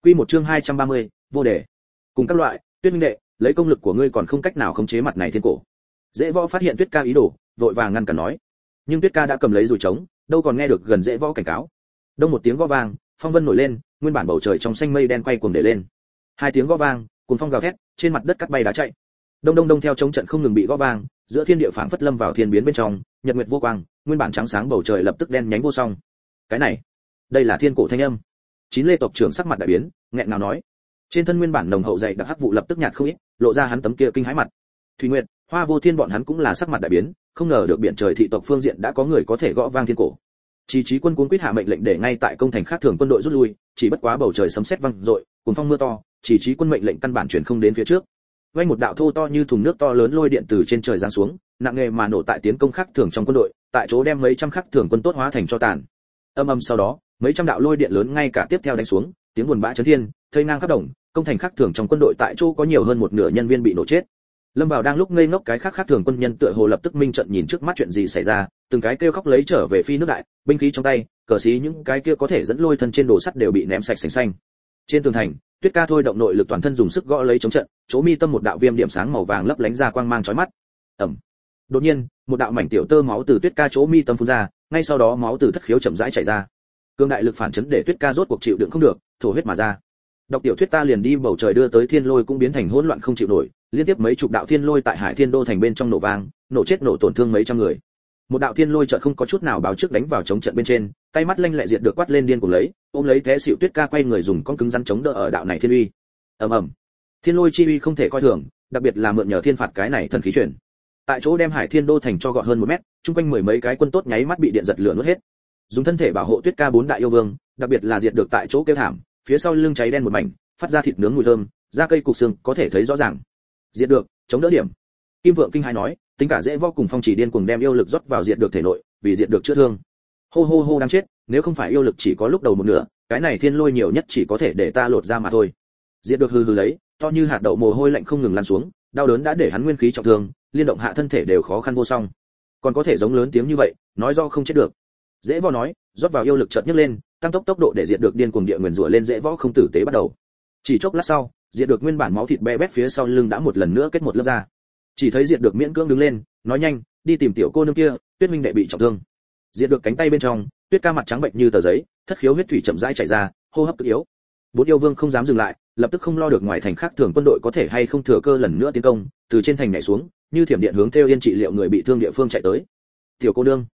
Quy một chương 230, vô đề. Cùng các loại, Tuyết minh đệ, lấy công lực của ngươi còn không cách nào khống chế mặt này thiên cổ. Dễ Võ phát hiện Tuyết Ca ý đồ, vội vàng ngăn cản nói. Nhưng Tuyết Ca đã cầm lấy dùi trống, đâu còn nghe được gần Dễ Võ cảnh cáo. Đông một tiếng gõ vang, phong vân nổi lên, nguyên bản bầu trời trong xanh mây đen quay cuồng để lên. Hai tiếng gõ vang, cuồng phong gào thét, trên mặt đất cắt bay đá chạy. Đông đông đông theo chống trận không ngừng bị gõ vang, giữa thiên địa phảng phất lâm vào thiên biến bên trong, nhật nguyệt vô quang, nguyên bản trắng sáng bầu trời lập tức đen nhánh vô song. Cái này, đây là thiên cổ thanh âm. Chín Lê tộc trưởng sắc mặt đại biến, nghẹn ngào nói. Trên thân nguyên bản nồng hậu dày đặc hắc vụ lập tức nhạt không ít, lộ ra hắn tấm kia kinh hãi mặt. Thủy Nguyệt, Hoa Vô Thiên bọn hắn cũng là sắc mặt đại biến, không ngờ được biển trời thị tộc phương diện đã có người có thể gõ vang thiên cổ. Chỉ trí quân cuống quýt hạ mệnh lệnh để ngay tại công thành khác thường quân đội rút lui, chỉ bất quá bầu trời sấm sét vang dội, cuồng phong mưa to, chỉ trí quân mệnh lệnh căn bản chuyển không đến phía trước. Vang một đạo thô to như thùng nước to lớn lôi điện từ trên trời giáng xuống, nặng nề mà nổ tại tiến công khác thường trong quân đội, tại chỗ đem mấy trăm khác thường quân tốt hóa thành cho tàn. Âm âm sau đó, mấy trăm đạo lôi điện lớn ngay cả tiếp theo đánh xuống, tiếng buồn bã chấn thiên, thây ngang khắp đồng, công thành khác thường trong quân đội tại chỗ có nhiều hơn một nửa nhân viên bị nổ chết. Lâm vào đang lúc ngây ngốc cái khác thường quân nhân tựa hồ lập tức minh trận nhìn trước mắt chuyện gì xảy ra, từng cái kêu khóc lấy trở về phi nước đại, binh khí trong tay, cờ xí những cái kia có thể dẫn lôi thân trên đồ sắt đều bị ném sạch sành xanh. Trên tường thành, Tuyết Ca thôi động nội lực toàn thân dùng sức gõ lấy chống trận, chỗ mi tâm một đạo viêm điểm sáng màu vàng lấp lánh ra quang mang chói mắt. Ầm. Đột nhiên, một đạo mảnh tiểu tơ máu từ Tuyết Ca chỗ mi tâm phun ra, ngay sau đó máu từ thất khiếu chậm rãi chảy ra. Cương đại lực phản chấn để Tuyết Ca rốt cuộc chịu đựng không được, thổ huyết mà ra. Đọc tiểu thuyết ta liền đi bầu trời đưa tới thiên lôi cũng biến thành hỗn loạn không chịu nổi, liên tiếp mấy chục đạo thiên lôi tại Hải Thiên Đô thành bên trong nổ vang, nổ chết nổ tổn thương mấy trăm người. Một đạo thiên lôi chợt không có chút nào báo trước đánh vào chống trận bên trên, tay mắt lanh lẹ diệt được quát lên điên cuồng lấy, ôm lấy té xỉu Tuyết Ca quay người dùng con cứng rắn chống đỡ ở đạo này thiên uy. Ầm ầm. Thiên lôi chi uy không thể coi thường, đặc biệt là mượn nhờ thiên phạt cái này thần khí truyền. Tại chỗ đem Hải Thiên Đô thành cho gọn hơn 1 mét, chung quanh mười mấy cái quân tốt nháy mắt bị điện giật lửa nuốt hết. Dùng thân thể bảo hộ Tuyết Ca 4 đại yêu vương, đặc biệt là diệt được tại chỗ kêu thảm, phía sau lưng cháy đen một mảnh, phát ra thịt nướng mùi thơm, da cây cục xương có thể thấy rõ ràng. Diệt được, chống đỡ điểm. Kim Vượng kinh hãi nói, tính cả Dễ Võ cùng Phong Chỉ điên cuồng đem yêu lực rót vào diệt được thể nội, vì diệt được chữa thương. Hô hô hô đang chết, nếu không phải yêu lực chỉ có lúc đầu một nửa, cái này thiên lôi nhiều nhất chỉ có thể để ta lột ra mà thôi. Diệt được hừ hừ lấy, to như hạt đậu mồ hôi lạnh không ngừng lan xuống, đau đớn đã để hắn nguyên khí trọng thương, liên động hạ thân thể đều khó khăn vô song. Còn có thể giống lớn tiếng như vậy, nói do không chết được. Dễ Võ nói, rót vào yêu lực chợt nhấc lên, tăng tốc độ để diệt được điên cuồng địa nguyên rủa lên Dễ Võ không tử tế bắt đầu. Chỉ chốc lát sau, diệt được nguyên bản máu thịt be bét phía sau lưng đã một lần nữa kết một lớp da. Chỉ thấy diệt được miễn cưỡng đứng lên, nói nhanh, đi tìm tiểu cô nương kia, Tuyết minh đệ bị trọng thương. Diệt được cánh tay bên trong, Tuyết Ca mặt trắng bệnh như tờ giấy, thất khiếu huyết thủy chậm rãi chảy ra, hô hấp cực yếu. Bốn yêu vương không dám dừng lại, lập tức không lo được ngoài thành khác thường quân đội có thể hay không thừa cơ lần nữa tiến công, từ trên thành nhảy xuống, như thiểm điện hướng theo Yên trị liệu người bị thương địa phương chạy tới. Tiểu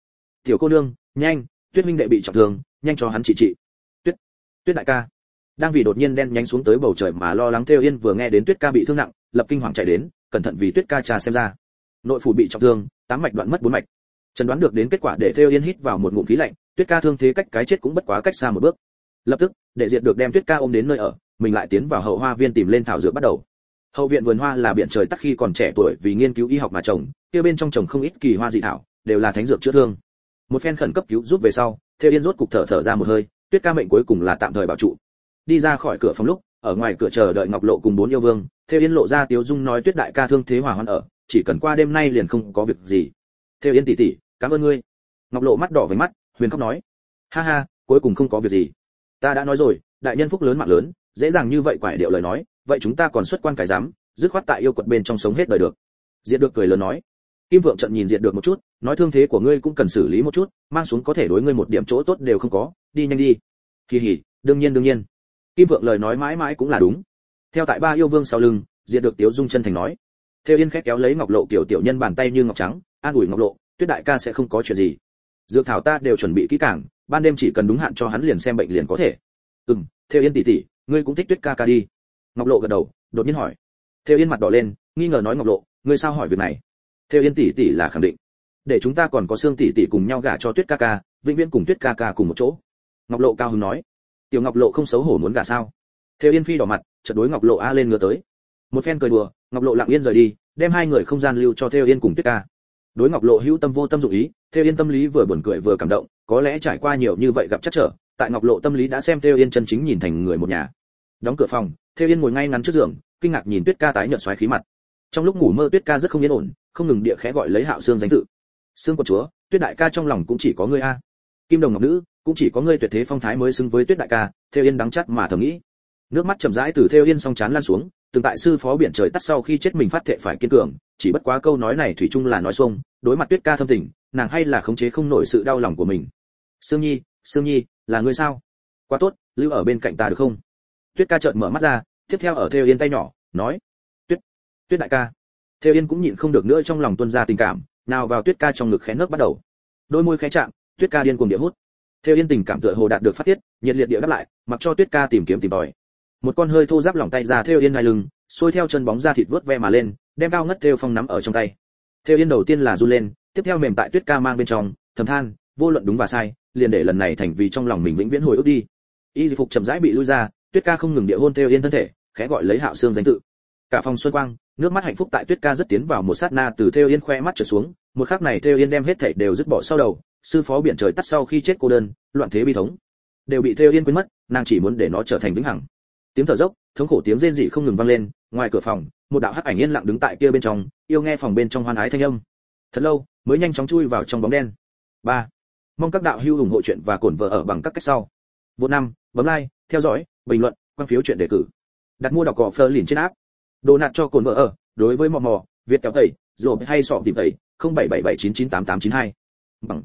cô nương, nhanh, Tuyết minh đệ bị trọng thương, nhanh cho hắn trị. Tuyết đại ca. Đang vì đột nhiên đen nhánh xuống tới bầu trời mà lo lắng theo Yên vừa nghe đến Tuyết Ca bị thương nặng, lập kinh hoàng chạy đến, cẩn thận vì Tuyết Ca trà xem ra. Nội phủ bị trọng thương, 8 mạch đoạn mất 4 mạch. Trần đoán được đến kết quả để theo Yên hít vào một ngụm khí lạnh, Tuyết Ca thương thế cách cái chết cũng bất quá cách xa một bước. Lập tức, để diệt được đem Tuyết Ca ôm đến nơi ở, mình lại tiến vào hậu hoa viên tìm lên thảo dược bắt đầu. Hậu viện vườn hoa là biển trời tắc khi còn trẻ tuổi vì nghiên cứu y học mà trồng, kia bên trong trồng không ít kỳ hoa dị thảo, đều là thánh dược chữa thương. Một phen khẩn cấp cứu giúp về sau, theo Yên rốt cục thở ra một hơi, Tuyết Ca mệnh cuối cùng là tạm thời bảo trụ. Đi ra khỏi cửa phòng lúc, ở ngoài cửa chờ đợi Ngọc Lộ cùng 4 yêu vương, theo Yên lộ ra tiếu dung nói Tuyết đại ca thương thế hòa hoãn ở, chỉ cần qua đêm nay liền không có việc gì. Theo Yên tỷ tỷ, cảm ơn ngươi. Ngọc Lộ mắt đỏ với mắt, huyền khóc nói, ha ha, cuối cùng không có việc gì. Ta đã nói rồi, đại nhân phúc lớn mạng lớn, dễ dàng như vậy quải điệu lời nói, vậy chúng ta còn xuất quan cái dám, dứt khoát tại yêu quật bên trong sống hết đời được. Diệt được cười lớn nói. Kim Vượng trận nhìn Diệt được một chút, nói thương thế của ngươi cũng cần xử lý một chút, mang xuống có thể đối ngươi một điểm chỗ tốt đều không có, đi nhanh đi. Kỳ hỉ, đương nhiên. Kim Vượng lời nói mãi mãi cũng là đúng. Theo tại 3 yêu vương sau lưng, Diệt được tiếu dung chân thành nói. Theo Yên khét kéo lấy Ngọc Lộ tiểu nhân bàn tay như ngọc trắng, an ủi Ngọc Lộ, Tuyết đại ca sẽ không có chuyện gì. Dược thảo ta đều chuẩn bị kỹ càng, ban đêm chỉ cần đúng hạn cho hắn liền xem bệnh liền có thể. Theo Yên tỷ tỷ, ngươi cũng thích Tuyết ca ca đi. Ngọc Lộ gật đầu, đột nhiên hỏi. Theo Yên mặt đỏ lên, nghi ngờ nói Ngọc Lộ, ngươi sao hỏi việc này? Theo Yên tỷ tỷ là khẳng định, để chúng ta còn có Sương tỷ tỷ cùng nhau gả cho Tuyết ca ca, vĩnh viễn cùng Tuyết ca ca cùng một chỗ. Ngọc Lộ cao hứng nói. Tiểu Ngọc Lộ không xấu hổ muốn gả sao? Theo Yên phi đỏ mặt, chợt đối Ngọc Lộ a lên ngửa tới. Một phen cười đùa, Ngọc Lộ lặng yên rời đi, đem hai người không gian lưu cho Theo Yên cùng Tuyết ca. Đối Ngọc Lộ hữu tâm vô tâm dụng ý, Theo Yên tâm lý vừa buồn cười vừa cảm động, có lẽ trải qua nhiều như vậy gặp trắc trở, tại Ngọc Lộ tâm lý đã xem Theo Yên chân chính nhìn thành người một nhà. Đóng cửa phòng, Theo Yên ngồi ngay ngắn trước giường, kinh ngạc nhìn Tuyết ca tái nhợt xoáy khí mặt. Trong lúc ngủ mơ Tuyết ca rất không yên ổn, không ngừng địa khẽ gọi lấy Hạo Sương danh tự. Sương quận chúa, Tuyết đại ca trong lòng cũng chỉ có ngươi a. Kim đồng ngọc nữ, cũng chỉ có ngươi tuyệt thế phong thái mới xứng với Tuyết đại ca. Theo Yên đắng chát mà thầm nghĩ. Nước mắt chậm rãi từ Thêu Yên song chán lan xuống, từng tại sư phó biển trời tắt sau khi chết mình phát thệ phải kiên cường, chỉ bất quá câu nói này thủy chung là nói xuông, đối mặt Tuyết Ca thâm tình, nàng hay là khống chế không nổi sự đau lòng của mình. Sương Nhi, là ngươi sao? Quá tốt, lưu ở bên cạnh ta được không? Tuyết Ca chợt mở mắt ra, tiếp theo ở Thêu Yên tay nhỏ, nói: Tuyết đại ca. Thêu Yên cũng nhịn không được nữa trong lòng tuôn ra tình cảm, nào vào Tuyết Ca trong ngực khẽ nấc bắt đầu. Đôi môi khẽ chạm, Tuyết Ca điên cuồng địa hút. Thêu Yên tình cảm tựa hồ đạt được phát tiết, nhiệt liệt địa đáp lại, mặc cho Tuyết Ca tìm tòi. Một con hơi thô ráp lỏng tay ra Thêu Yên ngay lưng, xuôi theo chân bóng da thịt vớt ve mà lên, đem cao ngất Thêu Phong nắm ở trong tay. Thêu Yên đầu tiên là run lên, tiếp theo mềm tại Tuyết Ca mang bên trong, thầm than, vô luận đúng và sai, liền để lần này thành vì trong lòng mình vĩnh viễn hồi ức đi. Y phục chậm rãi bị lui ra, Tuyết Ca không ngừng địa hôn Thêu Yên thân thể, khẽ gọi lấy Hạo Sương danh tự. Cả phòng xuân quang, nước mắt hạnh phúc tại Tuyết Ca rất tiến vào một sát na từ Thêu Yên khoe mắt trở xuống, một khắc này Thêu Yên đem hết thảy đều dứt bỏ sau đầu, sư phó biển trời tắt sau khi chết cô đơn, loạn thế bi thống, đều bị Thêu Yên quên mất, nàng chỉ muốn để nó trở thành vĩnh hằng. Tiếng thở dốc, thống khổ tiếng rên rỉ không ngừng vang lên, ngoài cửa phòng, một đạo hắc ảnh yên lặng đứng tại kia bên trong, yêu nghe phòng bên trong hoan ái thanh âm. Thật lâu, mới nhanh chóng chui vào trong bóng đen. 3. Mong các đạo hữu ủng hộ chuyện và cổn vợ ở bằng các cách sau. Vô 5, bấm like, theo dõi, bình luận, quan phiếu chuyện đề cử. Đặt mua đọc cỏ Fleur liền trên app. Đồ nạt cho cồn vợ ở, đối với mò Việt kéo tẩy, rồi hay sọ tìm tẩy, 0777998892. Bằng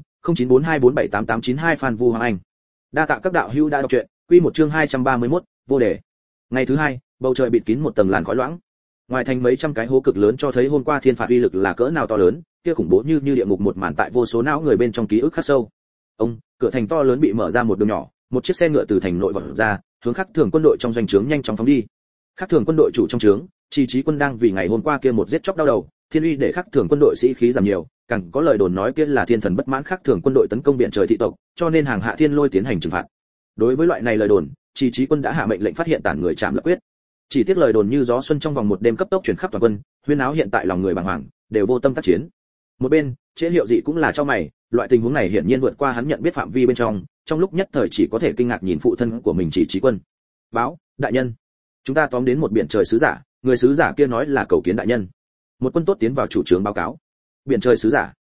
0942478892 Phan Vu Hoàng Anh. Đa tạ các đạo hữu đã đọc truyện, quy một chương 231, vô đề. Ngày thứ hai, bầu trời bịt kín một tầng làn khói loãng. Ngoài thành mấy trăm cái hố cực lớn cho thấy hôm qua thiên phạt uy lực là cỡ nào to lớn, kia khủng bố như địa ngục một màn tại vô số não người bên trong ký ức khắc sâu. Cửa thành to lớn bị mở ra một đường nhỏ, một chiếc xe ngựa từ thành nội vọt ra, hướng Khắc Thường quân đội trong doanh trướng nhanh chóng phóng đi. Khắc Thường quân đội chủ trong trướng, Chỉ Chí Quân đang vì ngày hôm qua kia một giết chóc đau đầu, thiên uy để Khắc Thường quân đội sĩ khí giảm nhiều, càng có lời đồn nói kia là thiên thần bất mãn Khắc Thường quân đội tấn công biển trời thị tộc, cho nên hàng hạ thiên lôi tiến hành trừng phạt. Đối với loại này lời đồn, Chỉ Chí Quân đã hạ mệnh lệnh phát hiện tản người chạm lập quyết. Chỉ tiếc lời đồn như gió xuân trong vòng một đêm cấp tốc truyền khắp toàn quân, huyên áo hiện tại lòng người bàng hoàng, đều vô tâm tác chiến. Một bên, Chế Hiệu Dị cũng là cho mày, loại tình huống này hiển nhiên vượt qua hắn nhận biết phạm vi bên trong lúc nhất thời chỉ có thể kinh ngạc nhìn phụ thân của mình Chỉ Chí Quân. Báo, đại nhân, chúng ta tóm đến một biển trời sứ giả, người sứ giả kia nói là cầu kiến đại nhân. Một quân tốt tiến vào chủ trướng báo cáo. Biển trời sứ giả?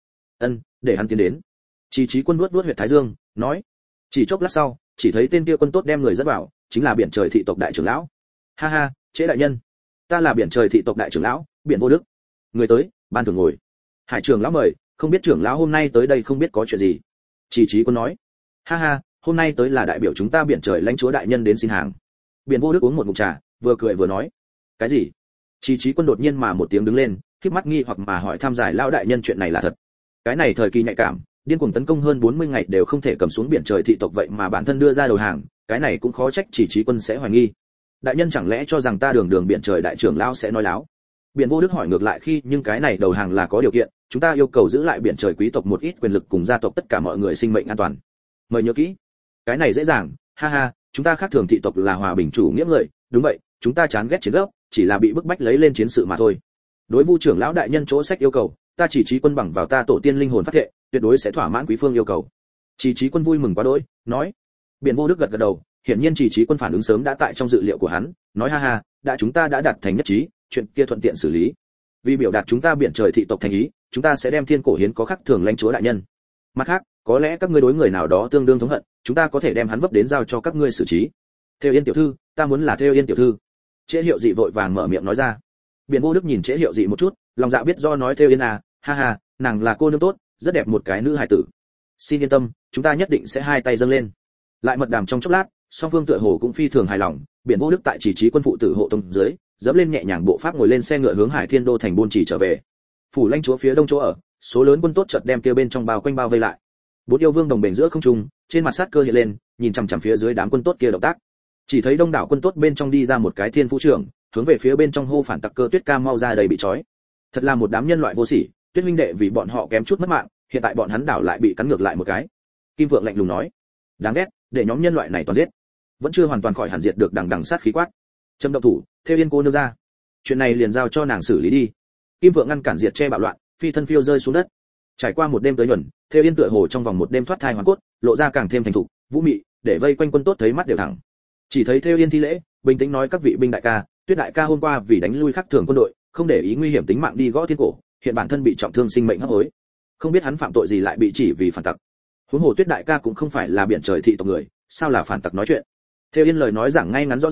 Để hắn tiến đến. Chỉ Chí Quân vuốt huyệt thái dương, nói. Chỉ chốc lát sau, chỉ thấy tên kia quân tốt đem người dẫn vào, chính là biển trời thị tộc đại trưởng lão. Ha ha, Chế đại nhân, ta là biển trời thị tộc đại trưởng lão, Biển Vô Đức. Người tới, ban thưởng ngồi. Hải trưởng lão mời, không biết trưởng lão hôm nay tới đây không biết có chuyện gì. Chỉ Chí Quân nói. Ha ha, hôm nay tới là đại biểu chúng ta biển trời lãnh chúa đại nhân đến xin hàng. Biển Vô Đức uống một ngụm trà, vừa cười vừa nói. Cái gì? Chỉ Chí Quân đột nhiên mà một tiếng đứng lên, khép mắt nghi hoặc mà hỏi thăm giải lão đại nhân chuyện này là thật. Cái này thời kỳ nhạy cảm, điên cuồng tấn công hơn 40 ngày đều không thể cầm xuống biển trời thị tộc vậy mà bản thân đưa ra đầu hàng, cái này cũng khó trách Chỉ Chí Quân sẽ hoài nghi. Đại nhân chẳng lẽ cho rằng ta đường biển trời đại trưởng lão sẽ nói láo? Biển Vô Đức hỏi ngược lại khi nhưng cái này đầu hàng là có điều kiện, chúng ta yêu cầu giữ lại biển trời quý tộc một ít quyền lực cùng gia tộc tất cả mọi người sinh mệnh an toàn. Mời nhớ kỹ. Cái này dễ dàng, ha ha, chúng ta khác thường thị tộc là hòa bình chủ nghĩa người, đúng vậy, chúng ta chán ghét chiến gốc, chỉ là bị bức bách lấy lên chiến sự mà thôi. Đối Vu trưởng lão đại nhân chỗ sách yêu cầu, ta Chỉ Chí Quân bằng vào ta tổ tiên linh hồn phát thệ, tuyệt đối sẽ thỏa mãn quý phương yêu cầu. Chỉ Chí Quân vui mừng quá đỗi, nói. Biển Vô Đức gật gật đầu, hiển nhiên Chỉ Chí Quân phản ứng sớm đã tại trong dự liệu của hắn, nói ha ha, chúng ta đã đạt thành nhất trí, chuyện kia thuận tiện xử lý. Vì biểu đạt chúng ta biển trời thị tộc thành ý, chúng ta sẽ đem thiên cổ hiến có Khắc Thường lãnh chúa đại nhân. Mặt khác, có lẽ các ngươi đối người nào đó tương đương thống hận, chúng ta có thể đem hắn vấp đến giao cho các ngươi xử trí. Thêu Yên tiểu thư, ta muốn là Thêu Yên tiểu thư. Chế Hiệu Dị vội vàng mở miệng nói ra. Biển Vô Đức nhìn Chế Hiệu Dị một chút, lòng dạ biết do nói Thêu Yên à, ha ha, nàng là cô nương tốt, rất đẹp một cái nữ hài tử. Xin yên tâm, chúng ta nhất định sẽ hai tay dâng lên. Lại mật đàm trong chốc lát, song phương tựa hồ cũng phi thường hài lòng. Biển Vô Đức tại Chỉ Chí Quân phụ tử hộ tông dưới, dẫm lên nhẹ nhàng bộ pháp ngồi lên xe ngựa hướng Hải Thiên đô thành buôn chỉ trở về. Phủ lãnh chúa phía đông chỗ ở, số lớn quân tốt chợt đem kia bên trong bao quanh bao vây lại. Bốn yêu vương đồng bền giữa không trung, trên mặt sát cơ hiện lên, nhìn chằm chằm phía dưới đám quân tốt kia động tác. Chỉ thấy đông đảo quân tốt bên trong đi ra một cái thiên phú trưởng, hướng về phía bên trong hô phản tặc Cơ Tuyết Ca mau ra đầy bị trói. Thật là một đám nhân loại vô sỉ, Tuyết huynh đệ vì bọn họ kém chút mất mạng, hiện tại bọn hắn đảo lại bị cắn ngược lại một cái. Kim Vượng lạnh lùng nói, đáng ghét, để nhóm nhân loại này toàn giết. Vẫn chưa hoàn toàn khỏi hẳn diệt được đằng sát khí quát. Trầm động thủ, Thêu Yên cô nương ra. Chuyện này liền giao cho nàng xử lý đi. Kim Vượng ngăn cản diệt che bạo loạn, phi thân phiêu rơi xuống đất. Trải qua một đêm tới nhuần, Thêu Yên tựa hồ trong vòng một đêm thoát thai hoàn cốt, lộ ra càng thêm thành thục, vũ mị, để vây quanh quân tốt thấy mắt đều thẳng. Chỉ thấy Thêu Yên thi lễ, bình tĩnh nói các vị binh đại ca, Tuyết đại ca hôm qua vì đánh lui Khắc Thường quân đội, không để ý nguy hiểm tính mạng đi gõ thiên cổ, hiện bản thân bị trọng thương sinh mệnh hấp hối. Không biết hắn phạm tội gì lại bị chỉ vì phản tặc. Huống hồ Tuyết đại ca cũng không phải là biển trời thị tộc người, sao là phản tặc nói chuyện. Thêu Yên lời nói giảng ngay ngắn rõ ràng,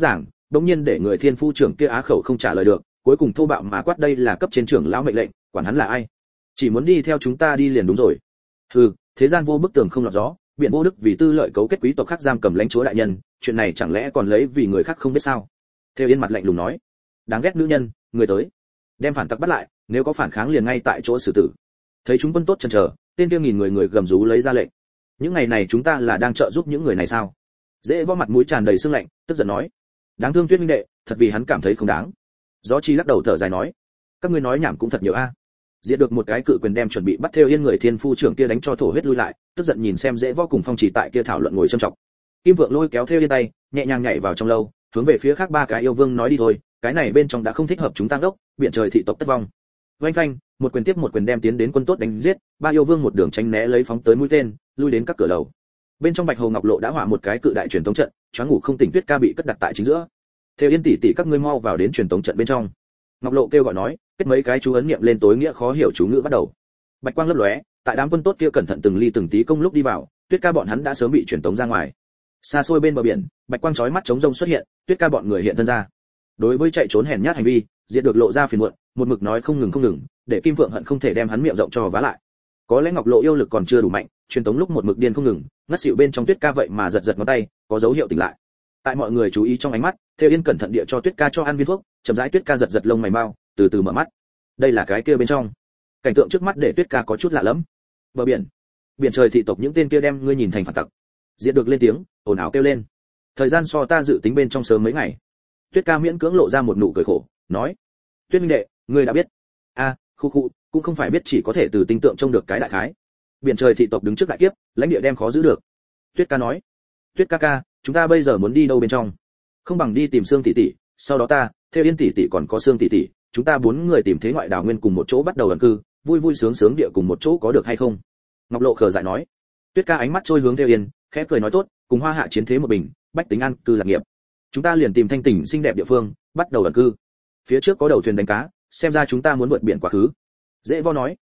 đống nhiên để người thiên phu trưởng kia á khẩu không trả lời được, cuối cùng thô bạo mà quát đây là cấp trên trưởng lão mệnh lệnh, quản hắn là ai, chỉ muốn đi theo chúng ta đi liền đúng rồi. Hừ, thế gian vô bức tường không lọt gió, biện vô đức vì tư lợi cấu kết quý tộc khác giam cầm lãnh chúa đại nhân, chuyện này chẳng lẽ còn lấy vì người khác không biết sao? Theo Yên mặt lạnh lùng nói, đáng ghét nữ nhân, người tới, đem phản tặc bắt lại, nếu có phản kháng liền ngay tại chỗ xử tử. Thấy chúng quân tốt chần chờ, tên kia nghìn người gầm rú lấy ra lệnh. Những ngày này chúng ta là đang trợ giúp những người này sao? Dễ Võ mặt mũi tràn đầy sương lạnh, tức giận nói, đáng thương Tuyết minh đệ, thật vì hắn cảm thấy không đáng. Gió Chi lắc đầu thở dài nói, các ngươi nói nhảm cũng thật nhiều a. Diệt được một cái cự quyền đem chuẩn bị bắt Theo Yên người thiên phu trưởng kia đánh cho thổ huyết lui lại, tức giận nhìn xem Dễ Võ cùng Phong Chỉ tại kia thảo luận ngồi châm trọng. Kim Vượng lôi kéo Theo Yên tay, nhẹ nhàng nhảy vào trong lâu, hướng về phía khác ba cái yêu vương nói đi thôi, cái này bên trong đã không thích hợp chúng ta đốc, biển trời thị tộc tất vong. Vành phanh, một quyền tiếp một quyền đem tiến đến quân tốt đánh giết, ba yêu vương một đường tránh né lấy phóng tới mũi tên, lui đến các cửa lầu. Bên trong Bạch Hồ Ngọc Lộ đã hỏa một cái cự đại truyền tống trận, choáng ngủ không tỉnh Tuyết Ca bị cất đặt tại chính giữa. Theo Yên tỷ tỷ các ngươi mau vào đến truyền tống trận bên trong. Ngọc Lộ kêu gọi nói, kết mấy cái chú ấn niệm lên tối nghĩa khó hiểu chú ngữ bắt đầu. Bạch quang lấp lóe, tại đám quân tốt kia cẩn thận từng ly từng tí công lúc đi vào, Tuyết Ca bọn hắn đã sớm bị truyền tống ra ngoài. Xa xôi bên bờ biển, bạch quang chói mắt chống rông xuất hiện, Tuyết Ca bọn người hiện thân ra. Đối với chạy trốn hèn nhát hành vi, Diệt được lộ ra phiền muộn, một mực nói không ngừng, để Kim Vượng hận không thể đem hắn miệng rộng cho vá lại. Có lẽ Ngọc Lộ yêu lực còn chưa đủ mạnh, truyền tống lúc một mực điên không ngừng, ngất xỉu bên trong Tuyết Ca vậy mà giật ngón tay, có dấu hiệu tỉnh lại. Tại mọi người chú ý trong ánh mắt, Theo Yên cẩn thận địa cho Tuyết Ca cho ăn viên thuốc, chậm rãi Tuyết Ca giật lông mày mau, từ từ mở mắt. Đây là cái kia bên trong. Cảnh tượng trước mắt để Tuyết Ca có chút lạ lẫm. Bờ biển, biển trời thị tộc những tên kia đem ngươi nhìn thành phản tặc. Diệt được lên tiếng, ồn ào kêu lên. Thời gian so ta dự tính bên trong sớm mấy ngày. Tuyết Ca miễn cưỡng lộ ra một nụ cười khổ, nói: Tuyết minh đệ, ngươi đã biết. Khu, cũng không phải biết, chỉ có thể từ tinh tượng trông được cái đại khái. Biển trời thị tộc đứng trước đại kiếp, lãnh địa đem khó giữ được. Tuyết Ca nói: Tuyết ca, chúng ta bây giờ muốn đi đâu bên trong? Không bằng đi tìm Sương tỷ tỷ, sau đó ta, Theo Yên tỷ tỷ còn có Sương tỷ tỷ, chúng ta 4 người tìm thế ngoại đảo nguyên cùng một chỗ bắt đầu ẩn cư, vui vui sướng địa cùng một chỗ có được hay không? Ngọc Lộ khờ dại nói. Tuyết Ca ánh mắt trôi hướng Theo Yên, khẽ cười nói tốt, cùng Hoa Hạ chiến thế một bình, bách tính an cư lạc nghiệp. Chúng ta liền tìm thanh tỉnh xinh đẹp địa phương, bắt đầu ẩn cư. Phía trước có đầu thuyền đánh cá, xem ra chúng ta muốn vượt biển quá khứ. Dễ Võ nói.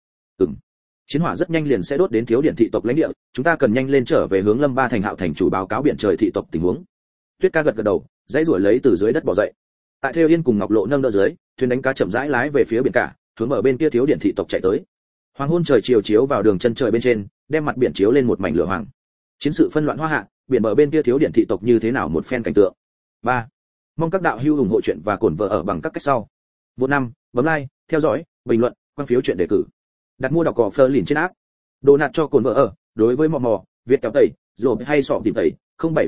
Chiến hỏa rất nhanh liền sẽ đốt đến Thiếu Điện thị tộc lãnh địa, chúng ta cần nhanh lên trở về hướng Lâm Ba thành Hạo thành chủ báo cáo biển trời thị tộc tình huống. Tuyết Ca gật đầu, dãy ruổi lấy từ dưới đất bò dậy. Tại Theo Yên cùng Ngọc Lộ nâng đỡ dưới, thuyền đánh cá chậm rãi lái về phía biển cả, hướng ở bên kia Thiếu Điện thị tộc chạy tới. Hoàng hôn trời chiều chiếu vào đường chân trời bên trên, đem mặt biển chiếu lên một mảnh lửa hoàng. Chiến sự phân loạn Hoa Hạ, biển bờ bên kia Thiếu Điện thị tộc như thế nào một phen cảnh tượng. 3. Mong các đạo hữu ủng hộ chuyện và cổn vợ ở bằng các cách sau. Vô 5, bấm like, theo dõi, bình luận, quan phiếu chuyện đề cử. Đặt mua đọc cỏ phơ liền trên app. Đồ nạt cho cồn vợ ở, đối với mò, Việt kéo tẩy, rồi hay sọ tìm tẩy,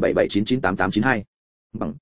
0777998892. Bằng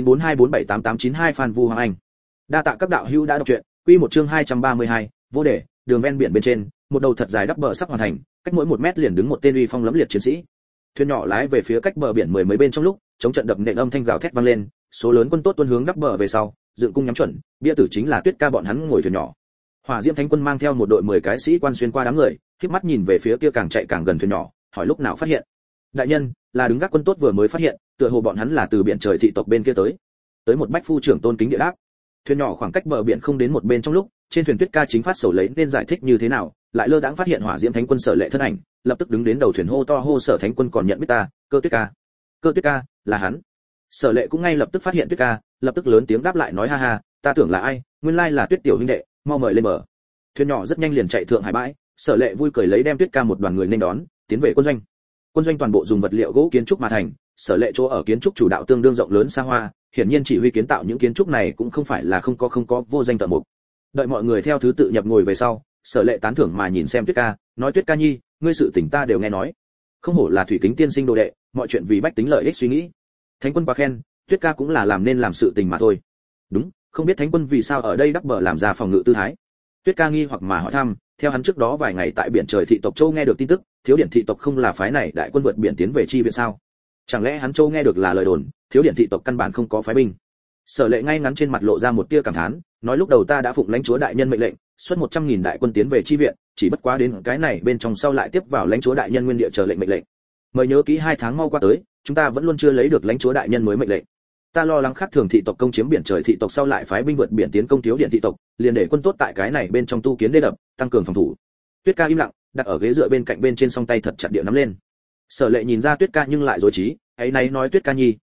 0942478892 Phan Vu Hoàng Anh. Đa tạ các đạo hữu đã đọc truyện, quy một chương 232, vô đề, đường ven biển bên trên, một đầu thật dài đắp bờ sắp hoàn thành, cách mỗi 1 mét liền đứng một tên uy phong lẫm liệt chiến sĩ. Thuyền nhỏ lái về phía cách bờ biển mười mấy bên trong lúc, chống trận đập nện âm thanh gào thét vang lên, số lớn quân tốt tuân hướng đắp bờ về sau, dựng cung nhắm chuẩn, bia tử chính là Tuyết Ca bọn hắn ngồi thuyền nhỏ. Hỏa Diễm Thánh quân mang theo một đội 10 cái sĩ quan xuyên qua đám người, khép mắt nhìn về phía kia càng chạy càng gần thuyền nhỏ, hỏi lúc nào phát hiện. Đại nhân, là đứng gác quân tốt vừa mới phát hiện, tựa hồ bọn hắn là từ biển trời thị tộc bên kia tới. Tới một bách phu trưởng tôn kính địa đáp. Thuyền nhỏ khoảng cách bờ biển không đến một bên trong lúc, trên thuyền Tuyết Ca chính phát sầu lấy nên giải thích như thế nào, lại lơ đãng phát hiện Hỏa Diễm Thánh quân Sở Lệ thân ảnh, lập tức đứng đến đầu thuyền hô to hô Sở Thánh quân còn nhận biết ta, Cơ Tuyết Ca. Cơ Tuyết Ca, là hắn. Sở Lệ cũng ngay lập tức phát hiện Tuyết Ca, lập tức lớn tiếng đáp lại nói ha ha, ta tưởng là ai, nguyên lai là Tuyết tiểu huynh đệ, mau mời lên bờ. Thuyền nhỏ rất nhanh liền chạy thượng hải bãi, Sở Lệ vui cười lấy đem Tuyết Ca một đoàn người nên đón, tiến về quân doanh. Quân doanh toàn bộ dùng vật liệu gỗ kiến trúc mà thành, Sở Lệ chỗ ở kiến trúc chủ đạo tương đương rộng lớn xa hoa, hiển nhiên chỉ huy kiến tạo những kiến trúc này cũng không phải là không có vô danh thợ mộc. Đợi mọi người theo thứ tự nhập ngồi về sau, Sở Lệ tán thưởng mà nhìn xem Tuyết Ca, nói Tuyết Ca nhi, ngươi sự tình ta đều nghe nói, không hổ là thủy kính tiên sinh đồ đệ, mọi chuyện vì bách tính lợi ích suy nghĩ. Thánh quân quá khen, Tuyết Ca cũng là làm nên làm sự tình mà thôi. Đúng, không biết Thánh quân vì sao ở đây đắp bờ làm ra phòng ngự tư thái. Tuyết Ca nghi hoặc mà hỏi thăm, theo hắn trước đó vài ngày tại biển trời thị tộc châu nghe được tin tức, Thiếu Điện thị tộc không là phái này đại quân vượt biển tiến về chi viện sao? Chẳng lẽ hắn châu nghe được là lời đồn, Thiếu Điện thị tộc căn bản không có phái binh? Sở Lệ ngay ngắn trên mặt lộ ra một tia cảm thán, nói lúc đầu ta đã phụng lãnh chúa đại nhân mệnh lệnh, xuất 100.000 đại quân tiến về chi viện, chỉ bất quá đến cái này bên trong sau lại tiếp vào lãnh chúa đại nhân nguyên địa chờ lệnh mệnh lệnh. Mời nhớ kỹ 2 tháng mau qua tới, chúng ta vẫn luôn chưa lấy được lãnh chúa đại nhân mới mệnh lệnh. Ta lo lắng khác thường thị tộc công chiếm biển trời thị tộc sau lại phái binh vượt biển tiến công Thiếu Điện thị tộc, liền để quân tốt tại cái này bên trong tu kiến đê đập, tăng cường phòng thủ. Tuyết Ca im lặng, đặt ở ghế dựa bên cạnh bên trên song tay thật chặt địa nắm lên. Sở Lệ nhìn ra Tuyết Ca nhưng lại rối trí, ấy nay nói Tuyết Ca nhi,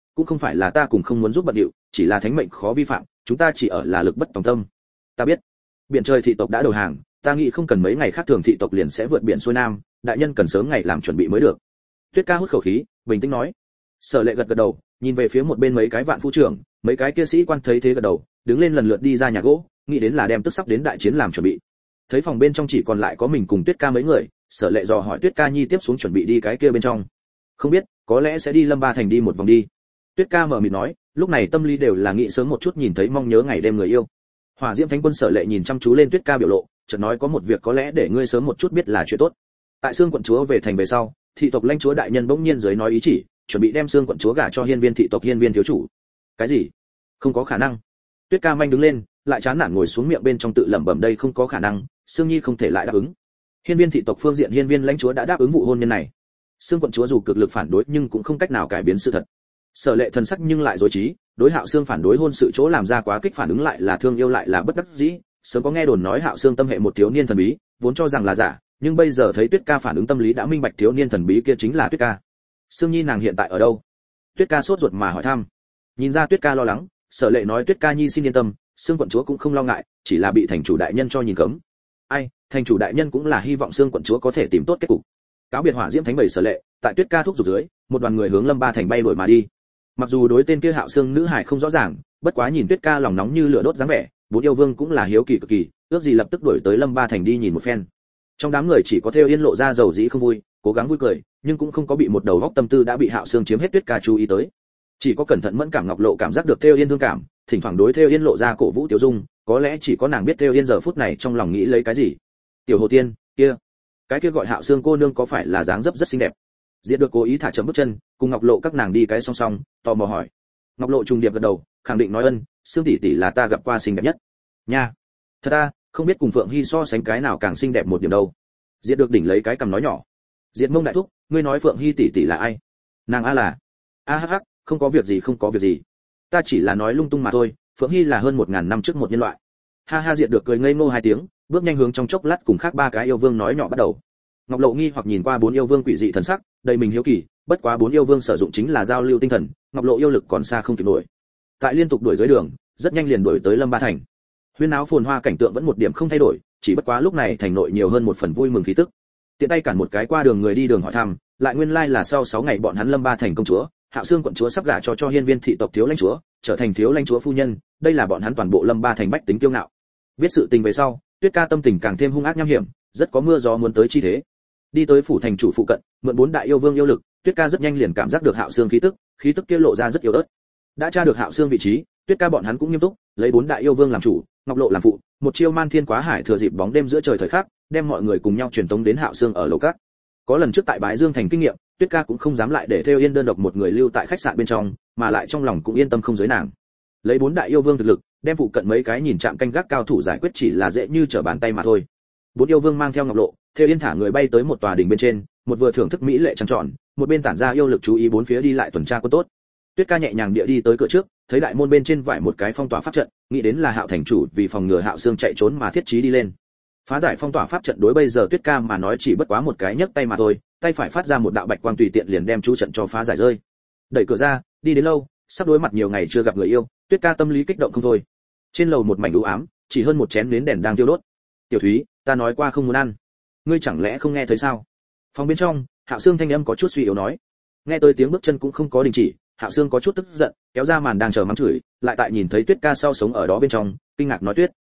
cũng không phải là ta cùng không muốn giúp bận điệu, chỉ là thánh mệnh khó vi phạm, chúng ta chỉ ở là lực bất tòng tâm. Ta biết, biển trời thị tộc đã đầu hàng, ta nghĩ không cần mấy ngày khác thường thị tộc liền sẽ vượt biển xuôi nam, đại nhân cần sớm ngày làm chuẩn bị mới được. Tuyết Ca hút khẩu khí, bình tĩnh nói. Sở Lệ gật gật đầu, nhìn về phía một bên mấy cái vạn phu trưởng, mấy cái kia sĩ quan thấy thế gật đầu, đứng lên lần lượt đi ra nhà gỗ, nghĩ đến là đem tức sắp đến đại chiến làm chuẩn bị. Thấy phòng bên trong chỉ còn lại có mình cùng Tuyết Ca mấy người, Sở Lệ dò hỏi Tuyết Ca nhi tiếp xuống chuẩn bị đi cái kia bên trong. Không biết, có lẽ sẽ đi Lâm Ba thành đi một vòng đi. Tuyết Ca mở miệng nói, lúc này tâm lý đều là nghĩ sớm một chút nhìn thấy mong nhớ ngày đêm người yêu. Hỏa Diễm Thánh Quân Sở Lệ nhìn chăm chú lên Tuyết Ca biểu lộ, chợt nói có một việc có lẽ để ngươi sớm một chút biết là chuyện tốt. Tại Sương quận chúa về thành về sau, thị tộc lãnh chúa đại nhân bỗng nhiên dưới nói ý chỉ, chuẩn bị đem Sương quận chúa gả cho Hiên Viên thị tộc Hiên Viên thiếu chủ. Cái gì? Không có khả năng. Tuyết Ca manh đứng lên, lại chán nản ngồi xuống miệng bên trong tự lẩm bẩm đây không có khả năng, Sương Nhi không thể lại đáp ứng. Hiên Viên thị tộc phương diện Hiên Viên lãnh chúa đã đáp ứng vụ hôn nhân này. Sương quận chúa dù cực lực phản đối nhưng cũng không cách nào cải biến sự thật. Sở Lệ thần sắc nhưng lại rối trí, đối Hạo Sương phản đối hôn sự chỗ làm ra quá kích phản ứng lại là thương yêu lại là bất đắc dĩ, sớm có nghe đồn nói Hạo Sương tâm hệ một thiếu niên thần bí, vốn cho rằng là giả, nhưng bây giờ thấy Tuyết Ca phản ứng tâm lý đã minh bạch thiếu niên thần bí kia chính là Tuyết Ca. Sương Nhi nàng hiện tại ở đâu? Tuyết Ca sốt ruột mà hỏi thăm. Nhìn ra Tuyết Ca lo lắng, Sở Lệ nói Tuyết Ca nhi xin yên tâm, Sương quận chúa cũng không lo ngại, chỉ là bị thành chủ đại nhân cho nhìn cấm. Ai, thành chủ đại nhân cũng là hy vọng Sương quận chúa có thể tìm tốt kết cục. Cáo biệt Hỏa Diễm Thánh Bảy Sở Lệ, tại Tuyết Ca thúc giục dưới, một đoàn người hướng Lâm Ba thành bay đuổi mà đi. Mặc dù đối tên kia Hạo Sương nữ hải không rõ ràng, bất quá nhìn Tuyết Ca lòng nóng như lửa đốt dáng vẻ, bốn yêu vương cũng là hiếu kỳ cực kỳ, ước gì lập tức đuổi tới Lâm Ba thành đi nhìn một phen. Trong đám người chỉ có Thêu Yên lộ ra dầu dĩ không vui, cố gắng vui cười, nhưng cũng không có bị một đầu góc tâm tư đã bị Hạo Sương chiếm hết Tuyết Ca chú ý tới. Chỉ có cẩn thận mẫn cảm Ngọc Lộ cảm giác được Thêu Yên thương cảm, thỉnh thoảng đối Thêu Yên lộ ra cổ vũ tiểu dung, có lẽ chỉ có nàng biết Thêu Yên giờ phút này trong lòng nghĩ lấy cái gì. Tiểu Hồ Tiên, kia, cái kia gọi Hạo Sương cô nương có phải là dáng dấp rất xinh đẹp? Diệt được cố ý thả chậm bước chân, cùng Ngọc Lộ các nàng đi cái song song, tò mò hỏi. Ngọc Lộ trùng điệp gật đầu, khẳng định nói ân, Sương tỷ tỷ là ta gặp qua xinh đẹp nhất. Nha, thật ta, không biết cùng Phượng Hy so sánh cái nào càng xinh đẹp một điểm đâu. Diệt được đỉnh lấy cái cầm nói nhỏ. Diệt Mông đại thúc, ngươi nói Phượng Hy tỷ tỷ là ai? Nàng a là? A hắc hắc, không có việc gì không có việc gì. Ta chỉ là nói lung tung mà thôi, Phượng Hy là hơn 1000 năm trước một nhân loại. Ha ha Diệt được cười ngây ngô hai tiếng, bước nhanh hướng trong chốc lát cùng khác ba cái yêu vương nói nhỏ bắt đầu. Ngọc Lộ nghi hoặc nhìn qua bốn yêu vương quỷ dị thần sắc, đầy mình hiếu kỳ, bất quá bốn yêu vương sử dụng chính là giao lưu tinh thần, Ngọc Lộ yêu lực còn xa không kịp đuổi. Tại liên tục đuổi dưới đường, rất nhanh liền đuổi tới Lâm Ba thành. Huyên áo phồn hoa cảnh tượng vẫn một điểm không thay đổi, chỉ bất quá lúc này thành nội nhiều hơn một phần vui mừng khí tức. Tiện tay cản một cái qua đường người đi đường hỏi thăm, lại nguyên lai là sau 6 ngày bọn hắn Lâm Ba thành công chúa, Hạo Sương quận chúa sắp gả cho Hiên Viên thị tộc thiếu lãnh chúa, trở thành thiếu lãnh chúa phu nhân, đây là bọn hắn toàn bộ Lâm Ba thành bách tính kiêu ngạo. Biết sự tình về sau, Tuyết Ca tâm tình càng thêm hung ác nham hiểm, rất có mưa gió muốn tới chi thế. Đi tới phủ thành chủ phụ cận, mượn 4 đại yêu vương yêu lực, Tuyết Ca rất nhanh liền cảm giác được Hạo Sương khí tức kia lộ ra rất yếu ớt. Đã tra được Hạo Sương vị trí, Tuyết Ca bọn hắn cũng nghiêm túc, lấy 4 đại yêu vương làm chủ, Ngọc Lộ làm phụ, một chiêu man thiên quá hải thừa dịp bóng đêm giữa trời thời khắc, đem mọi người cùng nhau truyền tống đến Hạo Sương ở lầu các. Có lần trước tại Bái Dương thành kinh nghiệm, Tuyết Ca cũng không dám lại để Thêu Yên đơn độc một người lưu tại khách sạn bên trong, mà lại trong lòng cũng yên tâm không giới nàng. Lấy 4 đại yêu vương thực lực, đem phụ cận mấy cái nhìn chạm canh gác cao thủ giải quyết chỉ là dễ như trở bàn tay mà thôi. 4 yêu vương mang theo Ngọc Lộ, Thêu Yên thả người bay tới một tòa đỉnh bên trên, một vừa thưởng thức mỹ lệ trăng tròn, một bên tản ra yêu lực chú ý bốn phía đi lại tuần tra quân tốt. Tuyết Ca nhẹ nhàng địa đi tới cửa trước, thấy đại môn bên trên vải một cái phong tỏa pháp trận, nghĩ đến là Hạo thành chủ vì phòng ngừa Hạo Sương chạy trốn mà thiết trí đi lên. Phá giải phong tỏa pháp trận đối bây giờ Tuyết Ca mà nói chỉ bất quá một cái nhấc tay mà thôi, tay phải phát ra một đạo bạch quang tùy tiện liền đem chú trận cho phá giải rơi. Đẩy cửa ra, đi đến lâu, sắp đối mặt nhiều ngày chưa gặp người yêu, Tuyết Ca tâm lý kích động không thôi. Trên lầu một mảnh u ám, chỉ hơn một chén nến đèn đang thiêu đốt. "Tiểu Thúy, ta nói qua không muốn ăn, ngươi chẳng lẽ không nghe thấy sao?" Phòng bên trong, Hạo Sương thanh âm có chút suy yếu nói. Nghe tới tiếng bước chân cũng không có đình chỉ, Hạo Sương có chút tức giận, kéo ra màn đang chờ mắng chửi, lại tại nhìn thấy Tuyết Ca sau sống ở đó bên trong, kinh ngạc nói Tuyết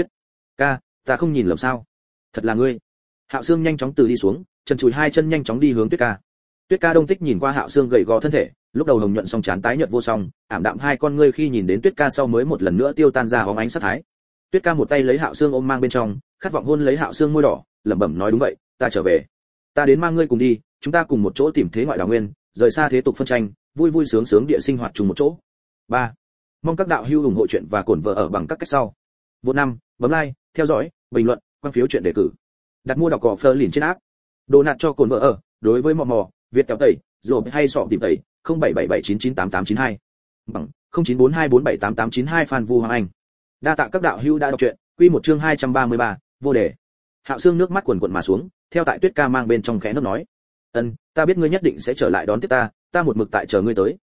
ca, ta không nhìn lầm sao? Thật là ngươi. Hạo Sương nhanh chóng từ đi xuống, chân chùi hai chân nhanh chóng đi hướng Tuyết Ca. Tuyết Ca đông tích nhìn qua Hạo Sương gầy gò thân thể, lúc đầu hồng nhuận song trán tái nhợt vô song, ảm đạm hai con ngươi khi nhìn đến Tuyết Ca sau mới một lần nữa tiêu tan ra hóng ánh sát thái. Tuyết Ca một tay lấy Hạo Sương ôm mang bên trong, khát vọng hôn lấy Hạo Sương môi đỏ, lẩm bẩm nói đúng vậy, ta trở về. Ta đến mang ngươi cùng đi, chúng ta cùng một chỗ tìm thế ngoại đào nguyên, rời xa thế tục phân tranh, vui vui sướng sướng địa sinh hoạt chung một chỗ. 3. Mong các đạo hữu ủng hộ chuyện và cổn vợ ở bằng các cách sau. Vô 5, bấm like, theo dõi, bình luận, quan phiếu chuyện đề cử. Đặt mua đọc cỏ Fleur liền trên app. Đồ nạt cho cồn vợ ở, đối với mò mò, Việt kéo tẩy, rồi hay sọ tìm tẩy, 0777998892. Bằng 0942478892 Phan Vu Hoàng Anh. Đa tạ các đạo hữu đã đọc truyện, quy một chương 233, vô đề. Hạo Sương nước mắt quần quần mà xuống, theo tại Tuyết Ca mang bên trong khẽ nấc nói: "Ân, ta biết ngươi nhất định sẽ trở lại đón tiếp ta, ta một mực tại chờ ngươi tới."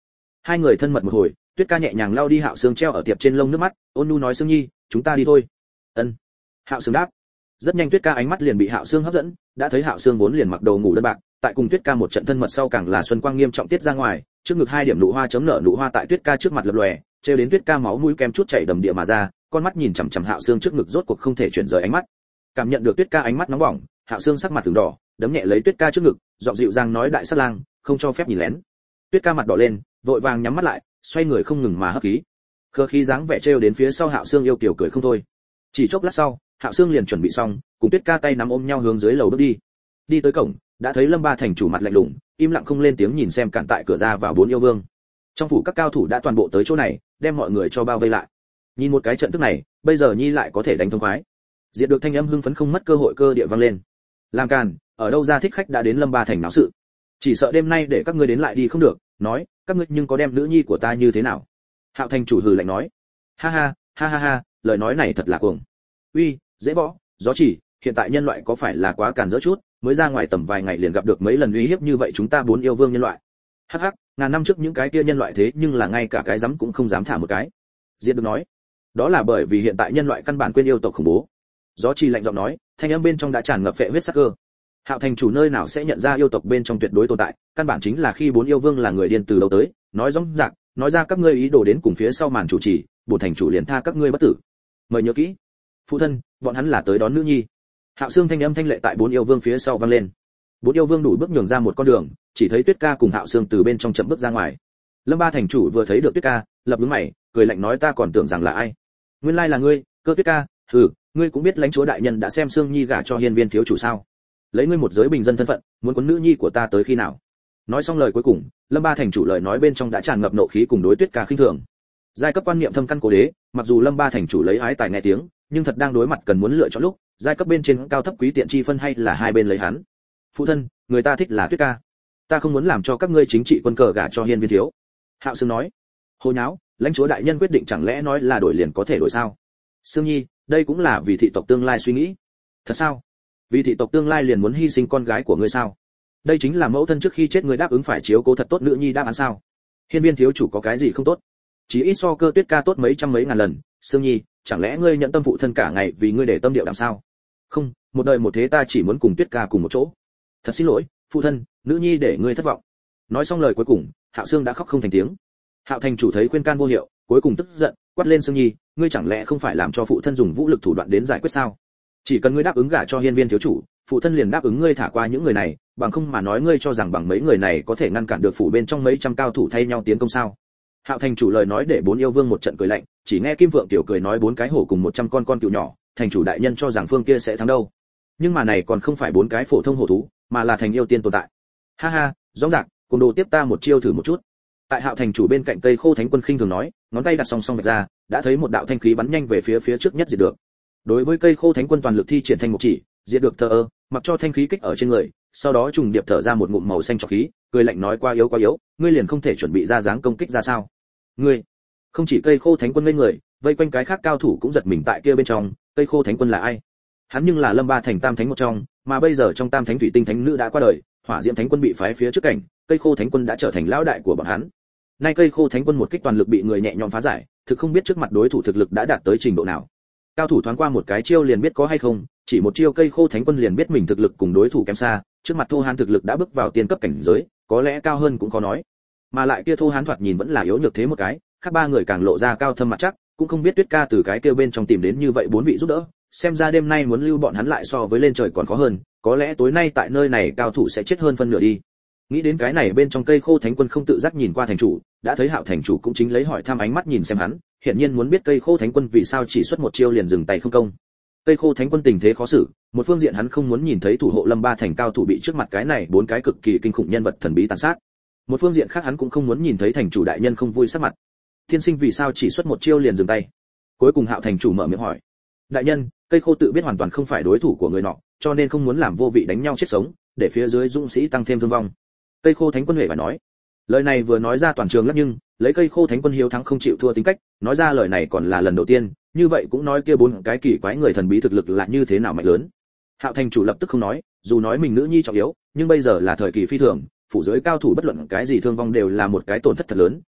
Hai người thân mật một hồi, Tuyết Ca nhẹ nhàng lau đi Hạo Sương treo ở tiệp trên lông nước mắt, ôn nhu nói Sương Nhi, chúng ta đi thôi. Ân. Hạo Sương đáp. Rất nhanh Tuyết Ca ánh mắt liền bị Hạo Sương hấp dẫn, đã thấy Hạo Sương vốn liền mặc đồ ngủ đơn bạc, tại cùng Tuyết Ca một trận thân mật sau càng là xuân quang nghiêm trọng tiết ra ngoài, trước ngực hai điểm nụ hoa chấm nở nụ hoa tại Tuyết Ca trước mặt lập lòe, trêu đến Tuyết Ca máu mũi kem chút chảy đầm địa mà ra, con mắt nhìn chằm chằm Hạo Sương trước ngực rốt cuộc không thể chuyển rời ánh mắt. Cảm nhận được Tuyết Ca ánh mắt nóng bỏng, Hạo Sương sắc mặt từng đỏ, đấm nhẹ lấy Tuyết Ca trước ngực, giọng dịu dàng nói đại sát lang, không cho phép nhìn lén. Tuyết Ca mặt đỏ lên, vội vàng nhắm mắt lại, xoay người không ngừng mà hấp khí. Khơ khí dáng vẻ trêu đến phía sau Hạo Sương yêu kiều cười không thôi. Chỉ chốc lát sau, Hạo Sương liền chuẩn bị xong, cùng Tuyết Ca tay nắm ôm nhau hướng dưới lầu bước đi. Đi tới cổng, đã thấy Lâm Ba thành chủ mặt lạnh lùng, im lặng không lên tiếng nhìn xem cản tại cửa ra vào bốn yêu vương. Trong phủ các cao thủ đã toàn bộ tới chỗ này, đem mọi người cho bao vây lại. Nhìn một cái trận tức này, bây giờ Nhi lại có thể đánh thông khoái. Diệt được thanh âm hưng phấn không mất cơ hội cơ địa vang lên. Làm càn, ở đâu ra thích khách đã đến Lâm Ba thành náo sự. Chỉ sợ đêm nay để các ngươi đến lại đi không được, nói, các ngươi nhưng có đem nữ nhi của ta như thế nào? Hạo thành chủ hừ lạnh nói. Ha ha, ha ha ha, lời nói này thật là cuồng. Uy, dễ võ, gió chỉ, hiện tại nhân loại có phải là quá càn rỡ chút, mới ra ngoài tầm vài ngày liền gặp được mấy lần uy hiếp như vậy chúng ta bốn yêu vương nhân loại. Hắc hắc, ngàn năm trước những cái kia nhân loại thế nhưng là ngay cả cái dám cũng không dám thả một cái. Diệt được nói. Đó là bởi vì hiện tại nhân loại căn bản quên yêu tộc khủng bố. Gió chỉ lạnh giọng nói, thanh âm bên trong đã tràn ngập phệ huyết sắc cơ. Hạo thành chủ nơi nào sẽ nhận ra yêu tộc bên trong tuyệt đối tồn tại, căn bản chính là khi bốn yêu vương là người điên từ đầu tới, nói rõ ràng, nói ra các ngươi ý đồ đến cùng phía sau màn chủ trì, bổn thành chủ liền tha các ngươi bất tử. Mời nhớ kỹ. Phụ thân, bọn hắn là tới đón nữ nhi. Hạo Sương thanh âm thanh lệ tại bốn yêu vương phía sau vang lên. Bốn yêu vương đủ bước nhường ra một con đường, chỉ thấy Tuyết Ca cùng Hạo Sương từ bên trong chậm bước ra ngoài. Lâm Ba thành chủ vừa thấy được Tuyết Ca, lập nhướng mày, cười lạnh nói ta còn tưởng rằng là ai. Nguyên lai là ngươi, Cơ Tuyết Ca, ngươi cũng biết lãnh chúa đại nhân đã xem Sương Nhi gả cho hiên viên thiếu chủ sao? Lấy ngươi một giới bình dân thân phận, muốn quấn nữ nhi của ta tới khi nào? Nói xong lời cuối cùng, Lâm Ba thành chủ lời nói bên trong đã tràn ngập nộ khí cùng đối Tuyết Ca khinh thường. Giai cấp quan niệm thâm căn cố đế, mặc dù Lâm Ba thành chủ lấy ái tài nghe tiếng, nhưng thật đang đối mặt cần muốn lựa chọn lúc, giai cấp bên trên cao thấp quý tiện chi phân hay là hai bên lấy hắn. Phụ thân, người ta thích là Tuyết Ca, ta không muốn làm cho các ngươi chính trị quân cờ gả cho hiên viên thiếu. Hạo Sương nói. Hồ nháo, lãnh chúa đại nhân quyết định chẳng lẽ nói là đổi liền có thể đổi sao? Sương Nhi, đây cũng là vì thị tộc tương lai suy nghĩ. Thật sao? Vì thị tộc tương lai liền muốn hy sinh con gái của ngươi sao? Đây chính là mẫu thân trước khi chết ngươi đáp ứng phải chiếu cố thật tốt nữ nhi đáp án sao? Hiên viên thiếu chủ có cái gì không tốt? Chỉ ít so Cơ Tuyết Ca tốt mấy trăm mấy ngàn lần. Sương Nhi, chẳng lẽ ngươi nhận tâm phụ thân cả ngày vì ngươi để tâm điệu làm sao? Không, một đời một thế ta chỉ muốn cùng Tuyết Ca cùng một chỗ. Thật xin lỗi, phụ thân, nữ nhi để ngươi thất vọng. Nói xong lời cuối cùng, Hạo Sương đã khóc không thành tiếng. Hạo thành chủ thấy khuyên can vô hiệu, cuối cùng tức giận, quát lên Sương Nhi, ngươi chẳng lẽ không phải làm cho phụ thân dùng vũ lực thủ đoạn đến giải quyết sao? Chỉ cần ngươi đáp ứng gả cho hiên viên thiếu chủ, phụ thân liền đáp ứng ngươi thả qua những người này, bằng không mà nói ngươi cho rằng bằng mấy người này có thể ngăn cản được phủ bên trong mấy trăm cao thủ thay nhau tiến công sao? Hạo thành chủ lời nói để bốn yêu vương một trận cười lạnh, chỉ nghe Kim Vượng tiểu cười nói bốn cái hổ cùng 100 con cừu nhỏ, thành chủ đại nhân cho rằng phương kia sẽ thắng đâu. Nhưng mà này còn không phải bốn cái phổ thông hổ thú, mà là thành yêu tiên tồn tại. Ha ha, rõ ràng, cùng đồ tiếp ta một chiêu thử một chút. Tại Hạo thành chủ bên cạnh cây khô thánh quân khinh thường nói, ngón tay đặt song song vạch ra, đã thấy một đạo thanh khí bắn nhanh về phía trước nhất diệt được. Đối với cây khô thánh quân toàn lực thi triển thanh một chỉ, diệt được thờ ơ, mặc cho thanh khí kích ở trên người, sau đó trùng điệp thở ra một ngụm màu xanh trọc khí, cười lạnh nói quá yếu, ngươi liền không thể chuẩn bị ra dáng công kích ra sao? Ngươi, không chỉ cây khô thánh quân ngây người, vây quanh cái khác cao thủ cũng giật mình tại kia bên trong, cây khô thánh quân là ai? Hắn nhưng là Lâm Ba thành tam thánh một trong, mà bây giờ trong tam thánh thủy tinh thánh nữ đã qua đời, hỏa diễm thánh quân bị phái phía trước cảnh, cây khô thánh quân đã trở thành lão đại của bọn hắn. Nay cây khô thánh quân một kích toàn lực bị người nhẹ nhõm phá giải, thực không biết trước mặt đối thủ thực lực đã đạt tới trình độ nào. Cao thủ thoáng qua một cái chiêu liền biết có hay không, chỉ một chiêu cây khô thánh quân liền biết mình thực lực cùng đối thủ kém xa, trước mặt Thô Hán thực lực đã bước vào tiên cấp cảnh giới, có lẽ cao hơn cũng khó nói. Mà lại kia Thô Hán thoạt nhìn vẫn là yếu nhược thế một cái, khác ba người càng lộ ra cao thâm mặt chắc, cũng không biết Tuyết Ca từ cái kêu bên trong tìm đến như vậy bốn vị giúp đỡ, xem ra đêm nay muốn lưu bọn hắn lại so với lên trời còn khó hơn, có lẽ tối nay tại nơi này cao thủ sẽ chết hơn phân nửa đi. Nghĩ đến cái này bên trong cây khô thánh quân không tự giác nhìn qua thành chủ, đã thấy Hạo thành chủ cũng chính lấy hỏi thăm ánh mắt nhìn xem hắn, hiển nhiên muốn biết cây khô thánh quân vì sao chỉ xuất một chiêu liền dừng tay không công. Cây khô thánh quân tình thế khó xử, một phương diện hắn không muốn nhìn thấy thủ hộ Lâm Ba thành cao thủ bị trước mặt cái này bốn cái cực kỳ kinh khủng nhân vật thần bí tàn sát. Một phương diện khác hắn cũng không muốn nhìn thấy thành chủ đại nhân không vui sắc mặt. Thiên sinh vì sao chỉ xuất một chiêu liền dừng tay? Cuối cùng Hạo thành chủ mở miệng hỏi. Đại nhân, cây khô tự biết hoàn toàn không phải đối thủ của người nọ, cho nên không muốn làm vô vị đánh nhau chết sống, để phía dưới dũng sĩ tăng thêm thương vong. Cây khô thánh quân huệ phải nói. Lời này vừa nói ra toàn trường lắc nhưng, lấy cây khô thánh quân hiếu thắng không chịu thua tính cách, nói ra lời này còn là lần đầu tiên, như vậy cũng nói kia bốn cái kỳ quái người thần bí thực lực là như thế nào mạnh lớn. Hạo thành chủ lập tức không nói, dù nói mình nữ nhi trọng yếu, nhưng bây giờ là thời kỳ phi thường, phủ dưới cao thủ bất luận cái gì thương vong đều là một cái tổn thất thật lớn,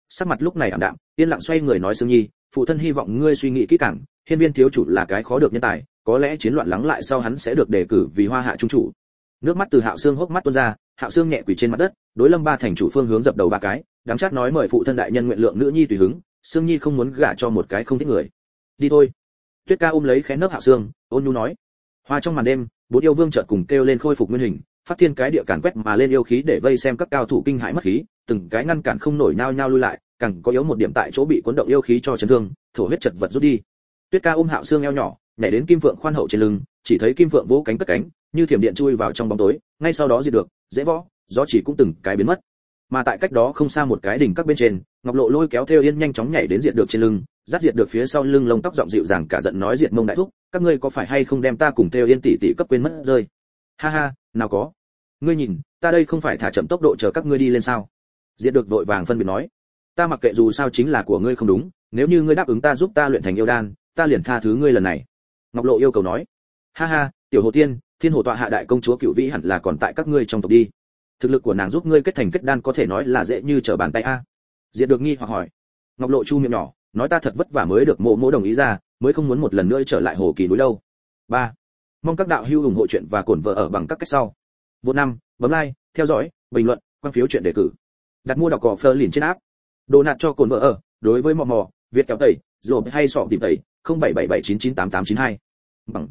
Sắc mặt lúc này ảm đạm, yên lặng xoay người nói Sương Nhi, phụ thân hy vọng ngươi suy nghĩ kỹ càng, Hiên Viên thiếu chủ là cái khó được nhân tài, có lẽ chiến loạn lắng lại sau hắn sẽ được đề cử vì Hoa Hạ trung chủ. Nước mắt từ Hạo Sương hốc mắt tuôn ra, Hạo Sương nhẹ quỳ trên mặt đất, đối Lâm Ba thành chủ phương hướng dập đầu ba cái, đáng chát nói mời phụ thân đại nhân nguyện lượng nữ nhi tùy hứng, Sương Nhi không muốn gả cho một cái không thích người. Đi thôi. Tuyết Ca ôm lấy khẽ nấc Hạo Sương, ôn nhu nói. Hoa trong màn đêm, bốn yêu vương chợt cùng kêu lên khôi phục nguyên hình, phát thiên cái địa càn quét mà lên yêu khí để vây xem các cao thủ kinh hãi mất khí, từng cái ngăn cản không nổi nhao nhao lui lại, càng có yếu một điểm tại chỗ bị cuốn động yêu khí cho chấn thương, thổ huyết chật vật rút đi. Tuyết Ca ôm Hạo Sương eo nhỏ, nhảy đến Kim Phượng khoan hậu trên lưng, chỉ thấy Kim Phượng vỗ cánh cất cánh, như thiểm điện chui vào trong bóng tối, ngay sau đó diệt được, dễ võ, gió chỉ cũng từng cái biến mất. Mà tại cách đó không xa một cái đỉnh các bên trên, Ngọc Lộ lôi kéo Thêu Yên nhanh chóng nhảy đến diệt được trên lưng, dắt diệt được phía sau lưng lông tóc giọng dịu dàng cả giận nói Diệt Mông đại thúc, các ngươi có phải hay không đem ta cùng Thêu Yên tỷ tỷ cấp quên mất rơi? Ha ha, nào có. Ngươi nhìn, ta đây không phải thả chậm tốc độ chờ các ngươi đi lên sao? Diệt được vội vàng phân biệt nói, ta mặc kệ dù sao chính là của ngươi không đúng, nếu như ngươi đáp ứng ta giúp ta luyện thành yêu đan, ta liền tha thứ ngươi lần này. Ngọc Lộ yêu cầu nói, ha ha, tiểu hồ tiên, thiên hồ tọa hạ đại công chúa Cửu Vĩ hẳn là còn tại các ngươi trong tộc đi. Thực lực của nàng giúp ngươi kết thành kết đan có thể nói là dễ như trở bàn tay a. Diệt được nghi hoặc hỏi. Ngọc Lộ chu miệng nhỏ, nói ta thật vất vả mới được mộ đồng ý ra, mới không muốn một lần nữa trở lại hồ kỳ núi đâu. 3. Mong các đạo hữu ủng hộ chuyện và cổn vợ ở bằng các cách sau. Vô 5, bấm like, theo dõi, bình luận, quan phiếu chuyện đề cử. Đặt mua đọc cỏ phơ liền trên app. Đồ nạt cho cồn vợ ở, đối với mò, Việt kéo tẩy, rồi hay sọ tìm tẩy, 0777998892. Bằng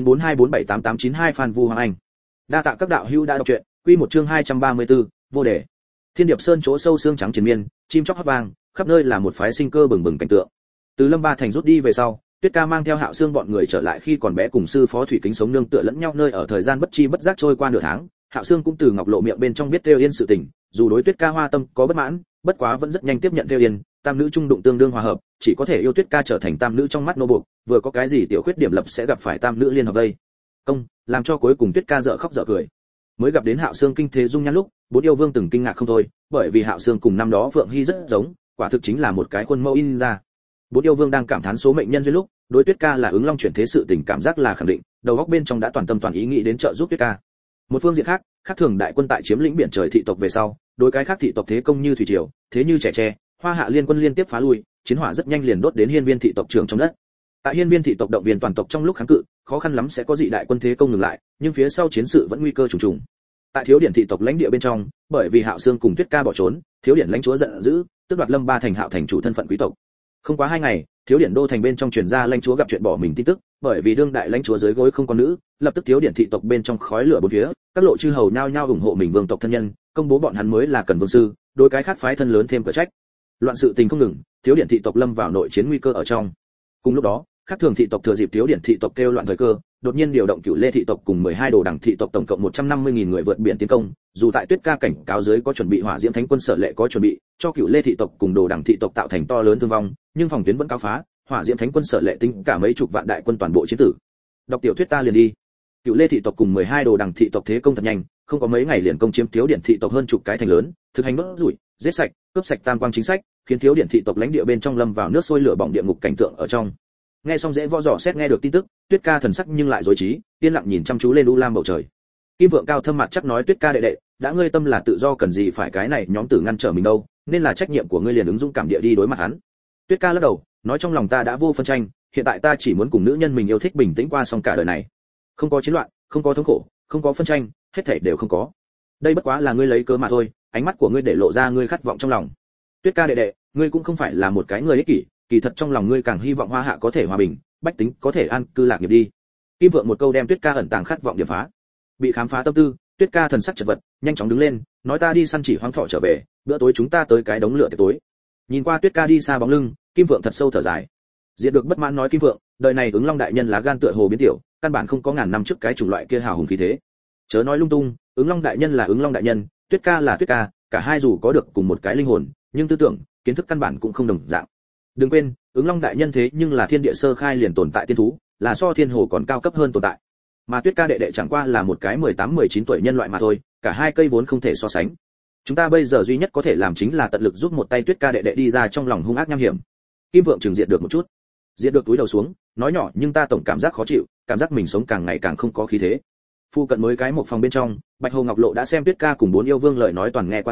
0942478892 Phan Vu Hoàng Anh. Đa tạ các đạo hữu đã đọc truyện, quy một chương 234, vô đề. Thiên Điệp Sơn chỗ sâu xương trắng triền miên, chim chóc hót vang, khắp nơi là một phái sinh cơ bừng bừng cảnh tượng. Từ Lâm Ba thành rút đi về sau, Tuyết Ca mang theo Hạo Sương bọn người trở lại khi còn bé cùng sư phó Thủy Kính sống nương tựa lẫn nhau nơi ở thời gian bất chi bất giác trôi qua nửa tháng, Hạo Sương cũng từ Ngọc Lộ miệng bên trong biết Thêu Yên sự tình, dù đối Tuyết Ca hoa tâm có bất mãn, bất quá vẫn rất nhanh tiếp nhận Thêu Yên, tam nữ trung đụng tương đương hòa hợp, chỉ có thể yêu Tuyết Ca trở thành tam nữ trong mắt nô buộc, vừa có cái gì tiểu khuyết điểm lập sẽ gặp phải tam nữ liên hợp đây. Công, làm cho cuối cùng Tuyết Ca dở khóc dở cười. Mới gặp đến Hạo Sương kinh thế dung nhan lúc, bốn yêu vương từng kinh ngạc không thôi, bởi vì Hạo Sương cùng năm đó Phượng Hy rất giống, quả thực chính là một cái khuôn mẫu in ra. Bốn yêu vương đang cảm thán số mệnh nhân duyên lúc, đối Tuyết Ca là ứng long chuyển thế sự tình cảm giác là khẳng định, đầu óc bên trong đã toàn tâm toàn ý nghĩ đến trợ giúp Tuyết Ca. Một phương diện khác, khác thường đại quân tại chiếm lĩnh biển trời thị tộc về sau, đối cái khác thị tộc thế công như thủy triều, thế như trẻ tre, Hoa Hạ liên quân liên tiếp phá lui, chiến hỏa rất nhanh liền đốt đến Hiên Viên thị tộc trưởng trong đất. Tại Hiên Viên thị tộc động viên toàn tộc trong lúc kháng cự, khó khăn lắm sẽ có dị đại quân thế công ngừng lại, nhưng phía sau chiến sự vẫn nguy cơ trùng trùng. Tại Thiếu Điển thị tộc lãnh địa bên trong, bởi vì Hạo Sương cùng Tuyết Ca bỏ trốn, Thiếu Điển lãnh chúa giận dữ, tức đoạt Lâm Ba thành Hạo thành chủ thân phận quý tộc. Không quá 2 ngày, Thiếu Điển đô thành bên trong truyền ra lãnh chúa gặp chuyện bỏ mình tin tức, bởi vì đương đại lãnh chúa dưới gối không có nữ, lập tức Thiếu Điển thị tộc bên trong khói lửa bốn phía, các lộ chư hầu nhao nhao ủng hộ mình vương tộc thân nhân, công bố bọn hắn mới là cần vương sư, đối cái khác phái thân lớn thêm cỡ trách. Loạn sự tình không ngừng, Thiếu Điển thị tộc lâm vào nội chiến nguy cơ ở trong. Cùng lúc đó, khác thường thị tộc thừa dịp Thiếu Điển thị tộc kêu loạn thời cơ, đột nhiên điều động Cửu Lê thị tộc cùng 12 đồ đẳng thị tộc tổng cộng 150.000 người vượt biển tiến công, dù tại Tuyết Ca cảnh cáo dưới có chuẩn bị Hỏa Diễm Thánh quân Sở Lệ có chuẩn bị, cho Cửu Lê thị tộc cùng đồ đẳng thị tộc tạo thành to lớn thương vong, nhưng phòng tuyến vẫn cao phá, Hỏa Diễm Thánh quân Sở Lệ tính cả mấy chục vạn đại quân toàn bộ chiến tử. Đọc tiểu thuyết ta liền đi. Cửu Lê thị tộc cùng 12 đồ đẳng thị tộc thế công thật nhanh, không có mấy ngày liền công chiếm Thiếu Điển thị tộc hơn chục cái thành lớn, thực hành bất rủi, giết sạch, cướp sạch tam quang chính sách, khiến Thiếu Điển thị tộc lãnh địa bên trong lâm vào nước sôi lửa bỏng địa ngục cảnh tượng ở trong. Nghe xong dễ võ dò xét nghe được tin tức, Tuyết Ca thần sắc nhưng lại rối trí, yên lặng nhìn chăm chú lên u lam bầu trời. Kim Vượng cao thâm mặt chắc nói Tuyết Ca đệ đệ, đã ngươi tâm là tự do cần gì phải cái này nhóm tử ngăn trở mình đâu, nên là trách nhiệm của ngươi liền ứng dũng cảm địa đi đối mặt hắn. Tuyết Ca lắc đầu, nói trong lòng ta đã vô phân tranh, hiện tại ta chỉ muốn cùng nữ nhân mình yêu thích bình tĩnh qua xong cả đời này. Không có chiến loạn, không có thống khổ, không có phân tranh, hết thảy đều không có. Đây bất quá là ngươi lấy cớ mà thôi, ánh mắt của ngươi để lộ ra ngươi khát vọng trong lòng. Tuyết Ca đệ đệ, ngươi cũng không phải là một cái người ích kỷ, kỳ thật trong lòng ngươi càng hy vọng Hoa Hạ có thể hòa bình, bách tính có thể an cư lạc nghiệp đi. Kim Vượng một câu đem Tuyết Ca ẩn tàng khát vọng điểm phá. Bị khám phá tâm tư, Tuyết Ca thần sắc chật vật, nhanh chóng đứng lên, nói ta đi săn chỉ hoang thọ trở về, bữa tối chúng ta tới cái đống lửa tiệc tối. Nhìn qua Tuyết Ca đi xa bóng lưng, Kim Vượng thật sâu thở dài. Diệt được bất mãn nói Kim Vượng, đời này ứng long đại nhân lá gan tựa hồ biến tiểu, căn bản không có ngàn năm trước cái chủng loại kia hào hùng khí thế. Chớ nói lung tung, ứng long đại nhân là ứng long đại nhân, Tuyết Ca là Tuyết Ca, cả hai dù có được cùng một cái linh hồn, nhưng tư tưởng, kiến thức căn bản cũng không đồng dạng. Đừng quên, ứng long đại nhân thế nhưng là thiên địa sơ khai liền tồn tại tiên thú, là so thiên hồ còn cao cấp hơn tồn tại. Mà Tuyết Ca đệ đệ chẳng qua là một cái 18-19 tuổi nhân loại mà thôi, cả hai cây vốn không thể so sánh. Chúng ta bây giờ duy nhất có thể làm chính là tận lực giúp một tay Tuyết Ca đệ đệ đi ra trong lòng hung ác nham hiểm. Kim Vượng trừng Diệt được một chút. Diệt được túi đầu xuống, nói nhỏ nhưng ta tổng cảm giác khó chịu, cảm giác mình sống càng ngày càng không có khí thế. Phu cận mới cái một phòng bên trong, Bạch Hồ Ngọc Lộ đã xem Tuyết Ca cùng 4 yêu vương lời nói toàn nghe qua đi,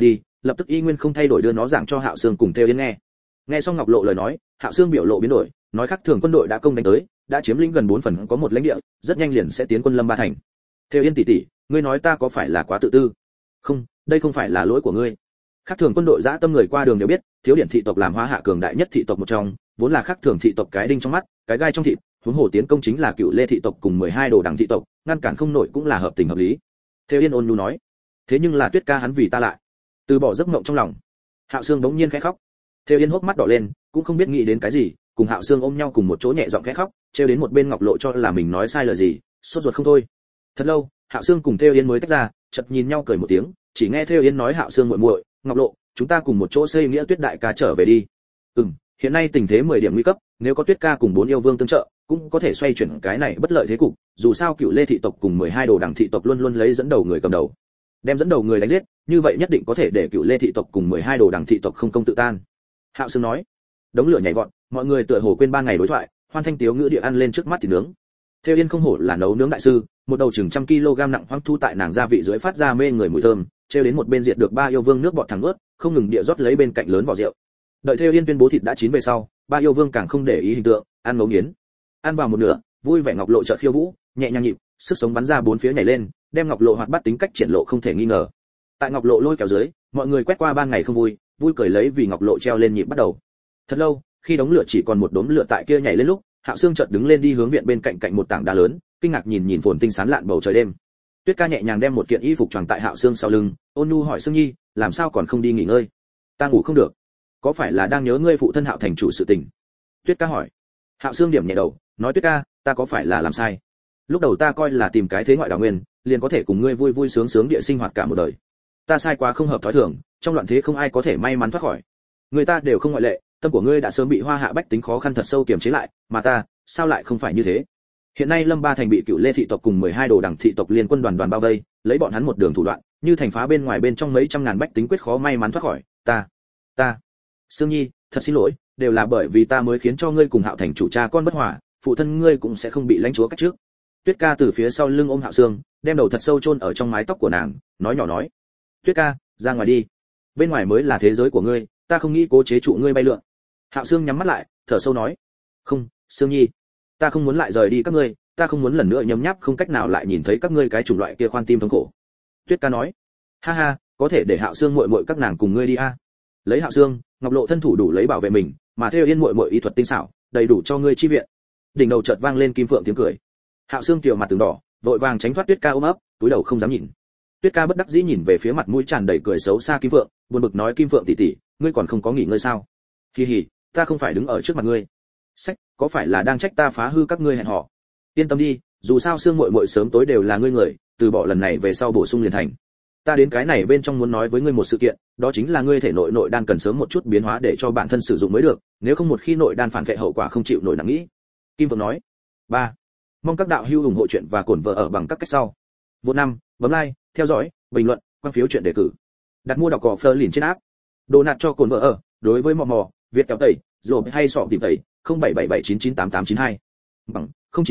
lập tức y nguyên không thay đổi đưa nó giảng cho Hạo Sương cùng Thêu Yên nghe. Nghe xong Ngọc Lộ lời nói, Hạo Sương biểu lộ biến đổi, nói khác thường quân đội đã công đánh tới, đã chiếm lĩnh gần 4/1 có một lãnh địa, rất nhanh liền sẽ tiến quân Lâm Ba thành. Thêu Yên tỷ tỷ, ngươi nói ta có phải là quá tự tư? Không, đây không phải là lỗi của ngươi. Khác thường quân đội dã tâm người qua đường đều biết, Thiếu Điển thị tộc làm Hoa Hạ cường đại nhất thị tộc một trong, vốn là khác thường thị tộc cái đinh trong mắt, cái gai trong thịt, huống hồ tiến công chính là Cựu Lê thị tộc cùng 12 đồ đẳng thị tộc, ngăn cản không nổi cũng là hợp tình hợp lý. Thêu Yên ôn nhu nói, thế nhưng là Tuyết ca hắn vì ta lại từ bỏ giấc mộng trong lòng. Hạo Sương bỗng nhiên khẽ khóc. Thêu Yên hốc mắt đỏ lên, cũng không biết nghĩ đến cái gì, cùng Hạo Sương ôm nhau cùng một chỗ nhẹ giọng khẽ khóc, trêu đến một bên Ngọc Lộ cho là mình nói sai lời gì, sốt ruột không thôi. Thật lâu, Hạo Sương cùng Thêu Yên mới tách ra, chợt nhìn nhau cười một tiếng, chỉ nghe Thêu Yên nói Hạo Sương muội muội, Ngọc Lộ, chúng ta cùng một chỗ xây nghĩa Tuyết đại ca trở về đi. Hiện nay tình thế 10 điểm nguy cấp, nếu có Tuyết ca cùng 4 yêu vương tương trợ, cũng có thể xoay chuyển cái này bất lợi thế cục, dù sao Cựu Lê thị tộc cùng 12 đồ đẳng thị tộc luôn luôn lấy dẫn đầu người cầm đầu. Đem dẫn đầu người đánh giết, như vậy nhất định có thể để Cựu Lê thị tộc cùng 12 đồ đẳng thị tộc không công tự tan. Hạo Sương nói. Đống lửa nhảy vọt, mọi người tựa hồ quên 3 ngày đối thoại, hoan thanh tiếu ngữ địa ăn lên trước mắt thịt nướng. Thêu Yên không hổ là nấu nướng đại sư, một đầu chừng 100 kg nặng hoang thu tại nàng gia vị dưới phát ra mê người mùi thơm, treo đến một bên diệt được 3 yêu vương nước bọt thẳng ướt, không ngừng địa rót lấy bên cạnh lớn vỏ rượu. Đợi Thêu Yên tuyên bố thịt đã chín về sau, 3 yêu vương càng không để ý hình tượng, ăn ngấu nghiến. Ăn vào một nửa, vui vẻ Ngọc Lộ chợt khiêu vũ, nhẹ nhàng nhịp, sức sống bắn ra bốn phía nhảy lên, đem Ngọc Lộ hoạt bát tính cách triển lộ không thể nghi ngờ. Tại Ngọc Lộ lôi kéo dưới, mọi người quét qua ban ngày không vui, vui cười lấy vì Ngọc Lộ treo lên nhịp bắt đầu. Thật lâu, khi đống lửa chỉ còn một đốm lửa tại kia nhảy lên lúc, Hạo Sương chợt đứng lên đi hướng viện bên cạnh một tảng đá lớn, kinh ngạc nhìn phồn tinh sáng lạn bầu trời đêm. Tuyết ca nhẹ nhàng đem một kiện y phục choàng tại Hạo Sương sau lưng, ôn nhu hỏi Sương Nhi, làm sao còn không đi nghỉ ngơi? Ta ngủ không được. Có phải là đang nhớ ngươi phụ thân Hạo thành chủ sự tình? Tuyết ca hỏi. Hạo Sương điểm nhẹ đầu, nói Tuyết ca, ta có phải là làm sai? Lúc đầu ta coi là tìm cái thế ngoại đào nguyên, liền có thể cùng ngươi vui vui sướng sướng địa sinh hoạt cả một đời. Ta sai quá không hợp thói thường, trong loạn thế không ai có thể may mắn thoát khỏi. Người ta đều không ngoại lệ, tâm của ngươi đã sớm bị Hoa Hạ bách tính khó khăn thật sâu kiềm chế lại, mà ta, sao lại không phải như thế? Hiện nay Lâm Ba thành bị Cựu Lê thị tộc cùng 12 đồ đẳng thị tộc liên quân đoàn bao vây, lấy bọn hắn một đường thủ đoạn, như thành phá bên ngoài bên trong mấy trăm ngàn bách tính quyết khó may mắn thoát khỏi. Ta, Sương Nhi, thật xin lỗi, đều là bởi vì ta mới khiến cho ngươi cùng Hạo thành chủ cha con bất hòa, phụ thân ngươi cũng sẽ không bị lãnh chúa cách trước. Tuyết ca từ phía sau lưng ôm Hạo Sương, đem đầu thật sâu chôn ở trong mái tóc của nàng, nói nhỏ nói: Tuyết ca, ra ngoài đi, bên ngoài mới là thế giới của ngươi, ta không nghĩ cố chế trụ ngươi bay lượn. Hạo Sương nhắm mắt lại, thở sâu nói: Không, Sương Nhi, ta không muốn lại rời đi các ngươi, ta không muốn lần nữa nhấm nháp không cách nào lại nhìn thấy các ngươi cái chủng loại kia khoan tim thống khổ. Tuyết ca nói: Ha ha, có thể để Hạo Sương muội muội các nàng cùng ngươi đi a. Lấy Hạo Sương, Ngọc Lộ thân thủ đủ lấy bảo vệ mình, mà Thêu Yên muội muội y thuật tinh xảo, đầy đủ cho ngươi chi viện. Đỉnh đầu chợt vang lên Kim Phượng tiếng cười. Hạo Sương kiều mặt từng đỏ, vội vàng tránh thoát Tuyết ca ôm ấp, túi đầu không dám nhìn. Tuyết ca bất đắc dĩ nhìn về phía mặt mũi tràn đầy cười xấu xa Kim Phượng, buồn bực nói: Kim Phượng tỷ tỷ, ngươi còn không có nghỉ ngơi sao? Kỳ hỉ, ta không phải đứng ở trước mặt ngươi. Sách, có phải là đang trách ta phá hư các ngươi hẹn hò? Yên tâm đi, dù sao Sương muội muội sớm tối đều là ngươi người, từ bỏ lần này về sau bổ sung liền thành. Ta đến cái này bên trong muốn nói với ngươi một sự kiện, đó chính là ngươi thể nội đan cần sớm một chút biến hóa để cho bản thân sử dụng mới được, nếu không một khi nội đan phản vệ hậu quả không chịu nổi nặng nghĩ. Kim Phượng nói. 3. Mong các đạo hữu ủng hộ chuyện và cổn vợ ở bằng các cách sau. Vô 5, bấm like, theo dõi, bình luận, quan phiếu chuyện đề cử. Đặt mua đọc cỏ Fleur liền trên app. Đồ nạt cho cổn vợ ở, đối với mò Việt kéo tẩy, rồi hay sọ tìm tẩy, 0777998892. Bằng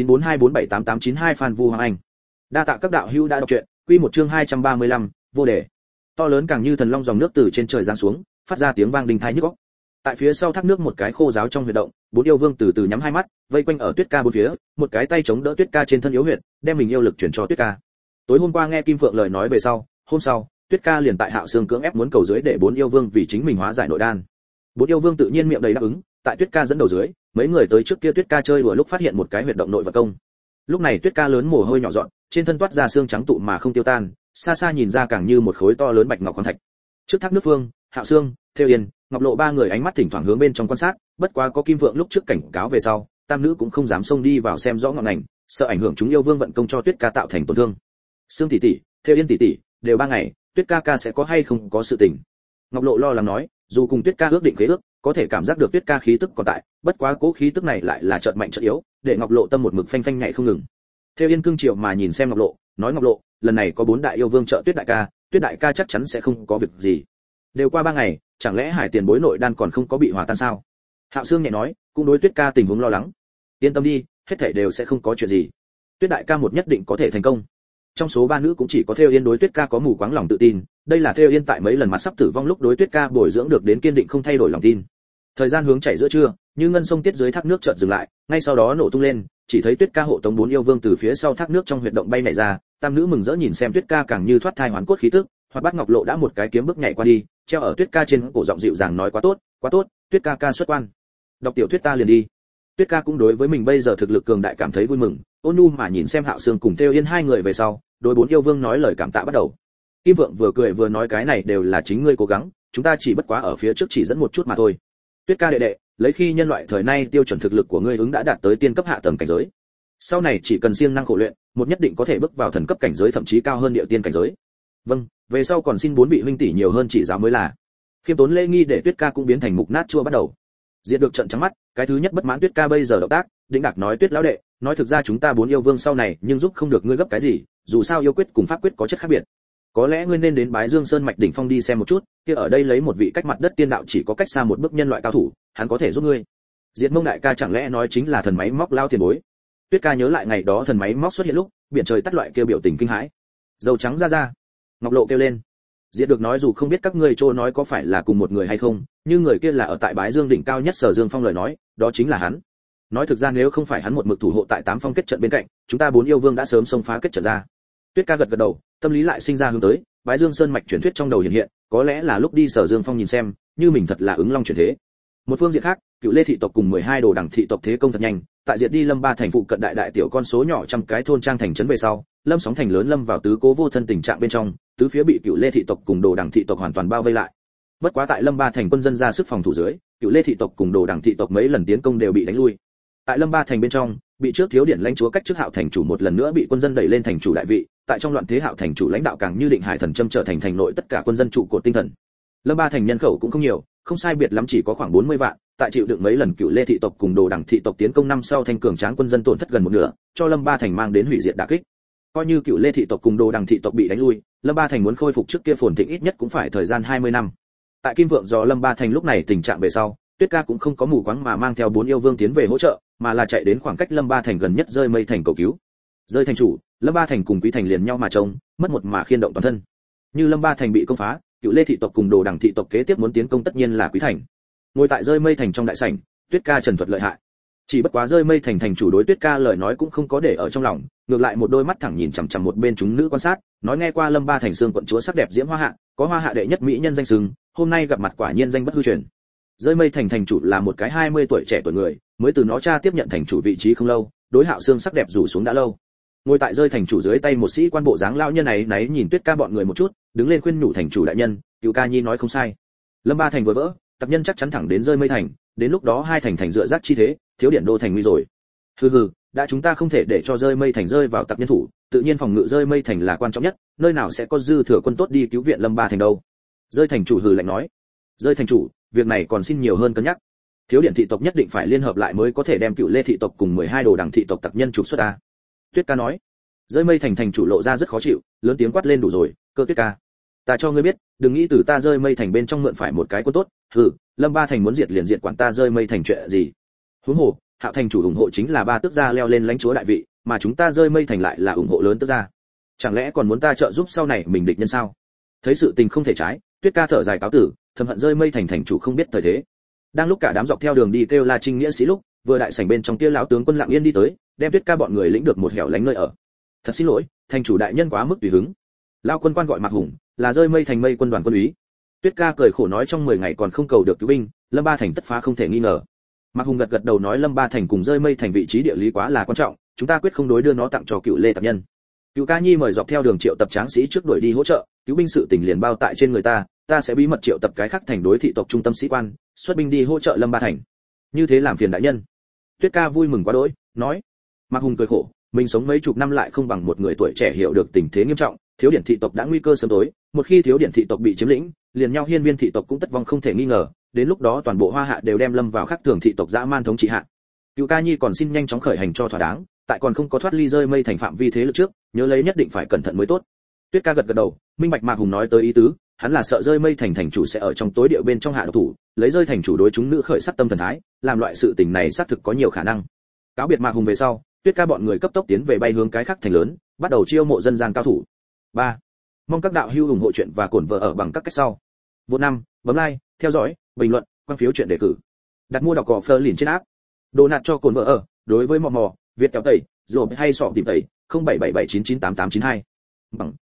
0942478892 Phan Vu Hoàng Anh. Đa tạ các đạo hữu đã đọc truyện, quy một chương 235, vô đề. To lớn càng như thần long dòng nước từ trên trời giáng xuống, phát ra tiếng vang đinh tai nhức óc. Tại phía sau thác nước một cái khô giáo trong huyệt động, 4 yêu vương từ từ nhắm hai mắt, vây quanh ở Tuyết ca bốn phía, một cái tay chống đỡ Tuyết ca trên thân yếu huyệt, đem mình yêu lực chuyển cho Tuyết ca. Tối hôm qua nghe Kim Phượng lời nói về sau, hôm sau, Tuyết ca liền tại Hạo Sương cưỡng ép muốn cầu dưới để 4 yêu vương vì chính mình hóa giải nội đan. 4 yêu vương tự nhiên miệng đầy đáp ứng, tại Tuyết ca dẫn đầu dưới, mấy người tới trước kia Tuyết ca chơi đùa lúc phát hiện một cái huyệt động nội vật công. Lúc này Tuyết ca lớn mồ hôi nhỏ giọt, trên thân toát ra xương trắng tụ mà không tiêu tan, xa xa nhìn ra càng như một khối to lớn bạch ngọc khoáng thạch. Trước thác nước phương, Hạo Sương, Thêu Yên, Ngọc Lộ 3 người ánh mắt thỉnh thoảng hướng bên trong quan sát, bất quá có Kim Phượng lúc trước cảnh cáo về sau, tam nữ cũng không dám xông đi vào xem rõ ngọn ngành, sợ ảnh hưởng chúng yêu vương vận công cho Tuyết ca tạo thành tổn thương. Sương tỷ tỷ, Thêu Yên tỷ tỷ, đều 3 ngày, Tuyết ca ca sẽ có hay không có sự tình. Ngọc Lộ lo lắng nói, dù cùng Tuyết ca ước định khế ước, có thể cảm giác được Tuyết ca khí tức còn tại, bất quá cố khí tức này lại là chợt mạnh chợt yếu, để Ngọc Lộ tâm một mực phanh phanh nhảy không ngừng. Thêu Yên cương chiều mà nhìn xem Ngọc Lộ, nói Ngọc Lộ, lần này có 4 đại yêu vương trợ Tuyết đại ca chắc chắn sẽ không có việc gì. Đều qua 3 ngày, chẳng lẽ Hải Tiền bối nội đan còn không có bị hòa tan sao? Hạo Sương nhẹ nói, cũng đối Tuyết ca tình huống lo lắng. Yên tâm đi, hết thảy đều sẽ không có chuyện gì. Tuyết đại ca một nhất định có thể thành công. Trong số ba nữ cũng chỉ có Thêu Yên đối Tuyết Ca có mù quáng lòng tự tin, đây là Thêu Yên tại mấy lần mặt sắp tử vong lúc đối Tuyết Ca bồi dưỡng được đến kiên định không thay đổi lòng tin. Thời gian hướng chảy giữa trưa, như ngân sông tiết dưới thác nước chợt dừng lại, ngay sau đó nổ tung lên, chỉ thấy Tuyết Ca hộ tống 4 yêu vương từ phía sau thác nước trong huyệt động bay nhảy ra, tam nữ mừng rỡ nhìn xem Tuyết Ca càng như thoát thai hoán cốt khí tức, Hoạt Bát Ngọc Lộ đã một cái kiếm bước nhảy qua đi, treo ở Tuyết Ca trên cổ giọng dịu dàng nói quá tốt, Tuyết Ca ca xuất quan. Đọc tiểu thuyết ta liền đi. Tuyết Ca cũng đối với mình bây giờ thực lực cường đại cảm thấy vui mừng, ôn nhu mà nhìn xem Hạo Sương cùng Thêu Yên hai người về sau, đối 4 yêu vương nói lời cảm tạ bắt đầu. Kim Vượng vừa cười vừa nói cái này đều là chính ngươi cố gắng, chúng ta chỉ bất quá ở phía trước chỉ dẫn một chút mà thôi. Tuyết Ca đệ đệ, lấy khi nhân loại thời nay tiêu chuẩn thực lực của ngươi ứng đã đạt tới tiên cấp hạ tầng cảnh giới. Sau này chỉ cần siêng năng khổ luyện, một nhất định có thể bước vào thần cấp cảnh giới thậm chí cao hơn địa tiên cảnh giới. Vâng, về sau còn xin 4 vị huynh tỷ nhiều hơn chỉ giáo mới là. Khiêm tốn lễ nghi để Tuyết Ca cũng biến thành mục nát chua bắt đầu. Diệt được trận trắng mắt, cái thứ nhất bất mãn Tuyết Ca bây giờ động tác, đĩnh đạc nói Tuyết lão đệ, nói thực ra chúng ta 4 yêu vương sau này nhưng giúp không được ngươi gấp cái gì, dù sao yêu quyết cùng pháp quyết có chất khác biệt. Có lẽ ngươi nên đến Bái Dương Sơn mạch đỉnh phong đi xem một chút, kia ở đây lấy một vị cách mặt đất tiên đạo chỉ có cách xa một bước nhân loại cao thủ, hắn có thể giúp ngươi. Diệt Mông đại ca chẳng lẽ nói chính là thần máy móc lao tiền bối? Tuyết Ca nhớ lại ngày đó thần máy móc xuất hiện lúc, biển trời tắt loại kêu biểu tình kinh hãi. Dầu trắng ra. Ngọc Lộ kêu lên. Diệt được nói dù không biết các ngươi trô nói có phải là cùng một người hay không, nhưng người kia là ở tại Bái Dương đỉnh cao nhất Sở Dương Phong lời nói, đó chính là hắn. Nói thực ra nếu không phải hắn một mực thủ hộ tại 8 phong kết trận bên cạnh, chúng ta 4 yêu vương đã sớm xông phá kết trận ra. Tuyết Ca gật gật đầu, tâm lý lại sinh ra hướng tới, Bái Dương Sơn mạch truyền thuyết trong đầu hiện, có lẽ là lúc đi Sở Dương Phong nhìn xem, như mình thật là ứng long chuyển thế. Một phương diện khác, Cựu Lê thị tộc cùng 12 đồ đẳng thị tộc thế công thật nhanh, tại diệt đi Lâm Ba thành phụ cận đại tiểu con số nhỏ trăm cái thôn trang thành trấn về sau, Lâm sóng thành lớn lâm vào tứ cố vô thân tình trạng bên trong, tứ phía bị Cựu Lê thị tộc cùng đồ đẳng thị tộc hoàn toàn bao vây lại. Bất quá tại Lâm Ba thành quân dân ra sức phòng thủ dưới, Cựu Lê thị tộc cùng đồ đẳng thị tộc mấy lần tiến công đều bị đánh lui. Tại Lâm Ba thành bên trong, bị trước thiếu điện lãnh chúa cách trước Hạo thành chủ một lần nữa bị quân dân đẩy lên thành chủ đại vị, tại trong loạn thế Hạo thành chủ lãnh đạo càng như định hải thần châm trở thành thành nội tất cả quân dân trụ cột tinh thần. Lâm Ba thành nhân khẩu cũng không nhiều, không sai biệt lắm chỉ có khoảng 40 vạn, tại chịu đựng mấy lần Cựu Lê thị tộc cùng đồ đẳng thị tộc tiến công năm sau thanh cường tráng quân dân tổn thất gần một nửa, cho Lâm Ba thành mang đến hủy diệt đả kích. Coi như Cựu Lê thị tộc cùng đồ đẳng thị tộc bị đánh lui, Lâm Ba thành muốn khôi phục trước kia phồn thịnh ít nhất cũng phải thời gian 20 năm. Tại Kim Vượng do Lâm Ba thành lúc này tình trạng về sau, Tuyết Ca cũng không có mù quáng mà mang theo 4 yêu vương tiến về hỗ trợ, mà là chạy đến khoảng cách Lâm Ba thành gần nhất Rơi Mây thành cầu cứu. Rơi thành chủ, Lâm Ba thành cùng Quý thành liền nhau mà trông, mất một mà khiên động toàn thân. Như Lâm Ba thành bị công phá, Cựu Lê thị tộc cùng đồ đẳng thị tộc kế tiếp muốn tiến công tất nhiên là Quý thành. Ngồi tại Rơi Mây thành trong đại sảnh, Tuyết Ca trần thuật lợi hại. Chỉ bất quá Rơi Mây thành thành chủ đối Tuyết Ca lời nói cũng không có để ở trong lòng, ngược lại một đôi mắt thẳng nhìn chằm chằm một bên chúng nữ quan sát, nói nghe qua Lâm Ba thành xương quận chúa sắc đẹp diễm hoa hạ, có hoa hạ đệ nhất mỹ nhân danh xưng, hôm nay gặp mặt quả nhiên danh bất hư truyền. Rơi Mây thành thành chủ là một cái 20 tuổi trẻ tuổi người, mới từ nó cha tiếp nhận thành chủ vị trí không lâu, đối Hạo xương sắc đẹp rủ xuống đã lâu. Ngồi tại Rơi thành chủ dưới tay một sĩ quan bộ dáng lão nhân này nhìn Tuyết Ca bọn người một chút, đứng lên khuyên nhủ thành chủ đại nhân, Cửu Ca nhi nói không sai. Lâm Ba thành vừa vỡ, tặc nhân chắc chắn thẳng đến Rơi Mây thành, đến lúc đó hai thành thành dựa dắt chi thế, thiếu điện đô thành nguy rồi. Hừ, đã chúng ta không thể để cho Rơi Mây thành rơi vào tặc nhân thủ, tự nhiên phòng ngự Rơi Mây thành là quan trọng nhất, nơi nào sẽ có dư thừa quân tốt đi cứu viện Lâm Ba thành đâu. Rơi thành chủ hừ lạnh nói. Rơi thành chủ, việc này còn xin nhiều hơn cân nhắc. Thiếu điện thị tộc nhất định phải liên hợp lại mới có thể đem Cựu Lê thị tộc cùng 12 đồ đẳng thị tộc tặc nhân trục xuất ta. Tuyết Ca nói. Rơi Mây thành thành chủ lộ ra rất khó chịu, lớn tiếng quát lên đủ rồi, Cơ Tuyết Ca, ta cho ngươi biết, đừng nghĩ từ ta Rơi Mây thành bên trong mượn phải một cái quân tốt, hừ, Lâm Ba thành muốn diệt liền diệt quản ta Rơi Mây thành chuyện gì. Huống hồ, Hạo thành chủ ủng hộ chính là ba tước gia leo lên lãnh chúa đại vị, mà chúng ta Rơi Mây thành lại là ủng hộ lớn tước gia. Chẳng lẽ còn muốn ta trợ giúp sau này mình địch nhân sao? Thấy sự tình không thể trái, Tuyết Ca thở dài cáo tử, thầm hận Rơi Mây thành thành chủ không biết thời thế. Đang lúc cả đám dọc theo đường đi kêu la trinh nghĩa sĩ lúc, vừa đại sảnh bên trong kia lão tướng quân lặng yên đi tới, đem Tuyết Ca bọn người lĩnh được một hẻo lánh nơi ở. Thật xin lỗi, thành chủ đại nhân quá mức tùy hứng. Lão quân quan gọi Mạc Hùng, là Rơi Mây thành Mây quân đoàn quân úy. Tuyết Ca cười khổ nói trong 10 ngày còn không cầu được cứu binh, Lâm Ba thành tất phá không thể nghi ngờ. Mạc Hùng gật gật đầu nói Lâm Ba thành cùng Rơi Mây thành vị trí địa lý quá là quan trọng, chúng ta quyết không đối đưa nó tặng cho Cựu Lê tặc nhân. Cựu Ca nhi mời dọc theo đường triệu tập tráng sĩ trước đuổi đi hỗ trợ, cứu binh sự tình liền bao tại trên người ta, ta sẽ bí mật triệu tập cái khác thành đối thị tộc trung tâm sĩ quan, xuất binh đi hỗ trợ Lâm Ba thành. Như thế làm phiền đại nhân. Tuyết Ca vui mừng quá đỗi, nói. Mạc Hùng cười khổ, mình sống mấy chục năm lại không bằng một người tuổi trẻ hiểu được tình thế nghiêm trọng, thiếu điện thị tộc đã nguy cơ sớm tối, một khi thiếu điện thị tộc bị chiếm lĩnh, liền nhau hiên viên thị tộc cũng tất vong không thể nghi ngờ, đến lúc đó toàn bộ Hoa Hạ đều đem lâm vào khắc thường thị tộc dã man thống trị hạ. Cựu Ca nhi còn xin nhanh chóng khởi hành cho thỏa đáng, tại còn không có thoát ly Rơi Mây thành phạm vi thế lực trước, nhớ lấy nhất định phải cẩn thận mới tốt. Tuyết Ca gật gật đầu, minh bạch Mạc Hùng nói tới ý tứ, hắn là sợ Rơi Mây thành thành chủ sẽ ở trong tối điệu bên trong hạ độc thủ, lấy Rơi thành chủ đối chúng nữ khởi sát tâm thần thái, làm loại sự tình này xác thực có nhiều khả năng. Cáo biệt Mạc Hùng về sau, Tuyết Ca bọn người cấp tốc tiến về bay hướng cái khác thành lớn, bắt đầu chiêu mộ dân gian cao thủ. 3. Mong các đạo hữu ủng hộ chuyện và cổn vợ ở bằng các cách sau. Vô 5, bấm like, theo dõi, bình luận, quan phiếu chuyện đề cử. Đặt mua đọc cỏ Fleur liền trên app. Đồ nạt cho cổn vợ ở, đối với mò Việt kéo tẩy, rồi hay sọ tìm tẩy, 0777998892. Bằng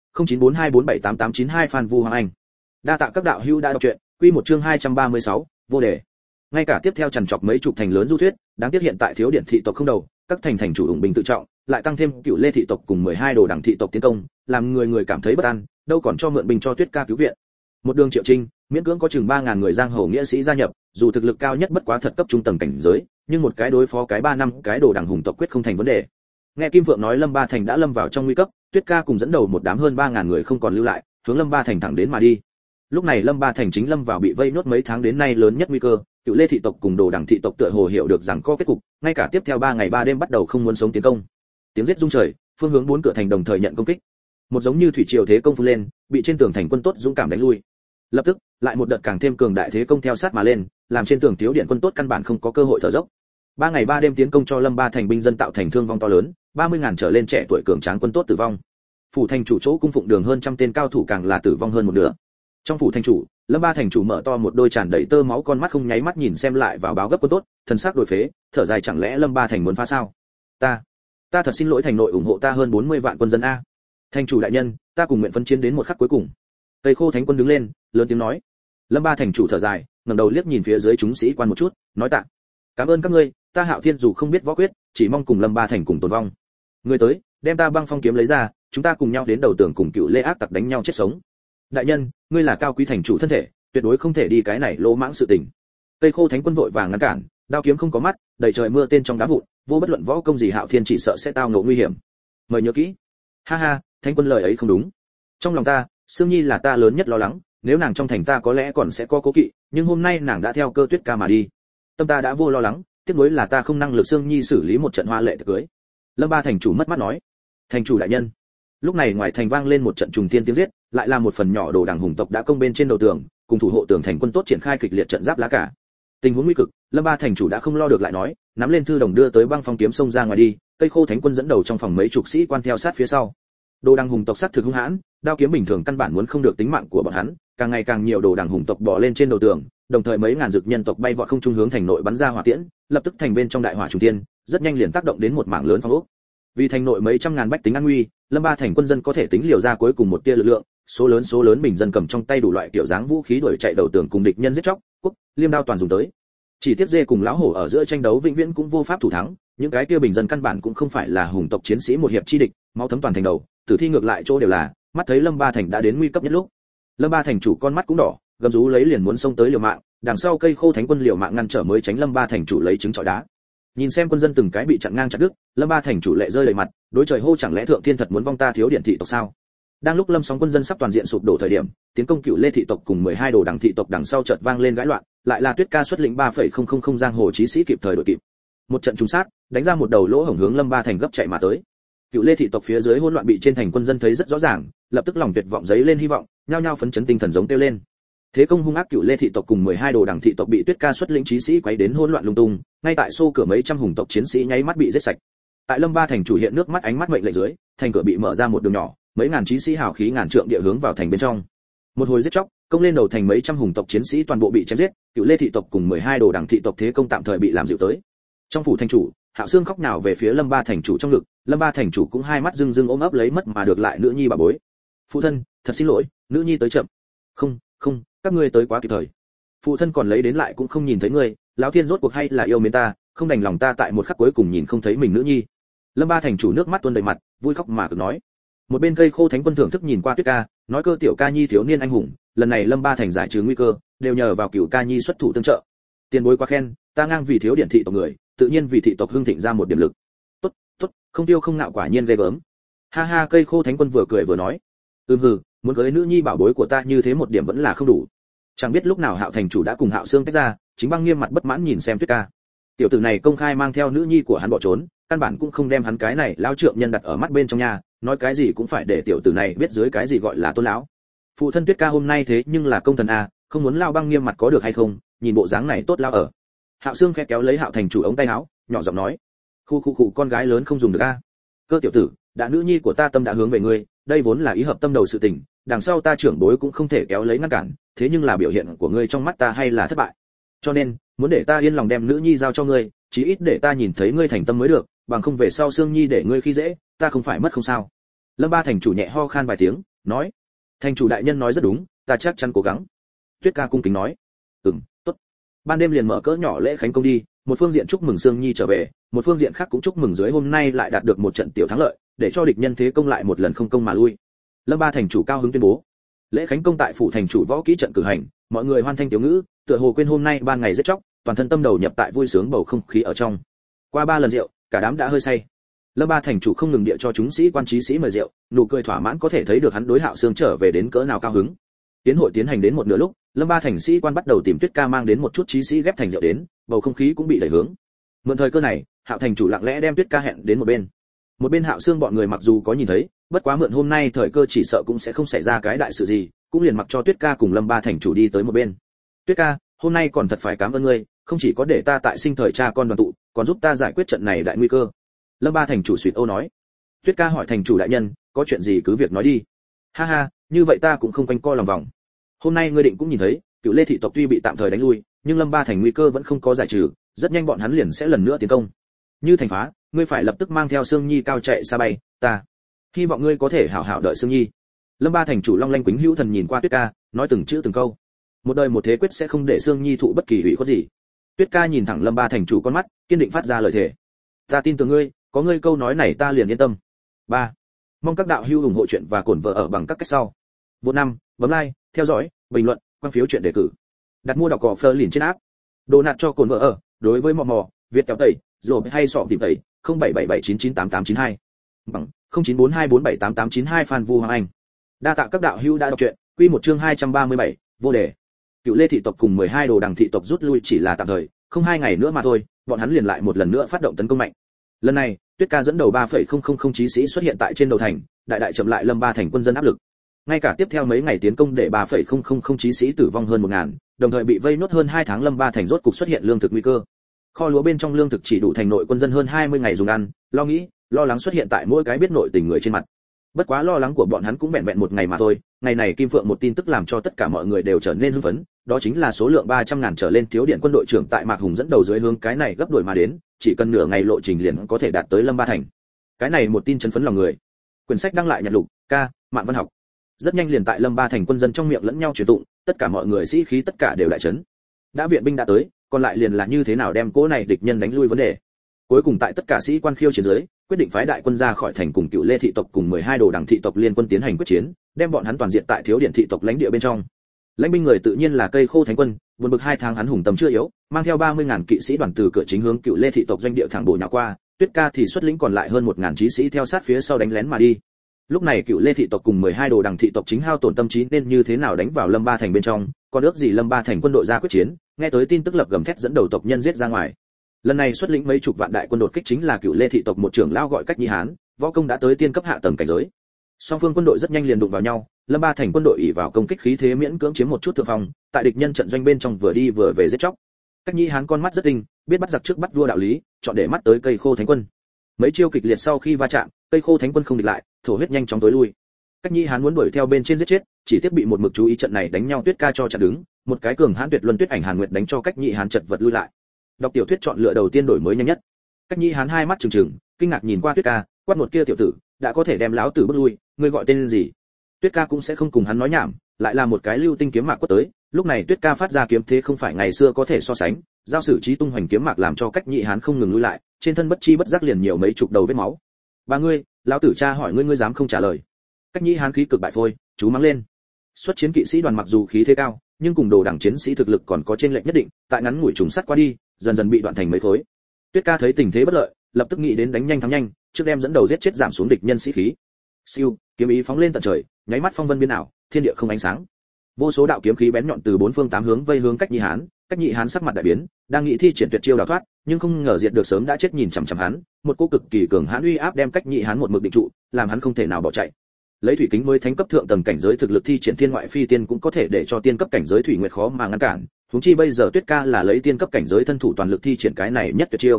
0942478892 Phan Vu Hoàng Anh. Đa tạ các đạo hữu đã đọc truyện, quy một chương 236, vô đề. Ngay cả tiếp theo trằn trọc mấy chục thành lớn du thuyết, đáng tiếc hiện tại thiếu điện thị tộc không đầu, các thành chủ ủng bình tự trọng, lại tăng thêm Cựu Lê thị tộc cùng 12 đồ đẳng thị tộc tiến công, làm người cảm thấy bất an, đâu còn cho mượn binh cho Tuyết Ca cứu viện. Một đường triệu trinh, miễn cưỡng có chừng 3000 người giang hồ nghĩa sĩ gia nhập, dù thực lực cao nhất bất quá thật cấp trung tầng cảnh giới, nhưng một cái đối phó cái 3 năm cái đồ đẳng hùng tộc quyết không thành vấn đề. Nghe Kim Phượng nói Lâm Ba Thành đã lâm vào trong nguy cấp, Tuyết Ca cùng dẫn đầu một đám hơn 3000 người không còn lưu lại, hướng Lâm Ba Thành thẳng đến mà đi. Lúc này Lâm Ba Thành chính lâm vào bị vây nốt mấy tháng đến nay lớn nhất nguy cơ, Cựu Lê thị tộc cùng đồ đẳng thị tộc tựa hồ hiểu được rằng có kết cục, ngay cả tiếp theo 3 ngày 3 đêm bắt đầu không muốn sống tiến công. Tiếng giết rung trời, phương hướng 4 cửa thành đồng thời nhận công kích. Một giống như thủy triều thế công phun lên, bị trên tường thành quân tốt dũng cảm đánh lui. Lập tức, lại một đợt càng thêm cường đại thế công theo sát mà lên, làm trên tường thiếu điện quân tốt căn bản không có cơ hội thở dốc. 3 ngày 3 đêm tiến công cho Lâm Ba Thành binh dân tạo thành thương vong to lớn, 30.000 trở lên trẻ tuổi cường tráng quân tốt tử vong. Phủ thành chủ chỗ cung phụng đường hơn trăm tên cao thủ càng là tử vong hơn một nửa. Trong phủ thành chủ, Lâm Ba Thành chủ mở to một đôi tràn đầy tơ máu con mắt không nháy mắt nhìn xem lại vào báo gấp quân tốt, thần sắc đổi phế, thở dài chẳng lẽ Lâm Ba Thành muốn phá sao? Ta thật xin lỗi thành nội ủng hộ ta hơn 40 vạn quân dân a. Thành chủ đại nhân, ta cùng nguyện phấn chiến đến một khắc cuối cùng. Tây Khô Thánh Quân đứng lên, lớn tiếng nói. Lâm Ba Thành chủ thở dài, ngẩng đầu liếc nhìn phía dưới chúng sĩ quan một chút, nói tạ. Cảm ơn các ngươi, ta Hạo Thiên dù không biết võ quyết, chỉ mong cùng Lâm Ba Thành cùng tồn vong. Người tới, đem ta băng phong kiếm lấy ra, chúng ta cùng nhau đến đầu tường cùng Cựu Lê ác tặc đánh nhau chết sống. Đại nhân, ngươi là cao quý thành chủ thân thể, tuyệt đối không thể đi cái này lỗ mãng sự tình. Tây Khô Thánh Quân vội vàng ngăn cản, đao kiếm không có mắt, đầy trời mưa tên trong đá vụn, vô bất luận võ công gì Hạo Thiên chỉ sợ sẽ tao ngộ nguy hiểm. Mời nhớ kỹ. Ha ha, Thánh Quân lời ấy không đúng. Trong lòng ta, Sương Nhi là ta lớn nhất lo lắng, nếu nàng trong thành ta có lẽ còn sẽ có cố kỵ, nhưng hôm nay nàng đã theo Cơ Tuyết Ca mà đi. Tâm ta đã vô lo lắng, tiếc nuối là ta không năng lực Sương Nhi xử lý một trận hoa lệ tiệc cưới. Lâm Ba Thành chủ mất mắt nói. Thành chủ đại nhân. Lúc này ngoài thành vang lên một trận trùng thiên tiếng giết, lại là một phần nhỏ đồ đảng hùng tộc đã công bên trên đầu tường, cùng thủ hộ tường thành quân tốt triển khai kịch liệt trận giáp lá cả. Tình huống nguy cực, Lâm Ba Thành chủ đã không lo được lại nói, nắm lên thư đồng đưa tới băng phong kiếm xông ra ngoài đi, Tây Khô Thánh Quân dẫn đầu trong phòng mấy chục sĩ quan theo sát phía sau. Đồ đảng hùng tộc sát thực hung hãn, đao kiếm bình thường căn bản muốn không được tính mạng của bọn hắn, càng ngày càng nhiều đồ đảng hùng tộc bò lên trên đầu tường, đồng thời mấy ngàn dực nhân tộc bay vọt không trung hướng thành nội bắn ra hỏa tiễn, lập tức thành bên trong đại hỏa trùng thiên, rất nhanh liền tác động đến một mảng lớn phong ốc. Vì thành nội mấy trăm ngàn bách tính an nguy, Lâm Ba Thành quân dân có thể tính liều ra cuối cùng một tia lực lượng, số lớn bình dân cầm trong tay đủ loại kiểu dáng vũ khí đuổi chạy đầu tường cùng địch nhân giết chóc, quốc, liêm đao toàn dùng tới. Chỉ tiếc dê cùng lão hổ ở giữa tranh đấu vĩnh viễn cũng vô pháp thủ thắng, những cái kia bình dân căn bản cũng không phải là hùng tộc chiến sĩ một hiệp chi địch, máu thấm toàn thành đầu, tử thi ngược lại chỗ đều là, mắt thấy Lâm Ba Thành đã đến nguy cấp nhất lúc. Lâm Ba Thành chủ con mắt cũng đỏ, gầm rú lấy liền muốn xông tới liều mạng, đằng sau Cây Khô Thánh Quân liều mạng ngăn trở mới tránh Lâm Ba Thành chủ lấy trứng chọi đá. Nhìn xem quân dân từng cái bị chặn ngang chặt đứt, Lâm Ba Thành chủ lệ rơi đầy mặt, đối trời hô chẳng lẽ thượng thiên thật muốn vong ta thiếu điện thị tộc sao? Đang lúc Lâm sóng quân dân sắp toàn diện sụp đổ thời điểm, tiến công Cựu Lê thị tộc cùng 12 đồ đẳng thị tộc đằng sau chợt vang lên gãi loạn, lại là Tuyết Ca xuất lĩnh 3,000 giang hồ chí sĩ kịp thời đội kịp. Một trận trùng sát, đánh ra một đầu lỗ hổng hướng Lâm Ba Thành gấp chạy mà tới. Cựu Lê thị tộc phía dưới hỗn loạn bị trên thành quân dân thấy rất rõ ràng, lập tức lòng tuyệt vọng giấy lên hy vọng, nhao nhao phấn chấn tinh thần giống kêu lên. Thế công hung ác Cựu Lê thị tộc cùng 12 đồ đẳng thị tộc bị Tuyết Ca xuất lĩnh chí sĩ quấy đến hỗn loạn lung tung, ngay tại xô cửa mấy trăm hùng tộc chiến sĩ nháy mắt bị giết sạch. Tại Lâm Ba Thành chủ hiện nước mắt ánh mắt mệnh lệnh dưới, thành cửa bị mở ra một đường nhỏ, mấy ngàn chí sĩ hào khí ngàn trượng địa hướng vào thành bên trong. Một hồi giết chóc, công lên đầu thành mấy trăm hùng tộc chiến sĩ toàn bộ bị chém giết, Cựu Lê thị tộc cùng 12 đồ đẳng thị tộc thế công tạm thời bị làm dịu tới. Trong phủ thành chủ, Hạo Xương khóc nhào về phía Lâm Ba Thành chủ trong ngực, Lâm Ba Thành chủ cũng hai mắt rưng rưng ôm ấp lấy mất mà được lại nữ nhi bà bối. Phụ thân, thật xin lỗi, nữ nhi tới chậm. Không, các ngươi tới quá kịp thời. Phụ thân còn lấy đến lại cũng không nhìn thấy ngươi, lão thiên rốt cuộc hay là yêu mến ta, không đành lòng ta tại một khắc cuối cùng nhìn không thấy mình nữ nhi. Lâm Ba Thành chủ nước mắt tuôn đầy mặt, vui khóc mà cực nói. Một bên Cây Khô Thánh Quân thưởng thức nhìn qua Tuyết Ca, nói Cơ tiểu ca nhi thiếu niên anh hùng, lần này Lâm Ba Thành giải trừ nguy cơ, đều nhờ vào Cửu ca nhi xuất thủ tương trợ. Tiền bối quá khen, ta ngang vì thiếu điện thị tộc người, tự nhiên vì thị tộc hưng thịnh ra một điểm lực. Tốt, không tiêu không nạo quả nhiên ghê gớm. Ha ha, Cây Khô Thánh Quân vừa cười vừa nói. Hừ, muốn cưới nữ nhi bảo bối của ta như thế một điểm vẫn là không đủ. Chẳng biết lúc nào Hạo Thành chủ đã cùng Hạo Xương tách ra, chính băng nghiêm mặt bất mãn nhìn xem Tuyết Ca. Tiểu tử này công khai mang theo nữ nhi của hắn bỏ trốn, căn bản cũng không đem hắn cái này lão trượng nhân đặt ở mắt bên trong nhà, nói cái gì cũng phải để tiểu tử này biết dưới cái gì gọi là tôn lão. Phụ thân Tuyết Ca hôm nay thế nhưng là công thần a, không muốn lao băng nghiêm mặt có được hay không, nhìn bộ dáng này tốt lao ở. Hạo Xương khẽ kéo lấy Hạo Thành chủ ống tay áo, nhỏ giọng nói, khu con gái lớn không dùng được a. Cơ tiểu tử, đã nữ nhi của ta tâm đã hướng về ngươi, đây vốn là ý hợp tâm đầu sự tình, đằng sau ta trưởng bối cũng không thể kéo lấy ngăn cản, thế nhưng là biểu hiện của ngươi trong mắt ta hay là thất bại. Cho nên, muốn để ta yên lòng đem nữ nhi giao cho ngươi, chí ít để ta nhìn thấy ngươi thành tâm mới được, bằng không về sau Sương Nhi để ngươi khi dễ, ta không phải mất không sao. Lâm Ba thành chủ nhẹ ho khan vài tiếng, nói: "Thành chủ đại nhân nói rất đúng, ta chắc chắn cố gắng." Tuyết Ca cung kính nói: "Tốt." Ban đêm liền mở cỡ nhỏ lễ khánh công đi, một phương diện chúc mừng Sương Nhi trở về, một phương diện khác cũng chúc mừng dưới hôm nay lại đạt được một trận tiểu thắng lợi, để cho địch nhân thế công lại một lần không công mà lui. Lâm Ba thành chủ cao hứng tuyên bố: "Lễ khánh công tại phủ thành chủ võ kỹ trận cử hành, mọi người hoan thanh tiểu ngữ, tựa hồ quên hôm nay ban ngày giết chóc, toàn thân tâm đầu nhập tại vui sướng bầu không khí ở trong." Qua 3 lần rượu, cả đám đã hơi say. Lâm Ba thành chủ không ngừng địa cho chúng sĩ quan trí sĩ mời rượu, nụ cười thỏa mãn có thể thấy được hắn đối Hạo Sương trở về đến cỡ nào cao hứng. Tiến hội tiến hành đến một nửa lúc, Lâm Ba thành sĩ quan bắt đầu tìm Tuyết Ca mang đến một chút trí sĩ ghép thành rượu đến, bầu không khí cũng bị đẩy hướng. Mượn thời cơ này, Hạo thành chủ lặng lẽ đem Tuyết Ca hẹn đến một bên. Một bên Hạo Sương bọn người mặc dù có nhìn thấy, bất quá mượn hôm nay thời cơ chỉ sợ cũng sẽ không xảy ra cái đại sự gì, cũng liền mặc cho Tuyết Ca cùng Lâm Ba thành chủ đi tới một bên. "Tuyết Ca, hôm nay còn thật phải cảm ơn ngươi, không chỉ có để ta tại sinh thời cha con đoàn tụ, còn giúp ta giải quyết trận này đại nguy cơ." Lâm Ba thành chủ suýt âu nói. Tuyết Ca hỏi thành chủ đại nhân, có chuyện gì cứ việc nói đi. "Ha ha, như vậy ta cũng không quanh co lòng vòng. Hôm nay ngươi định cũng nhìn thấy, Cựu Lê thị tộc tuy bị tạm thời đánh lui, nhưng Lâm Ba thành nguy cơ vẫn không có giải trừ, rất nhanh bọn hắn liền sẽ lần nữa tiến công. Như thành phá, ngươi phải lập tức mang theo Sương Nhi cao chạy xa bay, ta hy vọng ngươi có thể hảo hảo đợi Sương Nhi." Lâm Ba thành chủ long lanh quýnh hữu thần nhìn qua Tuyết Ca, nói từng chữ từng câu. Một đời một thế quyết sẽ không để Sương Nhi thụ bất kỳ hủy khuất gì. Tuyết Ca nhìn thẳng Lâm Ba thành chủ con mắt, kiên định phát ra lời thề: "Ta tin tưởng ngươi, có ngươi câu nói này ta liền yên tâm." 3. Mong các đạo hữu ủng hộ chuyện và cổn vợ ở bằng các cách sau. Vô 5, bấm like, theo dõi, bình luận, quan phiếu chuyện đề cử. Đặt mua đọc cỏ Fleur liền trên app. Đồ nạt cho cồn vợ ở, đối với mò, Việt kéo tẩy, rồi hay sọ tìm tẩy, 0777998892. Bằng 0942478892 Phan Vu Hoàng Anh. Đa tạ các đạo hữu đã đọc truyện, quy một chương 237, vô đề. Cựu Lê thị tộc cùng 12 đồ đằng thị tộc rút lui chỉ là tạm thời, không 2 ngày nữa mà thôi, bọn hắn liền lại một lần nữa phát động tấn công mạnh. Lần này, Tuyết Ca dẫn đầu 3,000 chí sĩ xuất hiện tại trên đầu thành, đại đại chậm lại Lâm Ba thành quân dân áp lực. Ngay cả tiếp theo mấy ngày tiến công để 3,000 chí sĩ tử vong hơn 1000, đồng thời bị vây nốt hơn 2 tháng Lâm Ba thành rốt cục xuất hiện lương thực nguy cơ. Kho lúa bên trong lương thực chỉ đủ thành nội quân dân hơn 20 ngày dùng ăn, lo lắng xuất hiện tại mỗi cái biết nội tình người trên mặt. Bất quá lo lắng của bọn hắn cũng vẹn vẹn một ngày mà thôi, ngày này Kim Phượng một tin tức làm cho tất cả mọi người đều trở nên hưng phấn, đó chính là số lượng 300.000 trở lên thiếu điện quân đội trưởng tại Mạc Hùng dẫn đầu dưới hướng cái này gấp đôi mà đến, chỉ cần nửa ngày lộ trình liền có thể đạt tới Lâm Ba thành. Cái này một tin chấn phấn lòng người. Quyển sách đăng lại nhật lục, ca, mạng văn học. Rất nhanh liền tại Lâm Ba thành quân dân trong miệng lẫn nhau truyền tụng, tất cả mọi người sĩ khí tất cả đều đại chấn. Đã viện binh đã tới, còn lại liền là như thế nào đem cỗ này địch nhân đánh lui vấn đề. Cuối cùng tại tất cả sĩ quan khiêu chiến dưới, quyết định phái đại quân ra khỏi thành cùng Cựu Lê thị tộc cùng 12 đồ đằng thị tộc liên quân tiến hành quyết chiến, đem bọn hắn toàn diện tại thiếu điện thị tộc lãnh địa bên trong. Lãnh binh người tự nhiên là Cây Khô Thánh quân, buồn bực 2 tháng hắn hùng tâm chưa yếu, mang theo 30.000 kỵ sĩ đoàn từ cửa chính hướng Cựu Lê thị tộc doanh địa thẳng bổ nhào qua, Tuyết Ca thì xuất lĩnh còn lại hơn 1000 chí sĩ theo sát phía sau đánh lén mà đi. Lúc này Cựu Lê thị tộc cùng 12 đồ đằng thị tộc chính hao tổn tâm trí nên như thế nào đánh vào Lâm Ba thành bên trong, còn ước gì Lâm Ba thành quân đội ra quyết chiến, nghe tới tin tức lập gầm thét dẫn đầu tộc nhân giết ra ngoài. Lần này xuất lĩnh mấy chục vạn đại quân đột kích chính là Cựu Lê thị tộc một trưởng lão gọi Cách Nhĩ Hán, võ công đã tới tiên cấp hạ tầng cảnh giới. Song phương quân đội rất nhanh liền đụng vào nhau, Lâm Ba thành quân đội ỷ vào công kích khí thế miễn cưỡng chiếm một chút thượng phong, tại địch nhân trận doanh bên trong vừa đi vừa về giết chóc. Cách Nhĩ Hán con mắt rất tinh, biết bắt giặc trước bắt vua đạo lý, chọn để mắt tới Cây Khô Thánh quân. Mấy chiêu kịch liệt sau khi va chạm, Cây Khô Thánh quân không địch lại, thổ huyết nhanh chóng tối lui. Cách Nhĩ Hán muốn đuổi theo bên trên giết chết, chỉ tiếc bị một mực chú ý trận này đánh nhau Tuyết Ca cho chặn đứng, một cái cường hãn tuyệt luân tuyết ảnh Hàn Nguyệt đánh cho Cách Nhĩ Hán chật vật lui lại. Đọc tiểu thuyết chọn lựa đầu tiên đổi mới nhanh nhất. Cách Nhĩ Hán hai mắt trừng trừng, kinh ngạc nhìn qua Tuyết Ca, quát một kia tiểu tử, đã có thể đem lão tử bước lui, ngươi gọi tên gì? Tuyết Ca cũng sẽ không cùng hắn nói nhảm, lại là một cái lưu tinh kiếm mạc quất tới, lúc này Tuyết Ca phát ra kiếm thế không phải ngày xưa có thể so sánh, giao sử trí tung hoành kiếm mạc làm cho Cách Nhĩ Hán không ngừng lui lại, trên thân bất chi bất giác liền nhiều mấy chục đầu vết máu. Ba ngươi, lão tử cha hỏi ngươi dám không trả lời? Cách Nhĩ Hán khí cực bại phôi, chú mắng lên. Xuất chiến kỵ sĩ đoàn mặc dù khí thế cao, nhưng cùng đồ đẳng chiến sĩ thực lực còn có trên lệch nhất định, tại ngắn ngủi trùng sắt qua đi, dần dần bị đoạn thành mấy khối. Tuyết Ca thấy tình thế bất lợi, lập tức nghĩ đến đánh nhanh thắng nhanh, trước đem dẫn đầu giết chết giảm xuống địch nhân sĩ khí. Siêu, kiếm ý phóng lên tận trời, nháy mắt phong vân biến ảo, thiên địa không ánh sáng. Vô số đạo kiếm khí bén nhọn từ bốn phương tám hướng vây hướng Cách Nhĩ Hán, Cách Nhĩ Hán sắc mặt đại biến, đang nghĩ thi triển tuyệt chiêu đào thoát, nhưng không ngờ diệt được sớm đã chết nhìn chằm chằm hắn, một cỗ cực kỳ cường hãn uy áp đem Cách Nhĩ Hán một mực định trụ, làm hắn không thể nào bỏ chạy. Lấy thủy kính mới thánh cấp thượng tầng cảnh giới thực lực thi triển thiên ngoại phi tiên cũng có thể để cho tiên cấp cảnh giới thủy nguyệt khó mà ngăn cản, huống chi bây giờ Tuyết Ca là lấy tiên cấp cảnh giới thân thủ toàn lực thi triển cái này nhất tuyệt chiêu.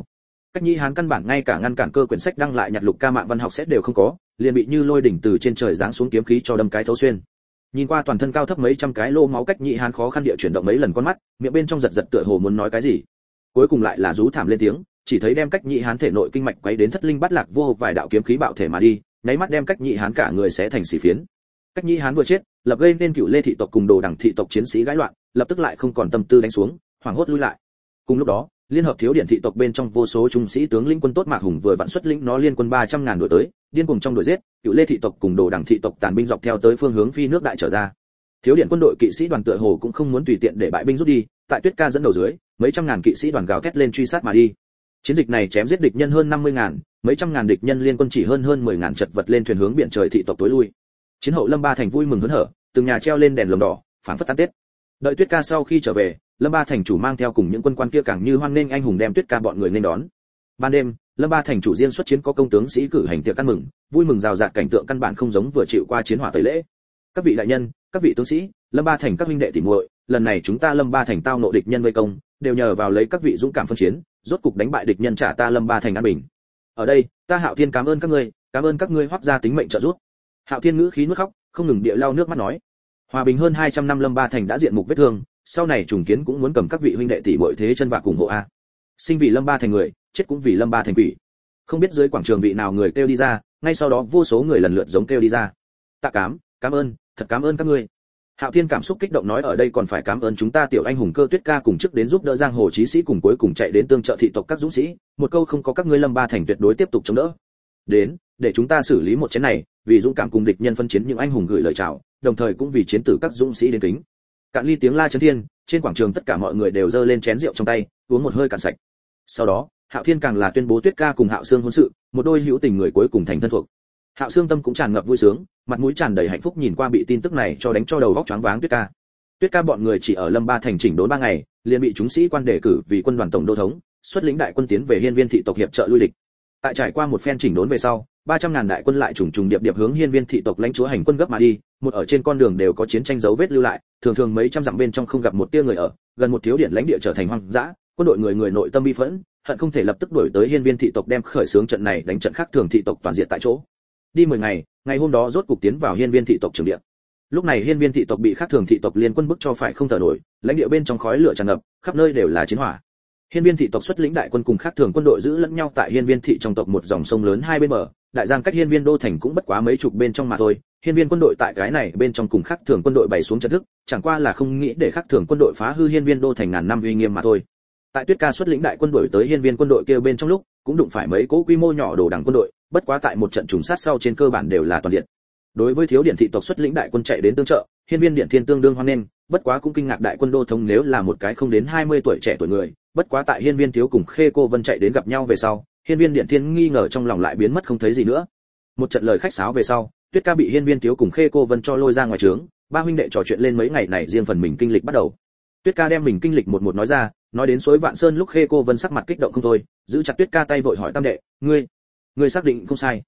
Cách Nhĩ Hán căn bản ngay cả ngăn cản cơ quyển sách đăng lại nhặt lục ca mạng văn học sẽ đều không có, liền bị như lôi đỉnh từ trên trời giáng xuống kiếm khí cho đâm cái thấu xuyên. Nhìn qua toàn thân cao thấp mấy trăm cái lô máu, Cách Nhĩ Hán khó khăn địa chuyển động mấy lần con mắt, miệng bên trong giật giật tựa hồ muốn nói cái gì. Cuối cùng lại là rú thảm lên tiếng, chỉ thấy đem Cách Nhĩ Hán thể nội kinh mạch quấy đến thất linh bát lạc vô vài đạo kiếm khí bạo thể mà đi, nháy mắt đem Cách Nhĩ Hán cả người xé thành xỉ phiến. Cách Nhĩ Hán vừa chết, lập gây nên Cựu Lê thị tộc cùng Đồ Đằng thị tộc chiến sĩ gãi loạn, lập tức lại không còn tâm tư đánh xuống, hoảng hốt lui lại. Cùng lúc đó, liên hợp Thiếu Điện thị tộc bên trong vô số trung sĩ tướng lĩnh quân tốt Mạc Hùng vừa vặn xuất lĩnh nó liên quân 300.000 đuổi tới, điên cuồng trong đuổi giết, Cựu Lê thị tộc cùng Đồ Đằng thị tộc tàn binh dọc theo tới phương hướng phi nước đại trở ra. Thiếu Điện quân đội kỵ sĩ đoàn tựa hồ cũng không muốn tùy tiện để bại binh rút đi, tại Tuyết Ca dẫn đầu dưới, mấy trăm ngàn kỵ sĩ đoàn gào thét lên truy sát mà đi. Chiến dịch này chém giết địch nhân hơn 50.000, mấy trăm ngàn địch nhân liên quân chỉ hơn 10.000 chật vật lên thuyền hướng biển trời thị tộc tối lui. Chiến hậu Lâm Ba Thành vui mừng hớn hở, từng nhà treo lên đèn lồng đỏ, phảng phất tan Tết. Đợi Tuyết Ca sau khi trở về, Lâm Ba Thành chủ mang theo cùng những quân quan kia càng như hoan nghênh anh hùng đem Tuyết Ca bọn người nên đón. Ban đêm, Lâm Ba Thành chủ riêng xuất chiến có công tướng sĩ cử hành tiệc ăn mừng, vui mừng rào rạt cảnh tượng căn bản không giống vừa chịu qua chiến hỏa tẩy lễ. Các vị đại nhân, các vị tướng sĩ, Lâm Ba Thành các huynh đệ tỉ muội, lần này chúng ta Lâm Ba Thành tao nộ địch nhân vây công, đều nhờ vào lấy các vị dũng cảm phân chiến, rốt cục đánh bại địch nhân, trả ta Lâm Ba Thành an bình. Ở đây, ta Hạo Thiên cảm ơn các ngươi hoắc ra tính mệnh trợ giúp. Hạo Thiên ngữ khí nuốt khóc, không ngừng địa lau nước mắt nói: hòa bình hơn 200 năm Lâm Ba Thành đã diện mục vết thương, sau này trùng kiến cũng muốn cầm các vị huynh đệ tỷ muội thế chân và cùng hộ a. Sinh vì Lâm Ba Thành người, chết cũng vì Lâm Ba Thành quỷ. Không biết dưới quảng trường vị nào người kêu đi ra, ngay sau đó vô số người lần lượt giống kêu đi ra. Tạ cảm ơn, thật cảm ơn các ngươi. Hạo Thiên cảm xúc kích động nói: ở đây còn phải cảm ơn chúng ta tiểu anh hùng Cơ Tuyết Ca cùng trước đến giúp đỡ giang hồ chí sĩ cùng cuối cùng chạy đến tương trợ thị tộc các dũng sĩ, một câu không có các ngươi Lâm Ba Thành tuyệt đối tiếp tục chống đỡ. Đến, để chúng ta xử lý một chiến này, vì dũng cảm cùng địch nhân phân chiến những anh hùng gửi lời chào, đồng thời cũng vì chiến tử các dũng sĩ đến kính. Cạn ly tiếng la chấn thiên, trên quảng trường tất cả mọi người đều giơ lên chén rượu trong tay, uống một hơi cạn sạch. Sau đó, Hạo Thiên càng là tuyên bố Tuyết Ca cùng Hạo Xương hôn sự, một đôi hữu tình người cuối cùng thành thân thuộc. Hạo Xương tâm cũng tràn ngập vui sướng, mặt mũi tràn đầy hạnh phúc nhìn qua bị tin tức này cho đánh cho đầu óc choáng váng Tuyết Ca. Tuyết Ca bọn người chỉ ở Lâm Ba Thành chỉnh đốn 3 ngày, liền bị chúng sĩ quan đề cử vì quân đoàn tổng đô thống, xuất lĩnh đại quân tiến về Hiên Viên thị tộc hiệp trợ lui địch. Tại trải qua một phen chỉnh đốn về sau, 300.000 đại quân lại trùng trùng điệp điệp hướng Hiên Viên thị tộc lãnh chúa hành quân gấp mà đi, một ở trên con đường đều có chiến tranh dấu vết lưu lại, thường thường mấy trăm dặm bên trong không gặp một tia người ở, gần một thiếu điện lãnh địa trở thành hoang dã, quân đội người nội tâm bi phẫn, hận không thể lập tức đuổi tới Hiên Viên thị tộc đem khởi xướng trận này đánh trận khác thường thị tộc toàn diện tại chỗ. Đi 10 ngày, ngày hôm đó rốt cục tiến vào Hiên Viên thị tộc trường địa. Lúc này Hiên Viên thị tộc bị khác thường thị tộc liên quân bức cho phải không thở nổi, lãnh địa bên trong khói lửa tràn ngập, khắp nơi đều là chiến hỏa. Hiên Viên thị tộc xuất lĩnh đại quân cùng khác thường quân đội giữ lẫn nhau tại Hiên Viên thị trong tộc một dòng sông lớn hai bên bờ, đại giang cách Hiên Viên đô thành cũng bất quá mấy chục bên trong mà thôi. Hiên Viên quân đội tại cái này bên trong cùng khác thường quân đội bày xuống trận thức, chẳng qua là không nghĩ để khác thường quân đội phá hư Hiên Viên đô thành ngàn năm uy nghiêm mà thôi. Tại Tuyết Ca xuất lĩnh đại quân đội tới Hiên Viên quân đội kia bên trong lúc, cũng đụng phải mấy cỗ quy mô nhỏ Đồ Đằng quân đội, bất quá tại một trận trùng sát sau trên cơ bản đều là toàn diện. Đối với Thiếu Điện thị tộc xuất lĩnh đại quân chạy đến tương trợ, Hiên Viên Điện Thiên tương đương hoan nghênh, bất quá cũng kinh ngạc đại quân đô thống nếu là một cái không đến 20 tuổi trẻ tuổi người, bất quá tại Hiên Viên thiếu cùng Khê Cô Vân chạy đến gặp nhau về sau, Hiên Viên Điện Thiên nghi ngờ trong lòng lại biến mất không thấy gì nữa. Một trận lời khách sáo về sau, Tuyết Ca bị Hiên Viên thiếu cùng Khê Cô Vân cho lôi ra ngoài trướng, ba huynh đệ trò chuyện lên mấy ngày này riêng phần mình kinh lịch bắt đầu. Tuyết Ca đem mình kinh lịch một nói ra, nói đến suối Vạn Sơn lúc Khê Cô Vân sắc mặt kích động không thôi, giữ chặt Tuyết Ca tay vội hỏi tam đệ, ngươi xác định không sai?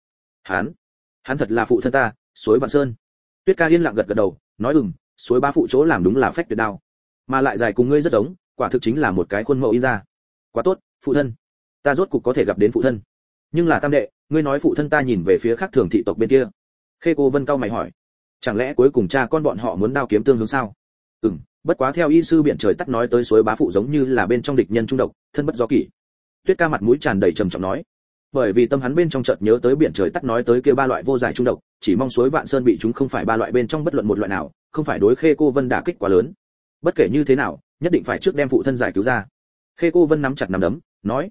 Hắn thật là phụ thân ta, suối Vạn Sơn. Tuyết Ca yên lặng gật đầu, nói suối bá phụ chỗ làm đúng là phách tuyệt đao, mà lại dài cùng ngươi rất giống, quả thực chính là một cái khuôn mẫu in ra. Quá tốt, phụ thân, ta rốt cục có thể gặp đến phụ thân. Nhưng là tam đệ, ngươi nói phụ thân ta nhìn về phía khác thường thị tộc bên kia. Khê Cô Vân cau mày hỏi, chẳng lẽ cuối cùng cha con bọn họ muốn đao kiếm tương hướng sao? Bất quá theo y sư biển trời tắt nói tới suối bá phụ giống như là bên trong địch nhân trung độc, thân bất do kỷ. Tuyết Ca mặt mũi tràn đầy trầm trọng nói, bởi vì tâm hắn bên trong chợt nhớ tới biển trời tắt nói tới kia 3 loại vô giải trung độc, chỉ mong suối Vạn Sơn bị chúng không phải 3 loại bên trong bất luận một loại nào, không phải đối Khê Cô Vân đả kích quá lớn. Bất kể như thế nào, nhất định phải trước đem phụ thân giải cứu ra. Khê Cô Vân nắm chặt nắm đấm, nói: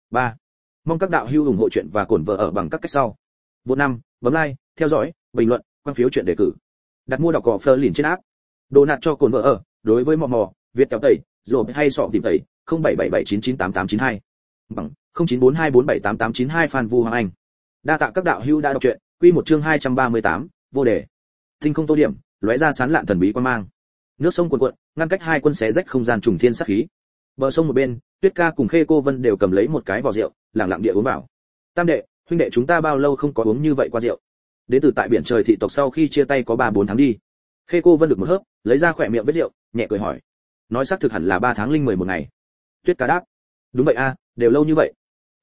mong các đạo hữu ủng hộ chuyện và cổn vợ ở bằng các cách sau. Vô 5, bấm like, theo dõi, bình luận, quan phiếu chuyện đề cử. Đặt mua đọc cỏ Fleur liền trên app. Đồ nạt cho cổn vợ ở, đối với mò Việt kéo tẩy, rồi hay sọ tìm tẩy, 0777998892. Bằng 0942478892 Phan Vu Hoàng Anh. Đa tạ các đạo hữu đã đọc truyện, quy một chương 238, vô đề. Tinh không tô điểm, lóe ra sáng lạn thần bí quang mang. Nước sông cuồn cuộn, ngăn cách hai quân xé rách không gian trùng thiên sát khí. Bờ sông một bên, Tuyết Ca cùng Khê Cô Vân đều cầm lấy một cái vò rượu, lặng lặng địa uống vào. Tam đệ, huynh đệ chúng ta bao lâu không có uống như vậy qua rượu? Đến từ tại biển trời thị tộc sau khi chia tay có 3-4 tháng đi. Khê Cô Vân được một hớp, lấy ra khỏe miệng vết rượu, nhẹ cười hỏi. Nói xác thực hẳn là 3 tháng linh 11 ngày. Tuyết Ca đáp. Đúng vậy a, đều lâu như vậy.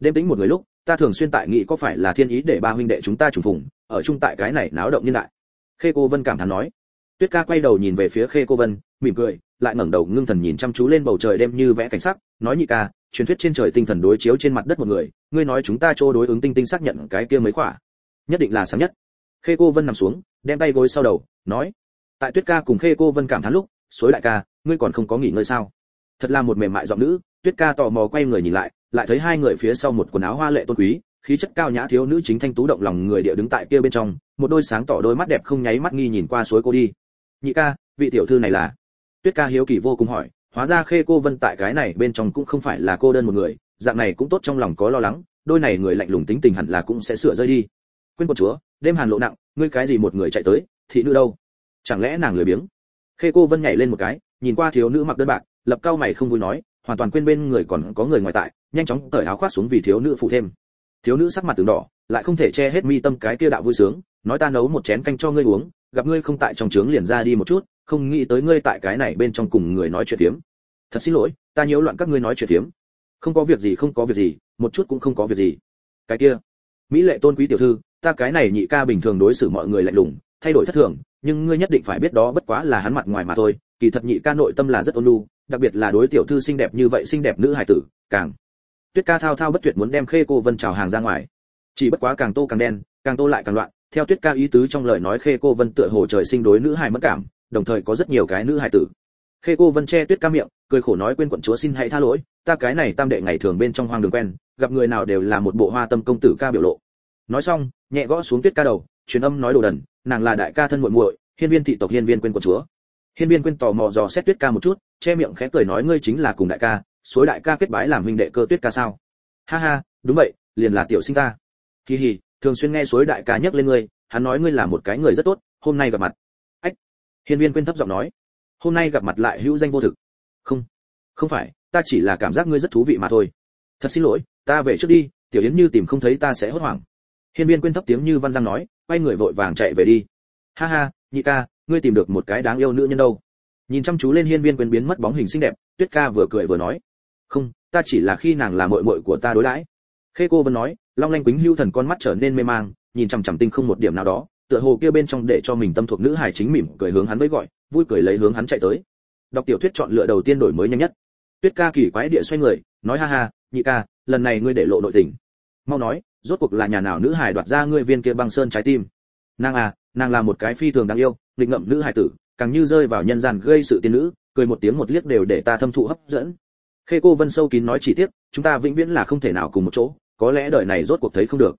Đêm tĩnh một người lúc, ta thường xuyên tại nghĩ có phải là thiên ý để ba huynh đệ chúng ta trùng phùng, ở chung tại cái này náo động nhân đại. Khê Cô Vân cảm thán nói. Tuyết Ca quay đầu nhìn về phía Khê Cô Vân, mỉm cười, lại ngẩng đầu ngưng thần nhìn chăm chú lên bầu trời đêm như vẽ cảnh sắc, nói nhị ca, truyền thuyết trên trời tinh thần đối chiếu trên mặt đất một người, ngươi nói chúng ta chỗ đối ứng tinh tinh xác nhận cái kia mấy khỏa, nhất định là sáng nhất. Khê Cô Vân nằm xuống, đem tay gối sau đầu, nói. Tại Tuyết Ca cùng Khê Cô Vân cảm thán lúc, Suối đại ca, ngươi còn không có nghỉ ngơi sao? Thật là một mềm mại giọng nữ. Tuyết Ca tò mò quay người nhìn lại, lại thấy hai người phía sau một quần áo hoa lệ tôn quý, khí chất cao nhã thiếu nữ chính thanh tú động lòng người địa đứng tại kia bên trong, một đôi sáng tỏ đôi mắt đẹp không nháy mắt nghi nhìn qua Suối cô đi. Nhị ca, vị tiểu thư này là? Tuyết Ca hiếu kỳ vô cùng hỏi, hóa ra Khê Cô Vân tại cái này bên trong cũng không phải là cô đơn một người, dạng này cũng tốt trong lòng có lo lắng, đôi này người lạnh lùng tính tình hẳn là cũng sẽ sửa rơi đi. Quên quận chúa, đêm hàn lộ nặng, ngươi cái gì một người chạy tới, thị nữ đâu? Chẳng lẽ nàng lười biếng? Khê Cô Vân nhảy lên một cái, nhìn qua thiếu nữ mặc đơn bạc, lập cao mày không vui nói, hoàn toàn quên bên người còn có người ngoài tại, nhanh chóng cởi áo khoác xuống vì thiếu nữ phụ thêm. Thiếu nữ sắc mặt từng đỏ, lại không thể che hết mi tâm cái kia đạo vui sướng, nói ta nấu một chén canh cho ngươi uống, gặp ngươi không tại trong trướng liền ra đi một chút, không nghĩ tới ngươi tại cái này bên trong cùng người nói chuyện phiếm. Thật xin lỗi, ta nhiễu loạn các ngươi nói chuyện phiếm. Không có việc gì, không có việc gì, một chút cũng không có việc gì. Cái kia, mỹ lệ tôn quý tiểu thư, ta cái này nhị ca bình thường đối xử mọi người lạnh lùng, thay đổi thất thường, nhưng ngươi nhất định phải biết đó bất quá là hắn mặt ngoài mà thôi, kỳ thật nhị ca nội tâm là rất ôn nhu, đặc biệt là đối tiểu thư xinh đẹp như vậy xinh đẹp nữ hài tử, càng. Tuyết Ca thao thao bất tuyệt muốn đem Khê Cô Vân chào hàng ra ngoài. Chỉ bất quá càng tô càng đen, càng tô lại càng loạn, theo Tuyết Ca ý tứ trong lời nói Khê Cô Vân tựa hồ trời sinh đối nữ hài mất cảm, đồng thời có rất nhiều cái nữ hài tử. Khê Cô Vân che Tuyết Ca miệng, cười khổ nói quên quận chúa xin hãy tha lỗi, ta cái này tam đệ ngày thường bên trong hoang đường quen, gặp người nào đều là một bộ hoa tâm công tử ca biểu lộ. Nói xong, nhẹ gõ xuống Tuyết Ca đầu, truyền âm nói đồ đần, nàng là đại ca thân muội muội, Hiên Viên thị tộc Hiên Viên quên quận chúa. Hiên Viên quên tò mò dò xét Tuyết Ca một chút, che miệng khẽ cười nói ngươi chính là cùng đại ca, Suối đại ca kết bái làm huynh đệ cơ Tuyết Ca sao? Ha ha, đúng vậy, liền là tiểu sinh ta. Hi hi, thường xuyên nghe Suối đại ca nhắc lên ngươi, hắn nói ngươi là một cái người rất tốt, hôm nay gặp mặt. Ách. Hiên Viên quên thấp giọng nói, hôm nay gặp mặt lại hữu danh vô thực. Không, không phải, ta chỉ là cảm giác ngươi rất thú vị mà thôi. Thật xin lỗi, ta về trước đi, tiểu Yến Như tìm không thấy ta sẽ hốt hoảng. Hiên Viên quên thấp tiếng như văn răng nói, quay người vội vàng chạy về đi. Ha ha, nhị ca, ngươi tìm được một cái đáng yêu nữ nhân đâu? Nhìn chăm chú lên Hiên Viên quên biến mất bóng hình xinh đẹp, Tuyết Ca vừa cười vừa nói, không, ta chỉ là khi nàng là muội muội của ta đối đãi. Khê Cô Vân nói, long lanh quýnh hưu thần con mắt trở nên mê mang, nhìn chằm chằm tinh không một điểm nào đó, tựa hồ kia bên trong để cho mình tâm thuộc nữ hài chính mỉm cười hướng hắn với gọi, vui cười lấy hướng hắn chạy tới. Đọc tiểu thuyết chọn lựa đầu tiên đổi mới nhanh nhất. Tuyết Ca kỳ quái địa xoay người, nói ha ha, nhị ca, lần này ngươi để lộ nội tình. Mau nói, rốt cuộc là nhà nào nữ hài đoạt ra ngươi viên kia băng sơn trái tim? Nàng à, nàng là một cái phi thường đáng yêu, nghịch ngợm nữ hài tử, càng như rơi vào nhân gian gây sự tiên nữ, cười một tiếng một liếc đều để ta thâm thụ hấp dẫn. Khê Cô Vân sâu kín nói chỉ tiếc, chúng ta vĩnh viễn là không thể nào cùng một chỗ, có lẽ đời này rốt cuộc thấy không được.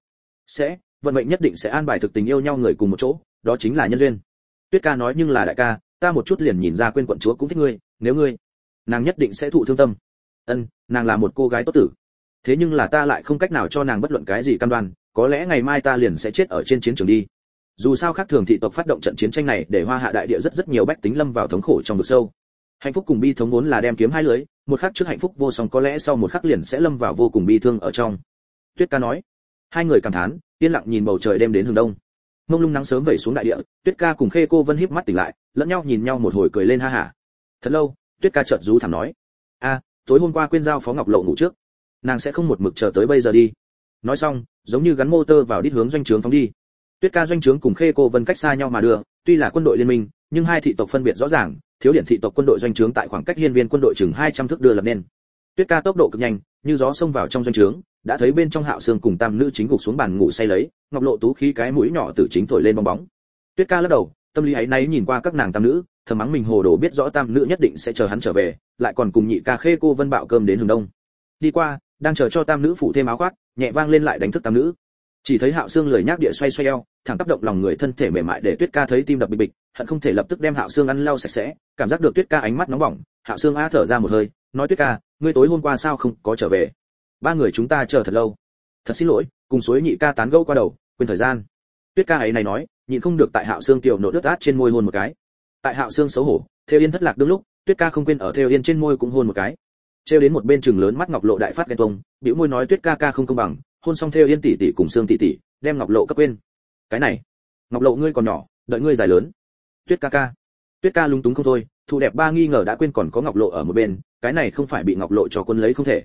Vận mệnh nhất định sẽ an bài thực tình yêu nhau người cùng một chỗ, đó chính là nhân duyên. Tuyết Ca nói nhưng là đại ca, ta một chút liền nhìn ra quên quận chúa cũng thích ngươi, nếu ngươi, nàng nhất định sẽ thụ thương tâm. Nàng là một cô gái tốt tử. Thế nhưng là ta lại không cách nào cho nàng bất luận cái gì cam đoan, có lẽ ngày mai ta liền sẽ chết ở trên chiến trường đi. Dù sao khác thường thị tộc phát động trận chiến tranh này để Hoa Hạ đại địa rất nhiều bách tính lâm vào thống khổ trong vực sâu. Hạnh phúc cùng bi thống vốn là đem kiếm hai lưới, một khắc trước hạnh phúc vô song có lẽ sau một khắc liền sẽ lâm vào vô cùng bi thương ở trong. Tuyết Ca nói. Hai người cảm thán, yên lặng nhìn bầu trời đêm đến hướng đông. Mông lung nắng sớm vẩy xuống đại địa, Tuyết Ca cùng Khê Cô Vân híp mắt tỉnh lại, lẫn nhau nhìn nhau một hồi cười lên ha hả. Thật lâu, Tuyết Ca chợt rú thảm nói, tối hôm qua quên giao Phó Ngọc Lộ ngủ trước, nàng sẽ không một mực chờ tới bây giờ đi. Nói xong, giống như gắn motor vào đít hướng doanh trướng phóng đi. Tuyết Ca doanh trướng cùng Khê Cô Vân cách xa nhau mà đưa, tuy là quân đội liên minh, nhưng hai thị tộc phân biệt rõ ràng, thiếu điện thị tộc quân đội doanh trướng tại khoảng cách Hiên Viên quân đội chừng 200 thước đưa lập nên. Tuyết Ca tốc độ cực nhanh, như gió xông vào trong doanh trướng, đã thấy bên trong Hạo Sương cùng tam nữ chính gục xuống bàn ngủ say lấy, Ngọc Lộ tú khí cái mũi nhỏ tử chính thổi lên bong bóng. Tuyết Ca lắc đầu, tâm lý ấy náy nhìn qua các nàng tam nữ, thầm mắng mình hồ đồ biết rõ tam nữ nhất định sẽ chờ hắn trở về, lại còn cùng nhị ca Khê Cô Vân bạo cơm đến hướng đông. Đi qua, đang chờ cho tam nữ phụ thêm áo khoác, nhẹ vang lên lại đánh thức tam nữ. Chỉ thấy Hạo Sương lười nhác địa xoay xoay eo, thẳng tác động lòng người thân thể mềm mại để Tuyết Ca thấy tim đập bịch bịch, hận không thể lập tức đem Hạo Sương ăn lau sạch sẽ, cảm giác được Tuyết Ca ánh mắt nóng bỏng, Hạo Sương á thở ra một hơi, nói Tuyết Ca, ngươi tối hôm qua sao không có trở về? Ba người chúng ta chờ thật lâu. Thật xin lỗi, cùng Suối nhị ca tán gẫu qua đầu, quên thời gian. Tuyết Ca ấy này nói, nhịn không được tại Hạo Sương tiểu nộ ướt át trên môi hôn một cái. Tại Hạo Sương xấu hổ, Thêu Yên thất lạc đương lúc, Tuyết Ca không quên ở Thêu Yên trên môi cũng hôn một cái. Trêu đến một bên trừng lớn mắt Ngọc Lộ đại phát ghen tuông, bĩu môi nói Tuyết Ca không công bằng, hôn xong Thêu Yên tỷ tỷ cùng Sương tỷ tỷ, đem Ngọc Lộ cấp quên. Cái này, Ngọc Lộ ngươi còn nhỏ, đợi ngươi dài lớn. Tuyết Ca lúng túng không thôi, thu đẹp ba nghi ngờ đã quên còn có Ngọc Lộ ở một bên, cái này không phải bị Ngọc Lộ cho quân lấy không thể.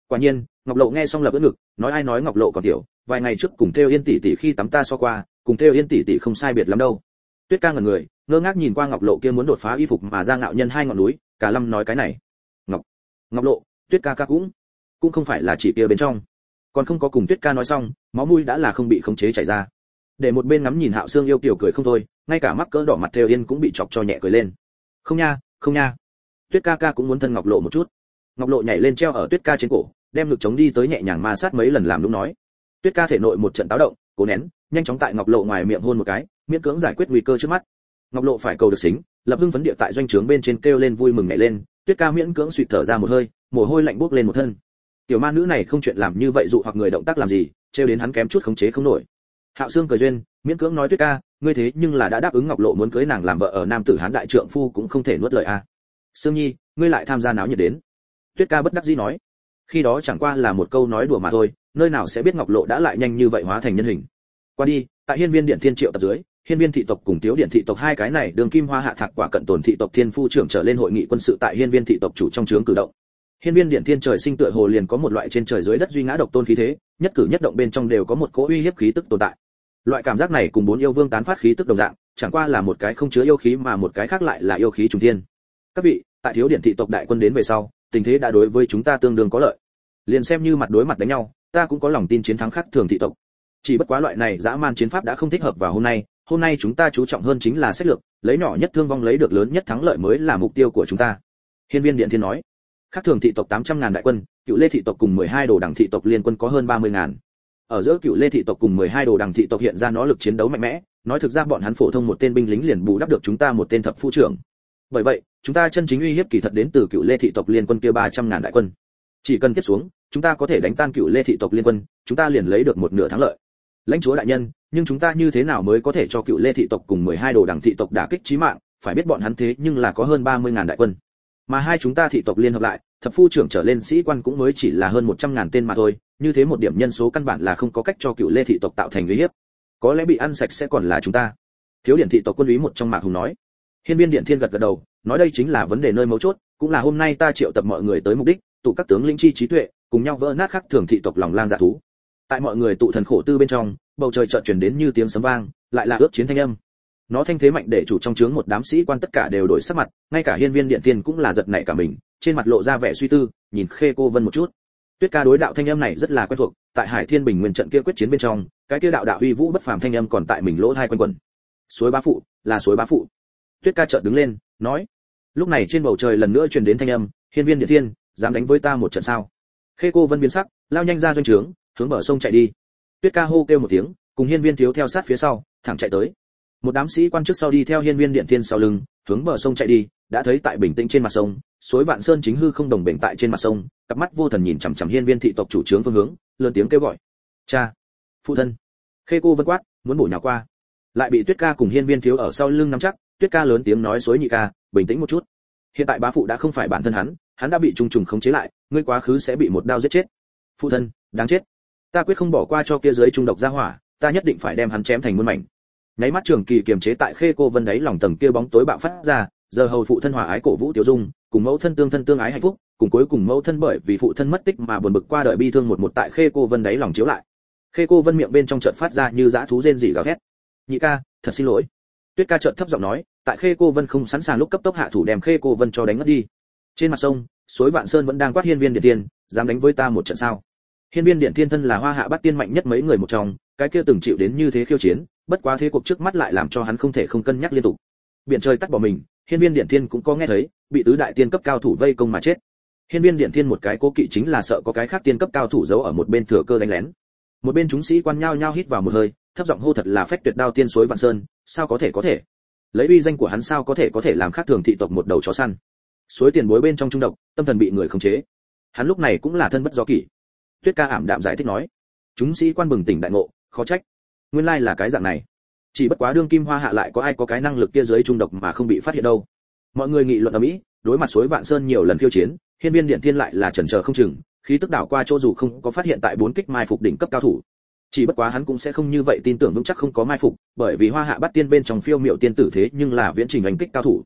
Quả nhiên, Ngọc Lộ nghe xong lập ưỡn ngực, nói ai nói Ngọc Lộ còn tiểu, vài ngày trước cùng Thêu Yên tỷ tỷ khi tắm ta so qua, cùng Thêu Yên tỷ tỷ không sai biệt lắm đâu. Tuyết Ca ngẩn người, ngơ ngác nhìn qua Ngọc Lộ kia muốn đột phá y phục mà ra ngạo nhân hai ngọn núi, cả lâm nói cái này. Ngọc Lộ, Tuyết Ca cũng không phải là chỉ kia bên trong. Còn không có cùng Tuyết Ca nói xong, máu mũi đã là không bị khống chế chảy ra. Để một bên ngắm nhìn Hạo Sương yêu kiều cười không thôi, ngay cả mắc cỡ đỏ mặt Thêu Yên cũng bị chọc cho nhẹ cười lên. Không nha. Tuyết Ca cũng muốn thân Ngọc Lộ một chút. Ngọc Lộ nhảy lên treo ở Tuyết Ca trên cổ, đem ngực chống đi tới nhẹ nhàng ma sát mấy lần làm lúc nói. Tuyết Ca thể nội một trận táo động, cố nén, nhanh chóng tại Ngọc Lộ ngoài miệng hôn một cái, miễn cưỡng giải quyết nguy cơ trước mắt. Ngọc Lộ phải cầu được xính, lập hưng phấn địa tại doanh trướng bên trên kêu lên vui mừng nhảy lên, Tuyết Ca miễn cưỡng suýt thở ra một hơi, mồ hôi lạnh bốc lên một thân. Tiểu ma nữ này không chuyện làm như vậy dụ hoặc người động tác làm gì, trêu đến hắn kém chút khống chế không nổi. Hạo Sương cười duyên, miễn cưỡng nói Tuyết Ca, ngươi thế nhưng là đã đáp ứng Ngọc Lộ muốn cưới nàng làm vợ ở Nam Tử Hán đại trượng phu cũng không thể nuốt lời a. Sương Nhi, ngươi lại tham gia náo nhiệt đến. Tuyết Ca bất đắc dĩ nói, khi đó chẳng qua là một câu nói đùa mà thôi, nơi nào sẽ biết Ngọc Lộ đã lại nhanh như vậy hóa thành nhân hình. Qua đi, tại Hiên Viên Điện Thiên triệu tập dưới, Hiên Viên thị tộc cùng Tiếu Điện thị tộc hai cái này đường kim hoa hạ thạc quả cận tồn thị tộc thiên phu trưởng trở lên hội nghị quân sự tại Hiên Viên thị tộc chủ trong trướng cử động. Hiên Viên Điện Thiên trời sinh tựa hồ liền có một loại trên trời dưới đất duy ngã độc tôn khí thế, nhất cử nhất động bên trong đều có một cỗ uy hiếp khí tức tồn tại. Loại cảm giác này cùng bốn yêu vương tán phát khí tức đồng dạng, chẳng qua là một cái không chứa yêu khí mà một cái khác lại là yêu khí trùng thiên. Các vị, tại Thiếu Điện thị tộc đại quân đến về sau, tình thế đã đối với chúng ta tương đương có lợi. Liền xem như mặt đối mặt đánh nhau, ta cũng có lòng tin chiến thắng Khắc Thường thị tộc. Chỉ bất quá loại này dã man chiến pháp đã không thích hợp vào hôm nay chúng ta chú trọng hơn chính là sách lược, lấy nhỏ nhất thương vong lấy được lớn nhất thắng lợi mới là mục tiêu của chúng ta. Hiên Viên Điện Thiên nói. Khắc Thường thị tộc 800.000 đại quân, Cựu Lê thị tộc cùng 12 đồ đẳng thị tộc liên quân có hơn 30.000. Ở giữa Cựu Lê thị tộc cùng 12 đồ đẳng thị tộc hiện ra nó lực chiến đấu mạnh mẽ, nói thực ra bọn hắn phổ thông một tên binh lính liền bù đắp được chúng ta một tên thập phu trưởng. Bởi vậy, chúng ta chân chính uy hiếp kỳ thật đến từ Cựu Lê thị tộc liên quân kia 300.000 đại quân. Chỉ cần tiếp xuống, chúng ta có thể đánh tan Cựu Lê thị tộc liên quân, chúng ta liền lấy được một nửa thắng lợi. Lãnh chúa đại nhân, nhưng chúng ta như thế nào mới có thể cho Cựu Lê thị tộc cùng 12 đồ đẳng thị tộc đả kích chí mạng, phải biết bọn hắn thế nhưng là có hơn 30.000 đại quân. Mà hai chúng ta thị tộc liên hợp lại, thập phu trưởng trở lên sĩ quan cũng mới chỉ là hơn 100.000 tên mà thôi, như thế một điểm nhân số căn bản là không có cách cho Cựu Lê thị tộc tạo thành uy hiếp. Có lẽ bị ăn sạch sẽ còn là chúng ta. Thiếu Điện thị tộc quân úy một trong Mạc Hùng nói. Hiên Viên Điện Thiên gật đầu, nói đây chính là vấn đề nơi mấu chốt, cũng là hôm nay ta triệu tập mọi người tới mục đích, tụ các tướng lĩnh chi trí tuệ, cùng nhau vỡ nát Khắc Thường thị tộc lòng lang dạ thú. Tại mọi người tụ thần khổ tư bên trong, bầu trời chợt truyền đến như tiếng sấm vang, lại là ước chiến thanh âm. Nó thanh thế mạnh để chủ trong trướng một đám sĩ quan tất cả đều đổi sắc mặt, ngay cả Hiên Viên Điện Thiên cũng là giật nảy cả mình, trên mặt lộ ra vẻ suy tư, nhìn Khê Cô Vân một chút. Tuyết Ca đối đạo thanh âm này rất là quen thuộc, tại Hải Thiên Bình Nguyên trận kia quyết chiến bên trong, cái kia đạo uy vũ bất phàm thanh âm còn tại mình lỗ tai quanh quẩn. Suối Bá Phụ, là Suối Bá Phụ. Tuyết Ca chợt đứng lên, nói. Lúc này trên bầu trời lần nữa truyền đến thanh âm, Hiên Viên Điện Thiên, dám đánh với ta một trận sao? Khê Cô Vân biến sắc, lao nhanh ra doanh trướng, hướng bờ sông chạy đi. Tuyết Ca hô kêu một tiếng, cùng Hiên Viên thiếu theo sát phía sau, thẳng chạy tới. Một đám sĩ quan trước sau đi theo Hiên Viên Điện Thiên sau lưng, hướng bờ sông chạy đi, đã thấy tại bình tĩnh trên mặt sông, suối Vạn Sơn chính hư không đồng bền tại trên mặt sông, cặp mắt vô thần nhìn chằm chằm Hiên Viên thị tộc chủ trướng phương hướng, lớn tiếng kêu gọi. Cha, phụ thân. Khê Cô Vân quát, muốn bổ nhào qua, lại bị Tuyết Ca cùng Hiên Viên thiếu ở sau lưng nắm chắc. Tuyết Ca lớn tiếng nói Suối nhị ca, bình tĩnh một chút. Hiện tại bá phụ đã không phải bản thân hắn đã bị trùng trùng khống chế lại, ngươi quá khứ sẽ bị một đao giết chết. Phụ thân, đáng chết. Ta quyết không bỏ qua cho kia dưới trung độc gia hỏa, ta nhất định phải đem hắn chém thành muôn mảnh. Nháy mắt Trường Kỳ kiềm chế tại Khê Cô Vân đấy lòng tầng kia bóng tối bạo phát ra, giờ hầu phụ thân hòa ái cổ vũ tiểu dung, cùng mẫu thân tương ái hạnh phúc, cùng cuối cùng mẫu thân bởi vì phụ thân mất tích mà buồn bực qua đời bi thương một tại Khê Cô Vân đấy lòng chiếu lại. Khê Cô Vân miệng bên trong chợt phát ra như dã thú rên rỉ gào thét. Nhị ca, thật xin lỗi. Tuyết Ca chợt thấp giọng nói, tại Khê Cô Vân không sẵn sàng lúc cấp tốc hạ thủ đem Khê Cô Vân cho đánh ngất đi. Trên mặt sông, suối Vạn Sơn vẫn đang quát Hiên Viên Điện Thiên, dám đánh với ta một trận sao? Hiên Viên Điện Thiên thân là Hoa Hạ Bát Tiên mạnh nhất mấy người một trong, cái kia từng chịu đến như thế khiêu chiến, bất quá thế cuộc trước mắt lại làm cho hắn không thể không cân nhắc liên tục. Biển trời tắt bỏ mình, Hiên Viên Điện Thiên cũng có nghe thấy, bị tứ đại tiên cấp cao thủ vây công mà chết. Hiên Viên Điện Thiên một cái cố kỵ chính là sợ có cái khác tiên cấp cao thủ giấu ở một bên thừa cơ đánh lén. Một bên chúng sĩ quan nhao nhao hít vào một hơi, thấp giọng hô thật là phách tuyệt đao tiên suối Vạn Sơn, sao có thể? Lấy uy danh của hắn sao có thể làm Khắc Thường thị tộc một đầu chó săn. Suối tiền bối bên trong trung độc, tâm thần bị người khống chế. Hắn lúc này cũng là thân bất do kỷ. Tuyết Ca ảm đạm giải thích nói. Chúng sĩ quan bừng tỉnh đại ngộ, khó trách. Nguyên lai là cái dạng này. Chỉ bất quá đương kim Hoa Hạ lại có ai có cái năng lực kia dưới trung độc mà không bị phát hiện đâu. Mọi người nghị luận ầm ĩ, đối mặt suối Vạn Sơn nhiều lần khiêu chiến, Hiên Viên Điện Thiên lại là chần chờ không chừng, khí tức đảo qua chỗ dù không có phát hiện tại 4 kích mai phục đỉnh cấp cao thủ. Chỉ bất quá hắn cũng sẽ không như vậy tin tưởng vững chắc không có mai phục, bởi vì Hoa Hạ Bát Tiên bên trong phiêu miệu tiên tử thế nhưng là viễn trình đánh kích cao thủ.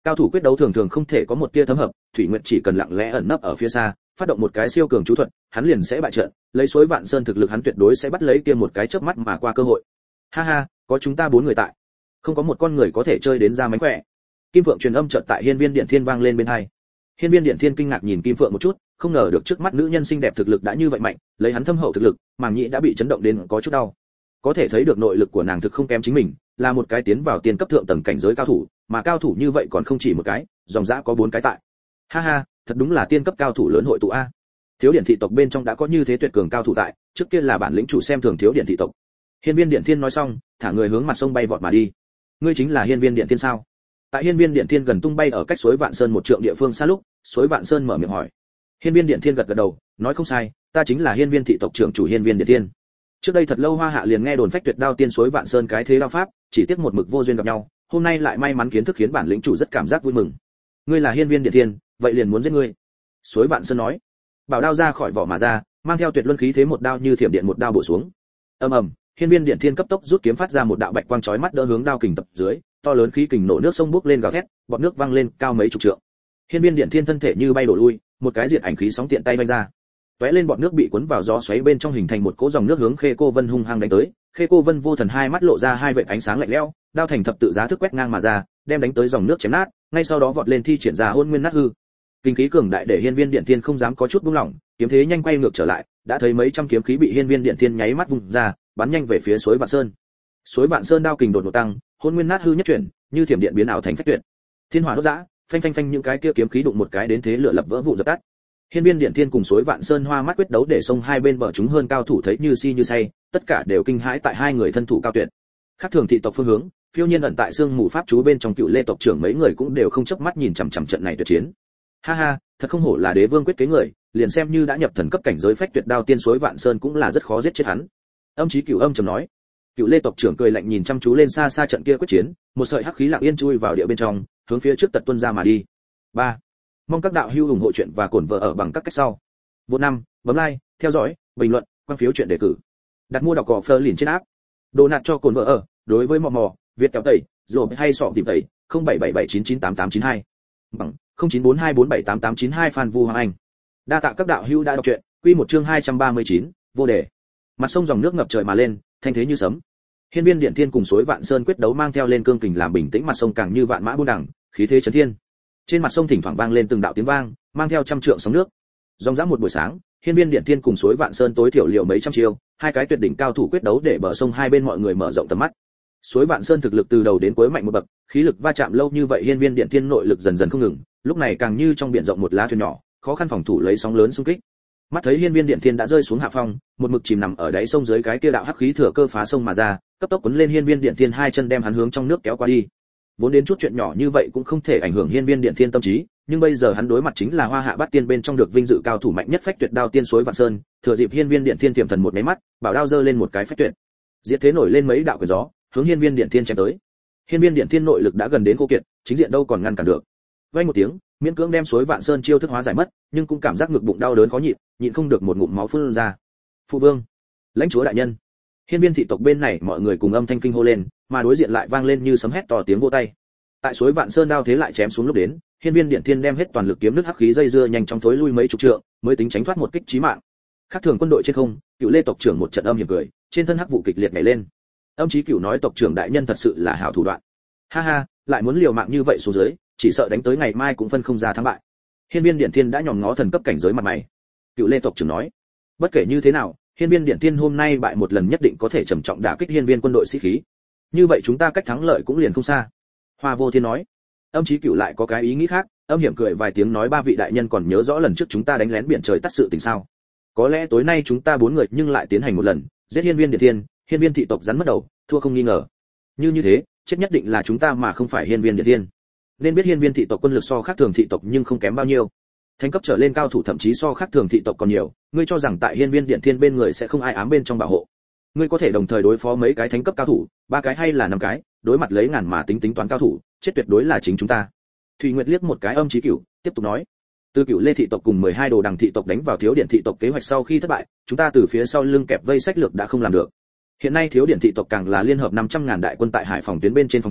Cao thủ quyết đấu thường thường không thể có một tia thấm hợp, Thủy Nguyệt chỉ cần lặng lẽ ẩn nấp ở phía xa, phát động một cái siêu cường chú thuật, hắn liền sẽ bại trận, lấy Suối Vạn Sơn thực lực hắn tuyệt đối sẽ bắt lấy kia một cái chớp mắt mà qua cơ hội. Ha ha, có chúng ta 4 người tại, không có một con người có thể chơi đến ra mánh khỏe. Kim Phượng truyền âm chợt tại Hiên Viên Điện Thiên vang lên bên tai. Hiên Viên Điện Thiên kinh ngạc nhìn Kim Phượng một chút, không ngờ được trước mắt nữ nhân xinh đẹp thực lực đã như vậy mạnh, lấy hắn thâm hậu thực lực, màng nhĩ đã bị chấn động đến có chút đau. Có thể thấy được nội lực của nàng thực không kém chính mình, là một cái tiến vào tiên cấp thượng tầng cảnh giới cao thủ, mà cao thủ như vậy còn không chỉ một cái, dòng dã có 4 cái tại. Ha ha, thật đúng là tiên cấp cao thủ lớn hội tụ a. Thiếu Điện thị tộc bên trong đã có như thế tuyệt cường cao thủ tại, trước kia là bản lĩnh chủ xem thường Thiếu Điện thị tộc. Hiên Viên Điện Thiên nói xong, thả người hướng mặt sông bay vọt mà đi. Ngươi chính là Hiên Viên Điện Thiên sao? Tại Hiên Viên Điện Thiên gần tung bay ở cách Suối Vạn Sơn 1 trượng địa phương xa lúc, Suối Vạn Sơn mở miệng hỏi. Hiên Viên Điện Thiên gật gật đầu, nói không sai, ta chính là Hiên Viên thị tộc trưởng chủ Hiên Viên Điện Thiên. Trước đây thật lâu Hoa Hạ liền nghe đồn phách tuyệt đao tiên Suối Vạn Sơn cái thế đao pháp, chỉ tiếc một mực vô duyên gặp nhau, hôm nay lại may mắn kiến thức khiến bản lĩnh chủ rất cảm giác vui mừng. Ngươi là Hiên Viên Điện Thiên, vậy liền muốn giết ngươi. Suối Vạn Sơn nói. Bảo đao ra khỏi vỏ mà ra, mang theo tuyệt luân khí thế một đao như thiểm điện một đao bổ xuống. Ầm ầm, Hiên Viên Điện Thiên cấp tốc rút kiếm phát ra một đạo bạch quang chói mắt đỡ hướng đao kình tập dưới, to lớn khí kình nổ nước sông bốc lên gào thét, bọt nước văng lên cao mấy chục trượng. Hiên Viên Điện Thiên thân thể như bay đổ lui, một cái diệt ảnh khí sóng tiện tay bay ra. Tóe lên bọt nước bị cuốn vào gió xoáy bên trong hình thành một cỗ dòng nước hướng Khê Cô Vân hung hăng đánh tới. Khê Cô Vân vô thần hai mắt lộ ra hai vệt ánh sáng lạnh lẽo, đao thành thập tự giá thức quét ngang mà ra, đem đánh tới dòng nước chém nát, ngay sau đó vọt lên thi triển ra Hôn Nguyên Nát Hư. Kinh khí cường đại để Hiên Viên Điện Thiên không dám có chút buông lỏng, kiếm thế nhanh quay ngược trở lại, đã thấy mấy trăm kiếm khí bị Hiên Viên Điện Thiên nháy mắt vung ra, bắn nhanh về phía Suối Vạn Sơn. Suối Vạn Sơn đao kình đột ngột tăng, Hôn Nguyên Nát Hư nhất chuyển, như thiểm điện biến ảo thành phách tuyệt. Thiên hỏa đốt dã, phanh phanh phanh những cái kia kiếm khí đụng một cái đến thế lửa lập vỡ vụn dập tắt. Hiên Viên Điện Thiên cùng Suối Vạn Sơn hoa mắt quyết đấu để sông hai bên bờ chúng hơn cao thủ thấy như si như say, tất cả đều kinh hãi tại hai người thân thủ cao tuyệt. Khác thường thị tộc phương hướng, phiêu nhiên ẩn tại xương mù pháp chú bên trong Cựu Lê tộc trưởng mấy người cũng đều không chớp mắt nhìn chằm chằm trận này tuyệt chiến. Ha ha, thật không hổ là Đế Vương quyết kế người, liền xem như đã nhập thần cấp cảnh giới phách tuyệt đao tiên Suối Vạn Sơn cũng là rất khó giết chết hắn. Âm Chí Cửu âm trầm nói. Cựu Lê tộc trưởng cười lạnh nhìn chăm chú lên xa xa trận kia quyết chiến, một sợi hắc khí lặng yên chui vào địa bên trong, hướng phía trước tật tuân ra mà đi. 3. Mong các đạo hữu ủng hộ chuyện và cổn vợ ở bằng các cách sau. Vô 5, bấm like, theo dõi, bình luận, quan phiếu chuyện đề cử. Đặt mua đọc cỏ Fleur liền trên app. Đồ nạt cho cồn vợ ở, đối với mò mò, Việt kéo tẩy, rồi hay sọ tìm tẩy, 0777998892. Bằng 0942478892 Phan Vu Hoàng Anh. Đa tạ các đạo hữu đã đọc truyện, quy một chương 239, vô đề. Mặt sông dòng nước ngập trời mà lên, thanh thế như sấm. Hiên Viên Điện Thiên cùng Suối Vạn Sơn quyết đấu mang theo lên cương kình làm bình tĩnh mặt sông càng như vạn mã buôn đẳng, khí thế chấn thiên. Trên mặt sông thỉnh thoảng vang lên từng đạo tiếng vang, mang theo trăm trượng sóng nước. Dòng dã một buổi sáng, Hiên Viên Điện Thiên cùng Suối Vạn Sơn tối thiểu liệu mấy trăm chiêu, hai cái tuyệt đỉnh cao thủ quyết đấu để bờ sông hai bên mọi người mở rộng tầm mắt. Suối Vạn Sơn thực lực từ đầu đến cuối mạnh một bậc, khí lực va chạm lâu như vậy Hiên Viên Điện Thiên nội lực dần dần không ngừng, lúc này càng như trong biển rộng một lá thuyền nhỏ, khó khăn phòng thủ lấy sóng lớn xung kích. Mắt thấy Hiên Viên Điện Thiên đã rơi xuống hạ phong, một mực chìm nằm ở đáy sông dưới cái kia đạo hắc khí thừa cơ phá sông mà ra, cấp tốc cuốn lên Hiên Viên Điện Thiên hai chân đem hắn hướng trong nước kéo qua đi. Vốn đến chút chuyện nhỏ như vậy cũng không thể ảnh hưởng Hiên Viên Điện Thiên tâm trí, nhưng bây giờ hắn đối mặt chính là Hoa Hạ Bát Tiên bên trong được vinh dự cao thủ mạnh nhất phách tuyệt đao tiên Suối Vạn Sơn, thừa dịp Hiên Viên Điện Thiên tiềm thần một cái mắt, bảo đao giơ lên một cái phách tuyệt. Diệt thế nổi lên mấy đạo quyền gió, hướng Hiên Viên Điện Thiên chém tới. Hiên Viên Điện Thiên nội lực đã gần đến khô kiệt, chính diện đâu còn ngăn cản được. Vang một tiếng, miễn cưỡng đem Suối Vạn Sơn chiêu thức hóa giải mất, nhưng cũng cảm giác ngực bụng đau đớn khó nhịn, nhịn không được một ngụm máu phun ra. Phụ vương, lãnh chúa đại nhân. Hiên Viên thị tộc bên này mọi người cùng âm thanh kinh hô lên, mà đối diện lại vang lên như sấm hét to tiếng vỗ tay. Tại Suối Vạn Sơn đao thế lại chém xuống lúc đến, Hiên Viên Điện Thiên đem hết toàn lực kiếm nước hắc khí dây dưa nhanh chóng thối lui mấy chục trượng, mới tính tránh thoát một kích chí mạng. Khác thường quân đội trên không, Cựu Lê tộc trưởng một trận âm hiểm cười, trên thân hắc vụ kịch liệt nhảy lên. Âm Chí Cửu nói tộc trưởng đại nhân thật sự là hảo thủ đoạn. Ha ha, lại muốn liều mạng như vậy xuống dưới, chỉ sợ đánh tới ngày mai cũng phân không ra thắng bại. Hiên Viên Điện Thiên đã nhòm ngó thần cấp cảnh giới mặt mày. Cựu Lê tộc trưởng nói, bất kể như thế nào, Hiên Viên Điện Thiên hôm nay bại một lần nhất định có thể trầm trọng đả kích Hiên Viên quân đội sĩ khí. Như vậy chúng ta cách thắng lợi cũng liền không xa. Hoa Vô Thiên nói. Âm Chí Cửu lại có cái ý nghĩ khác, âm hiểm cười vài tiếng nói ba vị đại nhân còn nhớ rõ lần trước chúng ta đánh lén biển trời tắt sự tình sao? Có lẽ tối nay chúng ta 4 người nhưng lại tiến hành một lần, giết Hiên Viên Điện Thiên, Hiên Viên thị tộc rắn mất đầu, thua không nghi ngờ. Như thế, chết nhất định là chúng ta mà không phải Hiên Viên Điện Thiên. Nên biết Hiên Viên thị tộc quân lực so khác thường thị tộc nhưng không kém bao nhiêu. Thánh cấp trở lên cao thủ thậm chí so khác thường thị tộc còn nhiều, ngươi cho rằng tại Hiên Viên Điện Thiên bên người sẽ không ai ám bên trong bảo hộ? Ngươi có thể đồng thời đối phó mấy cái thánh cấp cao thủ, 3 cái hay là 5 cái, đối mặt lấy ngàn mà tính toán cao thủ, chết tuyệt đối là chính chúng ta. Thủy Nguyệt liếc một cái Âm Chí Cửu, tiếp tục nói: từ Cửu Lê thị tộc cùng 12 đồ đằng thị tộc đánh vào Thiếu Điện thị tộc kế hoạch sau khi thất bại, chúng ta từ phía sau lưng kẹp vây sách lược đã không làm được. Hiện nay Thiếu Điện thị tộc càng là liên hợp 500.000 đại quân tại Hải phòng tuyến bên trên phòng thủ,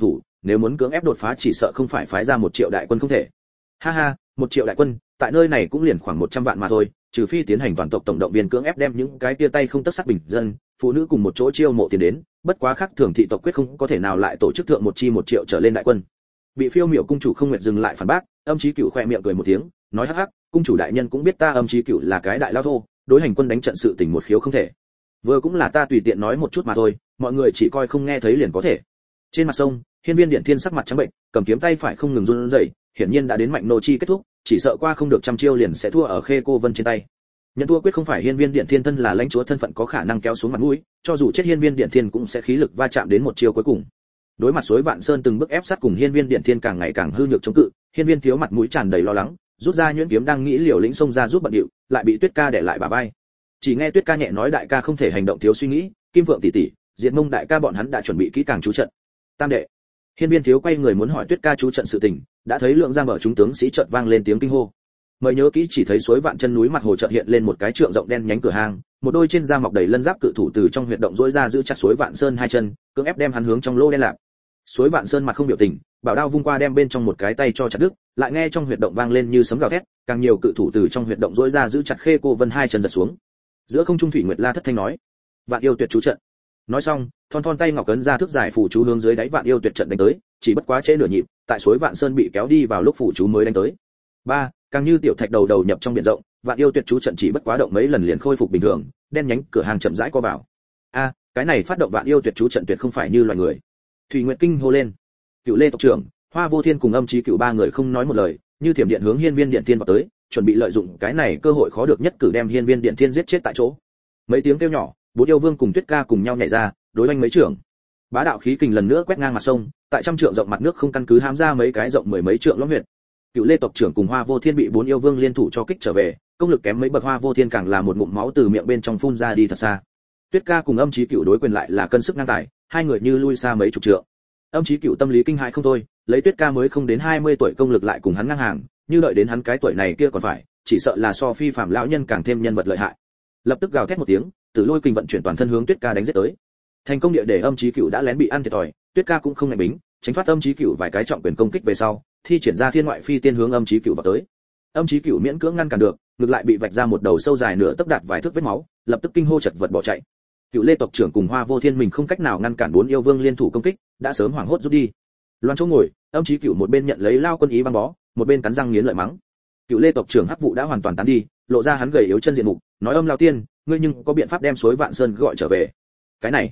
nếu muốn cưỡng ép đột phá chỉ sợ không phải phái ra 1 triệu đại quân không thể. Ha ha, 1 triệu đại quân, tại nơi này cũng liền khoảng 100 vạn mà thôi, trừ phi tiến hành toàn tộc tổng động viên cưỡng ép đem những cái tia tay không tấc sắt bình dân, phụ nữ cùng một chỗ chiêu mộ tiền đến, bất quá khác thường thị tộc quyết không có thể nào lại tổ chức thượng 1 triệu trở lên đại quân. Bị phiêu miểu cung chủ Không Nguyệt dừng lại phản bác, Âm Chí Cửu khẽ miệng cười một tiếng, nói hắc hắc, cung chủ đại nhân cũng biết ta Âm Chí Cửu là cái đại lao thô, đối hành quân đánh trận sự tình một khiếu không thể. Vừa cũng là ta tùy tiện nói một chút mà thôi, mọi người chỉ coi không nghe thấy liền có thể. Trên mặt sông, Hiên Viên Điện Thiên sắc mặt trắng bệnh, cầm kiếm tay phải không ngừng run rẩy, hiển nhiên đã đến mạnh nô chi kết thúc, chỉ sợ qua không được trăm chiêu liền sẽ thua ở Khê Cô Vân trên tay. Nhận thua quyết không phải Hiên Viên Điện Thiên thân là lãnh chúa thân phận có khả năng kéo xuống mặt mũi, cho dù chết Hiên Viên Điện Thiên cũng sẽ khí lực va chạm đến một chiêu cuối cùng. Đối mặt Suối Vạn Sơn từng bước ép sát cùng Hiên Viên Điện Thiên càng ngày càng hư nhược chống cự, Hiên Viên thiếu mặt mũi tràn đầy lo lắng, rút ra nhuyễn kiếm đang nghĩ liều lĩnh xông ra giúp bận điệu, lại bị Tuyết Ca để lại bả vai. Chỉ nghe Tuyết Ca nhẹ nói đại ca không thể hành động thiếu suy nghĩ, Kim Vượng tỷ tỷ, Diệt Mông đại ca bọn hắn đã chuẩn bị kỹ càng chú trận. Tam đệ. Hiên Viên thiếu quay người muốn hỏi Tuyết Ca chú trận sự tình, đã thấy lượng giang mở chúng tướng sĩ chợt vang lên tiếng kinh hô. Mời nhớ kỹ chỉ thấy Suối Vạn chân núi mặt hồ chợt hiện lên một cái trượng rộng đen nhánh cửa hang, một đôi trên da mọc đầy lân giáp cự thủ từ trong huyệt động rỗi ra giữ chặt Suối Vạn Sơn hai chân, cưỡng ép đem hắn hướng trong lô đen lạp. Suối Vạn Sơn mặt không biểu tình, bảo đao vung qua đem bên trong một cái tay cho chặt đứt, lại nghe trong huyệt động vang lên như sấm gào thét, càng nhiều cự thủ từ trong huyệt động rỗi ra giữ chặt Khê Cô Vân hai chân giật xuống. Giữa không trung Thủy Nguyệt La thất thanh nói: "Vạn yêu tuyệt chú trận." Nói xong, thon thon tay ngọc cấn ra thước giải phủ chú hướng dưới đáy Vạn yêu tuyệt trận đánh tới, chỉ bất quá trễ nửa nhịp, tại Suối Vạn Sơn bị kéo đi vào lúc phủ chú mới đánh tới. Ba, càng như tiểu thạch đầu nhập trong biển rộng, Vạn yêu tuyệt chú trận chỉ bất quá động mấy lần liền khôi phục bình thường, đen nhánh cửa hàng chậm rãi co vào. A, cái này phát động Vạn yêu tuyệt chú trận tuyệt không phải như loài người. Thủy Nguyệt kinh hô lên. Cựu Lê tộc trưởng, Hoa Vô Thiên cùng Âm Chí Cửu ba người không nói một lời, như thiểm điện hướng Hiên Viên Điện Thiên vào tới, chuẩn bị lợi dụng cái này cơ hội khó được nhất cử đem Hiên Viên Điện Thiên giết chết tại chỗ. Mấy tiếng kêu nhỏ, Bốn yêu vương cùng Tuyết Ca cùng nhau nhảy ra, đối oanh mấy trưởng. Bá đạo khí kình lần nữa quét ngang mặt sông, tại trăm trượng rộng mặt nước không căn cứ hám ra mấy cái rộng mười mấy trượng lõm huyệt. Cựu Lê tộc trưởng cùng Hoa Vô Thiên bị bốn yêu vương liên thủ cho kích trở về, công lực kém mấy bậc Hoa Vô Thiên càng là một ngụm máu từ miệng bên trong phun ra đi thật xa. Tuyết Ca cùng Âm Chí Cửu đối quyền lại là cân sức ngang tài, hai người như lui xa mấy chục trượng. Âm Chí Cửu tâm lý kinh hãi không thôi, lấy Tuyết Ca mới không đến 20 tuổi công lực lại cùng hắn ngang hàng, như đợi đến hắn cái tuổi này kia còn phải, chỉ sợ là so phi phàm lão nhân càng thêm nhân vật lợi hại. Lập tức gào thét một tiếng, Tử Lôi kình vận chuyển toàn thân hướng Tuyết Ca đánh giết tới. Thành công địa để Âm Chí Cửu đã lén bị ăn thiệt thòi, Tuyết Ca cũng không ngại bính, tránh thoát Âm Chí Cửu vài cái trọng quyền công kích về sau, thi triển ra thiên ngoại phi tiên hướng Âm Chí Cửu vào tới. Âm Chí Cửu miễn cưỡng ngăn cản được, ngược lại bị vạch ra một đầu sâu dài nửa tấc đạt vài thước vết máu, lập tức kinh hô chật vật bỏ chạy. Cựu Lê tộc trưởng cùng Hoa Vô Thiên mình không cách nào ngăn cản bốn yêu vương liên thủ công kích, đã sớm hoảng hốt rút đi. Loan chỗ ngồi, Âm Chí Cửu một bên nhận lấy lao quân ý băng bó, một bên cắn răng nghiến lợi mắng. Cựu Lê tộc trưởng hắc vụ đã hoàn toàn tán đi, lộ ra hắn gầy yếu chân diện mục, nói Âm lão tiên, ngươi nhưng có biện pháp đem Suối Vạn Sơn gọi trở về? Cái này,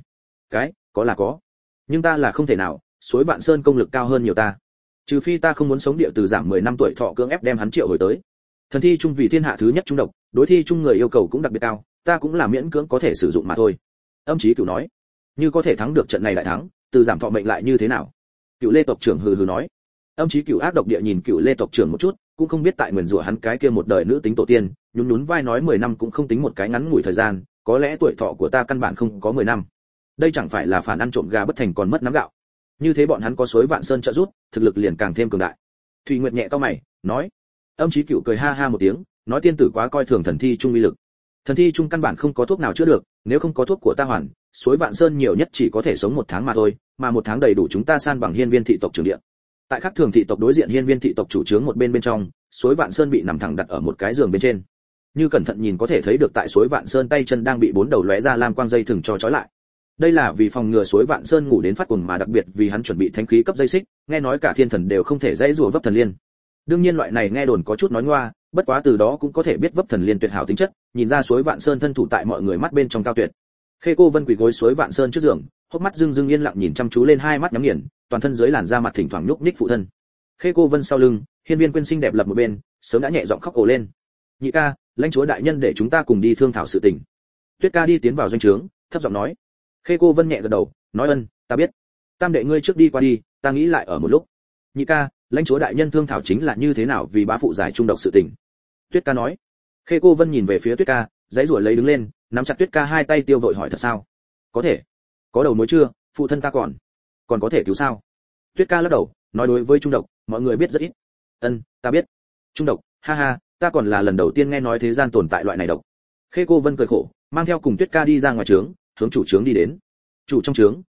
có là có, nhưng ta là không thể nào, Suối Vạn Sơn công lực cao hơn nhiều ta. Trừ phi ta không muốn sống địa từ giảm 10 năm tuổi thọ cưỡng ép đem hắn triệu hồi tới. Thần thi trung vì thiên hạ thứ nhất trung độc, đối thi trung người yêu cầu cũng đặc biệt cao, ta cũng là miễn cưỡng có thể sử dụng mà thôi. Âm Chí Cửu nói, như có thể thắng được trận này lại thắng, từ giảm thọ mệnh lại như thế nào? Cựu Lê tộc trưởng hừ hừ nói. Âm Chí Cửu ác độc địa nhìn Cựu Lê tộc trưởng một chút, cũng không biết tại nguyền rủa hắn cái kia một đời nữ tính tổ tiên, nhún nhún vai nói 10 năm cũng không tính một cái ngắn ngủi thời gian, có lẽ tuổi thọ của ta căn bản không có 10 năm. Đây chẳng phải là phản ăn trộm gà bất thành còn mất nắm gạo. Như thế bọn hắn có Suối Vạn Sơn trợ giúp, thực lực liền càng thêm cường đại. Thủy Nguyệt nhẹ cau mày, nói. Âm Chí Cửu cười ha ha một tiếng, nói tiên tử quá coi thường thần thi trung uy lực. Thần thi trung căn bản không có thuốc nào chữa được, nếu không có thuốc của ta hoàn, Suối Vạn Sơn nhiều nhất chỉ có thể sống 1 tháng mà thôi, mà 1 tháng đầy đủ chúng ta san bằng Hiên Viên thị tộc trưởng địa. Tại Khắc Thường thị tộc đối diện Hiên Viên thị tộc chủ trướng một bên trong, Suối Vạn Sơn bị nằm thẳng đặt ở một cái giường bên trên. Như cẩn thận nhìn có thể thấy được tại Suối Vạn Sơn tay chân đang bị 4 đầu lóe ra lam quang dây thừng cho trói lại. Đây là vì phòng ngừa Suối Vạn Sơn ngủ đến phát cuồng mà đặc biệt vì hắn chuẩn bị thánh khí cấp dây xích, nghe nói cả thiên thần đều không thể dãy rủa vấp thần liên. Đương nhiên loại này nghe đồn có chút nói ngoa, bất quá từ đó cũng có thể biết vấp thần liên tuyệt hảo tính chất, nhìn ra Suối Vạn Sơn thân thủ tại mọi người mắt bên trong cao tuyệt. Khê Cô Vân quỳ gối Suối Vạn Sơn trước giường, hốc mắt rưng rưng yên lặng nhìn chăm chú lên hai mắt nhắm nghiền, toàn thân dưới làn da mặt thỉnh thoảng nhúc nhích phụ thân. Khê Cô Vân sau lưng, Hiên Viên Quyên xinh đẹp lập một bên, sớm đã nhẹ giọng khóc ồ lên. Nhị ca, lãnh chúa đại nhân để chúng ta cùng đi thương thảo sự tình. Tuyết Ca đi tiến vào doanh trướng, thấp giọng nói. Khê Cô Vân nhẹ gật đầu, nói ân, ta biết. Tam đệ ngươi trước đi qua đi, ta nghĩ lại ở một lúc. Nhị ca, lãnh chúa đại nhân thương thảo chính là như thế nào vì bá phụ giải trung độc sự tình. Tuyết Ca nói. Khê Cô Vân nhìn về phía Tuyết Ca, giãy giụa lấy đứng lên, nắm chặt Tuyết Ca hai tay tiêu vội hỏi thật sao? Có thể. Có đầu mối chưa, phụ thân ta còn có thể cứu sao? Tuyết Ca lắc đầu, nói đối với trung độc, mọi người biết rất ít. Ân, ta biết. Trung độc, ha ha, ta còn là lần đầu tiên nghe nói thế gian tồn tại loại này độc. Khê Cô Vân cười khổ, mang theo cùng Tuyết Ca đi ra ngoài trướng, hướng chủ trướng đi đến. Chủ trong trướng,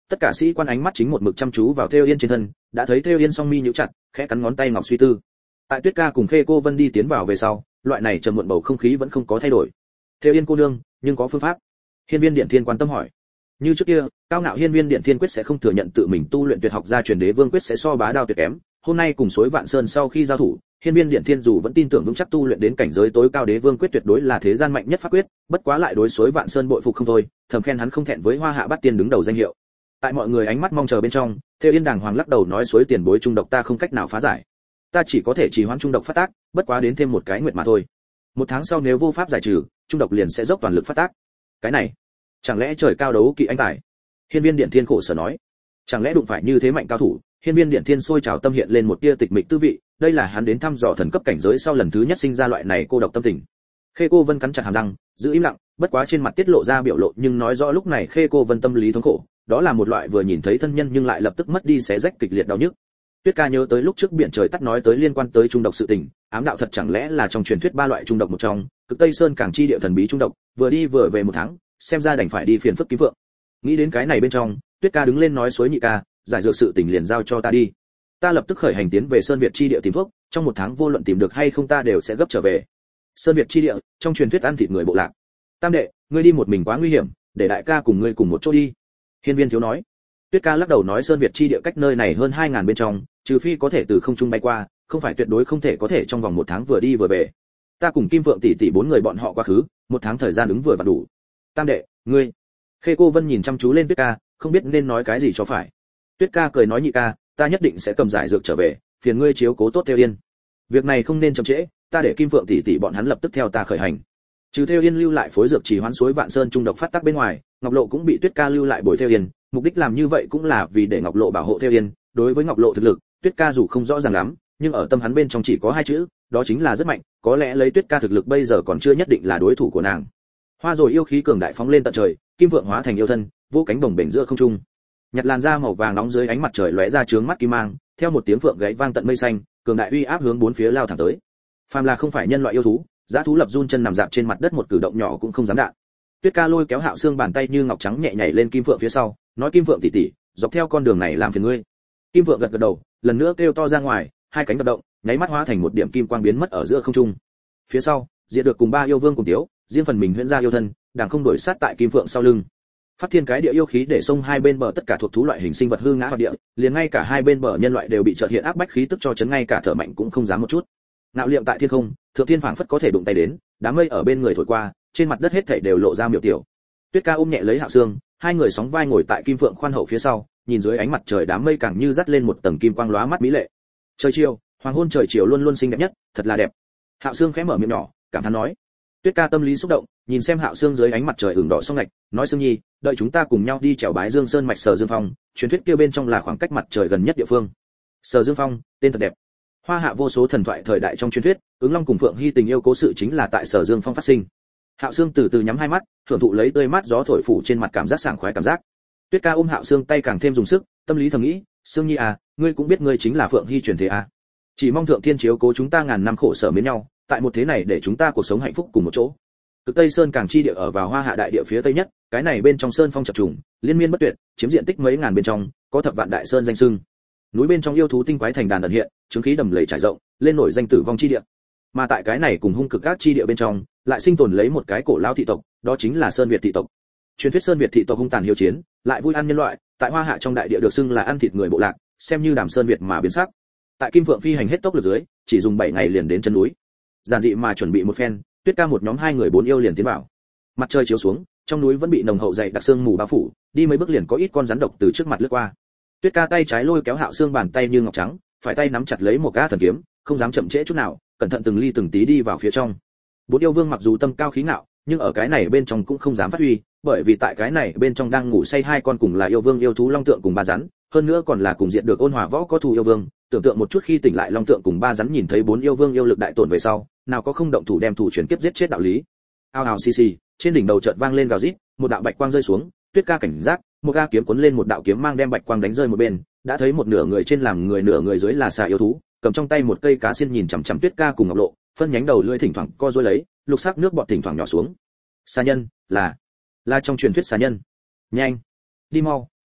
tất cả sĩ quan ánh mắt chính một mực chăm chú vào Thêu Yên trên thân, đã thấy Thêu Yên song mi nhíu chặt, khẽ cắn ngón tay ngọc suy tư. Tại Tuyết Ca cùng Khê Cô Vân đi tiến vào về sau, loại này trầm muộn bầu không khí vẫn không có thay đổi. Thêu Yên cô nương, nhưng có phương pháp? Hiên Viên Điện Thiên quan tâm hỏi. Như trước kia, cao ngạo Hiên Viên Điện Thiên quyết sẽ không thừa nhận tự mình tu luyện tuyệt học gia truyền đế vương quyết sẽ so bá đao tuyệt kém. Hôm nay cùng Suối Vạn Sơn sau khi giao thủ, Hiên Viên Điện Thiên dù vẫn tin tưởng vững chắc tu luyện đến cảnh giới tối cao đế vương quyết tuyệt đối là thế gian mạnh nhất pháp quyết, bất quá lại đối Suối Vạn Sơn bội phục không thôi, thầm khen hắn không thẹn với Hoa Hạ Bát Tiên đứng đầu danh hiệu. Tại mọi người ánh mắt mong chờ bên trong, Thêu Yên đàng hoàng lắc đầu nói Suối tiền bối trung độc ta không cách nào phá giải. Ta chỉ có thể trì hoãn trung độc phát tác, bất quá đến thêm một cái nguyệt mà thôi. Một tháng sau nếu vô pháp giải trừ, trung độc liền sẽ dốc toàn lực phát tác. Cái này, chẳng lẽ trời cao đấu kỵ anh tài? Hiên Viên Điện Thiên khổ sở nói. Chẳng lẽ đụng phải như thế mạnh cao thủ? Hiên Viên Điện Thiên sôi trào tâm hiện lên một tia tịch mịch tư vị, đây là hắn đến thăm dò thần cấp cảnh giới sau lần thứ nhất sinh ra loại này cô độc tâm tình. Khê Cô Vân cắn chặt hàm răng, giữ im lặng, bất quá trên mặt tiết lộ ra biểu lộ nhưng nói rõ lúc này Khê Cô Vân tâm lý thống khổ, đó là một loại vừa nhìn thấy thân nhân nhưng lại lập tức mất đi xé rách kịch liệt đau nhức. Tuyết Ca nhớ tới lúc trước biển trời tắt nói tới liên quan tới trung độc sự tình, ám đạo thật chẳng lẽ là trong truyền thuyết ba loại trung độc một trong, Cực Tây Sơn Cảng chi địa thần bí trung độc, vừa đi vừa về một tháng, xem ra đành phải đi phiền phức Kim Vượng. Nghĩ đến cái này bên trong, Tuyết Ca đứng lên nói Suối nhị ca, giải dược sự tình liền giao cho ta đi. Ta lập tức khởi hành tiến về Sơn Việt chi địa tìm thuốc, trong một tháng vô luận tìm được hay không ta đều sẽ gấp trở về. Sơn Việt chi địa, trong truyền thuyết ăn thịt người bộ lạc. Tam đệ, ngươi đi một mình quá nguy hiểm, để đại ca cùng ngươi cùng một chỗ đi. Hiên Viên thiếu nói. Tuyết Ca lắc đầu nói Sơn Việt chi địa cách nơi này hơn 2000 bên trong, trừ phi có thể từ không trung bay qua, không phải tuyệt đối không thể có thể trong vòng một tháng vừa đi vừa về. Ta cùng Kim Phượng tỷ tỷ bốn người bọn họ quá khứ, một tháng thời gian ứng vừa và đủ. Tam đệ, ngươi. Khê Cô Vân nhìn chăm chú lên Tuyết Ca, không biết nên nói cái gì cho phải. Tuyết Ca cười nói nhị ca, ta nhất định sẽ cầm giải dược trở về, phiền ngươi chiếu cố tốt Thêu Yên. Việc này không nên chậm trễ, ta để Kim Phượng tỷ tỷ bọn hắn lập tức theo ta khởi hành. Trừ Thêu Yên lưu lại phối dược chỉ hoán Suối Vạn Sơn trung độc phát tác bên ngoài, Ngọc Lộ cũng bị Tuyết Ca lưu lại bồi Thêu Yên, mục đích làm như vậy cũng là vì để Ngọc Lộ bảo hộ Thêu Yên. Đối với Ngọc Lộ thực lực, Tuyết Ca dù không rõ ràng lắm, nhưng ở tâm hắn bên trong chỉ có hai chữ, đó chính là rất mạnh, có lẽ lấy Tuyết Ca thực lực bây giờ còn chưa nhất định là đối thủ của nàng. Hoa rồi yêu khí cường đại phóng lên tận trời, Kim Vượng hóa thành yêu thân, vô cánh bồng bềnh giữa không trung. Nhặt làn da màu vàng nóng dưới ánh mặt trời lóe ra chướng mắt kim mang, theo một tiếng phượng gáy vang tận mây xanh, cường đại uy áp hướng bốn phía lao thẳng tới. Phàm là không phải nhân loại yêu thú, dã thú lập run chân nằm dạp trên mặt đất một cử động nhỏ cũng không dám đạn. Tuyết Ca lôi kéo Hạo Xương bàn tay như ngọc trắng nhẹ nhảy lên Kim Phượng phía sau, nói Kim Phượng tỷ tỷ, dọc theo con đường này làm phiền ngươi. Kim Phượng gật gật đầu, lần nữa kêu to ra ngoài, hai cánh động, nháy mắt hóa thành một điểm kim quang biến mất ở giữa không trung. Phía sau, Diệt được cùng ba yêu vương cùng tiếu, riêng phần mình huyễn ra yêu thân, đang không đổi sát tại Kim Phượng sau lưng. Phát thiên cái địa yêu khí để sông hai bên bờ tất cả thuộc thú loại hình sinh vật hư ngã vào địa, liền ngay cả hai bên bờ nhân loại đều bị chợt hiện áp bách khí tức cho chấn ngay cả thở mạnh cũng không dám một chút. Nạo liệm tại thiên không, thượng thiên phảng phất có thể đụng tay đến, đám mây ở bên người thổi qua, trên mặt đất hết thảy đều lộ ra miểu tiểu. Tuyết Ca ôm nhẹ lấy Hạo Xương, hai người sóng vai ngồi tại Kim Phượng khoan hậu phía sau, nhìn dưới ánh mặt trời đám mây càng như dắt lên một tầng kim quang lóa mắt mỹ lệ. Trời chiều, hoàng hôn trời chiều luôn luôn xinh đẹp nhất, thật là đẹp. Hạo Xương khẽ mở miệng nhỏ, cảm thán nói. Tuyết Ca tâm lý xúc động, nhìn xem Hạo Xương dưới ánh mặt trời ửng đỏ song ngạch, nói Xương Nhi, đợi chúng ta cùng nhau đi trèo Bái Dương Sơn mạch Sở Dương Phong, truyền thuyết kia bên trong là khoảng cách mặt trời gần nhất địa phương. Sở Dương Phong, tên thật đẹp. Hoa Hạ vô số thần thoại thời đại trong truyền thuyết, Ứng Long cùng Phượng Hy tình yêu cố sự chính là tại Sở Dương Phong phát sinh. Hạo Xương từ từ nhắm hai mắt, hưởng thụ lấy tươi mát gió thổi phủ trên mặt cảm giác sảng khoái cảm giác. Tuyết Ca ôm Hạo Xương tay càng thêm dùng sức, tâm lý thầm nghĩ, Xương Nhi à, ngươi cũng biết ngươi chính là Phượng Hy truyền thế à? Chỉ mong thượng thiên chiếu cố chúng ta ngàn năm khổ sở mến nhau, tại một thế này để chúng ta cuộc sống hạnh phúc cùng một chỗ. Cực Tây Sơn Cảng chi địa ở vào Hoa Hạ đại địa phía tây nhất, cái này bên trong sơn phong chập trùng, liên miên bất tuyệt, chiếm diện tích mấy ngàn bên trong, có thập vạn đại sơn danh xưng. Núi bên trong yêu thú tinh quái thành đàn ẩn hiện, chứng khí đầm lầy trải rộng, lên nổi danh tử vong chi địa. Mà tại cái này cùng hung cực các chi địa bên trong, lại sinh tồn lấy một cái cổ lao thị tộc, đó chính là Sơn Việt thị tộc. Truyền thuyết Sơn Việt thị tộc hung tàn hiếu chiến, lại vui ăn nhân loại, tại Hoa Hạ trong đại địa được xưng là ăn thịt người bộ lạc, xem như đàm Sơn Việt mà biến sắc. Tại Kim Phượng phi hành hết tốc lực dưới, chỉ dùng 7 ngày liền đến chân núi. Giản dị mà chuẩn bị một phen, Tuyết Ca một nhóm hai người bốn yêu liền tiến vào. Mặt trời chiếu xuống, trong núi vẫn bị nồng hậu dày đặc sương mù bao phủ, đi mấy bước liền có ít con rắn độc từ trước mặt lướt qua. Tuyết Ca tay trái lôi kéo Hạo Xương bàn tay như ngọc trắng, phải tay nắm chặt lấy một gã thần kiếm, không dám chậm trễ chút nào, cẩn thận từng ly từng tí đi vào phía trong. Bốn yêu vương mặc dù tâm cao khí ngạo, nhưng ở cái này bên trong cũng không dám phát huy, bởi vì tại cái này bên trong đang ngủ say hai con cùng là yêu vương yêu thú long tượng cùng ba rắn, hơn nữa còn là cùng diện được ôn hòa võ có thù yêu vương. Tưởng tượng một chút khi tỉnh lại long tượng cùng ba rắn nhìn thấy bốn yêu vương yêu lực đại tổn về sau, nào có không động thủ đem thủ chuyển kiếp giết chết đạo lý. Ao ào xì xì, trên đỉnh đầu chợt vang lên gào rít, một đạo bạch quang rơi xuống, Tuyết Ca cảnh giác, một ga kiếm cuốn lên một đạo kiếm mang đem bạch quang đánh rơi một bên, đã thấy một nửa người trên làm người nửa người dưới là xà yêu thú, cầm trong tay một cây cá xiên nhìn chằm chằm Tuyết Ca cùng Ngọc Lộ, phân nhánh đầu lưỡi thỉnh thoảng co duỗi lấy, lục sắc nước bọt thỉnh thoảng nhỏ xuống. Xà nhân, là trong truyền thuyết xà nhân. Nhanh, đi mau,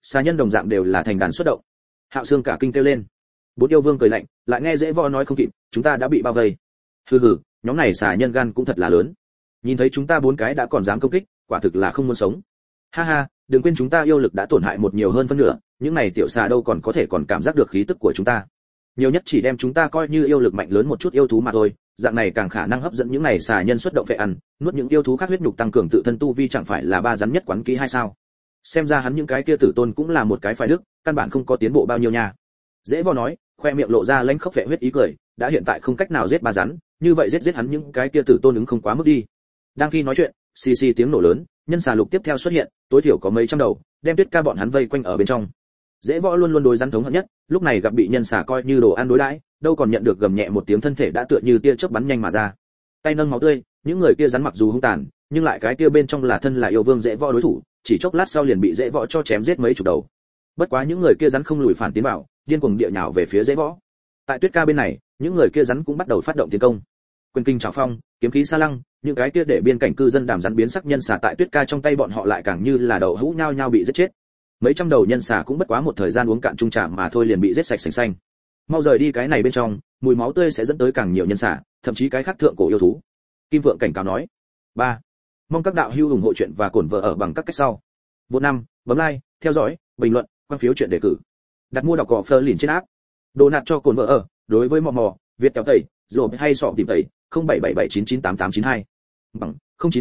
xà nhân đồng dạng đều là thành đàn xuất động. Hạo Xương cả kinh kêu lên. Bốn yêu vương cười lạnh, lại nghe Dễ Võ nói không kịp, chúng ta đã bị bao vây. Hừ hừ, nhóm này xà nhân gan cũng thật là lớn. Nhìn thấy chúng ta bốn cái đã còn dám công kích, quả thực là không muốn sống. Ha ha, đừng quên chúng ta yêu lực đã tổn hại một nhiều hơn phân nửa, những này tiểu xà đâu còn có thể còn cảm giác được khí tức của chúng ta. Nhiều nhất chỉ đem chúng ta coi như yêu lực mạnh lớn một chút yêu thú mà thôi, dạng này càng khả năng hấp dẫn những này xà nhân xuất động phệ ăn, nuốt những yêu thú khác huyết nhục tăng cường tự thân tu vi, chẳng phải là ba rắn nhất quán kỹ hay sao? Xem ra hắn những cái kia tử tôn cũng là một cái phải đức, căn bản không có tiến bộ bao nhiêu nha. Dễ Võ nói, khoe miệng lộ ra lãnh khốc phệ huyết ý cười, đã hiện tại không cách nào giết ba rắn, như vậy giết hắn những cái kia tử tôn ứng không quá mức đi. Đang khi nói chuyện, xì xì tiếng nổ lớn, nhân xà lục tiếp theo xuất hiện, tối thiểu có mấy trăm đầu, đem Tuyết Ca bọn hắn vây quanh ở bên trong. Dễ Võ luôn luôn đối rắn thống hận nhất, lúc này gặp bị nhân xà coi như đồ ăn đối đãi, đâu còn nhận được gầm nhẹ một tiếng, thân thể đã tựa như tia chớp bắn nhanh mà ra. Tay nâng máu tươi, những người kia rắn mặc dù hung tàn, nhưng lại cái kia bên trong là thân là yêu vương Dễ Võ đối thủ, chỉ chốc lát sau liền bị Dễ Võ cho chém giết mấy chục đầu. Bất quá những người kia rắn không lùi phản tiến vào, điên cuồng địa nhào về phía Dễ Võ. Tại Tuyết Ca bên này, những người kia rắn cũng bắt đầu phát động tiến công. Quyền kinh trảo phong, kiếm khí xa lăng, những cái kia để biên cảnh cư dân đàm rắn biến sắc nhân xà tại Tuyết Ca trong tay bọn họ lại càng như là đậu hũ nhao nhao bị giết chết. Mấy trăm đầu nhân xà cũng bất quá một thời gian uống cạn chung trà mà thôi liền bị giết sạch sành xanh. Mau rời đi cái này bên trong, mùi máu tươi sẽ dẫn tới càng nhiều nhân xà, thậm chí cái khác thượng cổ yêu thú. Kim Vượng cảnh cáo nói. 3. Mong các đạo hữu ủng hộ chuyện và cổn vợ ở bằng các cách sau. Vô 5, bấm like, theo dõi, bình luận, quan phiếu chuyện đề cử. Đặt mua đọc cỏ Fleur liền trên app. Đồ nạt cho cổn vợ ở, đối với mò mò, Việt kéo tẩy, rồi hay sọ tìm tẩy, 0777998892. Bằng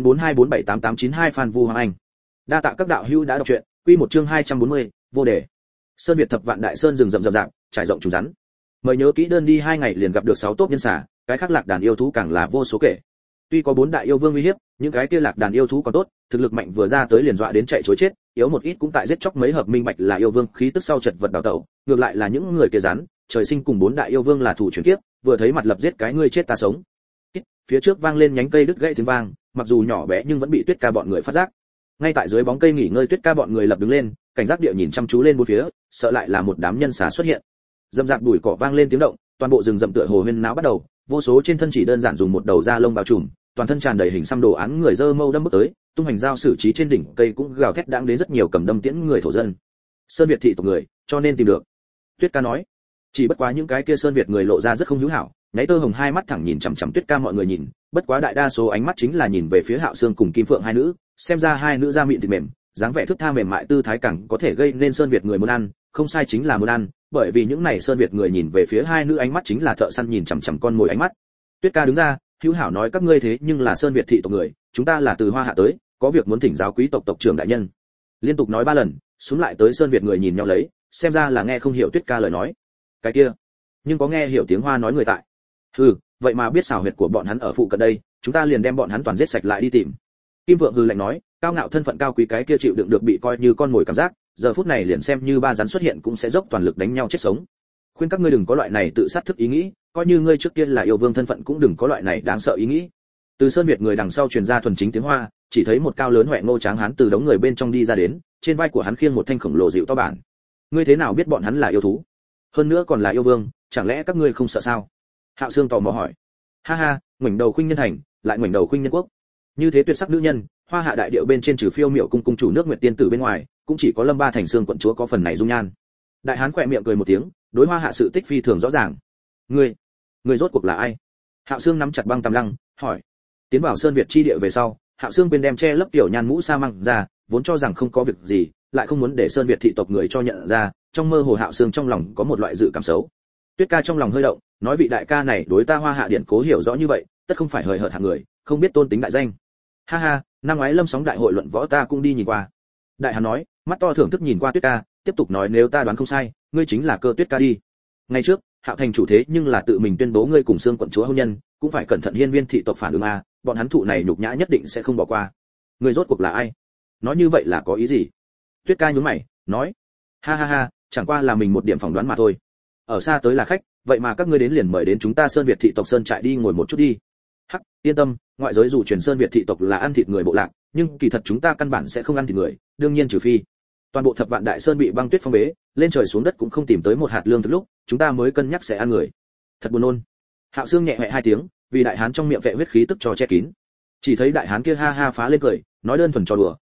0942478892 Phan Vu Hoàng Anh. Đa tạ các đạo hữu đã đọc truyện, quy một chương 240, vô đề. Sơn Việt thập vạn đại sơn rừng rậm rậm rạp, trải rộng trùng rắn. Mời nhớ kỹ đơn đi 2 ngày liền gặp được 6 tốp nhân xà, cái khác lạc đàn yêu thú càng là vô số kể. Tuy có 4 đại yêu vương uy hiếp, những cái kia lạc đàn yêu thú còn tốt, thực lực mạnh vừa ra tới liền dọa đến chạy trối chết, yếu một ít cũng tại giết chóc mấy hợp minh bạch là yêu vương khí tức sau chật vật đào tẩu, ngược lại là những người kia rắn, trời sinh cùng 4 đại yêu vương là thủ chuyển kiếp, vừa thấy mặt lập giết cái ngươi chết ta sống. Phía trước vang lên nhánh cây đứt gãy tiếng vang, mặc dù nhỏ bé nhưng vẫn bị Tuyết Ca bọn người phát giác. Ngay tại dưới bóng cây nghỉ ngơi, Tuyết Ca bọn người lập đứng lên, cảnh giác địa nhìn chăm chú lên bốn phía, sợ lại là một đám nhân xà xuất hiện. Dầm dạp bụi cỏ vang lên tiếng động, toàn bộ rừng rậm tựa hồ huyên náo bắt đầu, vô số trên thân chỉ đơn giản dùng một đầu da lông bao trùm, toàn thân tràn đầy hình xăm đồ án người dơ mâu đâm bước tới, tung hành dao xử trí trên đỉnh cây cũng gào thét đang đến rất nhiều cầm đâm tiễn người thổ dân. Sơn Việt thị tộc người, cho nên tìm được. Tuyết Ca nói. Chỉ bất quá những cái kia Sơn Việt người lộ ra rất không hữu hảo, nháy tơ hồng hai mắt thẳng nhìn chằm chằm Tuyết Ca mọi người nhìn, bất quá đại đa số ánh mắt chính là nhìn về phía Hạo Xương cùng Kim Phượng hai nữ, xem ra hai nữ da mịn thịt mềm, dáng vẻ thướt tha mềm mại tư thái càng có thể gây nên Sơn Việt người muốn ăn, không sai chính là muốn ăn, bởi vì những này Sơn Việt người nhìn về phía hai nữ ánh mắt chính là thợ săn nhìn chằm chằm con mồi ánh mắt. Tuyết Ca đứng ra, hữu hảo nói các ngươi thế nhưng là Sơn Việt thị tộc người, chúng ta là từ Hoa Hạ tới, có việc muốn thỉnh giáo quý tộc tộc trưởng đại nhân. Liên tục nói 3 lần, xuống lại tới Sơn Việt người nhìn nhau lấy, xem ra là nghe không hiểu Tuyết Ca lời nói. Cái kia, nhưng có nghe hiểu tiếng Hoa nói người tại. Vậy mà biết xảo huyệt của bọn hắn ở phụ cận đây, chúng ta liền đem bọn hắn toàn giết sạch lại đi tìm. Kim Vượng hừ lạnh nói, cao ngạo thân phận cao quý cái kia chịu đựng được bị coi như con mồi cảm giác, giờ phút này liền xem như ba rắn xuất hiện cũng sẽ dốc toàn lực đánh nhau chết sống. Khuyên các ngươi đừng có loại này tự sát thức ý nghĩ, coi như ngươi trước kia là yêu vương thân phận cũng đừng có loại này đáng sợ ý nghĩ. Từ Sơn Việt người đằng sau truyền ra thuần chính tiếng Hoa, chỉ thấy một cao lớn hoẹ ngô tráng hán từ đống người bên trong đi ra đến, trên vai của hắn khiêng một thanh khổng lồ dịu to bản. Ngươi thế nào biết bọn hắn là yêu thú? Hơn nữa còn là yêu vương, chẳng lẽ các ngươi không sợ sao? Hạo Xương tò mò hỏi. Ha ha, ngoảnh đầu khuynh nhân thành, lại ngoảnh đầu khuynh nhân quốc. Như thế tuyệt sắc nữ nhân, Hoa Hạ đại điệu bên trên trừ Phiêu Miểu cung cung chủ nước Nguyệt tiên tử bên ngoài, cũng chỉ có Lâm Ba thành Xương quận chúa có phần này dung nhan. Đại hán khỏe miệng cười một tiếng, đối Hoa Hạ sự tích phi thường rõ ràng. Ngươi rốt cuộc là ai? Hạo Xương nắm chặt băng tầm lăng, hỏi. Tiến vào Sơn Việt chi địa về sau, Hạo Xương bên đem che lấp tiểu nhan mũ sa măng ra, vốn cho rằng không có việc gì, lại không muốn để Sơn Việt thị tộc người cho nhận ra, trong mơ hồ Hạo Xương trong lòng có một loại dự cảm xấu. Tuyết Ca trong lòng hơi động, nói vị đại ca này đối ta Hoa Hạ điện cố hiểu rõ như vậy, tất không phải hời hợt hạng người, không biết tôn tính đại danh. Ha ha, năm ngoái Lâm Sóng đại hội luận võ ta cũng đi nhìn qua. Đại hán nói, mắt to thưởng thức nhìn qua Tuyết Ca, tiếp tục nói nếu ta đoán không sai, ngươi chính là Cơ Tuyết Ca đi. Ngày trước, Hạo thành chủ thế nhưng là tự mình tuyên bố ngươi cùng Xương quận chúa hôn nhân, cũng phải cẩn thận hiên viên thị tộc phản ứng a, bọn hắn thụ này nhục nhã nhất định sẽ không bỏ qua. Ngươi rốt cuộc là ai? Nói như vậy là có ý gì? Tuyết Ca nhướng mày, nói, ha ha ha, chẳng qua là mình một điểm phỏng đoán mà thôi. Ở xa tới là khách, vậy mà các ngươi đến liền mời đến chúng ta Sơn Việt thị tộc Sơn trại đi ngồi một chút đi. Hắc, yên tâm, ngoại giới dù truyền Sơn Việt thị tộc là ăn thịt người bộ lạc, nhưng kỳ thật chúng ta căn bản sẽ không ăn thịt người, đương nhiên trừ phi toàn bộ thập vạn đại sơn bị băng tuyết phong bế, lên trời xuống đất cũng không tìm tới một hạt lương thực lúc, chúng ta mới cân nhắc sẽ ăn người. Thật buồn nôn. Hạo Xương nhẹ nhẹ 2 tiếng, vì đại hán trong miệng vệ huyết khí tức cho che kín. Chỉ thấy đại hán kia ha ha phá lên cười, nói đơn thuần trò đùa,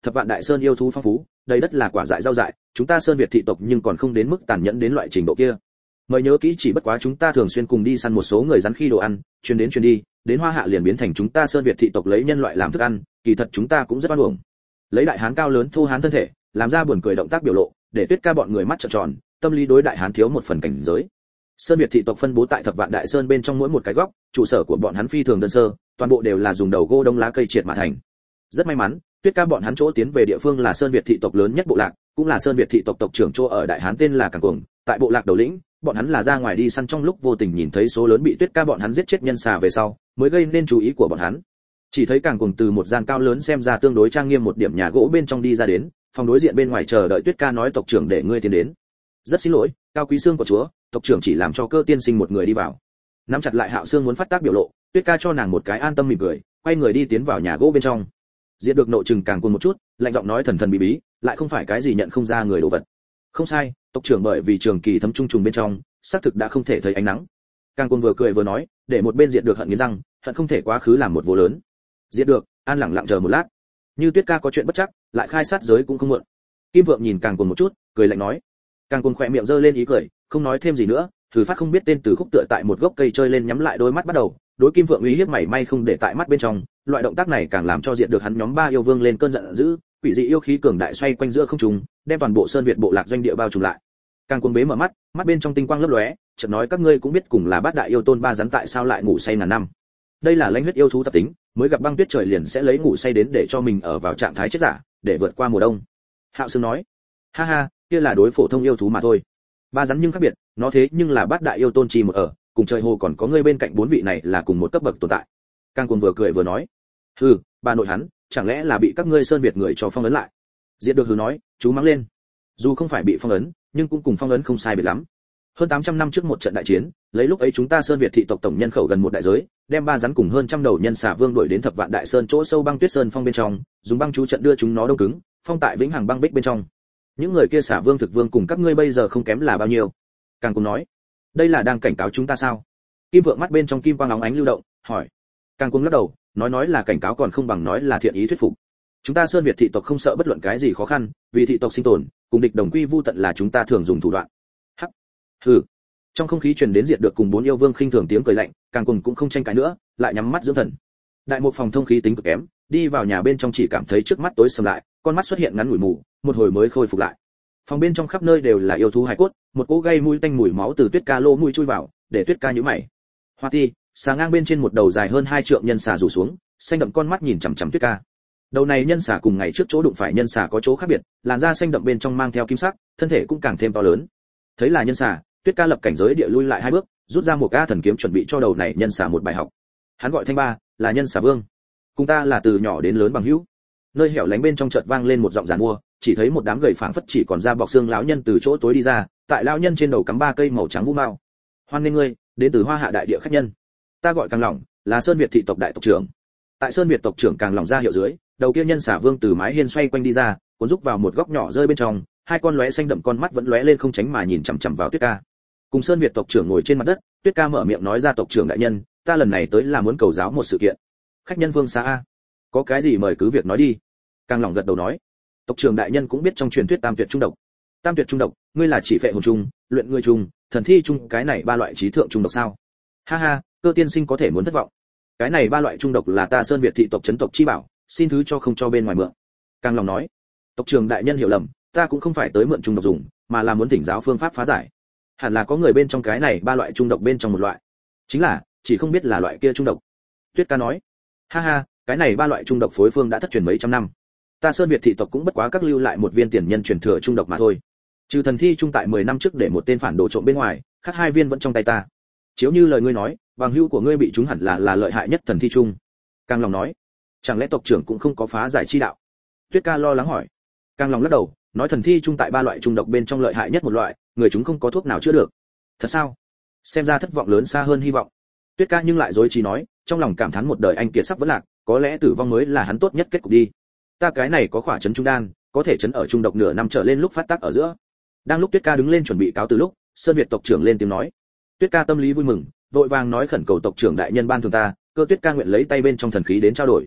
Thập Vạn Đại Sơn yêu thú phong phú, đầy đất là quả dại rau dại, chúng ta Sơn Việt thị tộc nhưng còn không đến mức tàn nhẫn đến loại trình độ kia. Mời nhớ kỹ, chỉ bất quá chúng ta thường xuyên cùng đi săn một số người rắn khi đồ ăn, truyền đi, đến Hoa Hạ liền biến thành chúng ta Sơn Việt thị tộc lấy nhân loại làm thức ăn, kỳ thật chúng ta cũng rất oan uổng. Lấy đại hán cao lớn thô hán thân thể, làm ra buồn cười động tác biểu lộ, để Tuyết Ca bọn người mắt trợn tròn, tâm lý đối đại hán thiếu một phần cảnh giới. Sơn Việt thị tộc phân bố tại Thập Vạn Đại Sơn bên trong mỗi một cái góc, trụ sở của bọn hắn phi thường đơn sơ, toàn bộ đều là dùng đầu gỗ đông lá cây triệt mà thành. Rất may mắn, Tuyết Ca bọn hắn chỗ tiến về địa phương là Sơn Việt thị tộc lớn nhất bộ lạc, cũng là Sơn Việt thị tộc tộc trưởng chỗ ở đại hán tên là Càn Cuồng, tại bộ lạc đầu lĩnh, bọn hắn là ra ngoài đi săn trong lúc vô tình nhìn thấy số lớn bị Tuyết Ca bọn hắn giết chết nhân xà về sau, mới gây nên chú ý của bọn hắn. Chỉ thấy Càn Cuồng từ một gian cao lớn xem ra tương đối trang nghiêm một điểm nhà gỗ bên trong đi ra đến, phòng đối diện bên ngoài chờ đợi Tuyết Ca nói tộc trưởng để ngươi tiến đến. Rất xin lỗi, cao quý xương của chúa, tộc trưởng chỉ làm cho Cơ tiên sinh một người đi vào. Nắm chặt lại Hạo Xương muốn phát tác biểu lộ, Tuyết Ca cho nàng một cái an tâm mỉm cười, quay người đi tiến vào nhà gỗ bên trong. Diệt được nộ chừng Càn Cuồng một chút, lạnh giọng nói thần thần bí bí, lại không phải cái gì nhận không ra người đồ vật. Không sai, tộc trưởng bởi vì trường kỳ thấm trung trùng bên trong, xác thực đã không thể thấy ánh nắng. Càn Cuồng vừa cười vừa nói, để một bên Diệt được hận nghiến răng, hận không thể quá khứ làm một vô lớn. Diệt được, an lặng lặng chờ một lát. Như Tuyết Ca có chuyện bất chắc, lại khai sát giới cũng không muộn. Kim Vượng nhìn Càn Cuồng một chút, cười lạnh nói. Càn Cuồng khỏe miệng giơ lên ý cười, không nói thêm gì nữa, thử phát không biết tên từ khúc tựa tại một gốc cây chơi lên nhắm lại đôi mắt bắt đầu, đối Kim Vượng uy hiếp mảy may không để tại mắt bên trong, loại động tác này càng làm cho Diệt được hắn nhóm ba yêu vương lên cơn giận dữ, quỷ dị yêu khí cường đại xoay quanh giữa không trung, đem toàn bộ Sơn Việt bộ lạc doanh địa bao trùm lại. Càn Cuồng bế mở mắt, mắt bên trong tinh quang lấp lóe, chợt nói các ngươi cũng biết cùng là bát đại yêu tôn ba rắn tại sao lại ngủ say ngàn năm. Đây là lãnh huyết yêu thú tập tính, mới gặp băng tuyết trời liền sẽ lấy ngủ say đến để cho mình ở vào trạng thái chết giả, để vượt qua mùa đông. Hạo Sương nói, ha ha, kia là đối phổ thông yêu thú mà thôi. Ba rắn nhưng khác biệt, nó thế nhưng là bát đại yêu tôn chi một ở, cùng trời hồ còn có ngươi bên cạnh bốn vị này là cùng một cấp bậc tồn tại. Càn Cuồng vừa cười vừa nói, hừ, bà nội hắn, chẳng lẽ là bị các ngươi Sơn Việt người cho phong ấn lại? Diệt được hừ nói, chú mắng lên. Dù không phải bị phong ấn, nhưng cũng cùng phong ấn không sai biệt lắm. Hơn 800 năm trước một trận đại chiến, lấy lúc ấy chúng ta Sơn Việt thị tộc tổng nhân khẩu gần một đại giới, đem ba rắn cùng hơn trăm đầu nhân xà vương đuổi đến Thập Vạn Đại Sơn chỗ sâu băng tuyết sơn phong bên trong, dùng băng chú trận đưa chúng nó đông cứng, phong tại vĩnh hằng băng bích bên trong. Những người kia xà vương thực vương cùng các ngươi bây giờ không kém là bao nhiêu? Càng cùng nói, đây là đang cảnh cáo chúng ta sao? Kim Vượng mắt bên trong kim quang óng ánh lưu động, hỏi. Càng cùng lắc đầu, nói là cảnh cáo còn không bằng nói là thiện ý thuyết phục. Chúng ta Sơn Việt thị tộc không sợ bất luận cái gì khó khăn, vì thị tộc sinh tồn, cùng địch đồng quy vu tận là chúng ta thường dùng thủ đoạn. Hắc. Hừ. Trong không khí truyền đến Diệt được cùng bốn yêu vương khinh thường tiếng cười lạnh, Càng cùng cũng không tranh cãi nữa, lại nhắm mắt dưỡng thần. Đại một phòng thông khí tính cực kém, đi vào nhà bên trong chỉ cảm thấy trước mắt tối sầm lại, con mắt xuất hiện ngắn ngủi mù, một hồi mới khôi phục lại. Phòng bên trong khắp nơi đều là yêu thú hài cốt, một cỗ gây mùi tanh mùi máu từ Tuyết Ca lô mũi chui vào, để Tuyết Ca nhíu mày. Hoa Ti, xà ngang bên trên một đầu dài hơn 2 trượng nhân xà rủ xuống, xanh đậm con mắt nhìn chằm chằm Tuyết Ca. Đầu này nhân xà cùng ngày trước chỗ đụng phải nhân xà có chỗ khác biệt, làn da xanh đậm bên trong mang theo kim sắc, thân thể cũng càng thêm to lớn. Thấy là nhân xà, Tuyết Ca lập cảnh giới địa lui lại 2 bước, rút ra một ca thần kiếm chuẩn bị cho đầu này nhân xà một bài học. Hắn gọi Thanh Ba, là nhân xà vương. Cùng ta là từ nhỏ đến lớn bằng hữu. Nơi hẻo lánh bên trong chợt vang lên một giọng giàn mua, chỉ thấy một đám gầy phảng phất chỉ còn da bọc xương lão nhân từ chỗ tối đi ra, tại lão nhân trên đầu cắm 3 cây màu trắng vũ mao. Hoan nghênh ngươi, đến từ Hoa Hạ đại địa khách nhân. Ta gọi Càng Lỏng, là Sơn Việt thị tộc đại tộc trưởng. Tại Sơn Việt tộc trưởng Càng Lỏng ra hiệu dưới, đầu kia nhân xà vương từ mái hiên xoay quanh đi ra, cuốn rúc vào một góc nhỏ rơi bên trong, 2 con lóe xanh đậm con mắt vẫn lóe lên không tránh mà nhìn chằm chằm vào Tuyết Ca. Cùng Sơn Việt tộc trưởng ngồi trên mặt đất, Tuyết Ca mở miệng nói ra tộc trưởng đại nhân, ta lần này tới là muốn cầu giáo một sự kiện. Khách nhân vương xa a, có cái gì mời cứ việc nói đi. Càng Lỏng gật đầu nói, tộc trưởng đại nhân cũng biết trong truyền thuyết tam tuyệt trung độc. Tam tuyệt trung độc, ngươi là chỉ phệ hồn trung, luyện người trung, thần thi trung, cái này 3 loại trí thượng trung độc sao? Ha ha, Cơ tiên sinh có thể muốn thất vọng. Cái này 3 loại trung độc là ta Sơn Việt thị tộc chấn tộc chi bảo, xin thứ cho không cho bên ngoài mượn. Càng Lỏng nói, tộc trưởng đại nhân hiểu lầm, ta cũng không phải tới mượn trung độc dùng, mà là muốn thỉnh giáo phương pháp phá giải. Hẳn là có người bên trong cái này 3 loại trung độc bên trong một loại. Chính là, chỉ không biết là loại kia trung độc. Tuyết Ca nói, ha ha, cái này 3 loại trung độc phối phương đã thất truyền mấy trăm năm. Ta Sơn Việt thị tộc cũng bất quá các lưu lại một viên tiền nhân truyền thừa trung độc mà thôi. Trừ thần thi trung tại 10 năm trước để một tên phản đồ trộm bên ngoài, khác 2 viên vẫn trong tay ta. Chiếu như lời ngươi nói, bằng hữu của ngươi bị chúng hẳn là lợi hại nhất thần thi trung. Càng Lỏng nói, chẳng lẽ tộc trưởng cũng không có phá giải chi đạo? Tuyết Ca lo lắng hỏi. Càng Lỏng lắc đầu, nói thần thi trung tại 3 loại trung độc bên trong lợi hại nhất một loại, người chúng không có thuốc nào chữa được. Thật sao? Xem ra thất vọng lớn xa hơn hy vọng. Tuyết Ca nhưng lại dối trí nói, trong lòng cảm thán một đời anh kiệt sắp vỡ lạc, có lẽ tử vong mới là hắn tốt nhất kết cục đi. Ta cái này có khỏa chấn trung đan, có thể chấn ở trung độc nửa năm trở lên lúc phát tác ở giữa. Đang lúc Tuyết Ca đứng lên chuẩn bị cáo từ lúc, Sơn Việt tộc trưởng lên tiếng nói. Tuyết Ca tâm lý vui mừng, vội vàng nói khẩn cầu tộc trưởng đại nhân ban thường ta, Cơ Tuyết Ca nguyện lấy tay bên trong thần khí đến trao đổi.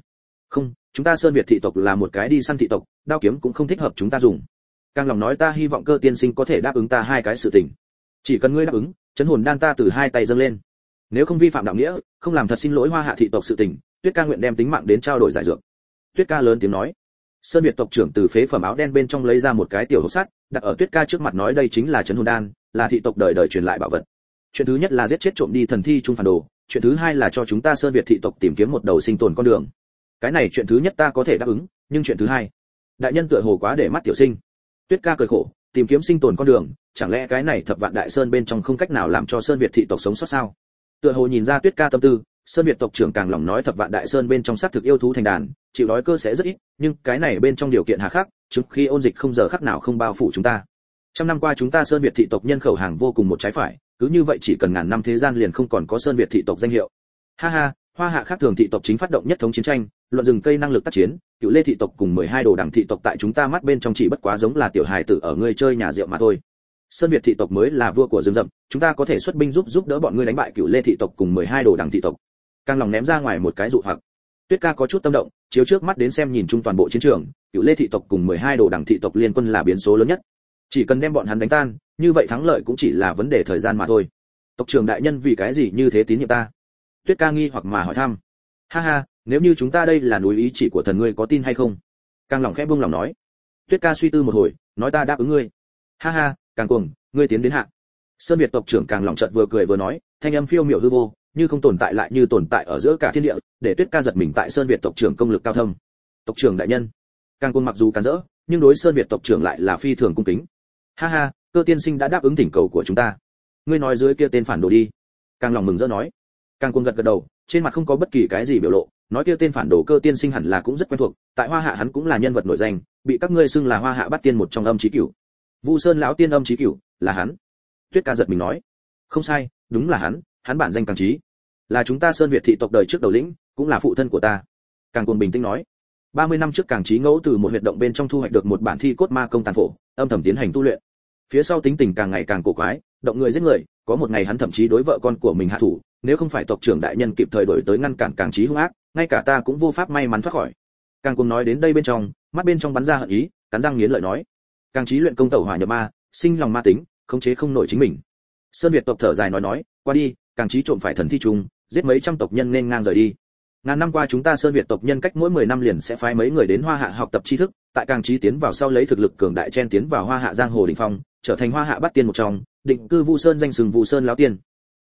Không, chúng ta Sơn Việt thị tộc là một cái đi săn thị tộc, đao kiếm cũng không thích hợp chúng ta dùng. Càng lòng nói ta hy vọng Cơ tiên sinh có thể đáp ứng ta hai cái sự tình. Chỉ cần ngươi đáp ứng, chấn hồn đan ta từ hai tay dâng lên. Nếu không vi phạm đạo nghĩa, không làm thật xin lỗi Hoa Hạ thị tộc sự tình, Tuyết ca nguyện đem tính mạng đến trao đổi giải dược. Tuyết ca lớn tiếng nói. Sơn Việt tộc trưởng từ phế phẩm áo đen bên trong lấy ra một cái tiểu hộp sắt, đặt ở Tuyết ca trước mặt nói đây chính là chấn hồn đan, là thị tộc đời đời truyền lại bảo vật. Chuyện thứ nhất là giết chết trộm đi thần thi trung phản đồ, chuyện thứ hai là cho chúng ta Sơn Việt thị tộc tìm kiếm một đầu sinh tồn con đường. Cái này chuyện thứ nhất ta có thể đáp ứng, nhưng chuyện thứ hai, đại nhân tựa hồ quá để mắt tiểu sinh. Tuyết ca cười khổ, tìm kiếm sinh tồn con đường, chẳng lẽ cái này Thập Vạn Đại Sơn bên trong không cách nào làm cho Sơn Việt thị tộc sống sót sao? Tựa hồ nhìn ra Tuyết ca tâm tư, Sơn Việt tộc trưởng càng lòng nói Thập Vạn Đại Sơn bên trong xác thực yêu thú thành đàn, chịu đói cơ sẽ rất ít, nhưng cái này bên trong điều kiện hà khắc, trước khi ôn dịch không giờ khắc nào không bao phủ chúng ta. Trăm năm qua chúng ta Sơn Việt thị tộc nhân khẩu hàng vô cùng một trái phải, cứ như vậy chỉ cần ngàn năm thế gian liền không còn có Sơn Việt thị tộc danh hiệu. Ha ha, Hoa Hạ khác thường thị tộc chính phát động nhất thống chiến tranh, luận rừng cây năng lực tác chiến, Cựu Lê thị tộc cùng 12 đồ đẳng thị tộc tại chúng ta mắt bên trong chỉ bất quá giống là tiểu hài tử ở ngươi chơi nhà rượu mà thôi. Sơn Việt thị tộc mới là vua của rừng rậm, chúng ta có thể xuất binh giúp đỡ bọn ngươi đánh bại Cựu Lê thị tộc cùng 12 đồ đẳng thị tộc. Càng lòng ném ra ngoài một cái dụ hoặc. Tuyết ca có chút tâm động, chiếu trước mắt đến xem nhìn chung toàn bộ chiến trường, Cựu Lê thị tộc cùng 12 đồ đẳng thị tộc liên quân là biến số lớn nhất. Chỉ cần đem bọn hắn đánh tan, như vậy thắng lợi cũng chỉ là vấn đề thời gian mà thôi. Tộc trưởng đại nhân vì cái gì như thế tín nhiệm ta? Tuyết ca nghi hoặc mà hỏi thăm. Ha ha, nếu như chúng ta đây là núi ý chỉ của thần ngươi có tin hay không? Càng lòng khẽ buông lòng nói. Tuyết ca suy tư một hồi, nói ta đáp ứng ngươi. Ha ha, Càng cuồng, ngươi tiến đến hạ. Sơn Việt tộc trưởng Càng lòng chợt vừa cười vừa nói, thanh âm phiêu miểu hư vô, như không tồn tại lại như tồn tại ở giữa cả thiên địa, để Tuyết ca giật mình tại Sơn Việt tộc trưởng công lực cao thâm. Tộc trưởng đại nhân. Càng cuồng mặc dù càn rỡ, nhưng đối Sơn Việt tộc trưởng lại là phi thường cung kính. Ha ha, Cơ tiên sinh đã đáp ứng thỉnh cầu của chúng ta. Ngươi nói dưới kia tên phản đồ đi. Càng lòng mừng rỡ nói. Càng cuồng gật gật đầu, trên mặt không có bất kỳ cái gì biểu lộ, nói kia tên phản đồ Cơ tiên sinh hẳn là cũng rất quen thuộc, tại Hoa Hạ hắn cũng là nhân vật nổi danh, bị các ngươi xưng là Hoa Hạ Bát Tiên một trong Âm Chí Cửu. Vu Sơn lão tiên Âm Chí Cửu, là hắn. Tuyết ca giật mình nói. Không sai, đúng là hắn bản danh Càng Chí, là chúng ta Sơn Việt thị tộc đời trước đầu lĩnh, cũng là phụ thân của ta. Càng cuồng bình tĩnh nói. 30 năm trước Càng Chí ngẫu từ một huyệt động bên trong thu hoạch được một bản thi cốt ma công tàn phổ, âm thầm tiến hành tu luyện. Phía sau tính tình càng ngày càng cổ quái, động người giết người, có một ngày hắn thậm chí đối vợ con của mình hạ thủ, nếu không phải tộc trưởng đại nhân kịp thời đổi tới ngăn cản Càng Chí hung ác, ngay cả ta cũng vô pháp may mắn thoát khỏi. Càng cuồng nói đến đây bên trong, mắt bên trong bắn ra hận ý, cắn răng nghiến lợi nói. Càng Chí luyện công tẩu hỏa nhập ma, sinh lòng ma tính, khống chế không nổi chính mình. Sơn Việt tộc thở dài nói, qua đi, Càng Chí trộm phải thần thi trùng, giết mấy trăm tộc nhân nên ngang rời đi. Ngàn năm qua chúng ta Sơn Việt tộc nhân cách mỗi 10 năm liền sẽ phái mấy người đến Hoa Hạ học tập tri thức, tại Càng Chí tiến vào sau lấy thực lực cường đại chen tiến vào Hoa Hạ giang hồ đỉnh phong, trở thành Hoa Hạ Bát Tiên một trong, định cư Vu Sơn danh xưng Vu Sơn lão tiên.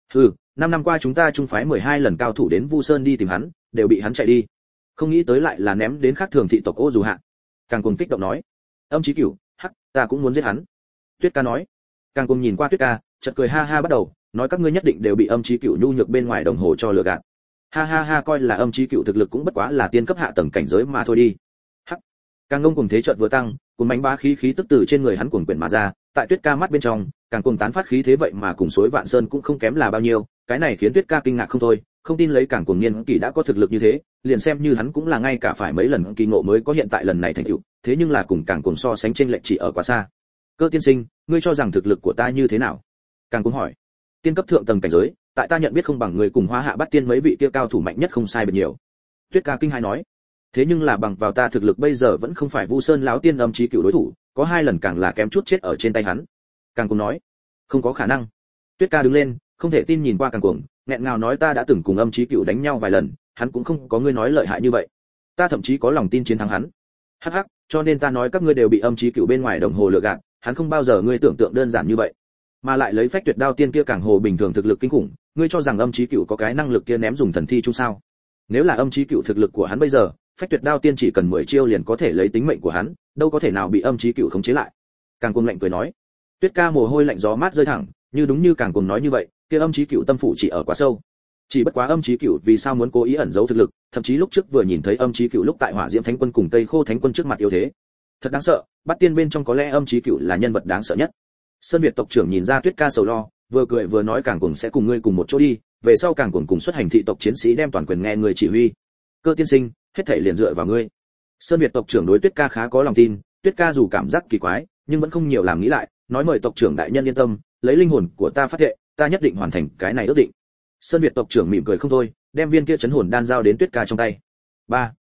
5 năm qua chúng ta chung phái 12 lần cao thủ đến Vu Sơn đi tìm hắn, đều bị hắn chạy đi. Không nghĩ tới lại là ném đến khác thường thị tộc ô dù hạ. Càng cuồng kích động nói. Âm Chí Cửu, hắc, ta cũng muốn giết hắn. Tuyết ca nói. Càng cuồng nhìn qua Tuyết ca, chợt cười ha ha bắt đầu, nói các ngươi nhất định đều bị Âm Chí Cửu nhu nhược bên ngoài đồng hồ cho lừa gạt. Ha ha ha, coi là Âm Chí Cửu thực lực cũng bất quá là tiên cấp hạ tầng cảnh giới mà thôi đi. Hắc. Càng ngông cùng thế chợt vừa tăng, cuốn bánh bá khí tức từ trên người hắn cuồng quyển mà ra, tại Tuyết ca mắt bên trong, Càng cuồng tán phát khí thế vậy mà cùng suối Vạn Sơn cũng không kém là bao nhiêu, cái này khiến Tuyết ca kinh ngạc không thôi, không tin lấy Càng cuồng niên kỷ đã có thực lực như thế, liền xem như hắn cũng là ngay cả phải mấy lần kỳ ngộ mới có hiện tại lần này thành tựu, thế nhưng là cùng Càng cuồng so sánh chênh lệch chỉ ở quá xa. Cơ tiên sinh, ngươi cho rằng thực lực của ta như thế nào? Càng cuồng hỏi. Tiên cấp thượng tầng cảnh giới, tại ta nhận biết không bằng người cùng Hoa Hạ Bát Tiên mấy vị kia cao thủ mạnh nhất không sai biệt nhiều. Tuyết ca kinh hãi nói. Thế nhưng là bằng vào ta thực lực bây giờ vẫn không phải Vu Sơn lão tiên Âm Chí Cửu đối thủ, có 2 lần càng là kém chút chết ở trên tay hắn. Càng cuồng nói. Không có khả năng. Tuyết ca đứng lên, không thể tin nhìn qua Càng cuồng, nghẹn ngào nói ta đã từng cùng Âm Chí Cửu đánh nhau vài lần, hắn cũng không có ngươi nói lợi hại như vậy. Ta thậm chí có lòng tin chiến thắng hắn. Hắc hắc, cho nên ta nói các ngươi đều bị Âm Chí Cửu bên ngoài đồng hồ lừa gạt, hắn không bao giờ ngươi tưởng tượng đơn giản như vậy. Mà lại lấy phách tuyệt đao tiên kia Càng hồ bình thường thực lực kinh khủng, ngươi cho rằng Âm Chí Cửu có cái năng lực kia ném dùng thần thi chung sao? Nếu là Âm Chí Cửu thực lực của hắn bây giờ, phách tuyệt đao tiên chỉ cần 10 chiêu liền có thể lấy tính mệnh của hắn, đâu có thể nào bị Âm Chí Cửu khống chế lại. Càng cuồng lạnh cười nói. Tuyết ca mồ hôi lạnh gió mát rơi thẳng, như đúng như Càng cuồng nói như vậy, kia Âm Chí Cửu tâm phủ chỉ ở quá sâu. Chỉ bất quá Âm Chí Cửu vì sao muốn cố ý ẩn giấu thực lực, thậm chí lúc trước vừa nhìn thấy Âm Chí Cửu lúc tại Hỏa Diễm Thánh Quân cùng Tây Khô Thánh Quân trước mặt yếu thế. Thật đáng sợ, Bát Tiên bên trong có lẽ Âm Chí Cửu là nhân vật đáng sợ nhất. Sơn Việt tộc trưởng nhìn ra Tuyết ca sầu lo, vừa cười vừa nói Càng cuồng sẽ cùng ngươi cùng một chỗ đi, về sau Càng cuồng cùng xuất hành thị tộc chiến sĩ đem toàn quyền nghe người chỉ huy. Cơ tiên sinh, hết thảy liền dựa vào ngươi. Sơn Việt tộc trưởng đối Tuyết ca khá có lòng tin, Tuyết ca dù cảm giác kỳ quái, nhưng vẫn không nhiều làm nghĩ lại, nói mời tộc trưởng đại nhân yên tâm, lấy linh hồn của ta phát thệ, ta nhất định hoàn thành cái này ước định. Sơn Việt tộc trưởng mỉm cười không thôi, đem viên kia chấn hồn đan giao đến Tuyết ca trong tay.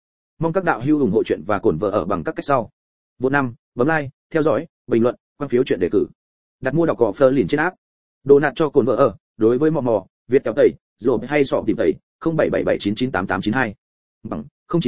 Mong các đạo hữu ủng hộ chuyện và cổn vợ ở bằng các cách sau. Vô 5, bấm like, theo dõi, bình luận, quan phiếu chuyện đề cử. Đặt mua đọc cỏ Fleur liền trên app. Đồ nạt cho cồn vợ ở, đối với mò Việt kéo tẩy, rồi hay sọ tìm tẩy, 0777998892. Bằng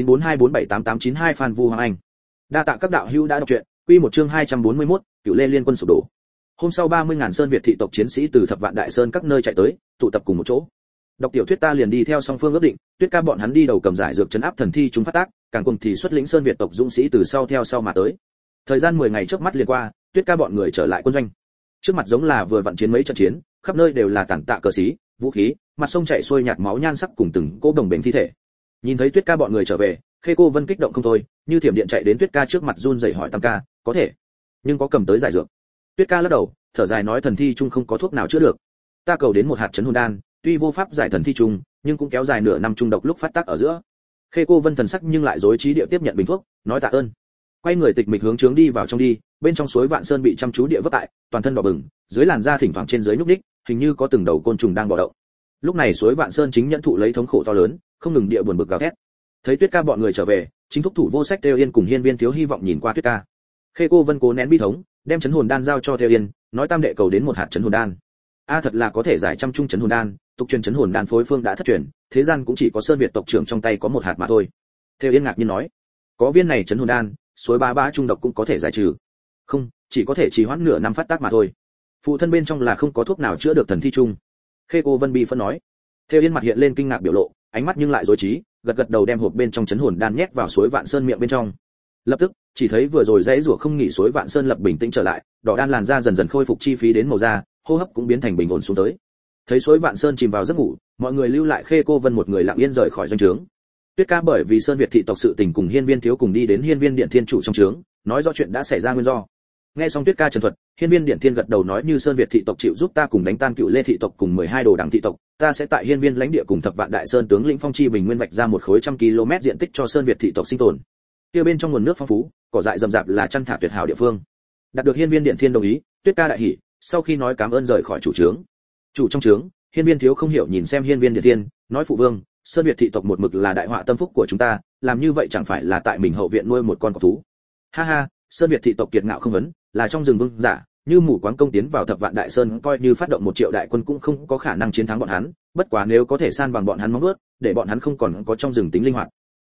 0942478892 Phan Vu Hoàng Anh. Đa tạ các đạo hữu đã đọc truyện, quy một chương 241, Cửu Lê Liên quân sụp đổ. Hôm sau 30.000 Sơn Việt thị tộc chiến sĩ từ Thập Vạn Đại Sơn các nơi chạy tới, tụ tập cùng một chỗ. Đọc tiểu thuyết ta liền đi theo song phương ước định, Tuyết Ca bọn hắn đi đầu cầm giải dược trấn áp thần thi chúng phát tác, càng cùng thì xuất lĩnh Sơn Việt tộc dũng sĩ từ sau theo sau mà tới. Thời gian 10 ngày trước mắt liền qua, Tuyết Ca bọn người trở lại quân doanh. Trước mặt giống là vừa vận chiến mấy trận chiến, khắp nơi đều là tàn tạ cờ xí, vũ khí, mặt sông chảy xuôi nhạt máu nhan sắc cùng từng cỗ đồng bền thi thể. Nhìn thấy Tuyết Ca bọn người trở về, Khê Cô Vân kích động không thôi, như thiểm điện chạy đến Tuyết Ca trước mặt run rẩy hỏi Tam ca, có thể, nhưng có cầm tới giải dược. Tuyết Ca lắc đầu, thở dài nói thần thi chung không có thuốc nào chữa được. Ta cầu đến một hạt chấn hồn đan, tuy vô pháp giải thần thi chung, nhưng cũng kéo dài nửa năm trung độc lúc phát tác ở giữa. Khê Cô Vân thần sắc nhưng lại rối trí địa tiếp nhận bình thuốc, nói tạ ơn. Quay người tịch mịch hướng trướng đi vào trong đi, bên trong suối Vạn Sơn bị chăm chú địa vấp tại, toàn thân đỏ bừng, dưới làn da thỉnh thoảng trên dưới nhúc nhích, hình như có từng đầu côn trùng đang bò động. Lúc này suối Vạn Sơn chính nhẫn thụ lấy thống khổ to lớn, không ngừng địa buồn bực gào thét. Thấy Tuyết Ca bọn người trở về, chính thúc thủ vô sách Têu Yên cùng Hiên Viên Thiếu hy vọng nhìn qua Tuyết Ca. Khê Cô Vân cố nén bi thống, đem chấn hồn đan giao cho Têu Yên, nói Tam đệ cầu đến một hạt chấn hồn đan. A thật là có thể giải trăm trung chấn hồn đan, tục truyền chấn hồn đan phối phương đã thất truyền, thế gian cũng chỉ có Sơn Việt tộc trưởng trong tay có một hạt mà thôi. Têu Yên ngạc nhiên nói, có viên này chấn hồn đan, suối ba ba trung độc cũng có thể giải trừ. Không, chỉ có thể trì hoãn nửa năm phát tác mà thôi. Phụ thân bên trong là không có thuốc nào chữa được thần thi chung. Khê Cô Vân bi phân nói. Thêu Yên mặt hiện lên kinh ngạc biểu lộ, ánh mắt nhưng lại rối trí, gật gật đầu đem hộp bên trong chấn hồn đan nhét vào suối Vạn Sơn miệng bên trong. Lập tức, chỉ thấy vừa rồi dãy rủa không nghỉ suối Vạn Sơn lập bình tĩnh trở lại, đỏ đan làn da dần dần khôi phục chi phí đến màu da, hô hấp cũng biến thành bình ổn xuống tới. Thấy suối Vạn Sơn chìm vào giấc ngủ, mọi người lưu lại Khê Cô Vân một người lặng yên rời khỏi doanh trướng. Tuyết Ca bởi vì Sơn Việt thị tộc sự tình cùng Hiên Viên Thiếu cùng đi đến Hiên Viên Điện Thiên chủ trong trướng, nói rõ chuyện đã xảy ra nguyên do. Nghe xong Tuyết Ca trần thuật, Hiên Viên Điện Thiên gật đầu nói như Sơn Việt thị tộc chịu giúp ta cùng đánh tan Cựu Lê thị tộc cùng 12 đồ đảng thị tộc, ta sẽ tại Hiên Viên lãnh địa cùng Thập Vạn Đại Sơn tướng lĩnh Phong Chi Bình Nguyên vạch ra một khối 100 km diện tích cho Sơn Việt thị tộc sinh tồn. Kia bên trong nguồn nước phong phú, cỏ dại rậm rạp là chăn thả tuyệt hảo địa phương. Đạt được Hiên Viên Điện Thiên đồng ý, Tuyết Ca đại hỉ, sau khi nói cảm ơn rời khỏi chủ trướng. Chủ trong trướng, Hiên Viên Thiếu không hiểu nhìn xem Hiên Viên Điện Thiên, nói phụ vương, Sơn Việt thị tộc một mực là đại họa tâm phúc của chúng ta, làm như vậy chẳng phải là tại mình hậu viện nuôi một con cọp thú. Ha ha, Sơn Việt thị tộc kiệt ngạo không vấn, là trong rừng vương giả, như mù quáng công tiến vào Thập Vạn Đại Sơn, coi như phát động 1 triệu đại quân cũng không có khả năng chiến thắng bọn hắn, bất quá nếu có thể san bằng bọn hắn móng vuốt, để bọn hắn không còn có trong rừng tính linh hoạt.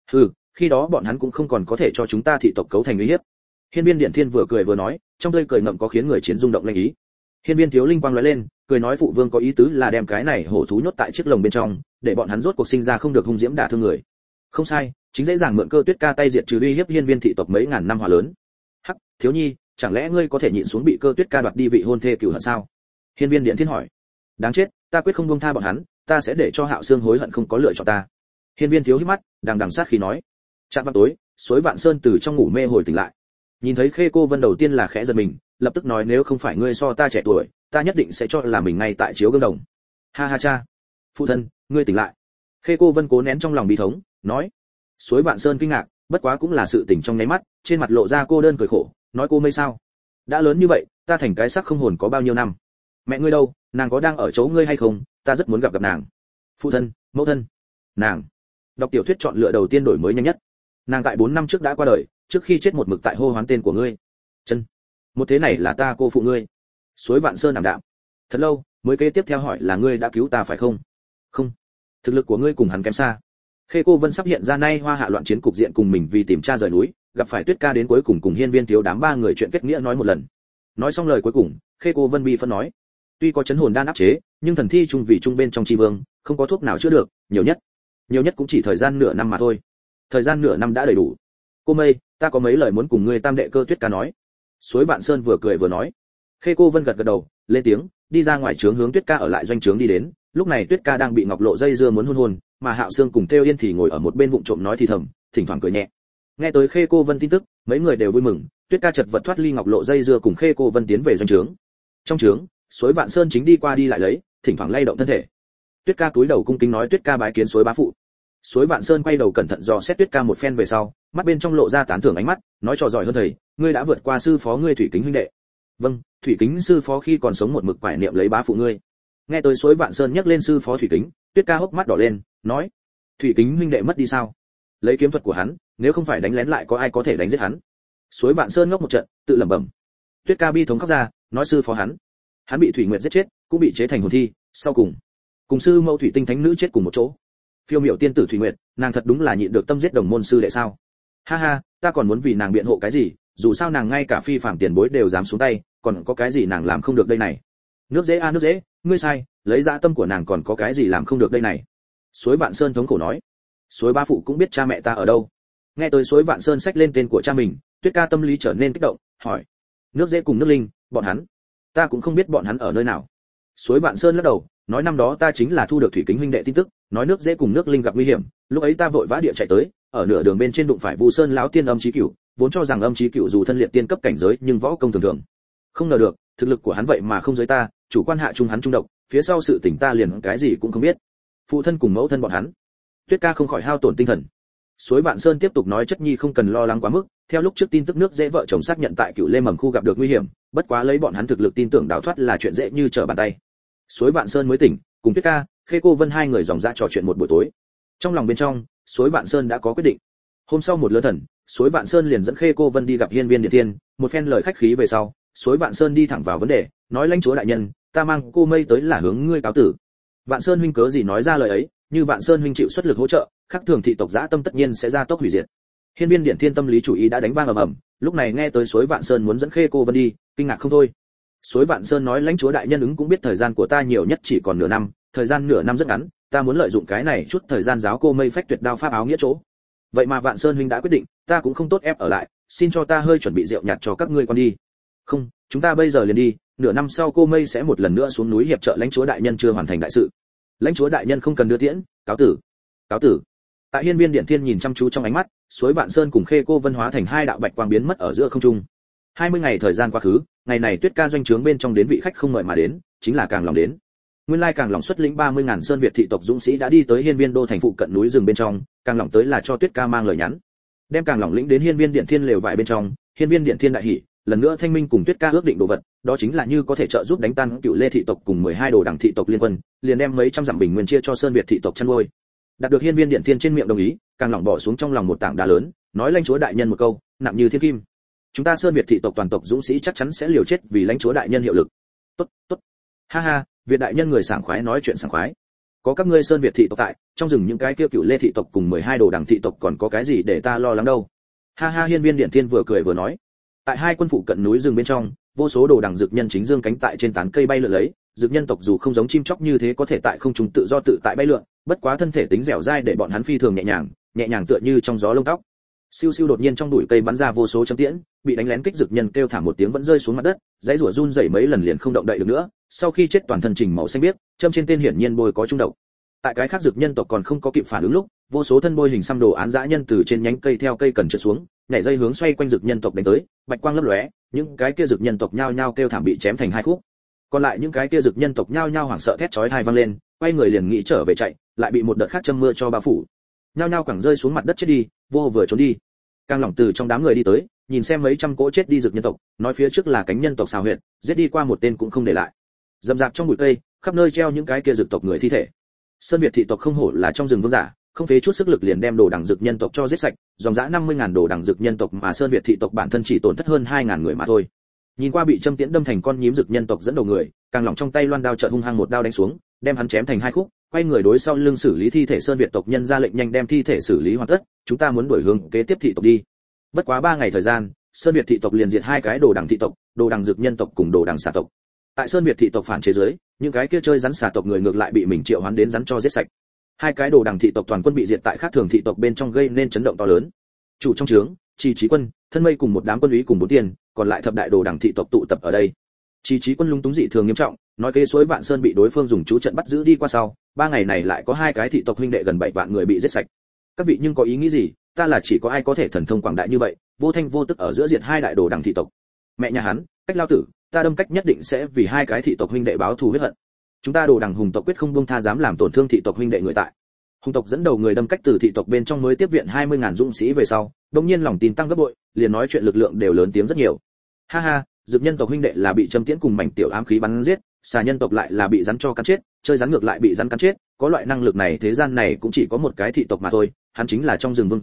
Khi đó bọn hắn cũng không còn có thể cho chúng ta thị tộc cấu thành uy hiếp. Hiên Viên Điện Thiên vừa cười vừa nói, trong tươi cười ngậm có khiến người chiến rung động linh ý. Hiên Viên Thiếu linh quang lóe lên, cười nói phụ vương có ý tứ là đem cái này hổ thú nhốt tại chiếc lồng bên trong, để bọn hắn rốt cuộc sinh ra không được hung diễm đả thương người. Không sai, chính dễ dàng mượn cơ Tuyết Ca tay diệt trừ uy hiếp Hiên Viên thị tộc mấy ngàn năm hỏa lớn. Hắc, Thiếu nhi, chẳng lẽ ngươi có thể nhịn xuống bị cơ Tuyết Ca đoạt đi vị hôn thê cửu hận sao? Hiên Viên Điện Thiên hỏi. Đáng chết, ta quyết không buông tha bọn hắn, ta sẽ để cho Hạo Xương hối hận không có lựa chọn ta. Hiên Viên Thiếu híp mắt, đằng đằng sát khí nói. Chạm vào tối, suối Vạn Sơn từ trong ngủ mê hồi tỉnh lại. Nhìn thấy Khê Cô Vân đầu tiên là khẽ giật mình, lập tức nói nếu không phải ngươi so ta trẻ tuổi, ta nhất định sẽ cho là mình ngay tại chiếu gương đồng. Ha ha cha, phụ thân, ngươi tỉnh lại. Khê Cô Vân cố nén trong lòng bi thống, nói. Suối Vạn Sơn kinh ngạc, bất quá cũng là sự tỉnh trong nháy mắt, trên mặt lộ ra cô đơn cười khổ, nói cô mây sao? Đã lớn như vậy, ta thành cái xác không hồn có bao nhiêu năm. Mẹ ngươi đâu, nàng có đang ở chỗ ngươi hay không? Ta rất muốn gặp nàng. Phụ thân, mẫu thân, nàng. Đọc tiểu thuyết chọn lựa đầu tiên đổi mới nhanh nhất. Nàng tại 4 năm trước đã qua đời, trước khi chết một mực tại hô hoán tên của ngươi. Chân, một thế này là ta cô phụ ngươi. Suối Vạn Sơn ảm đạm. Thật lâu, mới kế tiếp theo hỏi là ngươi đã cứu ta phải không? Không, thực lực của ngươi cùng hắn kém xa. Khê Cô Vân sắp hiện ra nay hoa hạ loạn chiến cục diện cùng mình vì tìm tra rời núi, gặp phải Tuyết Ca đến cuối cùng cùng Hiên Viên Thiếu đám 3 người chuyện kết nghĩa nói một lần. Nói xong lời cuối cùng, Khê Cô Vân bi phân nói, tuy có chấn hồn đan áp chế, nhưng thần thi trung vì trung bên trong chi vương, không có thuốc nào chữa được, nhiều nhất cũng chỉ thời gian nửa năm mà thôi. Thời gian nửa năm đã đầy đủ. Cô mây, ta có mấy lời muốn cùng ngươi tam đệ cơ Tuyết Ca nói. Suối Vạn Sơn vừa cười vừa nói. Khê Cô Vân gật gật đầu, lên tiếng, đi ra ngoài trướng hướng Tuyết Ca ở lại doanh trướng đi đến. Lúc này Tuyết Ca đang bị Ngọc Lộ dây dưa muốn hôn, mà Hạo Xương cùng Têu Yên thì ngồi ở một bên vụng trộm nói thì thầm, thỉnh thoảng cười nhẹ. Nghe tới Khê Cô Vân tin tức, mấy người đều vui mừng. Tuyết Ca chật vật thoát ly Ngọc Lộ dây dưa cùng Khê Cô Vân tiến về doanh trướng. Trong trướng, Suối Vạn Sơn chính đi qua đi lại lấy, thỉnh thoảng lay động thân thể. Tuyết Ca cúi đầu cung kính nói Tuyết Ca bái kiến Suối bá phụ. Suối Vạn Sơn quay đầu cẩn thận dò xét Tuyết Ca một phen về sau, mắt bên trong lộ ra tán thưởng ánh mắt, nói trò giỏi hơn thầy, ngươi đã vượt qua sư phó ngươi Thủy Kính huynh đệ. Vâng, Thủy Kính sư phó khi còn sống một mực quải niệm lấy bá phụ ngươi. Nghe tới Suối Vạn Sơn nhắc lên sư phó Thủy Kính, Tuyết Ca hốc mắt đỏ lên, nói, Thủy Kính huynh đệ mất đi sao? Lấy kiếm thuật của hắn, nếu không phải đánh lén lại có ai có thể đánh giết hắn. Suối Vạn Sơn ngốc một trận, tự lẩm bẩm. Tuyết Ca bi thống khóc ra, nói sư phó hắn bị Thủy Nguyệt giết chết, cũng bị chế thành hồn thi, sau cùng sư mẫu Thủy Tinh Thánh nữ chết cùng một chỗ. Phiêu miểu tiên tử Thủy Nguyệt, nàng thật đúng là nhịn được tâm giết đồng môn sư đệ sao? Ha ha, ta còn muốn vì nàng biện hộ cái gì, dù sao nàng ngay cả phi phàm tiền bối đều dám xuống tay, còn có cái gì nàng làm không được đây này? Nước dễ nước dễ, ngươi sai, lấy dạ tâm của nàng còn có cái gì làm không được đây này? Suối Vạn Sơn thống khổ nói. Suối Ba phụ cũng biết cha mẹ ta ở đâu. Nghe tới Suối Vạn Sơn xách lên tên của cha mình, Tuyết Ca tâm lý trở nên kích động, hỏi: Nước dễ cùng nước linh, bọn hắn? Ta cũng không biết bọn hắn ở nơi nào. Suối Vạn Sơn lắc đầu, nói năm đó ta chính là thu được Thủy Kính huynh đệ tin tức, nói nước dễ cùng nước linh gặp nguy hiểm, lúc ấy ta vội vã địa chạy tới, ở nửa đường bên trên đụng phải Vu Sơn lão tiên Âm Chí Cửu, vốn cho rằng Âm Chí Cửu dù thân liệt tiên cấp cảnh giới nhưng võ công thường thường. Không ngờ được, thực lực của hắn vậy mà không giới ta, chủ quan hạ trung hắn trung độc, phía sau sự tình ta liền cái gì cũng không biết. Phụ thân cùng mẫu thân bọn hắn. Tuyết Ca không khỏi hao tổn tinh thần. Suối Vạn Sơn tiếp tục nói chất nhi không cần lo lắng quá mức, theo lúc trước tin tức nước dễ vợ chồng xác nhận tại Cửu Lê Mầm khu gặp được nguy hiểm, bất quá lấy bọn hắn thực lực tin tưởng đào thoát là chuyện dễ như trở bàn tay. Suối Vạn Sơn mới tỉnh, cùng Tuyết Ca, Khê Cô Vân hai người dòng dã trò chuyện một buổi tối. Trong lòng bên trong, Suối Vạn Sơn đã có quyết định. Hôm sau một lớn thần, Suối Vạn Sơn liền dẫn Khê Cô Vân đi gặp Hiên Viên Điện Tiên, một phen lời khách khí về sau, Suối Vạn Sơn đi thẳng vào vấn đề, nói lãnh chúa đại nhân, ta mang cô Mây tới là hướng ngươi cáo tử. Vạn Sơn huynh cớ gì nói ra lời ấy, như Vạn Sơn huynh chịu xuất lực hỗ trợ, khắc thường thị tộc dã tâm tất nhiên sẽ ra tốc hủy diệt. Hiên Viên Điện Thiên tâm lý chủ ý đã đánh vang ầm ầm, lúc này nghe tới Suối Vạn Sơn muốn dẫn Khê Cô Vân đi, kinh ngạc không thôi. Suối Vạn Sơn nói lãnh chúa đại nhân ứng cũng biết thời gian của ta nhiều nhất chỉ còn nửa năm, thời gian nửa năm rất ngắn, ta muốn lợi dụng cái này chút thời gian giáo cô Mây phách tuyệt đao pháp áo nghĩa chỗ. Vậy mà Vạn Sơn huynh đã quyết định, ta cũng không tốt ép ở lại, xin cho ta hơi chuẩn bị rượu nhạt cho các ngươi con đi. Không, chúng ta bây giờ liền đi, nửa năm sau cô Mây sẽ một lần nữa xuống núi hiệp trợ lãnh chúa đại nhân chưa hoàn thành đại sự. Lãnh chúa đại nhân không cần đưa tiễn, cáo tử. Cáo tử. Tại Hiên Viên Điện Thiên nhìn chăm chú trong ánh mắt, Suối Vạn Sơn cùng Khê Cô Vân hóa thành hai đạo bạch quang biến mất ở giữa không trung. 20 ngày thời gian quá khứ, ngày này Tuyết Ca doanh trướng bên trong đến vị khách không mời mà đến, chính là Càng Lòng đến. Nguyên lai Càng Lòng xuất lĩnh 30.000 sơn Việt thị tộc dũng sĩ đã đi tới Hiên Viên đô thành phụ cận núi rừng bên trong, Càng Lòng tới là cho Tuyết Ca mang lời nhắn. Đem Càng Lòng lĩnh đến Hiên Viên Điện Thiên lều vải bên trong, Hiên Viên Điện Thiên đại hỉ, lần nữa thanh minh cùng Tuyết Ca ước định đồ vật, đó chính là như có thể trợ giúp đánh tan Cựu Lê thị tộc cùng 12 đồ đẳng thị tộc liên quân, liền đem mấy trăm dặm bình nguyên chia cho sơn Việt thị tộc chăn nuôi. Đạt được Hiên Viên Điện Thiên trên miệng đồng ý, Càng Lòng bỏ xuống trong lòng một tảng đá lớn, nói lãnh chúa đại nhân một câu, nặng như thiên kim. Chúng ta sơn Việt thị tộc toàn tộc dũng sĩ chắc chắn sẽ liều chết vì lãnh chúa đại nhân hiệu lực. Tốt, tốt. Ha ha, Việt đại nhân người sảng khoái nói chuyện sảng khoái. Có các ngươi sơn Việt thị tộc tại, trong rừng những cái kia Cựu Lê thị tộc cùng 12 đồ đẳng thị tộc còn có cái gì để ta lo lắng đâu. Ha ha, Hiên Viên Điện Thiên vừa cười vừa nói. Tại hai quân phụ cận núi rừng bên trong, vô số đồ đằng dược nhân chính dương cánh tại trên tán cây bay lượn lấy, dược nhân tộc dù không giống chim chóc như thế có thể tại không trung tự do tự tại bay lượn, bất quá thân thể tính dẻo dai để bọn hắn phi thường nhẹ nhàng tựa như trong gió lông tóc. Siêu siêu đột nhiên trong bụi cây bắn ra vô số chấm tiễn, bị đánh lén kích dược nhân kêu thảm một tiếng vẫn rơi xuống mặt đất, dãy rủa run rẩy mấy lần liền không động đậy được nữa, sau khi chết toàn thân trình màu xanh biếc, châm trên tên hiển nhiên bôi có trung độc. Tại cái khác dược nhân tộc còn không có kịp phản ứng lúc, vô số thân bôi hình xăm đồ án dã nhân từ trên nhánh cây theo cây cần trượt xuống, nhảy dây hướng xoay quanh dược nhân tộc đánh tới, bạch quang lấp lóe, những cái kia dược nhân tộc nhao nhao kêu thảm bị chém thành hai khúc. Còn lại những cái kia dược nhân tộc nhao nhao hoảng sợ thét chói tai vang lên, quay người liền nghĩ trở về chạy, lại bị một đợt khác châm mưa cho bao phủ. Nhao nhao quẳng rơi xuống mặt đất chết đi, vô vừa trốn đi. Càng Lòng từ trong đám người đi tới, nhìn xem mấy trăm cỗ chết đi dược nhân tộc, nói phía trước là cánh nhân tộc xào huyệt, giết đi qua một tên cũng không để lại. Dầm dạp trong bụi cây, khắp nơi treo những cái kia dược tộc người thi thể. Sơn Việt thị tộc không hổ là trong rừng vương giả, không phế chút sức lực liền đem đồ đẳng dược nhân tộc cho giết sạch, dòng dã 50.000 đồ đẳng dược nhân tộc mà Sơn Việt thị tộc bản thân chỉ tổn thất hơn 2.000 người mà thôi. Nhìn qua bị châm tiễn đâm thành con nhím dược nhân tộc dẫn đầu người, Càng Lòng trong tay loan đao chợt hung hăng một đao đánh xuống, đem hắn chém thành hai khúc, quay người đối sau lưng xử lý thi thể Sơn Việt tộc nhân ra lệnh nhanh đem thi thể xử lý hoàn tất, chúng ta muốn đuổi hướng kế tiếp thị tộc đi. Bất quá 3 ngày thời gian, Sơn Việt thị tộc liền diệt hai cái đồ đẳng thị tộc, đồ đẳng dược nhân tộc cùng đồ đẳng xà tộc. Tại Sơn Việt thị tộc phản chế dưới, những cái kia chơi rắn xà tộc người ngược lại bị mình triệu hoán đến rắn cho giết sạch. Hai cái đồ đẳng thị tộc toàn quân bị diệt tại khác thường thị tộc bên trong gây nên chấn động to lớn. Chủ trong trướng, Trì Chí Quân, Thân Mây cùng một đám quân úy cùng bốn tiền, còn lại thập đại đồ đẳng thị tộc tụ tập ở đây. Trì Chí Quân lúng túng dị thường nghiêm trọng, nói kế Suối Vạn Sơn bị đối phương dùng chú trận bắt giữ đi qua sau, 3 ngày này lại có hai cái thị tộc huynh đệ gần 7 vạn người bị giết sạch. Các vị nhưng có ý nghĩ gì? Ta là chỉ có ai có thể thần thông quảng đại như vậy, vô thanh vô tức ở giữa diệt hai đại đồ đẳng thị tộc. Mẹ nhà hắn, Cách lao tử, ta đâm Cách nhất định sẽ vì hai cái thị tộc huynh đệ báo thù huyết hận. Chúng ta đồ đẳng hùng tộc quyết không buông tha dám làm tổn thương thị tộc huynh đệ người tại. Hùng tộc dẫn đầu người đâm Cách từ thị tộc bên trong mới tiếp viện 20.000 dũng sĩ về sau, đột nhiên lòng tin tăng gấp bội, liền nói chuyện lực lượng đều lớn tiếng rất nhiều. Ha ha, dược nhân tộc huynh đệ là bị châm tiễn cùng mảnh tiểu ám khí bắn giết, xà nhân tộc lại là bị rắn cho cắn chết, chơi rắn ngược lại bị rắn cắn chết, có loại năng lực này thế gian này cũng chỉ có một cái thị tộc mà thôi, hắn chính là trong rừng vương giả,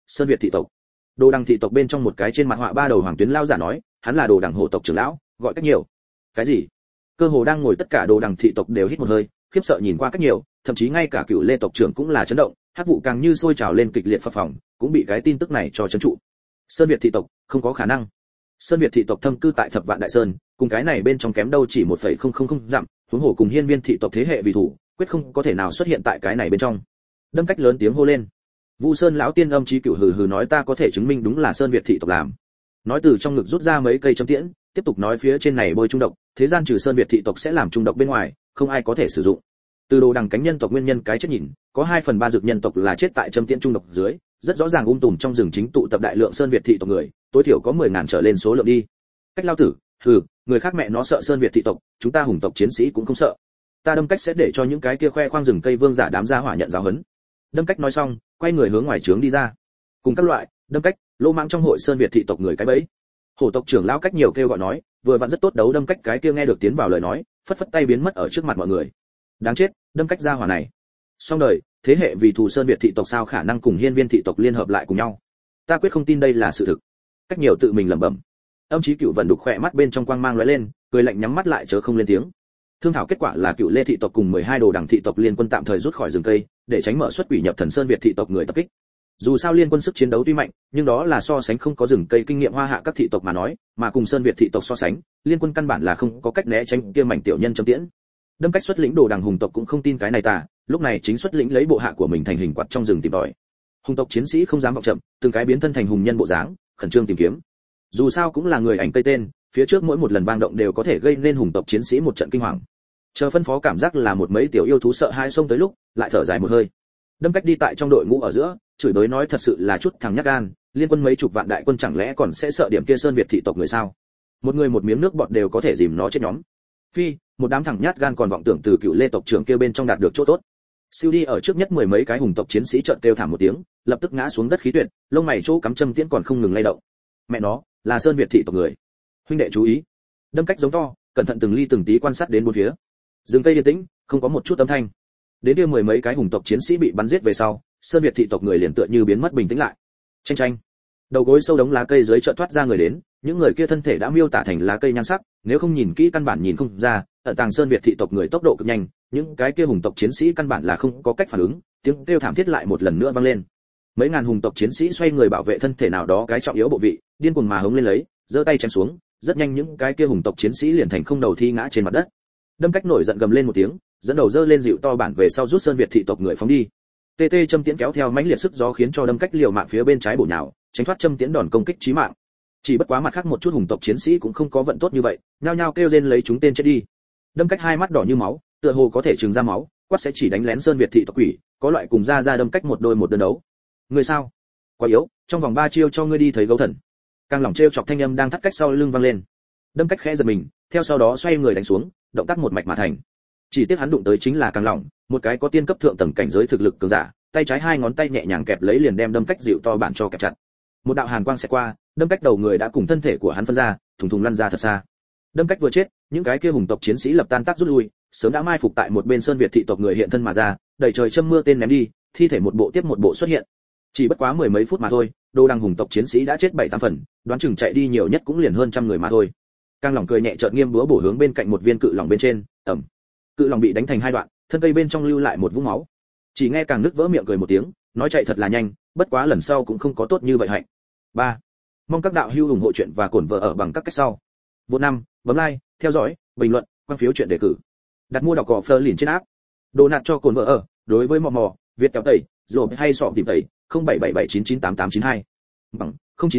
Sơn Việt thị tộc. Đồ Đằng thị tộc bên trong một cái trên mặt họa ba đầu hoàng tuyến lao giả nói, hắn là Đồ Đằng hổ tộc trưởng lão, gọi Cách Nhiều. Cái gì? Cơ hồ đang ngồi tất cả Đồ Đằng thị tộc đều hít một hơi, khiếp sợ nhìn qua Cách Nhiều, thậm chí ngay cả Cửu Lê tộc trưởng cũng là chấn động, hắc vụ càng như sôi trào lên kịch liệt phập phồng, cũng bị cái tin tức này cho chấn trụ. Sơn Việt thị tộc, không có khả năng. Sơn Việt thị tộc thâm cư tại Thập Vạn Đại Sơn, cùng cái này bên trong kém đâu chỉ 1,000 dặm, huống hồ cùng Hiên Viên thị tộc thế hệ vì thủ, quyết không có thể nào xuất hiện tại cái này bên trong. Đâm Cách lớn tiếng hô lên. Vu Sơn lão tiên âm chí cửu hừ hừ nói ta có thể chứng minh đúng là Sơn Việt thị tộc làm. Nói từ trong ngực rút ra mấy cây châm tiễn, tiếp tục nói phía trên này bôi trung độc, thế gian trừ Sơn Việt thị tộc sẽ làm trung độc bên ngoài, không ai có thể sử dụng. Từ Đồ Đằng cánh nhân tộc nguyên nhân cái chết nhìn, có 2/3 dược nhân tộc là chết tại châm tiễn trung độc dưới, rất rõ ràng tùm trong rừng chính tụ tập đại lượng Sơn Việt thị tộc người, tối thiểu có 10.000 trở lên số lượng đi. Cách lao tử, người khác mẹ nó sợ Sơn Việt thị tộc, chúng ta hùng tộc chiến sĩ cũng không sợ. Ta Đâm Cách sẽ để cho những cái kia khoe khoang rừng cây vương giả đám gia hỏa nhận giáo huấn. Đâm Cách nói xong, quay người hướng ngoài trướng đi ra. Cùng các loại, Đâm Cách, lô mãng trong hội Sơn Việt thị tộc người cái bẫy. Hổ tộc trưởng lão Cách Nhiều kêu gọi nói, vừa vặn rất tốt đấu. Đâm Cách cái kia nghe được tiến vào lời nói, phất phất tay biến mất ở trước mặt mọi người. Đáng chết, Đâm Cách gia hỏa này. Xong đời, thế hệ vì thù Sơn Việt thị tộc sao khả năng cùng Hiên Viên thị tộc liên hợp lại cùng nhau? Ta quyết không tin đây là sự thực. Cách Nhiều tự mình lẩm bẩm. Âm Chí Cửu vận đục khỏe mắt bên trong quang mang lóe lên, cười lạnh nhắm mắt lại chớ không lên tiếng. Thương thảo kết quả là Cửu Lê thị tộc cùng 12 Đồ Đằng thị tộc liên quân tạm thời rút khỏi rừng cây, để tránh mở xuất quỷ nhập thần Sơn Việt thị tộc người tập kích. Dù sao liên quân sức chiến đấu tuy mạnh, nhưng đó là so sánh không có rừng cây kinh nghiệm hoa hạ các thị tộc mà nói, mà cùng Sơn Việt thị tộc so sánh, liên quân căn bản là không có cách né tránh kia mảnh tiểu nhân châm tiễn. Đâm Cách xuất lĩnh Đồ Đằng hùng tộc cũng không tin cái này tà, lúc này chính xuất lĩnh lấy bộ hạ của mình thành hình quạt trong rừng tìm tòi. Hùng tộc chiến sĩ không dám vọng chậm, từng cái biến thân thành hùng nhân bộ dáng, khẩn trương tìm kiếm. Dù sao cũng là người ảnh cây tên, phía trước mỗi một lần vang động đều có thể gây nên hùng tộc chiến sĩ một trận kinh hoàng. Chờ phân phó cảm giác là một mấy tiểu yêu thú sợ hai xông tới lúc, lại thở dài một hơi. Đâm Cách đi tại trong đội ngũ ở giữa, chửi bới nói thật sự là chút thằng nhát gan, liên quân mấy chục vạn đại quân chẳng lẽ còn sẽ sợ điểm kia Sơn Việt thị tộc người sao? Một người một miếng nước bọt đều có thể dìm nó chết nhóm. Phi, một đám thằng nhát gan còn vọng tưởng từ Cựu Lê tộc trưởng kia bên trong đạt được chỗ tốt. Siêu đi ở trước nhất mười mấy cái hùng tộc chiến sĩ chợt kêu thảm một tiếng, lập tức ngã xuống đất khí tuyệt, lông mày chỗ cắm châm tiễn còn không ngừng lay động. Mẹ nó, là Sơn Việt thị tộc người. Huynh đệ chú ý. Đâm Cách giống to, cẩn thận từng ly từng tí quan sát đến bốn phía. Rừng cây yên tĩnh, không có một chút âm thanh. Đến kia mười mấy cái hùng tộc chiến sĩ bị bắn giết về sau, Sơn Việt thị tộc người liền tựa như biến mất bình tĩnh lại. Chênh chênh. Đầu gối sâu đống lá cây dưới chợt thoát ra người đến, những người kia thân thể đã miêu tả thành lá cây nhan sắc, nếu không nhìn kỹ căn bản nhìn không ra, ở tàng Sơn Việt thị tộc người tốc độ cực nhanh, những cái kia hùng tộc chiến sĩ căn bản là không có cách phản ứng, tiếng kêu thảm thiết lại một lần nữa vang lên. Mấy ngàn hùng tộc chiến sĩ xoay người bảo vệ thân thể nào đó cái trọng yếu bộ vị, điên cuồng mà hống lên lấy, giơ tay chém xuống, rất nhanh những cái kia hùng tộc chiến sĩ liền thành không đầu thi ngã trên mặt đất. Đâm Cách nổi giận gầm lên một tiếng, dẫn đầu giơ lên dịu to bản về sau rút Sơn Việt thị tộc người phóng đi. TT châm tiễn kéo theo mãnh liệt sức gió khiến cho Đâm Cách liều mạng phía bên trái bổ nhào, tránh thoát châm tiễn đòn công kích chí mạng. Chỉ bất quá mặt khác một chút hùng tộc chiến sĩ cũng không có vận tốt như vậy, nhao nhao kêu rên lấy chúng tên chết đi. Đâm Cách hai mắt đỏ như máu, tựa hồ có thể trừng ra máu, quát sẽ chỉ đánh lén Sơn Việt thị tộc quỷ, có loại cùng ra Đâm Cách một đôi một đơn đấu. Người sao? Quá yếu, trong vòng 3 chiêu cho ngươi đi thấy gấu thần. Càng lỏng trêu chọc thanh âm đang thắt cách sau lưng vang lên. Đâm Cách khẽ giật mình, theo sau đó xoay người đánh xuống, động tác một mạch mà thành. Chỉ tiếc hắn đụng tới chính là Càng lỏng, một cái có tiên cấp thượng tầng cảnh giới thực lực cường giả, tay trái hai ngón tay nhẹ nhàng kẹp lấy liền đem Đâm Cách dịu to bản cho kẹp chặt. Một đạo hàn quang sẽ qua, Đâm Cách đầu người đã cùng thân thể của hắn phân ra, thùng thùng lăn ra thật xa. Đâm Cách vừa chết, những cái kia hùng tộc chiến sĩ lập tan tác rút lui, sớm đã mai phục tại một bên Sơn Việt thị tộc người hiện thân mà ra, đầy trời châm mưa tên ném đi, thi thể một bộ tiếp một bộ xuất hiện. Chỉ bất quá mười mấy phút mà thôi, Đồ Đằng hùng tộc chiến sĩ đã chết 7-8 phần, đoán chừng chạy đi nhiều nhất cũng liền hơn trăm người mà thôi. Càng lỏng cười nhẹ chợt nghiêm búa bổ hướng bên cạnh một viên cự lỏng bên trên, ầm. Cự lỏng bị đánh thành hai đoạn, thân cây bên trong lưu lại một vũng máu. Chỉ nghe Càng nứt vỡ miệng cười một tiếng, nói chạy thật là nhanh, bất quá lần sau cũng không có tốt như vậy hạnh. 3. Mong các đạo hữu ủng hộ chuyện và cổn vợ ở bằng các cách sau. Vô 5, bấm like, theo dõi, bình luận, quan phiếu chuyện đề cử. Đặt mua đọc cỏ Fleur liền trên app. Đồ nạt cho cồn vợ ở, đối với mò Việt kéo tẩy, rồi hay sọ tìm tẩy, 0777998892. Bằng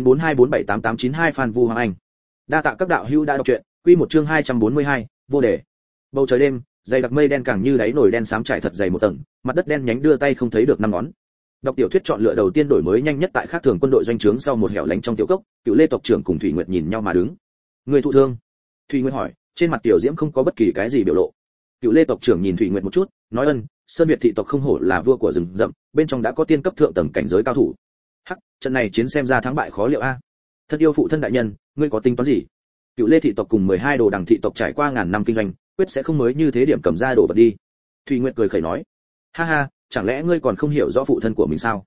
0942478892 Phan Vu Hoàng Anh. Đa tạ các đạo hữu đã đọc truyện, quy một chương 242, vô đề. Bầu trời đêm, dày đặc mây đen càng như đáy nồi đen xám trải thật dày một tầng, mặt đất đen nhánh đưa tay không thấy được năm ngón. Đọc tiểu thuyết chọn lựa đầu tiên đổi mới nhanh nhất tại khác thường quân đội doanh trướng sau một hẻo lánh trong tiểu cốc, Cựu Lê tộc trưởng cùng Thủy Nguyệt nhìn nhau mà đứng. Người thụ thương? Thủy Nguyệt hỏi, trên mặt tiểu diễm không có bất kỳ cái gì biểu lộ. Cựu Lê tộc trưởng nhìn Thủy Nguyệt một chút, nói ân, Sơn Việt thị tộc không hổ là vua của rừng rậm, bên trong đã có tiên cấp thượng tầng cảnh giới cao thủ. Hắc, trận này chiến xem ra thắng bại khó liệu a. Thân yêu phụ thân đại nhân, ngươi có tính toán gì? Cựu Lê thị tộc cùng 12 Đồ Đằng thị tộc trải qua ngàn năm kinh doanh, quyết sẽ không mới như thế điểm cầm ra đồ vật đi. Thủy Nguyệt cười khẩy nói, ha ha, chẳng lẽ ngươi còn không hiểu rõ phụ thân của mình sao?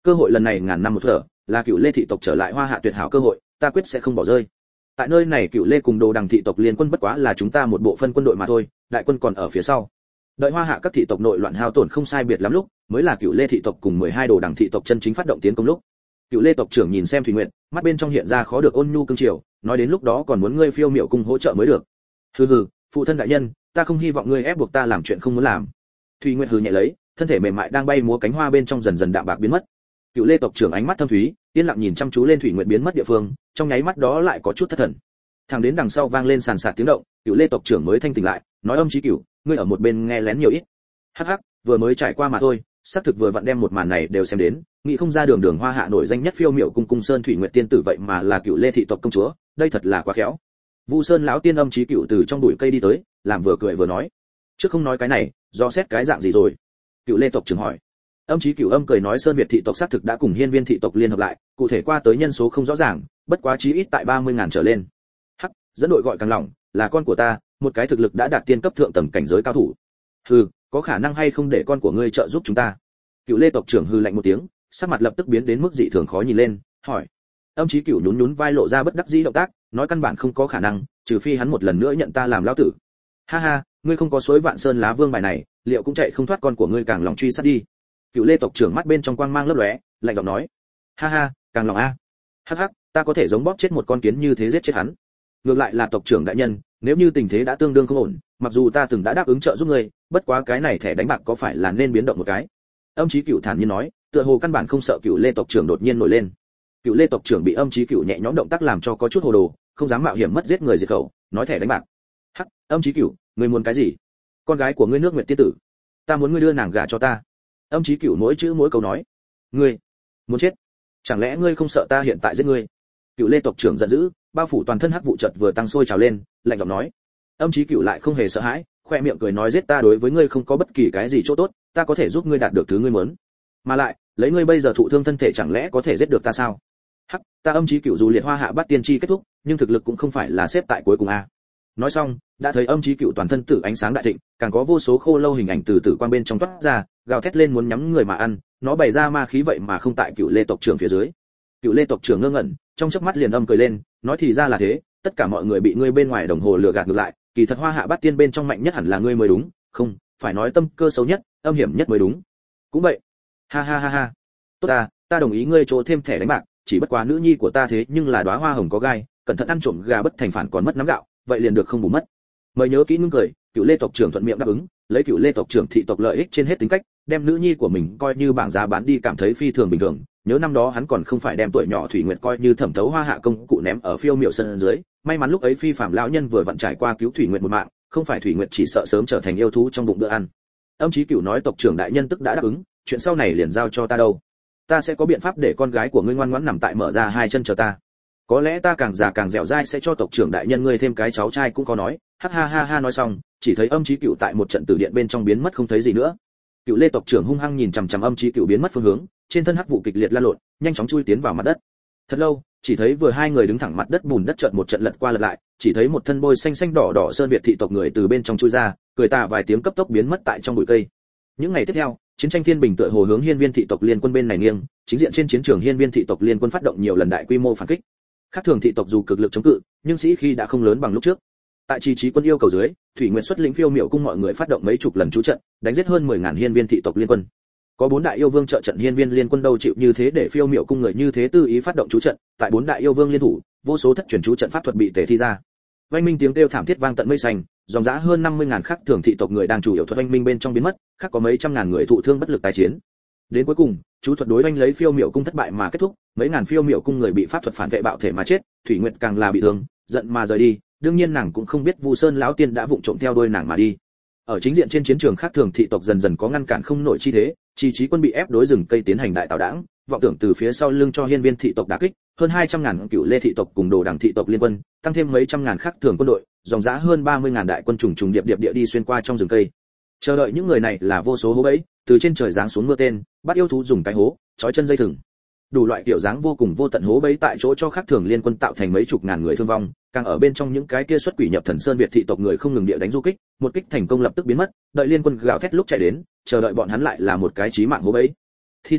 Cơ hội lần này ngàn năm một thở, là Cửu Lê thị tộc trở lại Hoa Hạ tuyệt hảo cơ hội, ta quyết sẽ không bỏ rơi. Tại nơi này Cửu Lê cùng Đồ Đằng thị tộc liên quân bất quá là chúng ta một bộ phân quân đội mà thôi, đại quân còn ở phía sau. Đợi Hoa Hạ các thị tộc nội loạn hao tổn không sai biệt lắm lúc, mới là Cửu Lê thị tộc cùng 12 Đồ Đằng thị tộc chân chính phát động tiến công lúc. Cửu Lê tộc trưởng nhìn xem Thủy Nguyệt, mắt bên trong hiện ra khó được ôn nhu cương triều, nói đến lúc đó còn muốn ngươi Phiêu Miểu cung hỗ trợ mới được. Hừ hừ, phụ thân đại nhân, ta không hy vọng ngươi ép buộc ta làm chuyện không muốn làm. Thủy Nguyệt hừ nhẹ lấy, thân thể mềm mại đang bay múa cánh hoa bên trong dần dần đạm bạc biến mất. Cửu Lê tộc trưởng ánh mắt thâm thúy, yên lặng nhìn chăm chú lên Thủy Nguyệt biến mất địa phương, trong nháy mắt đó lại có chút thất thần. Thẳng đến đằng sau vang lên sàn sạt tiếng động, Cửu Lê tộc trưởng mới thanh tỉnh lại, nói Âm Chí Cửu, ngươi ở một bên nghe lén nhiều ít. Hắc hắc, vừa mới trải qua mà thôi, xác thực vừa vặn đem một màn này đều xem đến, nghĩ không ra đường Hoa Hạ nổi danh nhất Phiêu Miểu cung cung Sơn Thủy Nguyệt tiên tử vậy mà là Cửu Lê thị tộc công chúa, đây thật là quá khéo. Vu Sơn lão tiên Âm Chí Cửu từ trong bụi cây đi tới, làm vừa cười vừa nói, trước không nói cái này, do xét cái dạng gì rồi? Cửu Lê tộc trưởng hỏi. Âm Chí Cửu âm cười nói Sơn Việt thị tộc xác thực đã cùng Hiên Viên thị tộc liên hợp lại, cụ thể qua tới nhân số không rõ ràng, bất quá chí ít tại 30.000 trở lên. Hắc, dẫn đội gọi Càng Lỏng, là con của ta, một cái thực lực đã đạt tiên cấp thượng tầng cảnh giới cao thủ. Hừ, có khả năng hay không để con của ngươi trợ giúp chúng ta? Cửu Lê tộc trưởng hừ lạnh một tiếng, sắc mặt lập tức biến đến mức dị thường khó nhìn lên, hỏi. Âm Chí Cửu nhún nhún vai lộ ra bất đắc dĩ động tác, nói căn bản không có khả năng, trừ phi hắn một lần nữa nhận ta làm lão tử. Ha ha, ngươi không có suối Vạn Sơn lá vương bài này, liệu cũng chạy không thoát con của ngươi Càng Lỏng truy sát đi. Cửu Lê tộc trưởng mắt bên trong quang mang lấp lóe, lạnh giọng nói. Ha ha, Càng Lỏng a. Hắc hắc, ta có thể giống bóp chết một con kiến như thế giết chết hắn. Ngược lại là tộc trưởng đại nhân, nếu như tình thế đã tương đương không ổn, mặc dù ta từng đã đáp ứng trợ giúp ngươi, bất quá cái này thẻ đánh bạc có phải là nên biến động một cái? Âm Chí Cửu thản nhiên nói, tựa hồ căn bản không sợ Cửu Lê tộc trưởng đột nhiên nổi lên. Cửu Lê tộc trưởng bị Âm Chí Cửu nhẹ nhõm động tác làm cho có chút hồ đồ, không dám mạo hiểm mất giết người diệt khẩu, nói thẻ đánh bạc. Hắc, Âm Chí Cửu, ngươi muốn cái gì? Con gái của ngươi Nước Nguyệt tiên tử, ta muốn ngươi đưa nàng gả cho ta. Âm Chí Cửu mỗi chữ mỗi câu nói. Ngươi muốn chết? Chẳng lẽ ngươi không sợ ta hiện tại giết ngươi? Cửu Lê tộc trưởng giận dữ, bao phủ toàn thân hắc vụ chợt vừa tăng sôi trào lên, lạnh giọng nói. Âm Chí Cửu lại không hề sợ hãi, khoe miệng cười nói giết ta đối với ngươi không có bất kỳ cái gì chỗ tốt, ta có thể giúp ngươi đạt được thứ ngươi muốn. Mà lại, lấy ngươi bây giờ thụ thương thân thể chẳng lẽ có thể giết được ta sao? Hắc, ta Âm Chí Cửu dù liệt Hoa Hạ Bát tiên tri kết thúc, nhưng thực lực cũng không phải là xếp tại cuối cùng a. Nói xong, đã thấy Âm Chí Cửu toàn thân tử ánh sáng đại thịnh, càng có vô số khô lâu hình ảnh từ tử quang bên trong toát ra, gào thét lên muốn nhắm người mà ăn, nó bày ra ma khí vậy mà không tại Cửu Lê tộc trưởng phía dưới. Cửu Lê tộc trưởng ngơ ngẩn, trong chớp mắt liền âm cười lên, nói thì ra là thế, tất cả mọi người bị ngươi bên ngoài đồng hồ lừa gạt ngược lại, kỳ thật Hoa Hạ Bát tiên bên trong mạnh nhất hẳn là ngươi mới đúng, không, phải nói tâm cơ xấu nhất, âm hiểm nhất mới đúng. Cũng vậy. Ha ha ha ha. Tốt ta đồng ý ngươi chỗ thêm thẻ đánh bạc, chỉ bất quá nữ nhi của ta thế nhưng là đóa hoa hồng có gai, cẩn thận ăn trộm gà bất thành phản còn mất nắm gạo, vậy liền được không bù mất. Mời nhớ kỹ ngưng cười, Cửu Lê tộc trưởng thuận miệng đáp ứng, lấy Cửu Lê tộc trưởng thị tộc lợi ích trên hết tính cách, đem nữ nhi của mình coi như bảng giá bán đi cảm thấy phi thường bình thường. Nhớ năm đó hắn còn không phải đem tuổi nhỏ Thủy Nguyệt coi như thẩm thấu Hoa Hạ công cụ ném ở Phiêu Miểu sân dưới, may mắn lúc ấy phi phạm lão nhân vừa vặn trải qua cứu Thủy Nguyệt một mạng, không phải Thủy Nguyệt chỉ sợ sớm trở thành yêu thú trong bụng bữa ăn. Âm Chí Cửu nói tộc trưởng đại nhân tức đã đáp ứng, chuyện sau này liền giao cho ta đâu. Ta sẽ có biện pháp để con gái của ngươi ngoan ngoãn nằm tại mở ra hai chân chờ ta. Có lẽ ta càng già càng dẻo dai sẽ cho tộc trưởng đại nhân ngươi thêm cái cháu trai cũng có nói. Hắc ha ha ha nói xong, chỉ thấy Âm Chí Cửu tại một trận tử điện bên trong biến mất không thấy gì nữa. Cửu Lê tộc trưởng hung hăng nhìn chằm chằm Âm Chí Cửu biến mất phương hướng, trên thân hắc vụ kịch liệt lan lộn, nhanh chóng chui tiến vào mặt đất. Thật lâu, chỉ thấy vừa hai người đứng thẳng mặt đất bùn đất chợt một trận lật qua lật lại, chỉ thấy một thân bôi xanh xanh đỏ đỏ Sơn Việt thị tộc người từ bên trong chui ra, cười tà vài tiếng cấp tốc biến mất tại trong bụi cây. Những ngày tiếp theo, chiến tranh thiên bình tựa hồ hướng Hiên Viên thị tộc liên quân bên này nghiêng, chính diện trên chiến trường Hiên Viên thị tộc liên quân phát động nhiều lần đại quy mô phản kích. Khác thường thị tộc dù cực lực chống cự, nhưng sĩ khí đã không lớn bằng lúc trước. Tại Trì Trí quân yêu cầu dưới, Thủy Nguyệt xuất lĩnh Phiêu Miểu cung mọi người phát động mấy chục lần trú trận, đánh giết hơn 10.000 Hiên Viên thị tộc liên quân. Có 4 đại yêu vương trợ trận Hiên Viên liên quân đâu chịu như thế để Phiêu Miểu cung người như thế tư ý phát động trú trận, tại 4 đại yêu vương liên thủ, vô số thất truyền trú trận pháp thuật bị tề thi ra. Oanh minh tiếng kêu thảm thiết vang tận mây xanh, dòng dã hơn 50.000 khác thường thị tộc người đang chủ yếu thuật oanh minh bên trong biến mất, khác có mấy trăm ngàn người thụ thương bất lực tái chiến. Đến cuối cùng, chú thuật đối oanh lấy Phiêu Miểu cung thất bại mà kết thúc, mấy ngàn Phiêu Miểu cung người bị pháp thuật phản vệ bạo thể mà chết, Thủy Nguyệt càng là bị thương, giận mà rời đi, đương nhiên nàng cũng không biết Vu Sơn lão tiên đã vụng trộm theo đuôi nàng mà đi. Ở chính diện trên chiến trường khác thường thị tộc dần dần có ngăn cản không nổi chi thế, Trì Trí quân bị ép đối rừng cây tiến hành đại tạo đảng, vọng tưởng từ phía sau lưng cho Hiên Viên thị tộc đả kích, hơn 200.000 Cửu Lê thị tộc cùng Đồ Đằng thị tộc liên quân, tăng thêm mấy trăm ngàn khác thường quân đội, dòng dã hơn 30.000 đại quân trùng trùng điệp điệp địa đi xuyên qua trong rừng cây. Chờ đợi những người này là vô số hố bẫy, từ trên trời giáng xuống mưa tên, bắt yêu thú dùng cái hố, trói chân dây thừng. Đủ loại kiểu dáng vô cùng vô tận hố bẫy tại chỗ cho khác thường liên quân tạo thành mấy chục ngàn người thương vong, càng ở bên trong những cái kia xuất quỷ nhập thần Sơn Việt thị tộc người không ngừng địa đánh du kích, một kích thành công lập tức biến mất, đợi liên quân gào thét lúc chạy đến, chờ đợi bọn hắn lại là một cái chí mạng hố bẫy. Thi thể,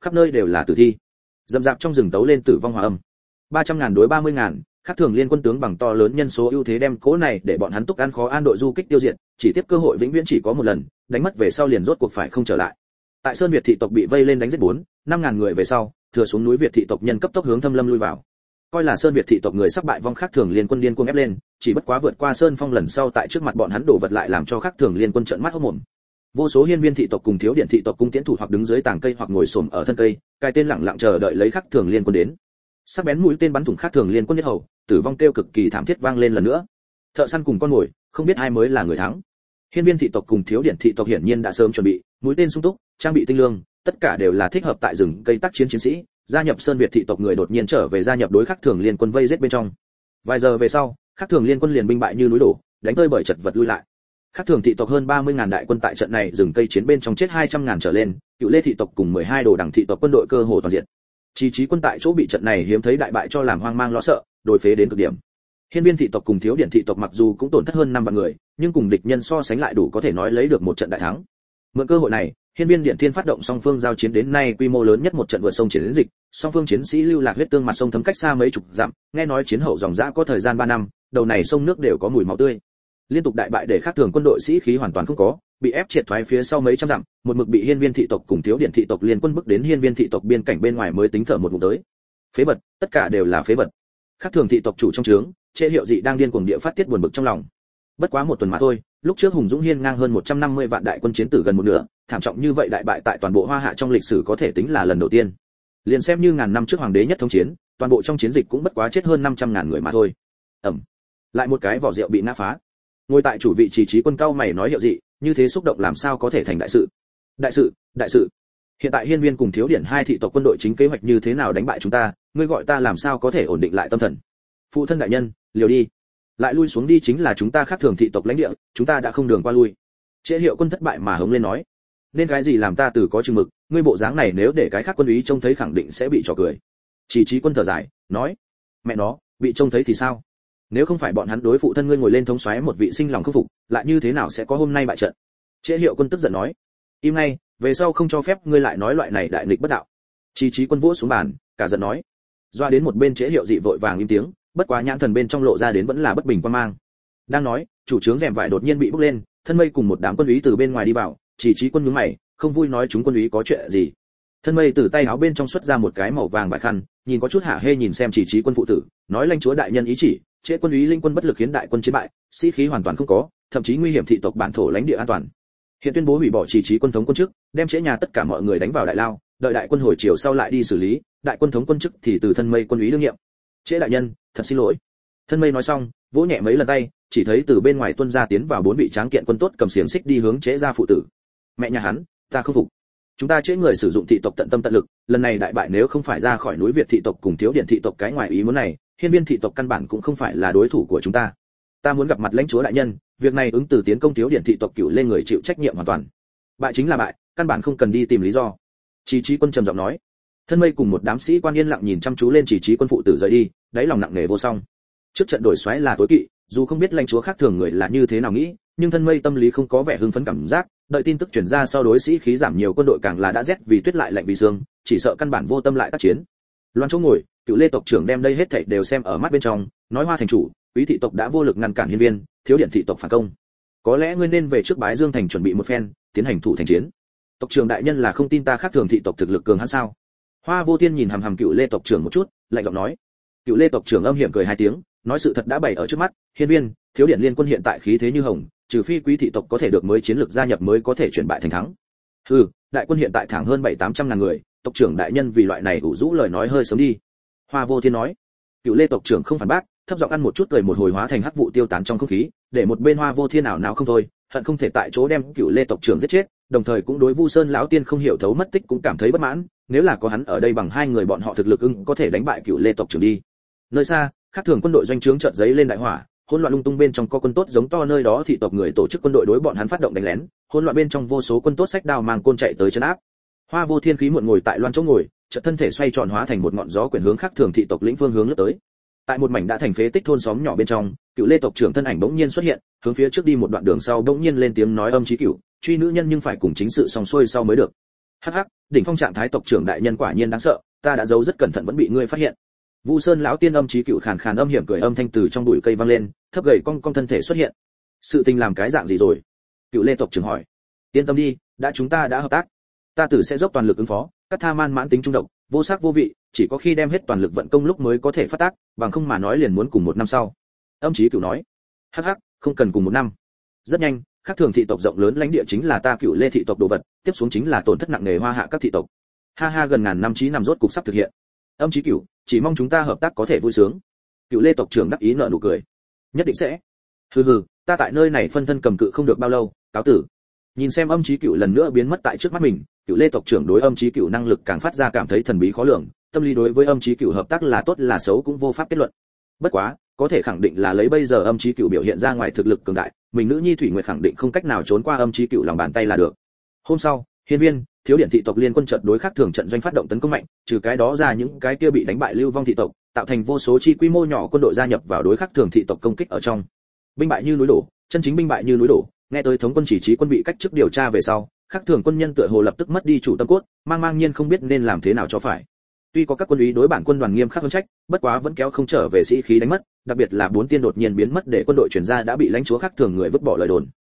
khắp nơi đều là tử thi. Dầm dạp trong rừng tấu lên tử vong hòa âm. 300.000 đối 30.000, khác thường liên quân tướng bằng to lớn nhân số ưu thế đem cố này để bọn hắn túc ăn khó an đội du kích tiêu diệt, chỉ tiếp cơ hội vĩnh viễn chỉ có một lần, đánh mất về sau liền rốt cuộc phải không trở lại. Tại Sơn Việt thị tộc bị vây lên đánh giết 4-5.000 người về sau, thừa xuống núi Việt thị tộc nhân cấp tốc hướng Thâm Lâm lui vào. Coi là Sơn Việt thị tộc người sắp bại vong, khác thường liên quân điên cuồng ép lên, chỉ bất quá vượt qua sơn phong lần sau tại trước mặt bọn hắn đổ vật lại làm cho khác thường liên quân trợn mắt hốt mồm. Vô số hiên viên thị tộc cùng thiếu điện thị tộc cung tiễn thủ hoặc đứng dưới tàng cây hoặc ngồi xổm ở thân cây, cài tên lặng lặng chờ đợi lấy khác thường liên quân đến. Sắc bén mũi tên bắn thủng khác thường liên quân nhất hầu, tử vong kêu cực kỳ thảm thiết vang lên lần nữa. Thợ săn cùng con mồi, không biết ai mới là người thắng. Hiên viên thị tộc cùng thiếu điện thị tộc hiển nhiên đã sớm chuẩn bị, mũi tên sung túc, trang bị tinh lương, tất cả đều là thích hợp tại rừng cây tác chiến chiến sĩ. Gia nhập Sơn Việt thị tộc người đột nhiên trở về gia nhập đối khác thường liên quân vây giết bên trong. Vài giờ về sau, khác thường liên quân liền binh bại như núi đổ, đánh tơi bởi chật vật lui lại. Khác thường thị tộc hơn 30.000 đại quân tại trận này rừng cây chiến bên trong chết 200.000 trở lên, Cựu Lê thị tộc cùng 12 đồ đẳng thị tộc quân đội cơ hồ toàn diện. Chí chí quân tại chỗ bị trận này hiếm thấy đại bại cho làm hoang mang lo sợ, đồi phế đến cực điểm. Hiên viên thị tộc cùng thiếu điện thị tộc mặc dù cũng tổn thất hơn 5 vạn người, nhưng cùng địch nhân so sánh lại đủ có thể nói lấy được một trận đại thắng. Mượn cơ hội này, Hiên viên điện thiên phát động song phương giao chiến đến nay quy mô lớn nhất một trận vượt sông chiến dịch, song phương chiến sĩ lưu lạc huyết tương mặt sông thấm cách xa mấy chục dặm, nghe nói chiến hậu dòng dã có thời gian 3 năm, đầu này sông nước đều có mùi máu tươi. Liên tục đại bại để khác thường quân đội sĩ khí hoàn toàn không có, bị ép triệt thoái phía sau mấy trăm dặm, một mực bị hiên viên thị tộc cùng thiếu điện thị tộc liên quân bức đến hiên viên thị tộc biên cảnh bên ngoài mới tính thở một ngụm tới. Phế vật, tất cả đều là phế vật. Khác thường thị tộc chủ trong trướng, Trệ Hiệu Dị đang điên cuồng địa phát tiết buồn bực trong lòng. Bất quá một tuần mà thôi, lúc trước Hùng Dũng Hiên ngang hơn 150 vạn đại quân chiến tử gần một nửa, thảm trọng như vậy đại bại tại toàn bộ Hoa Hạ trong lịch sử có thể tính là lần đầu tiên. Liền xem như ngàn năm trước hoàng đế nhất thống chiến, toàn bộ trong chiến dịch cũng bất quá chết hơn 500.000 người mà thôi. Lại một cái vỏ rượu bị nã phá. Ngồi tại chủ vị chỉ trí quân cao mày nói Hiệu Dị, như thế xúc động làm sao có thể thành đại sự? Đại sự. Hiện tại hiên viên cùng thiếu điện hai thị tộc quân đội chính kế hoạch như thế nào đánh bại chúng ta, ngươi gọi ta làm sao có thể ổn định lại tâm thần? Phụ thân đại nhân, liều đi. Lại lui xuống đi chính là chúng ta khác thường thị tộc lãnh địa, chúng ta đã không đường qua lui. Trệ Hiệu quân thất bại mà hống lên nói, nên cái gì làm ta từ có chừng mực, ngươi bộ dáng này nếu để cái khác quân úy trông thấy khẳng định sẽ bị trò cười. Chỉ trí quân thở dài, nói, mẹ nó, bị trông thấy thì sao? Nếu không phải bọn hắn đối phụ thân ngươi ngồi lên thống soái một vị sinh lòng không phục, lại như thế nào sẽ có hôm nay bại trận? Trệ Hiệu quân tức giận nói, im ngay, về sau không cho phép ngươi lại nói loại này đại nghịch bất đạo. Chỉ trí quân vỗ xuống bàn, cả giận nói, doa đến một bên Trệ Hiệu Dị vội vàng im tiếng, bất quá nhãn thần bên trong lộ ra đến vẫn là bất bình quan mang. Đang nói, chủ trướng rèm vải đột nhiên bị bốc lên, Thân Mây cùng một đám quân úy từ bên ngoài đi vào, chỉ trí quân nhướng mày, không vui nói chúng quân úy có chuyện gì. Thân Mây từ tay áo bên trong xuất ra một cái màu vàng vải khăn, nhìn có chút hả hê nhìn xem chỉ trí quân phụ tử, nói lãnh chúa đại nhân ý chỉ, Trệ quân úy linh quân bất lực khiến đại quân chiến bại, sĩ khí hoàn toàn không có, thậm chí nguy hiểm thị tộc bản thổ lãnh địa an toàn. Hiện tuyên bố hủy bỏ chỉ trí quân thống quân chức, đem Trệ nhà tất cả mọi người đánh vào đại lao, đợi đại quân hồi chiều sau lại đi xử lý, đại quân thống quân chức thì từ Thân Mây quân úy đương nhiệm. Trệ đại nhân, thật xin lỗi. Thân Mây nói xong, vỗ nhẹ mấy lần tay, chỉ thấy từ bên ngoài tuân ra tiến vào 4 vị tráng kiện quân tốt cầm xiềng xích đi hướng Trệ gia phụ tử. Mẹ nhà hắn, ta không phục. Chúng ta Trệ người sử dụng thị tộc tận tâm tận lực, lần này đại bại nếu không phải ra khỏi núi Việt thị tộc cùng thiếu điện thị tộc cái ngoài ý muốn này, hiên viên thị tộc căn bản cũng không phải là đối thủ của chúng ta. Ta muốn gặp mặt lãnh chúa đại nhân, việc này ứng từ tiến công thiếu điện thị tộc Cửu lên người chịu trách nhiệm hoàn toàn. Bại chính là bại, căn bản không cần đi tìm lý do. Chỉ trí quân trầm giọng nói. Thân Mây cùng một đám sĩ quan yên lặng nhìn chăm chú lên chỉ trí quân phụ tử rời đi, đáy lòng nặng nề vô song. Trước trận đổi xoáy là tối kỵ, dù không biết lãnh chúa khác thường người là như thế nào nghĩ, nhưng Thân Mây tâm lý không có vẻ hưng phấn cảm giác, đợi tin tức truyền ra sau đối sĩ khí giảm nhiều quân đội càng là đã rét vì tuyết lại lạnh vì sương, chỉ sợ căn bản vô tâm lại tác chiến. Loan chỗ ngồi, Cựu Lê tộc trưởng đem đây hết thảy đều xem ở mắt bên trong, nói Hoa thành chủ, Quý thị tộc đã vô lực ngăn cản hiên viên, thiếu điện thị tộc phản công. Có lẽ ngươi nên về trước Bái Dương thành chuẩn bị một phen, tiến hành thủ thành chiến. Tộc trưởng đại nhân là không tin ta khác thường thị tộc thực lực cường hãn sao? Hoa Vô Thiên nhìn hằm hằm Cựu Lê tộc trưởng một chút, lạnh giọng nói. Cựu Lê tộc trưởng âm hiểm cười 2 tiếng, nói sự thật đã bày ở trước mắt, hiên viên, thiếu điện liên quân hiện tại khí thế như hồng, trừ phi Quý thị tộc có thể được mới chiến lược gia nhập mới có thể chuyển bại thành thắng. Hừ, đại quân hiện tại thẳng hơn 700-800 ngàn người, tộc trưởng đại nhân vì loại này ủ rũ lời nói hơi sớm đi. Hoa Vô Thiên nói. Cựu Lê tộc trưởng không phản bác, thấp giọng ăn một chút cười một hồi hóa thành hắc vụ tiêu tán trong không khí, để một bên Hoa Vô Thiên nào nào không thôi, hận không thể tại chỗ đem Cựu Lê tộc trưởng giết chết, đồng thời cũng đối Vu Sơn lão tiên không hiểu thấu mất tích cũng cảm thấy bất mãn, nếu là có hắn ở đây bằng 2 người bọn họ thực lực có thể đánh bại Cựu Lê tộc trưởng đi. Nơi xa, khác thường quân đội doanh trướng chợt giấy lên đại hỏa, hỗn loạn lung tung bên trong có quân tốt giống to nơi đó thị tộc người tổ chức quân đội đối bọn hắn phát động đánh lén, hỗn loạn bên trong vô số quân tốt xách đao mang côn chạy tới trấn áp. Hoa Vô Thiên khí muộn ngồi tại loan chỗ ngồi, chợt thân thể xoay tròn hóa thành một ngọn gió quyển hướng khác thường thị tộc lĩnh phương hướng lướt tới. Tại một mảnh đã thành phế tích thôn xóm nhỏ bên trong, Cựu Lê tộc trưởng thân ảnh bỗng nhiên xuất hiện, hướng phía trước đi một đoạn đường sau bỗng nhiên lên tiếng nói âm chí cửu, truy nữ nhân nhưng phải cùng chính sự song xuôi sau mới được. Hắc hắc, đỉnh phong trạng thái tộc trưởng đại nhân quả nhiên đáng sợ, ta đã giấu rất cẩn thận vẫn bị ngươi phát hiện. Vu Sơn lão tiên âm chí cựu khàn khàn âm hiểm cười âm thanh từ trong bụi cây vang lên, thấp gầy cong cong thân thể xuất hiện. Sự tình làm cái dạng gì rồi? Cựu Lê tộc trưởng hỏi. Yên tâm đi, chúng ta đã hợp tác. Ta tử sẽ dốc toàn lực ứng phó, các tha man mãn tính trung độc, vô sắc vô vị, chỉ có khi đem hết toàn lực vận công lúc mới có thể phát tác, bằng không mà nói liền muốn cùng một năm sau. Âm chí cựu nói. Hắc hắc, không cần cùng một năm. Rất nhanh, khác thường thị tộc rộng lớn lãnh địa chính là ta Cựu Lê thị tộc đồ vật, tiếp xuống chính là tổn thất nặng nề Hoa Hạ các thị tộc. Ha ha, gần ngàn năm chí nằm rốt cục sắp thực hiện. Âm chí cựu, chỉ mong chúng ta hợp tác có thể vui sướng. Cựu Lê tộc trưởng đắc ý nở nụ cười. Nhất định sẽ. Hừ hừ, ta tại nơi này phân thân cầm cự không được bao lâu, cáo tử. Nhìn xem âm chí cựu lần nữa biến mất tại trước mắt mình, Cựu Lê tộc trưởng đối âm chí cựu năng lực càng phát ra cảm thấy thần bí khó lường, tâm lý đối với âm chí cựu hợp tác là tốt là xấu cũng vô pháp kết luận. Bất quá, có thể khẳng định là lấy bây giờ âm chí cựu biểu hiện ra ngoài thực lực cường đại, mình nữ nhi Thủy Nguyệt khẳng định không cách nào trốn qua âm chí cựu lòng bàn tay là được. Hôm sau, Hiên Viên, Thiếu Điển thị tộc liên quân trận đối khác thường trận doanh phát động tấn công mạnh, trừ cái đó ra những cái kia bị đánh bại lưu vong thị tộc, tạo thành vô số chi quy mô nhỏ quân đội gia nhập vào đối khác thường thị tộc công kích ở trong. Binh bại như núi đổ, chân chính binh bại như núi đổ, nghe tới thống quân chỉ trí quân bị cách chức điều tra về sau, khác thường quân nhân tựa hồ lập tức mất đi chủ tâm cốt, mang nhiên không biết nên làm thế nào cho phải. Tuy có các quân úy đối bản quân đoàn nghiêm khắc hơn trách, bất quá vẫn kéo không trở về sĩ khí đánh mất, đặc biệt là 4 tiên đột nhiên biến mất để quân đội chuyển ra đã bị lãnh chúa khác thường người vứt bỏ lời đồn.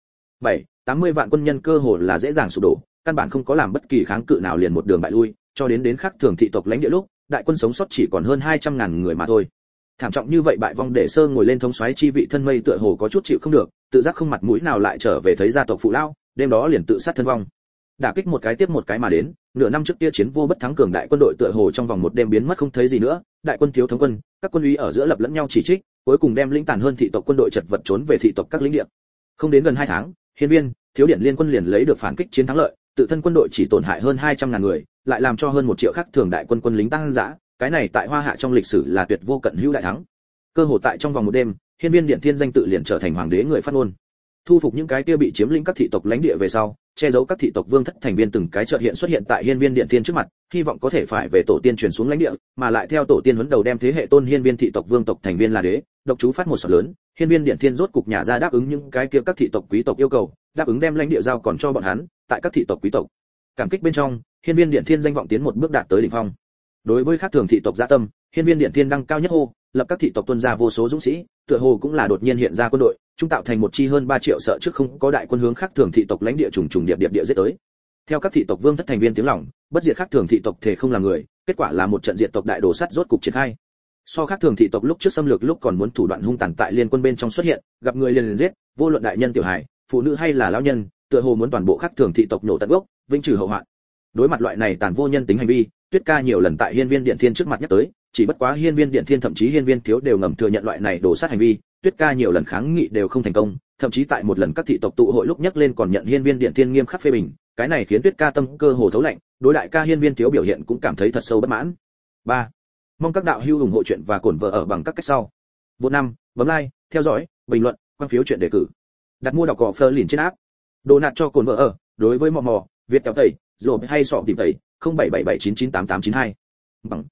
80 vạn quân nhân cơ hồ là dễ dàng sụp đổ, căn bản không có làm bất kỳ kháng cự nào liền một đường bại lui, cho đến khác thường thị tộc lãnh địa lúc, đại quân sống sót chỉ còn hơn 200.000 người mà thôi. Thảm trọng như vậy bại vong để Sơ ngồi lên thống soái chi vị thân mây tựa hồ có chút chịu không được, tự giác không mặt mũi nào lại trở về thấy gia tộc phụ lão, đêm đó liền tự sát thân vong. Đả kích một cái tiếp một cái mà đến, nửa năm trước kia chiến vô bất thắng cường đại quân đội tựa hồ trong vòng một đêm biến mất không thấy gì nữa, đại quân thiếu thống quân, các quân úy ở giữa lập lẫn nhau chỉ trích, cuối cùng đem lĩnh tàn hơn thị tộc quân đội chật vật trốn về thị tộc các lĩnh địa. Không đến gần 2 tháng, Hiên Viên, Thiếu Điển liên quân liền lấy được phản kích chiến thắng lợi, tự thân quân đội chỉ tổn hại hơn 200.000 người, lại làm cho hơn 1 triệu khác thường đại quân quân lính tăng dã, cái này tại Hoa Hạ trong lịch sử là tuyệt vô cận hữu đại thắng. Cơ hồ tại trong vòng một đêm, Hiên Viên Điện Thiên danh tự liền trở thành hoàng đế người phát ngôn. Thu phục những cái kia bị chiếm lĩnh các thị tộc lãnh địa về sau, che giấu các thị tộc vương thất thành viên từng cái chợt hiện xuất hiện tại Hiên Viên Điện Thiên trước mặt, hy vọng có thể phải về tổ tiên truyền xuống lãnh địa, mà lại theo tổ tiên huấn đầu đem thế hệ tôn Hiên Viên thị tộc vương tộc thành viên là đế, độc chú phát một sọt lớn, Hiên Viên Điện Thiên rốt cục nhà ra đáp ứng những cái kia các thị tộc quý tộc yêu cầu, đáp ứng đem lãnh địa giao còn cho bọn hắn, tại các thị tộc quý tộc. Cảm kích bên trong, Hiên Viên Điện Thiên danh vọng tiến một bước đạt tới đỉnh phong. Đối với các thường thị tộc dạ tâm, Hiên Viên Điện Thiên đăng cao nhất hô, lập các thị tộc tuân ra vô số dũng sĩ, tựa hồ cũng là đột nhiên hiện ra quân đội, chúng tạo thành một chi hơn 3 triệu sợ trước không có đại quân hướng khác thường thị tộc lãnh địa trùng trùng điệp giết tới. Theo các thị tộc vương thất thành viên tiếng lòng, bất diệt khác thường thị tộc thể không là người, kết quả là một trận diệt tộc đại đồ sắt rốt cục triển khai. So khác thường thị tộc lúc trước xâm lược lúc còn muốn thủ đoạn hung tàn tại liên quân bên trong xuất hiện, gặp người liền giết, vô luận đại nhân tiểu hài, phụ nữ hay là lão nhân, tựa hồ muốn toàn bộ khác thường thị tộc nổ tận gốc, vĩnh trừ hậu hoạn. Đối mặt loại này tàn vô nhân tính hành vi, Tuyết Ca nhiều lần tại Hiên Viên Điện Thiên trước mặt nhắc tới, chỉ bất quá Hiên Viên Điện Thiên thậm chí Hiên Viên Thiếu đều ngầm thừa nhận loại này đổ sát hành vi, Tuyết Ca nhiều lần kháng nghị đều không thành công, thậm chí tại một lần các thị tộc tụ hội lúc nhắc lên còn nhận Hiên Viên Điện Thiên nghiêm khắc phê bình, cái này khiến Tuyết Ca tâm cơ hồ thấu lạnh, đối đại ca Hiên Viên Thiếu biểu hiện cũng cảm thấy thật sâu bất mãn. 3. Mong các đạo hữu ủng hộ chuyện và cổn vợ ở bằng các cách sau. Vô 5, bấm like, theo dõi, bình luận, quan phiếu chuyện đề cử. Đặt mua đọc cỏ Fleur liền trên app. Đồ nạt cho cổn vợ ở, đối với mò Việt kéo tẩy, rồi hay sọ tìm tẩy, 0777998892. Bằng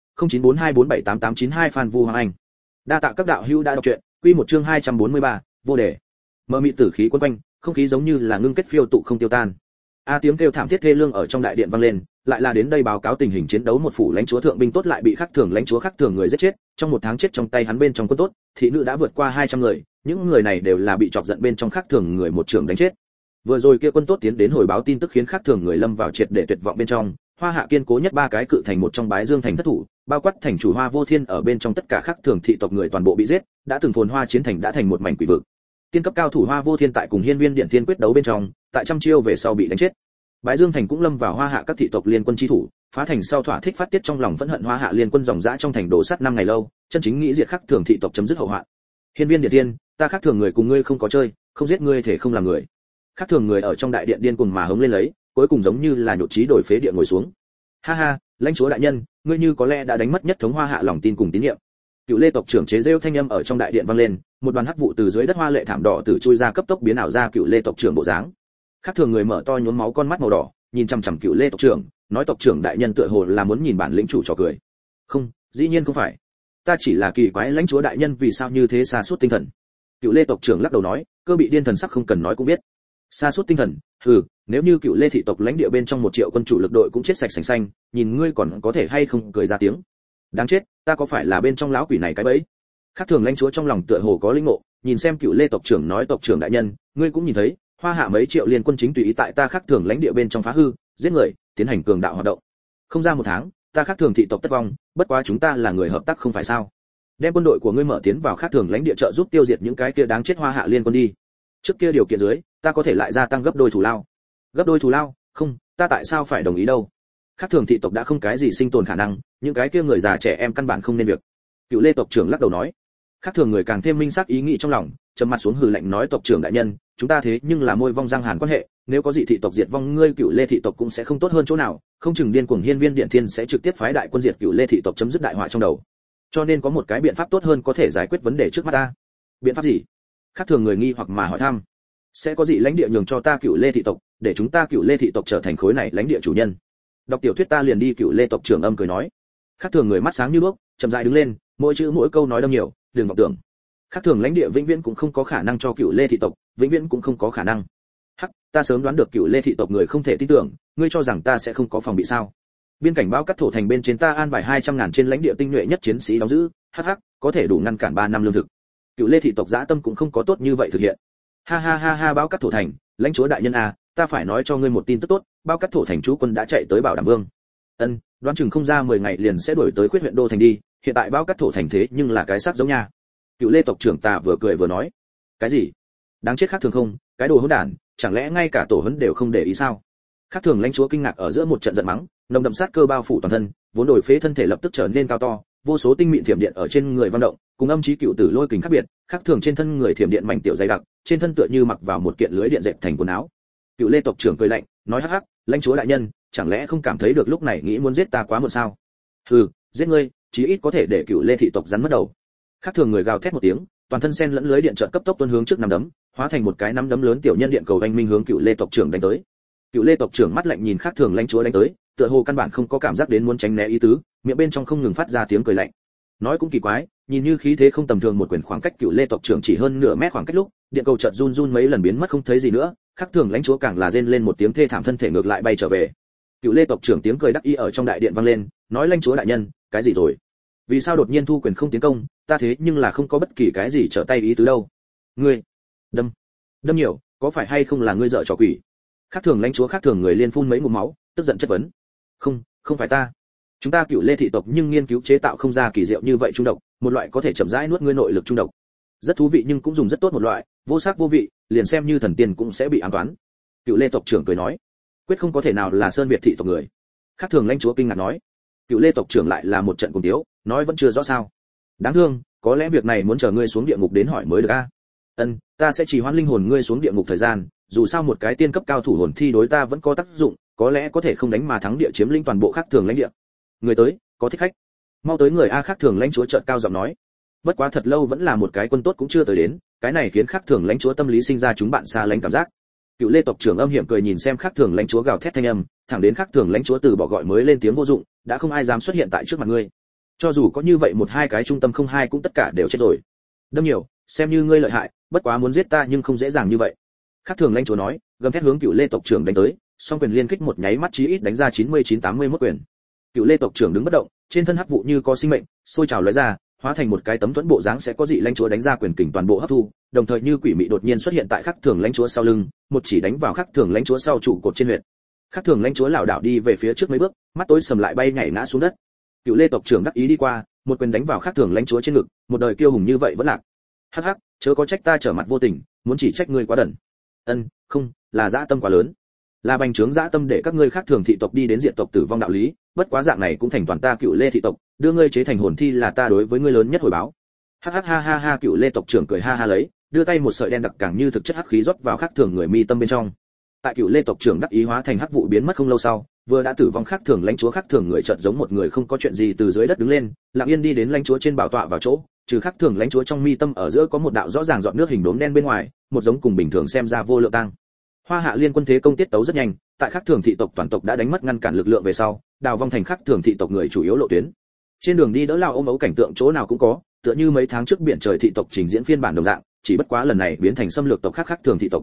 0942478892 Phan Vu Hoàng Anh. Đa tạ các đạo hữu đã đọc truyện, quy một chương 243, vô đề. Mờ mịt tử khí quấn quanh, không khí giống như là ngưng kết phiêu tụ không tiêu tan. Tiếng kêu thảm thiết thê lương ở trong đại điện vang lên, lại là đến đây báo cáo tình hình chiến đấu một phủ lãnh chúa thượng binh tốt lại bị khắc thường lãnh chúa khắc thường người giết chết, trong một tháng chết trong tay hắn bên trong quân tốt, thị nữ đã vượt qua 200 người, những người này đều là bị chọc giận bên trong khắc thường người một trưởng đánh chết. Vừa rồi kia quân tốt tiến đến hồi báo tin tức khiến khắc thường người lâm vào triệt để tuyệt vọng bên trong, Hoa Hạ kiên cố nhất 3 cái cự thành một trong Bái Dương thành thất thủ, bao quát thành chủ Hoa Vô Thiên ở bên trong tất cả khắc thường thị tộc người toàn bộ bị giết, đã từng phồn hoa chiến thành đã thành một mảnh quỷ vực. Tiên cấp cao thủ Hoa Vô Thiên tại cùng Hiên Viên Điện Thiên quyết đấu bên trong, tại trăm chiêu về sau bị đánh chết. Bái Dương thành cũng lâm vào Hoa Hạ các thị tộc liên quân chi thủ, phá thành sau thỏa thích phát tiết trong lòng phẫn hận Hoa Hạ liên quân dòng dã trong thành đổ sát 5 ngày lâu, chân chính nghĩ diệt khắc thường thị tộc chấm dứt hậu hoạn. Hiên Viên Điện Thiên, ta khắc thường người cùng ngươi không có chơi, không giết ngươi thể không làm người. Khắc thường người ở trong đại điện điên cuồng mà hống lên lấy, cuối cùng giống như là nhột chí đổi phế địa ngồi xuống. Ha ha, lãnh chúa đại nhân, ngươi như có lẽ đã đánh mất nhất thống Hoa Hạ lòng tin cùng tín nhiệm. Cựu Lê tộc trưởng chế rêu thanh âm ở trong đại điện vang lên, một đoàn hắc vụ từ dưới đất hoa lệ thảm đỏ từ chui ra cấp tốc biến ảo ra Cựu Lê tộc trưởng bộ dáng. Khắc thường người mở to nhuốm máu con mắt màu đỏ, nhìn chằm chằm Cựu Lê tộc trưởng, nói tộc trưởng đại nhân tựa hồ là muốn nhìn bản lĩnh chủ trò cười. Không, dĩ nhiên không phải. Ta chỉ là kỳ quái lãnh chúa đại nhân vì sao như thế sa sút tinh thần. Cựu Lê tộc trưởng lắc đầu nói, cơ bị điên thần sắc không cần nói cũng biết. Sa sút tinh thần, nếu như Cựu Lê thị tộc lãnh địa bên trong 1 triệu quân chủ lực đội cũng chết sạch sành xanh, nhìn ngươi còn có thể hay không cười ra tiếng. Đáng chết, ta có phải là bên trong lão quỷ này cái bẫy? Khác thường lãnh chúa trong lòng tựa hồ có linh ngộ, nhìn xem Cựu Lê tộc trưởng nói, tộc trưởng đại nhân, ngươi cũng nhìn thấy, Hoa Hạ mấy triệu liên quân chính tùy ý tại ta khác thường lãnh địa bên trong phá hư, giết người, tiến hành cường đạo hoạt động. Không ra 1 tháng, ta khác thường thị tộc tất vong, bất quá chúng ta là người hợp tác không phải sao? Đem quân đội của ngươi mở tiến vào khác thường lãnh địa trợ giúp tiêu diệt những cái kia đáng chết Hoa Hạ liên quân đi. Trước kia điều kiện dưới, ta có thể lại gia tăng gấp đôi thù lao. Gấp đôi thù lao? Không, ta tại sao phải đồng ý đâu? Khác thường thị tộc đã không cái gì sinh tồn khả năng, những cái kia người già trẻ em căn bản không nên việc. Cựu Lê tộc trưởng lắc đầu nói. Khác thường người càng thêm minh xác ý nghĩ trong lòng, trầm mặt xuống hừ lạnh nói, tộc trưởng đại nhân, chúng ta thế nhưng là môi vong giang hàn quan hệ, nếu có dị thị tộc diệt vong, ngươi Cựu Lê thị tộc cũng sẽ không tốt hơn chỗ nào, không chừng điên cuồng hiên viên điện thiên sẽ trực tiếp phái đại quân diệt Cựu Lê thị tộc, chấm dứt đại họa trong đầu. Cho nên có một cái biện pháp tốt hơn có thể giải quyết vấn đề trước mắt ta. Biện pháp gì? Khác thường người nghi hoặc mà hỏi thăm. Sẽ có dị lãnh địa nhường cho ta Cựu Lê thị tộc, để chúng ta Cựu Lê thị tộc trở thành khối này lãnh địa chủ nhân. Đọc tiểu thuyết ta liền đi. Cựu Lê tộc trưởng âm cười nói. Khác thường người mắt sáng như đuốc, chậm rãi đứng lên, mỗi chữ mỗi câu nói đâm nhiều, đừng vọng tưởng. Khác thường lãnh địa vĩnh viễn cũng không có khả năng cho Cựu Lê thị tộc, vĩnh viễn cũng không có khả năng. Hắc, ta sớm đoán được Cựu Lê thị tộc người không thể tin tưởng, ngươi cho rằng ta sẽ không có phòng bị sao? Biên cảnh bao cắt thổ thành bên trên ta an bài 200.000 trên lãnh địa tinh nhuệ nhất chiến sĩ đóng giữ, hắc, có thể đủ ngăn cản 3 năm lương thực. Cựu Lê thị tộc dã tâm cũng không có tốt như vậy thực hiện. Ha ha ha ha, bao cắt thổ thành, lãnh chúa đại nhân à, ta phải nói cho ngươi một tin tức tốt, bao cắt thổ thành chú quân đã chạy tới Bảo Đảm Vương. Ân, đoán chừng không ra 10 ngày liền sẽ đuổi tới Khuyết huyện đô thành đi, hiện tại bao cắt thổ thành thế nhưng là cái xác giống nha. Cựu Lê tộc trưởng ta vừa cười vừa nói. Cái gì? Đáng chết khác thường không, cái đồ hỗn đản, chẳng lẽ ngay cả tổ huấn đều không để ý sao? Khác thường lãnh chúa kinh ngạc ở giữa một trận giận mắng, nồng đậm sát cơ bao phủ toàn thân, vốn đổi phế thân thể lập tức trở nên cao to, vô số tinh mịn thiểm điện ở trên người vang động, cùng âm chí cựu tử lôi kình khác biệt, khác thường trên thân người thiểm điện mảnh tiểu dày đặc, trên thân tựa như mặc vào một kiện lưới điện dệt thành quần áo. Cựu Lê tộc trưởng cười lạnh, nói hắc hắc, lãnh chúa đại nhân, chẳng lẽ không cảm thấy được lúc này nghĩ muốn giết ta quá muộn sao? Hừ, giết ngươi, chí ít có thể để Cựu Lê thị tộc rắn mất đầu. Khác thường người gào thét một tiếng, toàn thân sen lẫn lưới điện chợt cấp tốc tuôn hướng trước nắm đấm, hóa thành một cái nắm đấm lớn tiểu nhân điện cầu anh minh hướng Cựu Lê tộc trưởng đánh tới. Cựu Lê tộc trưởng mắt lạnh nhìn khác thường lãnh chúa đánh tới, tựa hồ căn bản không có cảm giác đến muốn tránh né ý tứ, miệng bên trong không ngừng phát ra tiếng cười lạnh. Nói cũng kỳ quái, nhìn như khí thế không tầm thường một quyền khoảng cách Cựu Lê tộc trưởng chỉ hơn nửa mét khoảng cách lúc, điện cầu chợt run run mấy lần biến mất không thấy gì nữa, khác thường lãnh chúa càng là rên lên một tiếng thê thảm, thân thể ngược lại bay trở về. Cựu Lê tộc trưởng tiếng cười đắc ý ở trong đại điện vang lên, nói lãnh chúa đại nhân, cái gì rồi? Vì sao đột nhiên thu quyền không tiến công, ta thế nhưng là không có bất kỳ cái gì trở tay ý tứ đâu. Ngươi, đâm nhiều, có phải hay không là ngươi dở trò quỷ? Khác thường lãnh chúa khác thường người liên phun mấy ngụm máu, tức giận chất vấn. Không phải ta. Chúng ta Cựu Lê thị tộc nhưng nghiên cứu chế tạo không ra kỳ diệu như vậy trung độc, một loại có thể chậm rãi nuốt ngươi nội lực trung độc. Rất thú vị nhưng cũng dùng rất tốt một loại, vô sắc vô vị, liền xem như thần tiên cũng sẽ bị ám toán. Cựu Lê tộc trưởng cười nói, quyết không có thể nào là Sơn Việt thị tộc người. Khác thường lãnh chúa kinh ngạc nói. Cựu Lê tộc trưởng lại là một trận cùng tiếu, nói vẫn chưa rõ sao. Đáng thương, có lẽ việc này muốn chờ ngươi xuống địa ngục đến hỏi mới được a. Ân, ta sẽ trì hoãn linh hồn ngươi xuống địa ngục thời gian, dù sao một cái tiên cấp cao thủ hồn thi đối ta vẫn có tác dụng, có lẽ có thể không đánh mà thắng địa chiếm lĩnh toàn bộ khác thường lãnh địa. Người tới, có thích khách. Mau tới người a, khác thường lãnh chúa chợt cao giọng nói. Bất quá thật lâu vẫn là một cái quân tốt cũng chưa tới đến, cái này khiến khác thường lãnh chúa tâm lý sinh ra chúng bạn xa lánh cảm giác. Cựu Lê tộc trưởng âm hiểm cười nhìn xem khác thường lãnh chúa gào thét thanh âm, thẳng đến khác thường lãnh chúa từ bỏ gọi mới lên tiếng vô dụng, đã không ai dám xuất hiện tại trước mặt ngươi. Cho dù có như vậy một hai cái trung tâm không hai cũng tất cả đều chết rồi. Đâm nhiều, xem như ngươi lợi hại, bất quá muốn giết ta nhưng không dễ dàng như vậy. Khác thường lãnh chúa nói, gầm thét hướng Cựu Lê tộc trưởng đánh tới, song quyền liên kích một nháy mắt chí ít đánh ra 99-81 quyền. Cựu Lê tộc trưởng đứng bất động, trên thân hắc vụ như có sinh mệnh, sôi trào lóe ra, hóa thành một cái tấm thuẫn bộ dáng sẽ có dị lãnh chúa đánh ra quyền kình toàn bộ hấp thu, đồng thời như quỷ mị đột nhiên xuất hiện tại khắc thường lãnh chúa sau lưng, một chỉ đánh vào khắc thường lãnh chúa sau trụ cột trên huyệt. Khắc thường lãnh chúa lảo đảo đi về phía trước mấy bước, mắt tối sầm lại bay nhảy ngã xuống đất. Cựu Lê tộc trưởng đắc ý đi qua, một quyền đánh vào khắc thường lãnh chúa trên ngực, một đời kiêu hùng như vậy vẫn lạc. Hắc hắc, chớ có trách ta trở mặt vô tình, muốn chỉ trách ngươi quá đần. Ân, không, là dã tâm quá lớn. Là bành trướng dã tâm để các ngươi khác thường thị tộc đi đến diệt tộc tử vong đạo lý, bất quá dạng này cũng thành toàn ta Cựu Lê thị tộc, đưa ngươi chế thành hồn thi là ta đối với ngươi lớn nhất hồi báo. Hắc hắc ha ha ha, Cựu Lê tộc trưởng cười ha ha lấy, đưa tay một sợi đen đặc càng như thực chất hắc khí rót vào khác thường người mi tâm bên trong. Tại Cựu Lê tộc trưởng đắc ý hóa thành hắc vụ biến mất không lâu sau, vừa đã tử vong khác thường lãnh chúa khác thường người chợt giống một người không có chuyện gì từ dưới đất đứng lên, lặng yên đi đến lãnh chúa trên bảo tọa vào chỗ, trừ khác thường lãnh chúa trong mi tâm ở giữa có một đạo rõ ràng giọt nước hình đốm đen bên ngoài, một giống cùng bình thường xem ra vô lượng tăng. Hoa Hạ liên quân thế công tiết tấu rất nhanh, tại khác thường thị tộc toàn tộc đã đánh mất ngăn cản lực lượng về sau, đào vong thành khác thường thị tộc người chủ yếu lộ tuyến. Trên đường đi đỡ lao ôm ấu cảnh tượng chỗ nào cũng có, tựa như mấy tháng trước biển trời thị tộc trình diễn phiên bản đồng dạng, chỉ bất quá lần này biến thành xâm lược tộc khác thường thị tộc.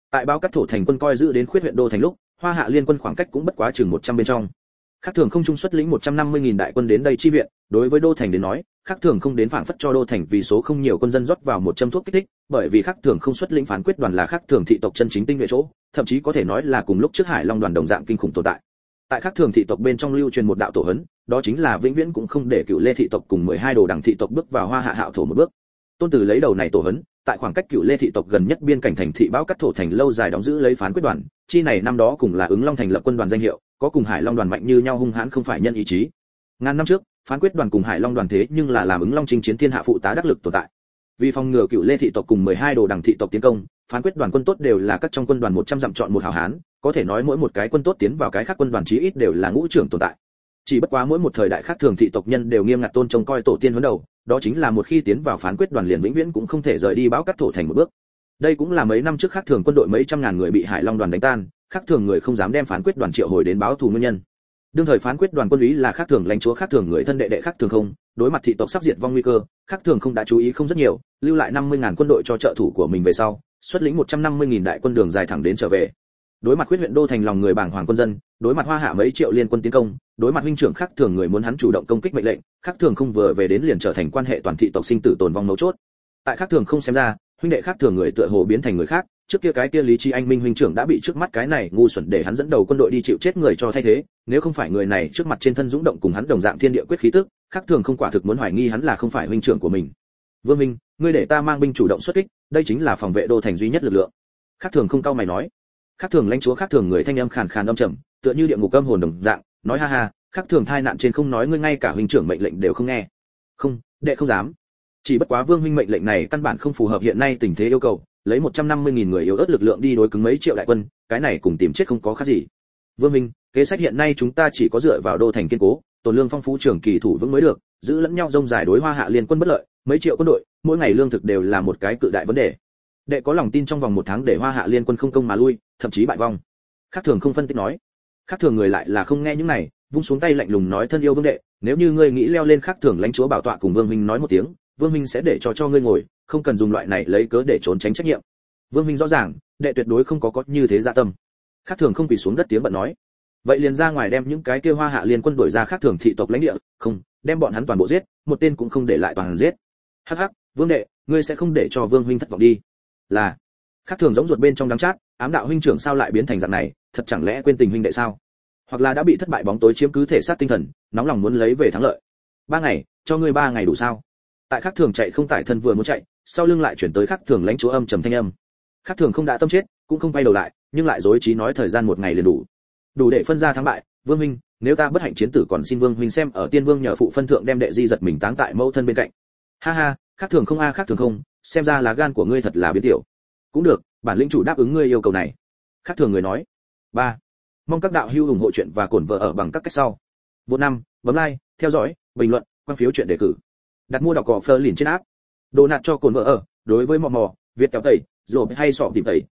Tại Bao Cát Thổ thành quân coi giữ đến Khuyết huyện đô thành lúc, Hoa Hạ liên quân khoảng cách cũng bất quá chừng 100 bên trong. Khác thường không trung xuất lĩnh 150.000 đại quân đến đây chi viện, đối với đô thành đến nói, khác thường không đến phảng phất cho đô thành vì số không nhiều quân dân rót vào một châm thuốc kích thích, bởi vì khác thường không xuất lĩnh phán quyết đoàn là khác thường thị tộc chân chính tinh nhuệ chỗ, thậm chí có thể nói là cùng lúc trước Hải Long đoàn đồng dạng kinh khủng tồn tại. Tại khác thường thị tộc bên trong lưu truyền một đạo tổ hấn, đó chính là vĩnh viễn cũng không để Cựu Lê thị tộc cùng 12 đồ đẳng thị tộc bước vào Hoa Hạ hạo thổ một bước. Tôn Tử lấy đầu này tổ hấn, tại khoảng cách Cựu Lê thị tộc gần nhất biên cảnh thành thị Bao Cát Thổ thành lâu dài đóng giữ lấy phán quyết đoàn, chi này năm đó cùng là Ứng Long thành lập quân đoàn danh hiệu, có cùng Hải Long đoàn mạnh như nhau hung hãn không phải nhân ý chí. Ngàn năm trước, phán quyết đoàn cùng Hải Long đoàn thế nhưng là làm Ứng Long chinh chiến thiên hạ phụ tá đắc lực tồn tại. Vì phòng ngừa Cựu Lê thị tộc cùng 12 đồ đẳng thị tộc tiến công, phán quyết đoàn quân tốt đều là các trong quân đoàn 100 dặm chọn một hảo hán, có thể nói mỗi một cái quân tốt tiến vào cái khác quân đoàn chí ít đều là ngũ trưởng tồn tại. Chỉ bất quá mỗi một thời đại khác thường thị tộc nhân đều nghiêm ngặt tôn trông coi tổ tiên huấn đầu, đó chính là một khi tiến vào phán quyết đoàn liền vĩnh viễn cũng không thể rời đi Bao Cát Thổ thành một bước. Đây cũng là mấy năm trước khác thường quân đội mấy trăm ngàn người bị Hải Long đoàn đánh tan, khác thường người không dám đem phán quyết đoàn triệu hồi đến báo thù nguyên nhân. Đương thời phán quyết đoàn quân úy là khác thường lãnh chúa khác thường người thân đệ đệ khác thường không, đối mặt thị tộc sắp diệt vong nguy cơ, khác thường không đã chú ý không rất nhiều, lưu lại 50.000 quân đội cho trợ thủ của mình về sau, xuất lĩnh 150.000 đại quân đường dài thẳng đến trở về. Đối mặt Khuyết huyện đô thành lòng người bàng hoàng quân dân, đối mặt Hoa Hạ mấy triệu liên quân tiến công, đối mặt huynh trưởng khác thường người muốn hắn chủ động công kích mệnh lệnh, khác thường không vừa về đến liền trở thành quan hệ toàn thị tộc sinh tử tồn vong mấu chốt. Tại khác thường không xem ra, huynh đệ khác thường người tựa hồ biến thành người khác, trước kia cái kia Lý Chi Anh Minh huynh trưởng đã bị trước mắt cái này ngu xuẩn để hắn dẫn đầu quân đội đi chịu chết người cho thay thế, nếu không phải người này trước mặt trên thân dũng động cùng hắn đồng dạng thiên địa quyết khí tức, khác thường không quả thực muốn hoài nghi hắn là không phải huynh trưởng của mình. Vương Minh, ngươi để ta mang binh chủ động xuất kích, đây chính là phòng vệ đô thành duy nhất lực lượng. Khác thường không cao mày nói. Khác thường lãnh chúa khác thường người thanh âm khàn khàn âm trầm, tựa như địa ngục âm hồn đồng dạng, nói ha ha, khác thường thai nạn trên không nói ngươi ngay cả huynh trưởng mệnh lệnh đều không nghe. Không, đệ không dám. Chỉ bất quá Vương huynh mệnh lệnh này căn bản không phù hợp hiện nay tình thế yêu cầu, lấy 150.000 người yếu ớt lực lượng đi đối cứng mấy triệu đại quân, cái này cùng tìm chết không có khác gì. Vương huynh, kế sách hiện nay chúng ta chỉ có dựa vào đô thành kiên cố, tồn lương phong phú trường kỳ thủ vững mới được, giữ lẫn nhau rông dài đối Hoa Hạ liên quân bất lợi, mấy triệu quân đội, mỗi ngày lương thực đều là một cái cự đại vấn đề. Đệ có lòng tin trong vòng 1 tháng để Hoa Hạ liên quân không công mà lui, thậm chí bại vong. Khác thường không phân tích nói. Khác thường người lại là không nghe những này, vung xuống tay lạnh lùng nói thân yêu vương đệ, nếu như ngươi nghĩ leo lên khác thường lãnh chúa bảo tọa cùng Vương huynh nói một tiếng, Vương huynh sẽ để cho ngươi ngồi, không cần dùng loại này lấy cớ để trốn tránh trách nhiệm. Vương huynh rõ ràng, đệ tuyệt đối không có như thế dạ tâm. Khác thường không quỳ xuống đất tiếng bận nói. Vậy liền ra ngoài đem những cái kia Hoa Hạ liên quân đuổi ra khác thường thị tộc lãnh địa, không, đem bọn hắn toàn bộ giết, một tên cũng không để lại toàn giết. Hắc hắc, Vương đệ, ngươi sẽ không để cho Vương huynh thất vọng đi. Là. Khác thường giống ruột bên trong đắng chát, ám đạo huynh trưởng sao lại biến thành dạng này, thật chẳng lẽ quên tình huynh đệ sao? Hoặc là đã bị thất bại bóng tối chiếm cứ thể xác tinh thần, nóng lòng muốn lấy về thắng lợi. 3 ngày, cho ngươi 3 ngày đủ sao? Tại khác thường chạy không tải thân vừa muốn chạy, sau lưng lại chuyển tới khác thường lãnh chúa âm trầm thanh âm. Khác thường không đã tâm chết, cũng không quay đầu lại, nhưng lại dối trí nói thời gian 1 ngày liền đủ. Đủ để phân ra thắng bại, Vương huynh, nếu ta bất hạnh chiến tử còn xin Vương huynh xem ở Tiên Vương nhờ phụ phân thượng đem đệ di giật mình táng tại mẫu thân bên cạnh. Ha ha, khác thường không khác thường không, xem ra lá gan của ngươi thật là biến tiểu. Cũng được, bản lĩnh chủ đáp ứng ngươi yêu cầu này. Khác thường người nói. 3. Mong các đạo hữu ủng hộ chuyện và cổn vợ ở bằng các cách sau. Vô 5, bấm like, theo dõi, bình luận, quan phiếu chuyện đề cử. Đặt mua đọc cỏ phơ liền trên app. Đồ nạt cho cồn vợ ở, đối với mò, Việt kéo tẩy, rồi hay sọ tìm tẩy,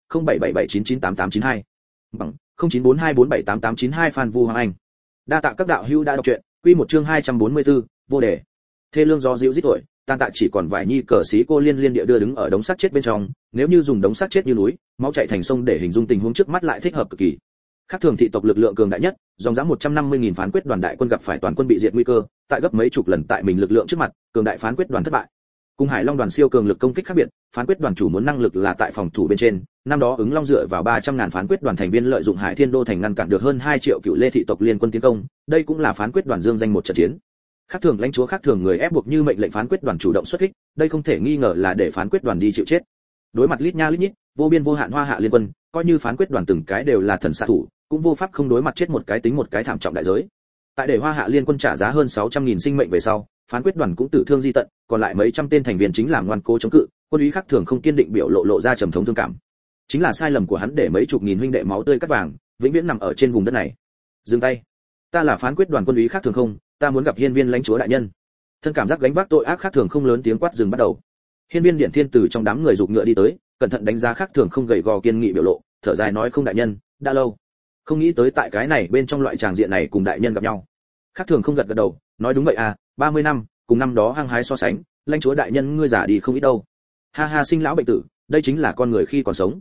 0777998892. Bằng 0942478892 Phan Vu Hoàng Anh. Đa tạ các đạo hữu đã đọc truyện, quy một chương 244, vô đề. Thê lương gió dịu rít tuổi, tan tạ chỉ còn vài nhi cờ xí cô liên địa đưa đứng ở đống xác chết bên trong, nếu như dùng đống xác chết như núi, máu chảy thành sông để hình dung tình huống trước mắt lại thích hợp cực kỳ. Khác thường thị tộc lực lượng cường đại nhất, dòng dã 150.000 phán quyết đoàn đại quân gặp phải toàn quân bị diệt nguy cơ, tại gấp mấy chục lần tại mình lực lượng trước mặt, cường đại phán quyết đoàn thất bại. Cùng Hải Long đoàn siêu cường lực công kích khác biệt, phán quyết đoàn chủ muốn năng lực là tại phòng thủ bên trên, năm đó Ứng Long dựa vào 300.000 phán quyết đoàn thành viên lợi dụng Hải Thiên Đô thành ngăn cản được hơn 2 triệu Cựu Lê thị tộc liên quân tiến công, đây cũng là phán quyết đoàn dương danh một trận chiến. Khác thường lãnh chúa khác thường người ép buộc như mệnh lệnh phán quyết đoàn chủ động xuất kích, đây không thể nghi ngờ là để phán quyết đoàn đi chịu chết. Đối mặt lít nha lít nhít, vô biên vô hạn Hoa Hạ liên quân, coi như phán quyết đoàn từng cái đều là thần xạ thủ, cũng vô pháp không đối mặt chết một cái tính một cái thảm trọng đại giới. Tại để Hoa Hạ liên quân trả giá hơn 600.000 sinh mệnh về sau, phán quyết đoàn cũng tử thương di tận, còn lại mấy trăm tên thành viên chính làm ngoan cố chống cự, quân úy khác thường không kiên định biểu lộ ra trầm thống thương cảm. Chính là sai lầm của hắn để mấy chục nghìn huynh đệ máu tươi cắt vàng, vĩnh viễn nằm ở trên vùng đất này. Dừng tay. Ta là phán quyết đoàn quân úy khác thường không, ta muốn gặp hiên viên lãnh chúa đại nhân. Thân cảm giác gánh vác tội ác khác thường không lớn tiếng quát dừng bắt đầu. Hiên viên Điện Thiên từ trong đám người rục ngựa đi tới, cẩn thận đánh giá khác thường không gầy gò kiên nghị biểu lộ, thở dài nói không đại nhân, đã lâu. Không nghĩ tới tại cái này bên trong loại tràng diện này cùng đại nhân gặp nhau. Khác thường không gật gật đầu, nói đúng vậy à, 30 năm, cùng năm đó hăng hái so sánh, lãnh chúa đại nhân ngươi già đi không ít đâu. Ha ha sinh lão bệnh tử, đây chính là con người khi còn sống.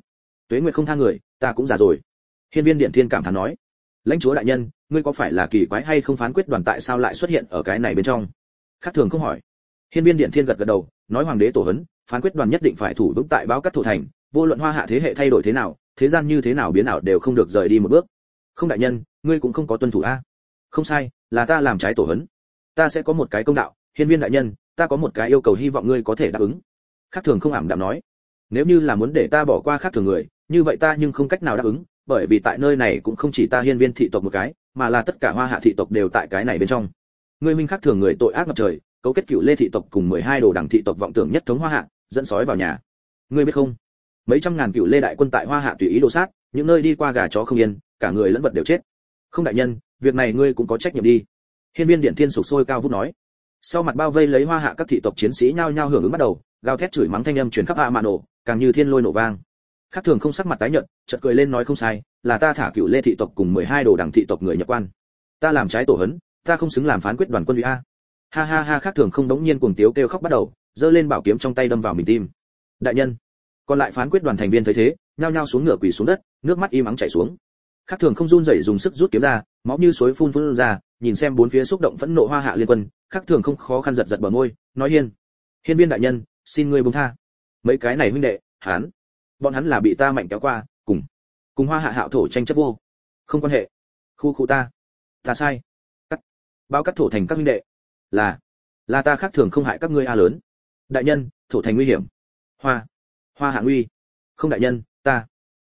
Tuế nguyệt không tha người, ta cũng già rồi. Hiên Viên Điện Thiên cảm thán nói. Lãnh chúa đại nhân, ngươi có phải là kỳ quái hay không, phán quyết đoàn tại sao lại xuất hiện ở cái này bên trong? Khác thường không hỏi. Hiên Viên Điện Thiên gật gật đầu, nói hoàng đế tổ hấn, phán quyết đoàn nhất định phải thủ vững tại Báo Cát thổ thành, vô luận Hoa Hạ thế hệ thay đổi thế nào, thế gian như thế nào biến ảo đều không được rời đi một bước. Không đại nhân, ngươi cũng không có tuân thủ a. Không sai, là ta làm trái tổ hấn. Ta sẽ có một cái công đạo, Hiên Viên đại nhân, ta có một cái yêu cầu hy vọng ngươi có thể đáp ứng. Khác thường không ảm đạm nói. Nếu như là muốn để ta bỏ qua khác thường người, như vậy ta nhưng không cách nào đáp ứng, bởi vì tại nơi này cũng không chỉ ta Hiên Viên thị tộc một cái, mà là tất cả Hoa Hạ thị tộc đều tại cái này bên trong. Ngươi minh khác thường người tội ác ngập trời, cấu kết Cựu Lê thị tộc cùng 12 đồ đẳng thị tộc vọng tưởng nhất thống Hoa Hạ, dẫn sói vào nhà. Ngươi biết không? Mấy trăm ngàn Cựu Lê đại quân tại Hoa Hạ tùy ý đồ sát, những nơi đi qua gà chó không yên, cả người lẫn vật đều chết. Không đại nhân, việc này ngươi cũng có trách nhiệm đi. Hiên Viên Điện Thiên sục sôi cao vút nói. Sau mặt bao vây lấy Hoa Hạ các thị tộc chiến sĩ nhao nhao hưởng ứng bắt đầu, gào thét chửi mắng thanh âm truyền khắp A Mạn nổ, càng như thiên lôi nổ vang. Khác thường không sắc mặt tái nhợt, chợt cười lên nói không sai, là ta thả Cựu Lê thị tộc cùng 12 đồ đẳng thị tộc người nhập quan. Ta làm trái tổ hấn, ta không xứng làm phán quyết đoàn quân uy a. Ha ha ha, khác thường không đống nhiên cuồng tiếu kêu khóc bắt đầu, giơ lên bảo kiếm trong tay đâm vào mình tim. Đại nhân. Còn lại phán quyết đoàn thành viên thấy thế, nhao nhao xuống ngựa quỳ xuống đất, nước mắt im ắng chảy xuống. Khác thường không run rẩy dùng sức rút kiếm ra, máu như suối phun phun ra, nhìn xem bốn phía xúc động phẫn nộ Hoa Hạ liên quân, khác thường không khó khăn giật giật bờ môi, nói Hiên Viên đại nhân, xin ngươi buông tha. Mấy cái này huynh đệ, bọn hắn là bị ta mạnh kéo qua, cùng Hoa Hạ hạo thổ tranh chấp vô, không quan hệ. Khu ta sai. Báo Cát thổ thành các huynh đệ, là ta khác thường không hại các ngươi a lớn. Đại nhân, thổ thành nguy hiểm. Hoa Hạ nguy. Không đại nhân, ta.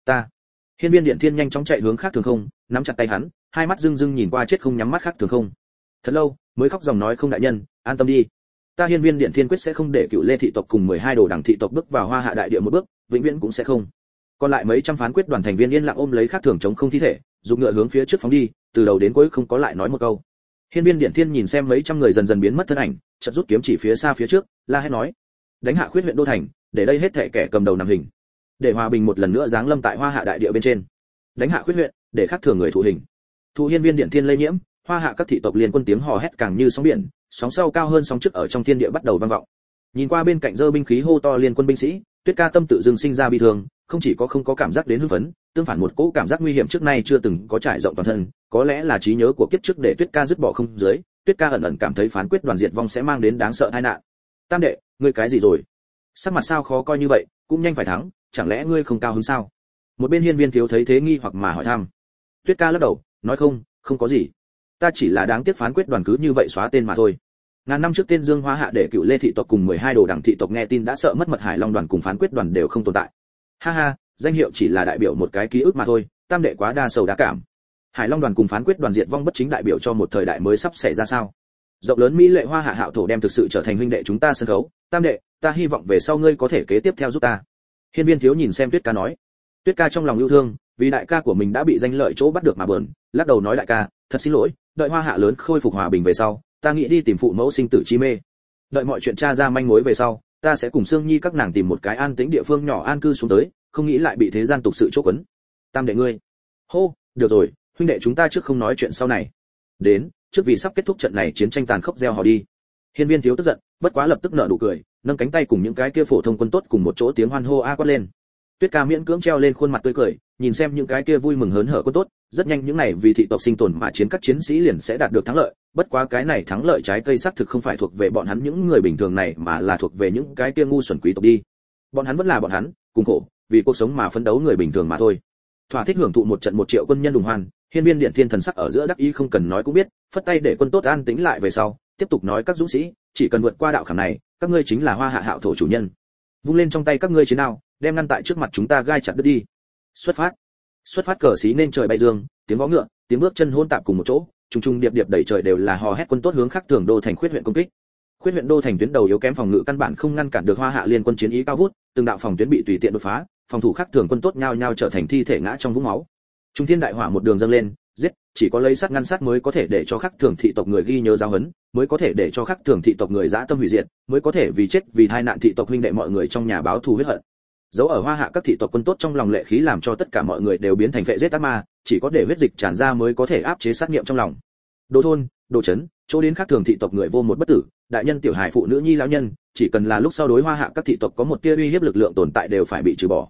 Hiên Viên Điện Thiên nhanh chóng chạy hướng khác thường không, nắm chặt tay hắn, hai mắt rưng rưng nhìn qua chết không nhắm mắt khác thường không. Thật lâu, mới khóc dòng nói không đại nhân, an tâm đi. Ta Hiên Viên Điện Thiên quyết sẽ không để Cựu Lê thị tộc cùng 12 đồ đẳng thị tộc bước vào Hoa Hạ đại địa một bước, vĩnh viễn cũng sẽ không. Còn lại mấy trăm phán quyết đoàn thành viên yên lặng ôm lấy khác thường chống không thi thể, dùng ngựa hướng phía trước phóng đi, từ đầu đến cuối không có lại nói một câu. Hiên Viên Điện Thiên nhìn xem mấy trăm người dần dần biến mất thân ảnh, chợt rút kiếm chỉ phía xa phía trước, la hét nói: đánh hạ Khuyết huyện đô thành, để đây hết thảy kẻ cầm đầu nằm hình, để hòa bình một lần nữa giáng lâm tại Hoa Hạ đại địa bên trên. Đánh hạ Khuyết huyện, để khác thường người thụ hình. Thụ Hiên Viên Điện Thiên lây nhiễm, Hoa Hạ các thị tộc liên quân tiếng hò hét càng như sóng biển, sóng sau cao hơn sóng trước ở trong thiên địa bắt đầu vang vọng. Nhìn qua bên cạnh giơ binh khí hô to liên quân binh sĩ, Tuyết Ca tâm tự dưng sinh ra bi thương, không chỉ có không có cảm giác đến hưng phấn, tương phản một cỗ cảm giác nguy hiểm trước nay chưa từng có trải rộng toàn thân, có lẽ là trí nhớ của kiếp trước để Tuyết Ca dứt bỏ không dưới, Tuyết Ca ẩn ẩn cảm thấy phán quyết đoàn diệt vong sẽ mang đến đáng sợ tai nạn. Tam đệ, ngươi cái gì rồi? Sắc mặt sao khó coi như vậy, cũng nhanh phải thắng, chẳng lẽ ngươi không cao hứng sao? Một bên Hiên Viên thiếu thấy thế nghi hoặc mà hỏi thăm. Tuyết Ca lắc đầu, nói không có gì. Ta chỉ là đáng tiếc phán quyết đoàn cứ như vậy xóa tên mà thôi. Ngàn năm trước tên Dương Hoa Hạ để Cựu Lê thị tộc cùng 12 đồ đẳng thị tộc nghe tin đã sợ mất mật, Hải Long đoàn cùng phán quyết đoàn đều không tồn tại. Ha ha, danh hiệu chỉ là đại biểu một cái ký ức mà thôi, tam đệ quá đa sầu đa cảm. Hải Long đoàn cùng phán quyết đoàn diệt vong bất chính đại biểu cho một thời đại mới sắp xảy ra sao? Rộng lớn mỹ lệ Hoa Hạ hạo thổ đem thực sự trở thành huynh đệ chúng ta sân khấu, tam đệ, ta hy vọng về sau ngươi có thể kế tiếp theo giúp ta. Hiên Viên thiếu nhìn xem Tuyết Ca nói. Tuyết Ca trong lòng yêu thương, vì đại ca của mình đã bị danh lợi chỗ bắt được mà bờn, lắc đầu nói đại ca, thật xin lỗi, đợi Hoa Hạ lớn khôi phục hòa bình về sau, ta nghĩ đi tìm phụ mẫu sinh tử chi mê. Đợi mọi chuyện tra ra manh mối về sau, ta sẽ cùng Sương Nhi các nàng tìm một cái an tĩnh địa phương nhỏ an cư xuống tới, không nghĩ lại bị thế gian tục sự chốt quấn. Tam đệ ngươi. Hô, được rồi, huynh đệ chúng ta trước không nói chuyện sau này. Đến, trước vì sắp kết thúc trận này chiến tranh tàn khốc gieo họ đi. Hiên Viên thiếu tức giận, bất quá lập tức nở nụ cười, nâng cánh tay cùng những cái kia phổ thông quân tốt cùng một chỗ tiếng hoan hô a quát lên. Tuyết Ca miễn cưỡng treo lên khuôn mặt tươi cười, nhìn xem những cái kia vui mừng hớn hở quân tốt, rất nhanh những này vì thị tộc sinh tồn mà chiến các chiến sĩ liền sẽ đạt được thắng lợi, bất quá cái này thắng lợi trái cây xác thực không phải thuộc về bọn hắn những người bình thường này mà là thuộc về những cái kia ngu xuẩn quý tộc đi. Bọn hắn vẫn là bọn hắn, cùng khổ, vì cuộc sống mà phấn đấu người bình thường mà thôi. Thỏa thích hưởng thụ một trận 1 triệu quân nhân đùng hoan, Hiên Viên Điện Thiên thần sắc ở giữa đắc ý không cần nói cũng biết, phất tay để quân tốt an tĩnh lại về sau, tiếp tục nói các dũng sĩ, chỉ cần vượt qua đạo khảm này, các ngươi chính là Hoa Hạ hạo thổ chủ nhân. Vung lên trong tay các ngươi chiến đao, đem ngăn tại trước mặt chúng ta gai chặt đứt đi. Xuất phát cờ xí nên trời bay dương, tiếng vó ngựa, tiếng bước chân hỗn tạp cùng một chỗ, trùng trùng điệp điệp đầy trời đều là hò hét quân tốt hướng khác thường đô thành Khuyết huyện công kích. Khuyết huyện đô thành tuyến đầu yếu kém phòng ngự căn bản không ngăn cản được Hoa Hạ liên quân chiến ý cao vút, từng đạo phòng tuyến bị tùy tiện đột phá, phòng thủ khác thường quân tốt nhao nhao trở thành thi thể ngã trong vũng máu. Trung thiên đại hỏa một đường dâng lên, giết, chỉ có lấy sát ngăn sát mới có thể để cho khác thường thị tộc người ghi nhớ giáo huấn, mới có thể để cho khác thường thị tộc người dã tâm hủy diệt, mới có thể vì chết vì tai nạn thị tộc huynh đệ mọi người trong nhà báo thù huyết hận. Dấu ở Hoa Hạ các thị tộc quân tốt trong lòng lệ khí làm cho tất cả mọi người đều biến thành phệ giết ác ma, chỉ có để huyết dịch tràn ra mới có thể áp chế sát niệm trong lòng. Đồ thôn, đồ trấn, chỗ đến khác thường thị tộc người vô một bất tử, đại nhân tiểu hài phụ nữ nhi lão nhân, chỉ cần là lúc sau đối Hoa Hạ các thị tộc có một tia uy hiếp lực lượng tồn tại đều phải bị trừ bỏ.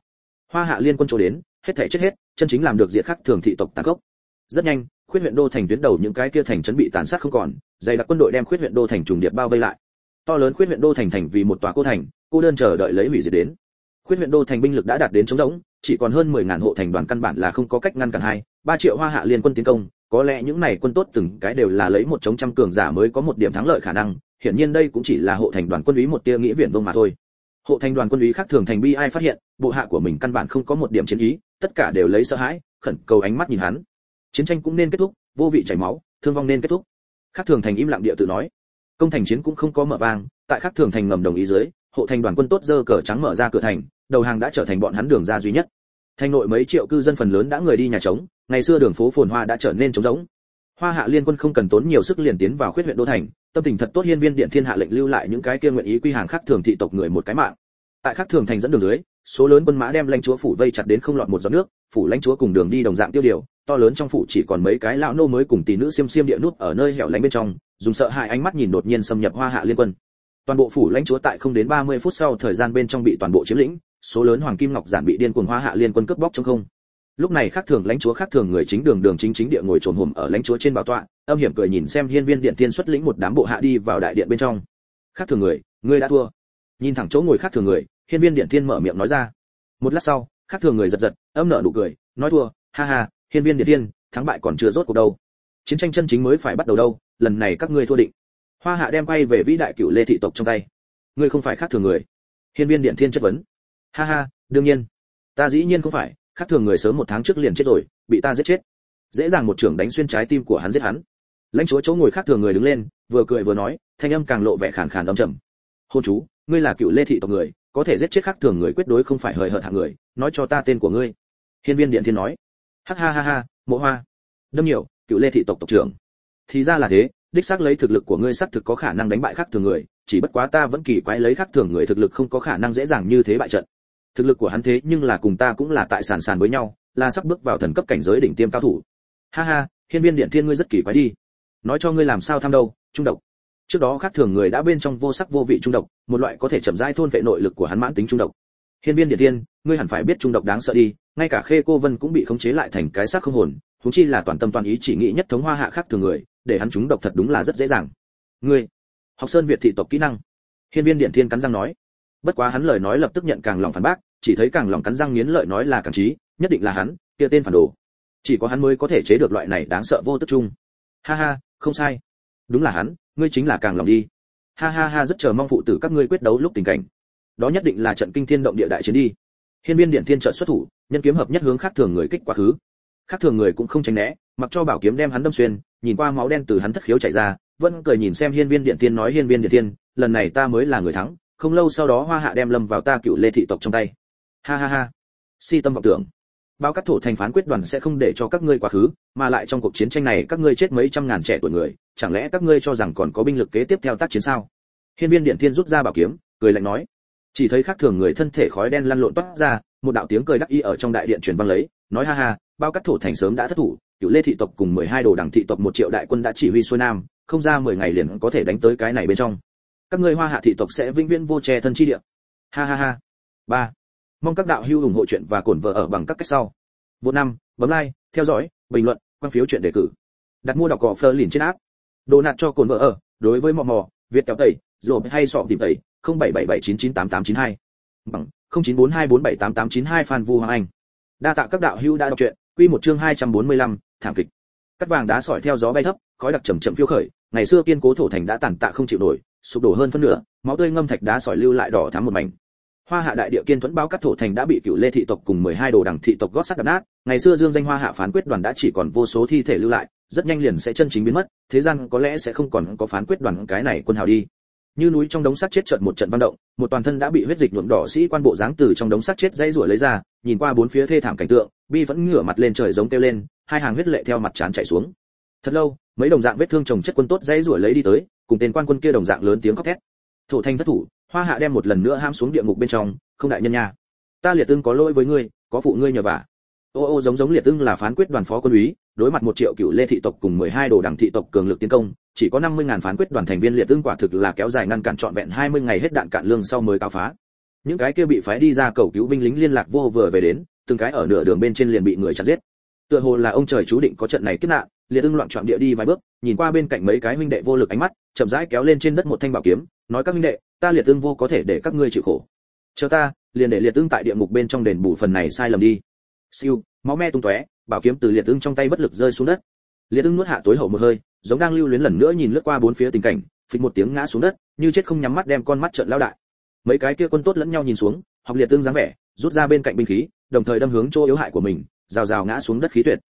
Hoa Hạ liên quân chỗ đến, hết thảy chết hết, chân chính làm được diệt khắc thường thị tộc tàn gốc. Rất nhanh, Khuyết huyện đô thành tuyến đầu những cái kia thành trấn bị tàn sát không còn, dày đặc quân đội đem Khuyết huyện đô thành trùng điệp bao vây lại. To lớn Khuyết huyện đô thành thành vì một tòa cô thành, cô đơn chờ đợi lấy hủy diệt đến. Khuyết huyện đô thành binh lực đã đạt đến trống rỗng, chỉ còn hơn 10.000 hộ thành đoàn căn bản là không có cách ngăn cản 2-3 triệu Hoa Hạ liên quân tiến công, có lẽ những này quân tốt từng cái đều là lấy một chống trăm cường giả mới có một điểm thắng lợi khả năng, hiển nhiên đây cũng chỉ là hộ thành đoàn quân úy một tia nghĩa viện vông mà thôi. Hộ thành đoàn quân úy khác thường thành bi ai phát hiện, bộ hạ của mình căn bản không có một điểm chiến ý, tất cả đều lấy sợ hãi, khẩn cầu ánh mắt nhìn hắn. Chiến tranh cũng nên kết thúc, vô vị chảy máu, thương vong nên kết thúc. Khác thường thành im lặng địa tự nói. Công thành chiến cũng không có mở vang, tại khác thường thành ngầm đồng ý dưới, hộ thành đoàn quân tốt giơ cờ trắng mở ra cửa thành, đầu hàng đã trở thành bọn hắn đường ra duy nhất. Thành nội mấy triệu cư dân phần lớn đã người đi nhà trống, ngày xưa đường phố phồn hoa đã trở nên trống rỗng. Hoa Hạ liên quân không cần tốn nhiều sức liền tiến vào Khuyết huyện đô thành, tâm tình thật tốt. Hiên viên điện thiên hạ lệnh lưu lại những cái kia nguyện ý quy hàng khác thường thị tộc người một cái mạng. Tại khác thường thành dẫn đường dưới, số lớn quân mã đem lãnh chúa phủ vây chặt đến không lọt một giọt nước, phủ lãnh chúa cùng đường đi đồng dạng tiêu điều, to lớn trong phủ chỉ còn mấy cái lão nô mới cùng tỷ nữ xiêm xiêm địa nút ở nơi hẻo lánh bên trong, dùng sợ hãi ánh mắt nhìn đột nhiên xâm nhập Hoa Hạ liên quân. Toàn bộ phủ lãnh chúa tại không đến 30 phút sau thời gian bên trong bị toàn bộ chiếm lĩnh, số lớn hoàng kim ngọc giản bị điên cuồng Hoa Hạ liên quân cướp bóc trong không. Lúc này khác thường lãnh chúa khác thường người chính đường chính địa ngồi trồm hổm ở lãnh chúa trên bảo tọa, âm hiểm cười nhìn xem hiên viên điện thiên xuất lĩnh một đám bộ hạ đi vào đại điện bên trong. Khác thường người, ngươi đã thua. Nhìn thẳng chỗ ngồi khác thường người, hiên viên điện thiên mở miệng nói ra. Một lát sau, khác thường người giật âm nở nụ cười, nói thua, ha ha, hiên viên điện thiên, thắng bại còn chưa rốt cuộc đâu. Chiến tranh chân chính mới phải bắt đầu đâu, lần này các ngươi thua định. Hoa Hạ đem quay về vĩ đại cửu Lê thị tộc trong tay. Ngươi không phải khác thường người. Hiên viên điện thiên chất vấn. Ha ha, đương nhiên. Ta dĩ nhiên không phải, khác thường người sớm 1 tháng trước liền chết rồi, bị ta giết chết. Dễ dàng một trưởng đánh xuyên trái tim của hắn giết hắn. Lãnh chúa chỗ ngồi khác thường người đứng lên, vừa cười vừa nói, thanh âm càng lộ vẻ khàn khàn âm trầm. Hôn chú, ngươi là cựu Lê thị tộc người, có thể giết chết khác thường người quyết đối không phải hời hợt hạng người, nói cho ta tên của ngươi. Hiên viên điện thiên nói. Hắc ha ha ha, Mộ Hoa. Đâm nhiều, cựu Lê thị tộc tộc trưởng. Thì ra là thế, đích xác lấy thực lực của ngươi xác thực có khả năng đánh bại khác thường người, chỉ bất quá ta vẫn kỳ quái lấy khác thường người thực lực không có khả năng dễ dàng như thế bại trận. Thực lực của hắn thế nhưng là cùng ta cũng là tại sàn với nhau, là sắp bước vào thần cấp cảnh giới đỉnh tiêm cao thủ. Ha ha, hiên viên điện thiên ngươi rất kỳ quái đi. Nói cho ngươi làm sao tham đâu, trung độc. Trước đó khác thường người đã bên trong vô sắc vô vị trung độc, một loại có thể chậm rãi thôn vệ nội lực của hắn mãn tính trung độc. Hiên viên điện thiên, ngươi hẳn phải biết trung độc đáng sợ đi, ngay cả Khê Cô Vân cũng bị khống chế lại thành cái xác không hồn, huống chi là toàn tâm toàn ý chỉ nghĩ nhất thống Hoa Hạ khác thường người, để hắn trúng độc thật đúng là rất dễ dàng. Ngươi, học Sơn Việt thị tộc kỹ năng. Hiên viên điện thiên cắn răng nói. Bất quá hắn lời nói lập tức nhận càng lòng phản bác, chỉ thấy càng lòng cắn răng nghiến lợi nói là càng trí, nhất định là hắn, kia tên phản đồ. Chỉ có hắn mới có thể chế được loại này đáng sợ vô tức chung. Ha ha, không sai. Đúng là hắn, ngươi chính là càng lòng đi. Ha ha ha, rất chờ mong phụ tử các ngươi quyết đấu lúc tình cảnh. Đó nhất định là trận kinh thiên động địa đại chiến đi. Hiên viên điện thiên chợt xuất thủ, nhân kiếm hợp nhất hướng khác thường người kích quá khứ. Khác thường người cũng không tránh né, mặc cho bảo kiếm đem hắn đâm xuyên, nhìn qua máu đen từ hắn thất khiếu chảy ra, vẫn cười nhìn xem hiên viên điện thiên nói hiên viên điện thiên, lần này ta mới là người thắng, không lâu sau đó Hoa Hạ đem lâm vào ta cựu Lê thị tộc trong tay. Ha ha ha, si tâm vọng tưởng. Bao cắt thổ thành phán quyết đoàn sẽ không để cho các ngươi quá khứ, mà lại trong cuộc chiến tranh này các ngươi chết mấy trăm ngàn trẻ tuổi người, chẳng lẽ các ngươi cho rằng còn có binh lực kế tiếp theo tác chiến sao? Hiên viên điện thiên rút ra bảo kiếm, cười lạnh nói. Chỉ thấy khác thường người thân thể khói đen lăn lộn toát ra, một đạo tiếng cười đắc ý ở trong đại điện truyền vang lấy, nói ha ha, bao cắt thổ thành sớm đã thất thủ, cựu Lê thị tộc cùng 12 đồ đẳng thị tộc 1 triệu đại quân đã chỉ huy xuôi nam, không ra 10 ngày liền có thể đánh tới cái này bên trong. Các ngươi Hoa Hạ thị tộc sẽ vĩnh viễn vô che thân chi địa. Ha ha ha. 3. Mong các đạo hữu ủng hộ chuyện và cổn vợ ở bằng các cách sau. Vô 5, bấm like, theo dõi, bình luận, quan phiếu chuyện đề cử. Đặt mua đọc cỏ Fleur liền trên app. Đồ nạt cho cổn vợ ở, đối với mò mò, Việt kéo tẩy, rồi hay sọ tìm tẩy, 0777998892. Bằng 0942478892 Phan Vu Hoàng Anh. Đa tạ các đạo hữu đã đọc truyện, quy một chương 245, thảm kịch. Cắt vàng đá sỏi theo gió bay thấp, khói đặc chậm chậm phiêu khởi, ngày xưa kiên cố thổ thành đã tàn tạ không chịu nổi, sụp đổ hơn phân nửa, máu tươi ngâm thạch đá sỏi lưu lại đỏ thắm một mảnh. Hoa Hạ đại địa kiên thuẫn bao cắt thổ thành đã bị cựu Lê thị tộc cùng 12 đồ đẳng thị tộc gót sắt đập nát, ngày xưa dương danh Hoa Hạ phán quyết đoàn đã chỉ còn vô số thi thể lưu lại, rất nhanh liền sẽ chân chính biến mất, thế gian có lẽ sẽ không còn có phán quyết đoàn cái này quân hào đi. Như núi trong đống xác chết chợt một trận vang động, một toàn thân đã bị huyết dịch nhuộm đỏ sĩ quan bộ dáng từ trong đống xác chết dãy rủa lấy ra, nhìn qua bốn phía thê thảm cảnh tượng, bi vẫn ngửa mặt lên trời giống kêu lên, hai hàng huyết lệ theo mặt trán chảy xuống. Thật lâu, mấy đồng dạng vết thương chồng chất quân tốt dãy rủa lấy đi tới, cùng tên quan quân kia đồng dạng lớn tiếng khóc thét. Thổ thành thất thủ, Hoa Hạ đem một lần nữa hãm xuống địa ngục bên trong, không đại nhân nha. Ta Liệt Ưng có lỗi với ngươi, có phụ ngươi nhờ vả. Ô giống Liệt Ưng là phán quyết đoàn phó quân úy, đối mặt 1 triệu cựu Lê thị tộc cùng 12 đồ đẳng thị tộc cường lực tiến công, chỉ có 50.000 phán quyết đoàn thành viên Liệt Ưng quả thực là kéo dài ngăn cản trọn vẹn 20 ngày hết đạn cạn lương sau mới cáo phá. Những cái kia bị phái đi ra cầu cứu binh lính liên lạc vô vừa về đến, từng cái ở nửa đường bên trên liền bị người chặt giết. Tựa hồ là ông trời chú định có trận này kiếp nạn, Liệt Ưng loạn choạng địa đi vài bước, nhìn qua bên cạnh mấy cái huynh đệ vô lực ánh mắt, chậm rãi kéo lên trên đất một thanh bảo kiếm, nói các huynh đệ, ta Liệt Ưng vô có thể để các ngươi chịu khổ. Chờ ta, liền để Liệt Ưng tại địa ngục bên trong đền bù phần này sai lầm đi. Siêu, máu me tung tóe, bảo kiếm từ Liệt Ưng trong tay bất lực rơi xuống đất. Liệt Ưng nuốt hạ tối hậu một hơi, giống đang lưu luyến lần nữa nhìn lướt qua bốn phía tình cảnh, phịch một tiếng ngã xuống đất, như chết không nhắm mắt đem con mắt trợn lao đại. Mấy cái kia quân tốt lẫn nhau nhìn xuống, học Liệt Ưng dáng vẻ, rút ra bên cạnh binh khí, đồng thời đâm hướng chỗ yếu hại của mình, rào rào ngã xuống đất khí tuyệt.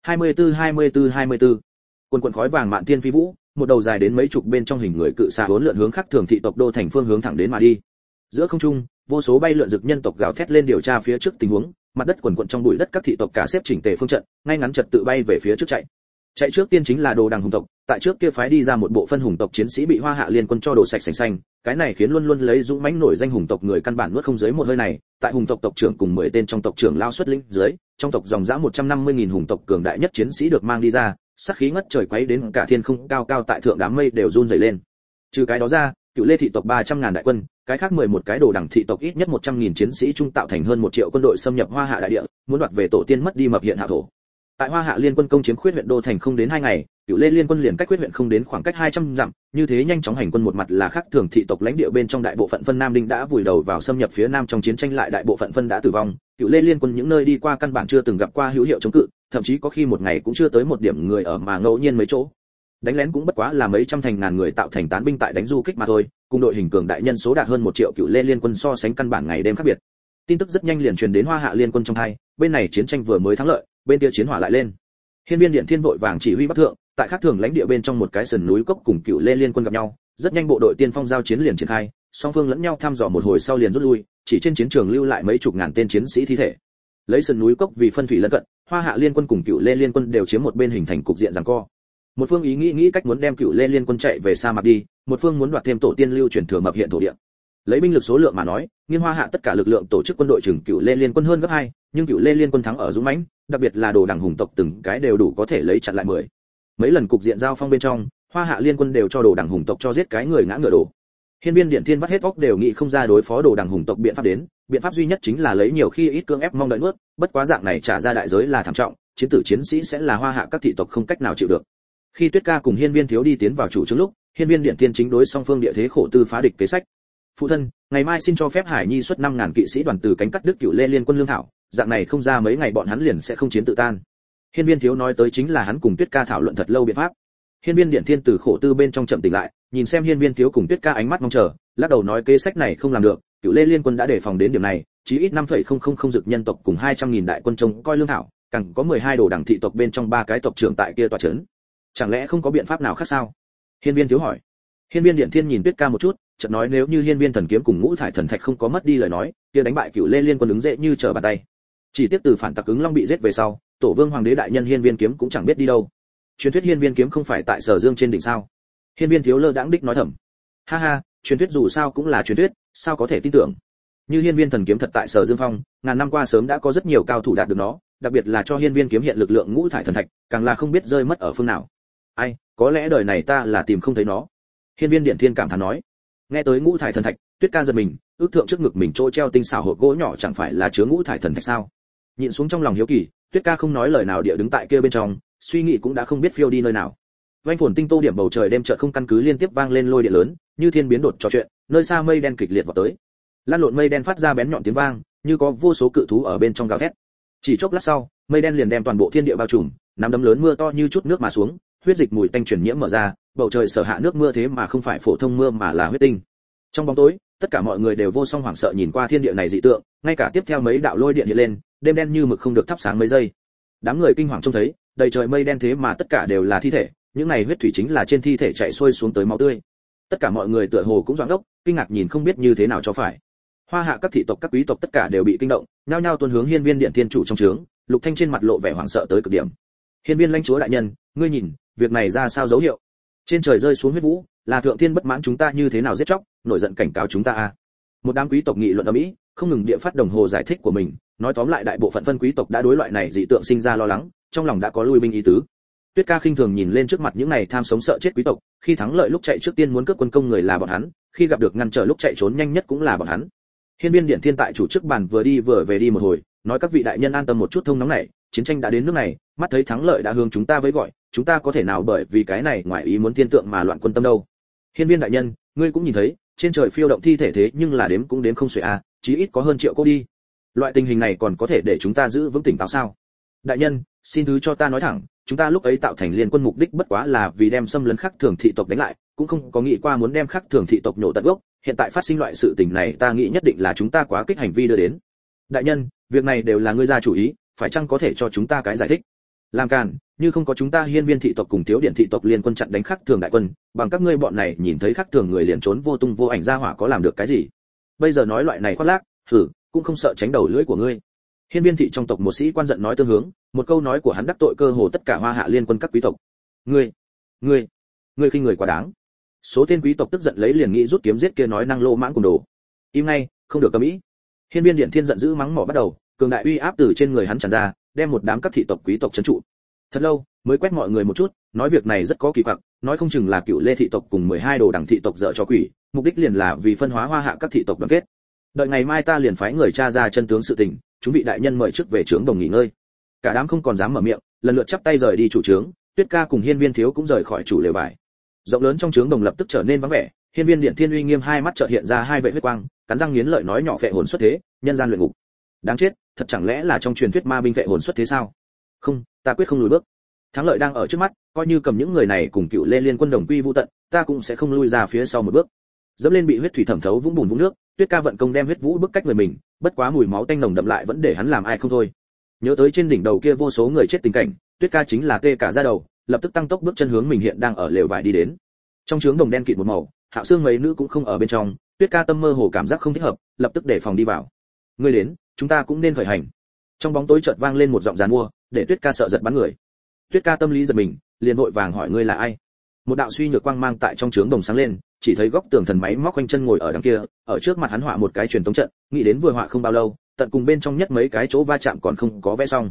24. Quần quần khói vàng mạn tiên phi vũ, một đầu dài đến mấy chục bên trong hình người cự xà hỗn lượn hướng khắc thường thị tộc đô thành phương hướng thẳng đến mà đi. Giữa không trung, vô số bay lượn rực nhân tộc gào thét lên điều tra phía trước tình huống, mặt đất quần quần trong bụi đất các thị tộc cả xếp chỉnh tề phương trận, ngay ngắn trật tự bay về phía trước chạy. Chạy trước tiên chính là Đồ Đằng hùng tộc, tại trước kia phái đi ra một bộ phân hùng tộc chiến sĩ bị Hoa Hạ Liên quân cho đổ sạch sành xanh, cái này khiến luôn luôn lấy dũng mãnh nổi danh hùng tộc người căn bản nuốt không dưới một hơi này, tại hùng tộc tộc trưởng cùng 10 tên trong tộc trưởng lao xuất lĩnh dưới, trong tộc dòng dã 150.000 hùng tộc cường đại nhất chiến sĩ được mang đi ra, sát khí ngất trời quấy đến cả thiên không cao cao tại thượng đám mây đều run rẩy lên. Trừ cái đó ra, Cựu Lê thị tộc 300.000 đại quân, cái khác 11 cái Đồ Đằng thị tộc ít nhất 100.000 chiến sĩ trung tạo thành hơn 1 triệu quân đội xâm nhập Hoa Hạ đại địa, muốn đoạt về tổ tiên mất đi mập hiện hạ thổ. Tại Hoa Hạ Liên quân công chiếm Khuyết huyện đô thành không đến 2 ngày, Cựu Lê Liên quân liền cách Khuyết huyện không đến khoảng cách 200 dặm, như thế nhanh chóng hành quân một mặt là khác thường thị tộc lãnh địa bên trong đại bộ phận phân Nam Đinh đã vùi đầu vào xâm nhập phía Nam trong chiến tranh lại đại bộ phận phân đã tử vong, Cựu Lê Liên quân những nơi đi qua căn bản chưa từng gặp qua hữu hiệu chống cự, thậm chí có khi một ngày cũng chưa tới một điểm người ở mà ngẫu nhiên mấy chỗ. Đánh lén cũng bất quá là mấy trăm thành ngàn người tạo thành tán binh tại đánh du kích mà thôi, cùng đội hình cường đại nhân số đạt hơn 1 triệu Cựu Lê Liên quân so sánh căn bản ngày đêm khác biệt. Tin tức rất nhanh liền truyền đến Hoa Hạ Liên quân trong hai, bên này chiến tranh vừa mới thắng lợi, bên kia chiến hỏa lại lên. Hiên Viên Điện Thiên vội vàng chỉ huy bắc thượng, tại khác thường lãnh địa bên trong một cái sườn núi cốc cùng Cựu Lê Liên quân gặp nhau, rất nhanh bộ đội tiên phong giao chiến liền triển khai, song phương lẫn nhau thăm dò một hồi sau liền rút lui, chỉ trên chiến trường lưu lại mấy chục ngàn tên chiến sĩ thi thể. Lấy sườn núi cốc vì phân thủy lân cận, Hoa Hạ Liên quân cùng Cựu Lê Liên quân đều chiếm một bên hình thành cục diện giằng co. Một phương ý nghĩ cách muốn đem Cựu Lê Liên quân chạy về sa mạc đi, một phương muốn đoạt thêm tổ tiên lưu truyền thừa mập hiện thổ địa. Lấy binh lực số lượng mà nói, nghiên Hoa Hạ tất cả lực lượng tổ chức quân đội chừng Cựu Lê Liên quân hơn gấp 2, nhưng Cựu Lê Liên quân thắng ở dũng mãnh, đặc biệt là Đồ Đằng hùng tộc từng cái đều đủ có thể lấy chặn lại 10. Mấy lần cục diện giao phong bên trong, Hoa Hạ Liên quân đều cho Đồ Đằng hùng tộc cho giết cái người ngã ngựa đổ. Hiên Viên Điện Thiên vắt hết óc đều nghĩ không ra đối phó Đồ Đằng hùng tộc biện pháp đến, biện pháp duy nhất chính là lấy nhiều khi ít cưỡng ép mong đợi nuốt, bất quá dạng này trả ra đại giới là thảm trọng, chiến tử chiến sĩ sẽ là Hoa Hạ các thị tộc không cách nào chịu được. Khi Tuyết Ca cùng Hiên Viên thiếu đi tiến vào chủ trướng lúc, Hiên Viên Điện Thiên chính đối song phương địa thế khổ tư phá địch kế sách. Phụ thân, ngày mai xin cho phép Hải Nhi xuất 5.000 kỵ sĩ đoàn từ cánh cắt đứt Cựu Lê Liên quân lương thảo, dạng này không ra mấy ngày bọn hắn liền sẽ không chiến tự tan. Hiên Viên thiếu nói tới chính là hắn cùng Tuyết Ca thảo luận thật lâu biện pháp. Hiên Viên Điện Thiên từ khổ tư bên trong chậm tỉnh lại, nhìn xem Hiên Viên thiếu cùng Tuyết Ca ánh mắt mong chờ, lắc đầu nói kế sách này không làm được, Cựu Lê Liên quân đã đề phòng đến điểm này, chí ít 5,000 dực nhân tộc cùng 200.000 đại quân trông coi lương thảo, càng có 12 Đồ Đằng thị tộc bên trong 3 cái tộc trưởng tại kia tọa trấn. Chẳng lẽ không có biện pháp nào khác sao? Hiên Viên thiếu hỏi. Hiên Viên Điện Thiên nhìn Tuyết Ca một chút, chợt nói nếu như Hiên Viên thần kiếm cùng Ngũ Thải thần thạch không có mất đi lời nói, kia đánh bại Cựu Lê Liên quân ứng dễ như trở bàn tay. Chỉ tiếc từ phản tặc ứng long bị giết về sau, tổ vương hoàng đế đại nhân Hiên Viên kiếm cũng chẳng biết đi đâu. Truyền thuyết Hiên Viên kiếm không phải tại Sở Dương trên đỉnh sao? Hiên Viên thiếu lơ đãng đích nói thầm. Ha ha, truyền thuyết dù sao cũng là truyền thuyết, sao có thể tin tưởng? Như Hiên Viên thần kiếm thật tại Sở Dương phong, ngàn năm qua sớm đã có rất nhiều cao thủ đạt được nó, đặc biệt là cho Hiên Viên kiếm hiện lực lượng Ngũ Thải thần thạch, càng là không biết rơi mất ở phương nào. Ai, có lẽ đời này ta là tìm không thấy nó. Hiên Viên Điện Thiên cảm thán nói. Nghe tới Ngũ Thải thần thạch, Tuyết Ca giật mình, ước thượng trước ngực mình chỗ treo tinh xảo hộp gỗ nhỏ chẳng phải là chứa Ngũ Thải thần thạch sao? Nhịn xuống trong lòng hiếu kỳ, Tuyết Ca không nói lời nào địa đứng tại kia bên trong, suy nghĩ cũng đã không biết phiêu đi nơi nào. Vành phồn tinh tô điểm bầu trời đêm chợt không căn cứ liên tiếp vang lên lôi điện lớn, như thiên biến đột trò chuyện, nơi xa mây đen kịch liệt vọt tới. Lan lộn mây đen phát ra bén nhọn tiếng vang, như có vô số cự thú ở bên trong gào thét. Chỉ chốc lát sau, mây đen liền đem toàn bộ thiên địa bao trùm, nắm đấm lớn mưa to như chút nước mà xuống, huyết dịch mùi tanh truyền nhiễm mở ra, bầu trời sở hạ nước mưa thế mà không phải phổ thông mưa mà là huyết tinh. Trong bóng tối, tất cả mọi người đều vô song hoảng sợ nhìn qua thiên địa này dị tượng, ngay cả tiếp theo mấy đạo lôi điện hiện lên, đêm đen như mực không được thắp sáng mấy giây. Đám người kinh hoàng trông thấy, đầy trời mây đen thế mà tất cả đều là thi thể, những này huyết thủy chính là trên thi thể chảy xuôi xuống tới máu tươi. Tất cả mọi người tựa hồ cũng doãn đốc, kinh ngạc nhìn không biết như thế nào cho phải. Hoa Hạ các thị tộc các quý tộc tất cả đều bị kinh động, nhao nhao tuôn hướng Hiên Viên Điện Thiên chủ trong trướng, Lục Thanh trên mặt lộ vẻ hoảng sợ tới cực điểm. Hiên Viên lãnh chúa đại nhân, ngươi nhìn, việc này ra sao dấu hiệu? Trên trời rơi xuống huyết vũ, là thượng thiên bất mãn chúng ta như thế nào giết chóc, nổi giận cảnh cáo chúng ta à? Một đám quý tộc nghị luận ầm ĩ, không ngừng địa phát đồng hồ giải thích của mình, nói tóm lại đại bộ phận phân quý tộc đã đối loại này dị tượng sinh ra lo lắng, trong lòng đã có lui binh ý tứ. Tuyết Ca khinh thường nhìn lên trước mặt những này tham sống sợ chết quý tộc, khi thắng lợi lúc chạy trước tiên muốn cướp quân công người là bọn hắn, khi gặp được ngăn trở lúc chạy trốn nhanh nhất cũng là bọn hắn. Hiên Viên Điện Thiên tại chủ trước bàn vừa đi vừa về đi một hồi, nói các vị đại nhân an tâm một chút, thông nóng này, chiến tranh đã đến nước này, mắt thấy thắng lợi đã hướng chúng ta với gọi, chúng ta có thể nào bởi vì cái này ngoài ý muốn thiên tượng mà loạn quân tâm đâu. Hiên Viên đại nhân, ngươi cũng nhìn thấy, trên trời phiêu động thi thể thế nhưng là đếm cũng đếm không xuể a, chí ít có hơn triệu cô đi. Loại tình hình này còn có thể để chúng ta giữ vững tỉnh táo sao? Đại nhân, xin thứ cho ta nói thẳng, chúng ta lúc ấy tạo thành liên quân mục đích bất quá là vì đem xâm lấn Khắc Thường thị tộc đánh lại, cũng không có nghĩ qua muốn đem Khắc Thường thị tộc nhổ tận gốc, hiện tại phát sinh loại sự tình này ta nghĩ nhất định là chúng ta quá kích hành vi đưa đến. Đại nhân, việc này đều là ngươi ra chủ ý, phải chăng có thể cho chúng ta cái giải thích? Làm càn, như không có chúng ta Hiên Viên thị tộc cùng Thiếu Điện thị tộc liên quân chặn đánh Khắc Thường đại quân, bằng các ngươi bọn này nhìn thấy Khắc Thường người liền trốn vô tung vô ảnh ra hỏa có làm được cái gì? Bây giờ nói loại này khoác lác, cũng không sợ tránh đầu lưỡi của ngươi. Hiên Viên thị trong tộc một sĩ quan giận nói tương hướng, một câu nói của hắn đắc tội cơ hồ tất cả Hoa Hạ liên quân các quý tộc. Ngươi khinh người quá đáng. Số tên quý tộc tức giận lấy liền nghĩ rút kiếm giết kia nói năng lô mãng cùng đồ. Im ngay, không được cấm ý. Hiên Viên Điện Thiên giận dữ mắng mỏ bắt đầu, cường đại uy áp từ trên người hắn tràn ra, đem một đám các thị tộc quý tộc trấn trụ. Thật lâu mới quét mọi người một chút, nói việc này rất có kỳ quặc, nói không chừng là Cựu Lê thị tộc cùng 12 đồ đẳng thị tộc dở cho quỷ, mục đích liền là vì phân hóa Hoa Hạ các thị tộc đoàn kết. Đợi ngày mai ta liền phái người tra ra chân tướng sự tình, chúng vị đại nhân mời trước về trướng đồng nghỉ ngơi. Cả đám không còn dám mở miệng, lần lượt chắp tay rời đi chủ trướng, Tuyết Ca cùng Hiên Viên Thiếu cũng rời khỏi chủ lều vải. Rộng lớn trong trướng đồng lập tức trở nên vắng vẻ, Hiên Viên Điện Thiên uy nghiêm hai mắt chợt hiện ra hai vệ huyết quang, cắn răng nghiến lợi nói nhỏ phệ hồn xuất thế, nhân gian luyện ngục. Đáng chết, thật chẳng lẽ là trong truyền thuyết ma binh phệ hồn xuất thế sao? Không, ta quyết không lùi bước. Thắng lợi đang ở trước mắt, coi như cầm những người này cùng Cựu Lê liên quân đồng quy vu tận, ta cũng sẽ không lui ra phía sau một bước. Dẫm lên bị huyết thủy thẩm thấu vũng bùn vũng nước, Tuyết Ca vận công đem huyết vũ bức cách người mình, bất quá mùi máu tanh nồng đậm lại vẫn để hắn làm ai không thôi. Nhớ tới trên đỉnh đầu kia vô số người chết tình cảnh, Tuyết Ca chính là tê cả da đầu, lập tức tăng tốc bước chân hướng mình hiện đang ở lều vải đi đến. Trong trướng đồng đen kịt một màu, Hạo Xương mấy nữ cũng không ở bên trong, Tuyết Ca tâm mơ hồ cảm giác không thích hợp, lập tức để phòng đi vào. Ngươi đến, chúng ta cũng nên khởi hành. Trong bóng tối chợt vang lên một giọng giàn mua, để Tuyết Ca sợ giật bắn người. Tuyết Ca tâm lý giật mình, liền vội vàng hỏi ngươi là ai. Một đạo suy nhược quang mang tại trong trướng đồng sáng lên, chỉ thấy góc tường thần máy móc quanh chân ngồi ở đằng kia, ở trước mặt hắn họa một cái truyền tống trận, nghĩ đến vừa họa không bao lâu, tận cùng bên trong nhất mấy cái chỗ va chạm còn không có vẽ xong.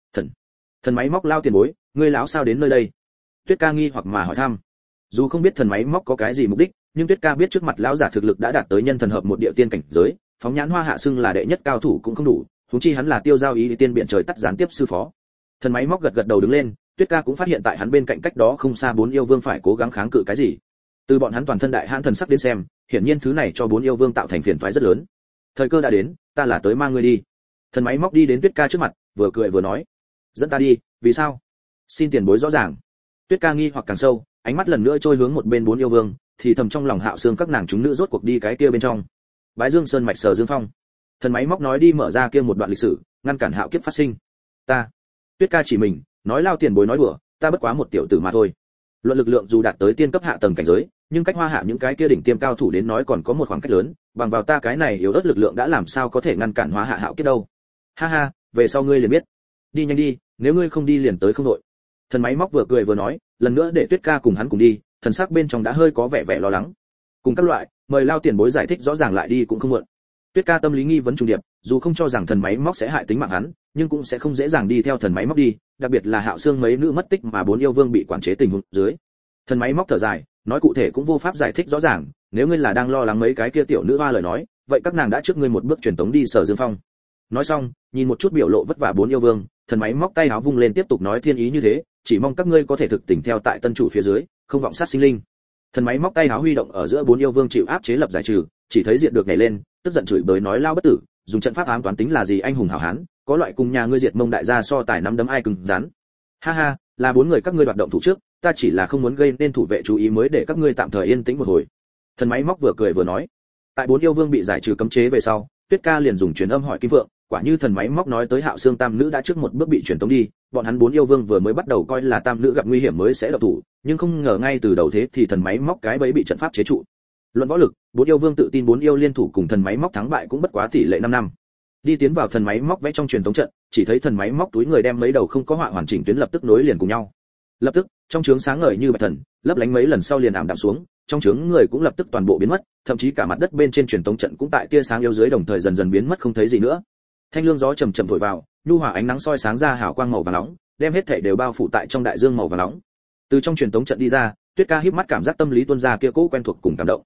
Thần máy móc lao tiền bối, ngươi lão sao đến nơi đây? Tuyết Ca nghi hoặc mà hỏi thăm. Dù không biết thần máy móc có cái gì mục đích, nhưng Tuyết Ca biết trước mặt lão giả thực lực đã đạt tới nhân thần hợp một địa tiên cảnh giới, phóng nhãn Hoa Hạ xưng là đệ nhất cao thủ cũng không đủ, huống chi hắn là tiêu giao ý tiên biển trời tắt gián tiếp sư phó. Thần máy móc gật gật đầu đứng lên, Tuyết Ca cũng phát hiện tại hắn bên cạnh cách đó không xa bốn yêu vương phải cố gắng kháng cự cái gì. Từ bọn hắn toàn thân đại hãn thần sắc đến xem, hiển nhiên thứ này cho bốn yêu vương tạo thành phiền toái rất lớn. Thời cơ đã đến, ta là tới mang ngươi đi. Thần máy móc đi đến Tuyết Ca trước mặt, vừa cười vừa nói, dẫn ta đi, vì sao? Xin tiền bối rõ ràng. Tuyết Ca nghi hoặc càng sâu, ánh mắt lần nữa trôi hướng một bên bốn yêu vương, thì thầm trong lòng Hạo Xương các nàng chúng nữ rốt cuộc đi cái kia bên trong. Bái Dương Sơn mạch Sở Dương Phong. Thần máy móc nói đi mở ra kia một đoạn lịch sử, ngăn cản hạo kiếp phát sinh. Ta. Tuyết Ca chỉ mình, nói lao tiền bối nói đùa, ta bất quá một tiểu tử mà thôi. Luận lực lượng dù đạt tới tiên cấp hạ tầng cảnh giới, nhưng cách Hoa Hạ những cái kia đỉnh tiêm cao thủ đến nói còn có một khoảng cách lớn, bằng vào ta cái này yếu ớt lực lượng đã làm sao có thể ngăn cản Hoa Hạ hạo kiếp đâu. Ha ha, về sau ngươi liền biết. Đi nhanh đi, nếu ngươi không đi liền tới không đội. Thần máy móc vừa cười vừa nói, lần nữa để Tuyết Ca cùng hắn cùng đi, thần sắc bên trong đã hơi có vẻ lo lắng. Cùng các loại, mời lao tiền bối giải thích rõ ràng lại đi cũng không muộn. Tuyết Ca tâm lý nghi vấn trùng điệp, dù không cho rằng thần máy móc sẽ hại tính mạng hắn, nhưng cũng sẽ không dễ dàng đi theo thần máy móc đi, đặc biệt là Hạo Xương mấy nữ mất tích mà bốn yêu vương bị quản chế tình huống dưới. Thần máy móc thở dài, nói cụ thể cũng vô pháp giải thích rõ ràng, nếu ngươi là đang lo lắng mấy cái kia tiểu nữ hoa lời nói, vậy các nàng đã trước ngươi một bước truyền tống đi Sở Dương Phong. Nói xong, nhìn một chút biểu lộ vất vả bốn yêu vương, thần máy móc tay áo vung lên tiếp tục nói thiên ý như thế, chỉ mong các ngươi có thể thực tình theo tại tân chủ phía dưới, không vọng sát sinh linh. Thần máy móc tay áo huy động ở giữa bốn yêu vương chịu áp chế lập giải trừ, chỉ thấy diện được nhảy lên, tức giận chửi bới nói lao bất tử, dùng trận pháp ám toán tính là gì anh hùng hảo hán, có loại cùng nhà ngươi diệt Mông đại gia so tài nắm đấm ai cứng rắn. Ha ha, là bốn người các ngươi hoạt động thủ trước, ta chỉ là không muốn gây nên thủ vệ chú ý mới để các ngươi tạm thời yên tĩnh một hồi. Thần máy móc vừa cười vừa nói. Tại bốn yêu vương bị giải trừ cấm chế về sau, Tuyết Ca liền dùng truyền âm hỏi Kim Phượng, quả như thần máy móc nói tới Hạo Xương tam nữ đã trước một bước bị truyền tống đi, bọn hắn bốn yêu vương vừa mới bắt đầu coi là tam nữ gặp nguy hiểm mới sẽ động thủ, nhưng không ngờ ngay từ đầu thế thì thần máy móc cái bẫy bị trận pháp chế trụ. Luận võ lực, bốn yêu vương tự tin bốn yêu liên thủ cùng thần máy móc thắng bại cũng bất quá tỷ lệ 5-5. Đi tiến vào thần máy móc vẽ trong truyền tống trận, chỉ thấy thần máy móc túi người đem mấy đầu không có họa hoàn chỉnh tuyến lập tức nối liền cùng nhau. Lập tức, trong trướng sáng ngời như bạch thần, lấp lánh mấy lần sau liền ảm đạm xuống, trong trướng người cũng lập tức toàn bộ biến mất, thậm chí cả mặt đất bên trên truyền tống trận cũng tại tia sáng yếu dưới đồng thời dần dần biến mất không thấy gì nữa. Thanh lương gió chậm chậm thổi vào, nhu hòa ánh nắng soi sáng ra hào quang màu vàng nóng, đem hết thảy đều bao phủ tại trong đại dương màu vàng nóng. Từ trong truyền tống trận đi ra, Tuyết Ca híp mắt cảm giác tâm lý tuôn ra kia cỗ quen thuộc cùng cảm động.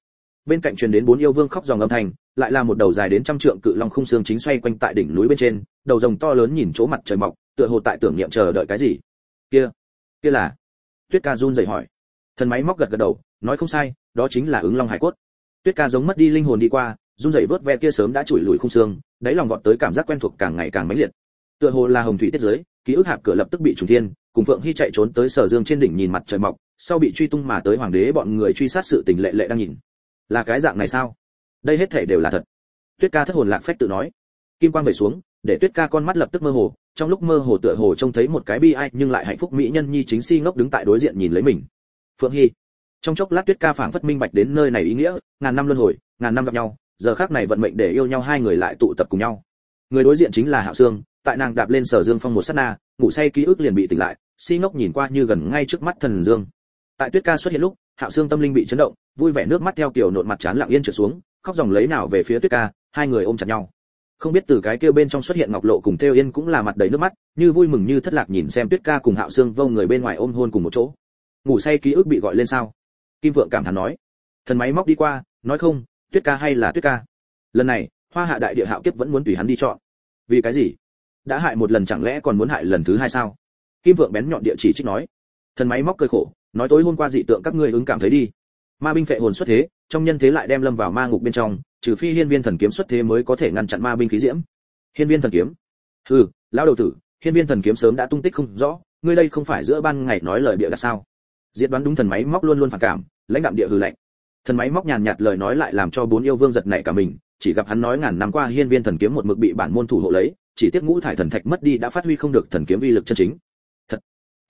Bên cạnh truyền đến bốn yêu vương khóc ròng âm thanh, lại là một đầu dài đến trăm trượng cự long khung xương chính xoay quanh tại đỉnh núi bên trên, đầu rồng to lớn nhìn chỗ mặt trời mọc, tựa hồ tại tưởng niệm chờ đợi cái gì. Kia là? Tuyết Ca run rẩy hỏi. Thần máy móc gật gật đầu, nói không sai, đó chính là ứng long hải cốt. Tuyết Ca giống mất đi linh hồn đi qua, run rẩy vớt ve kia sớm đã chùi lùi khung xương, đáy lòng vọt tới cảm giác quen thuộc càng ngày càng mãnh liệt. Tựa hồ là hồng thủy tiết giới, ký ức hạp cửa lập tức bị trùng thiên, cùng Phượng Hy chạy trốn tới Sở Dương trên đỉnh nhìn mặt trời mọc, sau bị truy tung mà tới hoàng đế bọn người truy sát sự tình lệ lệ đang nhìn. Là cái dạng này sao? Đây hết thảy đều là thật. Tuyết Ca thất hồn lạc phách tự nói. Kim quang vẩy xuống, để Tuyết Ca con mắt lập tức mơ hồ, trong lúc mơ hồ tựa hồ trông thấy một cái bi ai nhưng lại hạnh phúc mỹ nhân nhi chính si ngốc đứng tại đối diện nhìn lấy mình. Phượng Hy. Trong chốc lát Tuyết Ca phảng phất minh bạch đến nơi này ý nghĩa, ngàn năm luân hồi, ngàn năm gặp nhau, giờ khắc này vận mệnh để yêu nhau hai người lại tụ tập cùng nhau. Người đối diện chính là Hạo Sương, tại nàng đạp lên Sở Dương phong một sát na, ngủ say ký ức liền bị tỉnh lại, si ngốc nhìn qua như gần ngay trước mắt Thần Dương. Tại Tuyết Ca xuất hiện lúc, Hạo Sương tâm linh bị chấn động, vui vẻ nước mắt theo kiểu nộn mặt trán lặng yên trượt xuống, khóc ròng lấy nào về phía Tuyết Ca, hai người ôm chặt nhau. Không biết từ cái kia bên trong xuất hiện Ngọc Lộ cùng Thêu Yên cũng là mặt đầy nước mắt, như vui mừng như thất lạc nhìn xem Tuyết Ca cùng Hạo Sương vô người bên ngoài ôm hôn cùng một chỗ. Ngủ say ký ức bị gọi lên sao? Kim Vượng cảm thán nói. Thần máy móc đi qua, nói không, Tuyết Ca hay là Tuyết Ca. Lần này, Hoa Hạ đại địa hạo kiếp vẫn muốn tùy hắn đi chọn. Vì cái gì? Đã hại một lần chẳng lẽ còn muốn hại lần thứ hai sao? Kim Vượng bén nhọn địa chỉ trích nói. Thần máy móc cười khổ, nói tối hôm qua dị tượng các ngươi ứng cảm thấy đi. Ma binh phệ hồn xuất thế, trong nhân thế lại đem lâm vào ma ngục bên trong, trừ phi hiên viên thần kiếm xuất thế mới có thể ngăn chặn ma binh khí diễm. Hiên viên thần kiếm? Hừ, lão đầu tử, hiên viên thần kiếm sớm đã tung tích không rõ, ngươi đây không phải giữa ban ngày nói lời bịa đặt sao? Diệt đoán đúng thần máy móc luôn luôn phản cảm, lãnh đạm địa hừ lạnh. Thần máy móc nhàn nhạt lời nói lại làm cho bốn yêu vương giật nảy cả mình, chỉ gặp hắn nói ngàn năm qua hiên viên thần kiếm một mực bị bản môn thủ hộ lấy, chỉ tiếc ngũ thải thần thạch mất đi đã phát huy không được thần kiếm uy lực chân chính. Thật.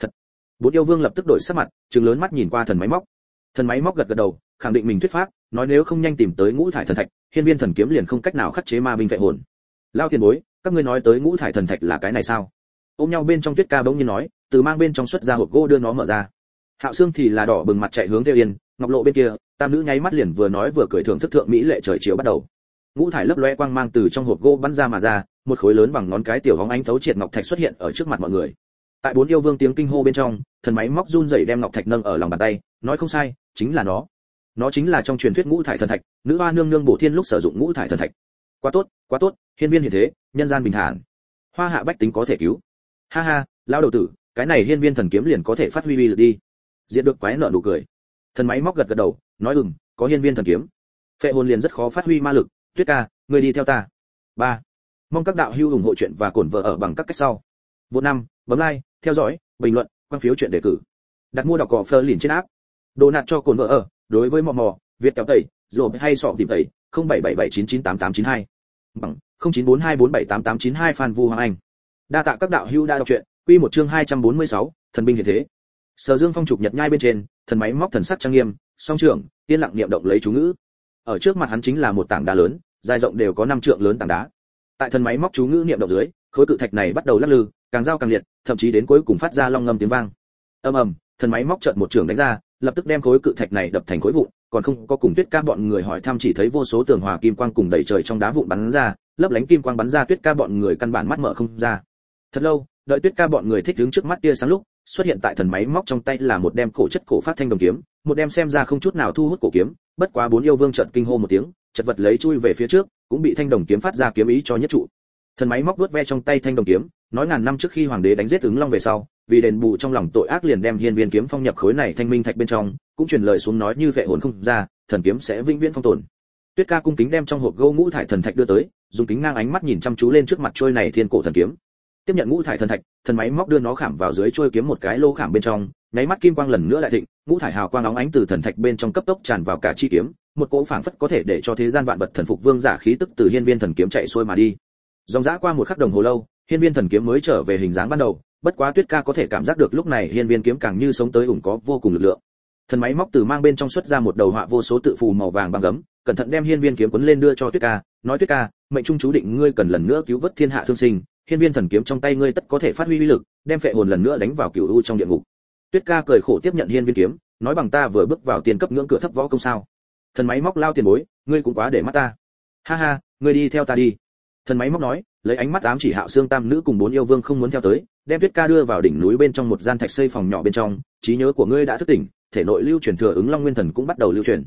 Bốn yêu vương lập tức đổi sắc mặt, trừng lớn mắt nhìn qua thần máy móc. Thần máy móc gật gật đầu, khẳng định mình thuyết pháp, nói nếu không nhanh tìm tới ngũ thải thần thạch, hiên viên thần kiếm liền không cách nào khắc chế ma binh phệ hồn. Lao tiền bối, các ngươi nói tới ngũ thải thần thạch là cái này sao? Ôm nhau bên trong Tuyết Ca bỗng nhiên nói, từ mang bên trong xuất ra hộp gỗ đưa nó mở ra. Hạo Sương thì là đỏ bừng mặt chạy hướng Tiêu Yên, Ngọc Lộ bên kia, tam nữ nháy mắt liền vừa nói vừa cười thưởng thức thượng mỹ lệ trời chiều bắt đầu. Ngũ thải lấp lóe quang mang từ trong hộp gỗ bắn ra mà ra, một khối lớn bằng ngón cái tiểu hóng ánh thấu triệt ngọc thạch xuất hiện ở trước mặt mọi người. Tại bốn yêu vương tiếng kinh hô bên trong, thần máy móc run rẩy đem ngọc thạch nâng ở lòng bàn tay, nói không sai, chính là nó. Nó chính là trong truyền thuyết ngũ thải thần thạch, nữ hoa nương nương bổ thiên lúc sử dụng ngũ thải thần thạch. Quá tốt, hiên viên hiện thế, nhân gian bình thản. Hoa Hạ bách tính có thể cứu. Ha ha, lão đầu tử, cái này hiên viên thần kiếm liền có thể phát huy uy lực đi. Diệt được quái nợ nụ cười. Thần máy móc gật gật đầu, nói có hiên viên thần kiếm, phệ hồn liền rất khó phát huy ma lực. Tuyết Ca, ngươi đi theo ta. 3. Mong các đạo hữu ủng hộ chuyện và cổn vợ ở bằng các cách sau. Vô 5, bấm like, theo dõi, bình luận, quan phiếu chuyện đề cử. Đặt mua đọc cỏ Fleur liền trên app. Đồ nạt cho cổn vợ ở, đối với mò Việt kéo tẩy, rồi hay sọ tìm tẩy, 0777998892. Bằng 0942478892 Phan Vu Hoàng Anh. Đa tạ các đạo hữu đã đọc truyện, quy một chương 246, thần binh hiện thế. Sở Dương phong trục nhật nhai bên trên, thần máy móc thần sắc trang nghiêm, song trưởng, yên lặng niệm động lấy chú ngữ. Ở trước mặt hắn chính là một tảng đá lớn, dài rộng đều có 5 trượng lớn tảng đá. Tại thần máy móc chú ngữ niệm động dưới, khối cự thạch này bắt đầu lắc lư, càng dao càng liệt, thậm chí đến cuối cùng phát ra long ngâm tiếng vang. Ầm ầm, thần máy móc chợt một trường đánh ra, lập tức đem khối cự thạch này đập thành khối vụn, còn không có cùng Tuyết Ca bọn người hỏi thăm chỉ thấy vô số tường hòa kim quang cùng đầy trời trong đá vụn bắn ra, lấp lánh kim quang bắn ra Tuyết Ca bọn người căn bản mắt mở không ra. Thật lâu, đợi Tuyết Ca bọn người thích đứng trước mắt tia sáng lúc, xuất hiện tại thần máy móc trong tay là một đem cổ chất cổ phát thanh đồng kiếm, một đem xem ra không chút nào thu hút cổ kiếm, bất quá bốn yêu vương chợt kinh hô một tiếng, chật vật lấy chui về phía trước, cũng bị thanh đồng kiếm phát ra kiếm ý cho nhất trụ. Thần máy móc vuốt ve trong tay thanh đồng kiếm, nói ngàn năm trước khi hoàng đế đánh giết ứng long về sau, vì đền bù trong lòng tội ác liền đem hiên viên kiếm phong nhập khối này thanh minh thạch bên trong, cũng truyền lời xuống nói như vệ hồn không ra, thần kiếm sẽ vĩnh viễn phong tồn. Tuyết Ca cung kính đem trong hộp gỗ ngũ thải thần thạch đưa tới, dùng kính ngang ánh mắt nhìn chăm chú lên trước mặt trôi này thiên cổ thần kiếm. Tiếp nhận ngũ thải thần thạch, thần máy móc đưa nó khảm vào dưới trôi kiếm một cái lỗ khảm bên trong, nháy mắt kim quang lần nữa đại thịnh, ngũ thải hào quang óng ánh từ thần thạch bên trong cấp tốc tràn vào cả chi kiếm, một cỗ phảng phất có thể để cho thế gian vạn vật thần phục vương giả khí tức từ hiên viên thần kiếm chạy xuôi mà đi. Dòng dã qua một khắc đồng hồ lâu, hiên viên thần kiếm mới trở về hình dáng ban đầu, bất quá Tuyết Ca có thể cảm giác được lúc này hiên viên kiếm càng như sống tới ủng có vô cùng lực lượng. Thần máy móc từ mang bên trong xuất ra một đầu họa vô số tự phù màu vàng băng gấm, cẩn thận đem hiên viên kiếm cuốn lên đưa cho Tuyết Ca, nói Tuyết Ca, mệnh trung chú định ngươi cần lần nữa cứu vớt thiên hạ thương sinh, hiên viên thần kiếm trong tay ngươi tất có thể phát huy uy lực, đem phệ hồn lần nữa đánh vào cửu u trong địa ngục. Tuyết Ca cười khổ tiếp nhận hiên viên kiếm, nói bằng ta vừa bước vào tiền cấp ngưỡng cửa thấp võ công sao? Thần máy móc lao tiền bối, ngươi cũng quá để mắt ta. Ha ha, ngươi đi theo ta đi. Thần máy móc nói, lấy ánh mắt ám chỉ Hạo Xương tam nữ cùng bốn yêu vương không muốn theo tới, đem Tuyết Ca đưa vào đỉnh núi bên trong một gian thạch xây phòng nhỏ bên trong, trí nhớ của ngươi đã thức tỉnh, thể nội lưu truyền thừa ứng long nguyên thần cũng bắt đầu lưu truyền.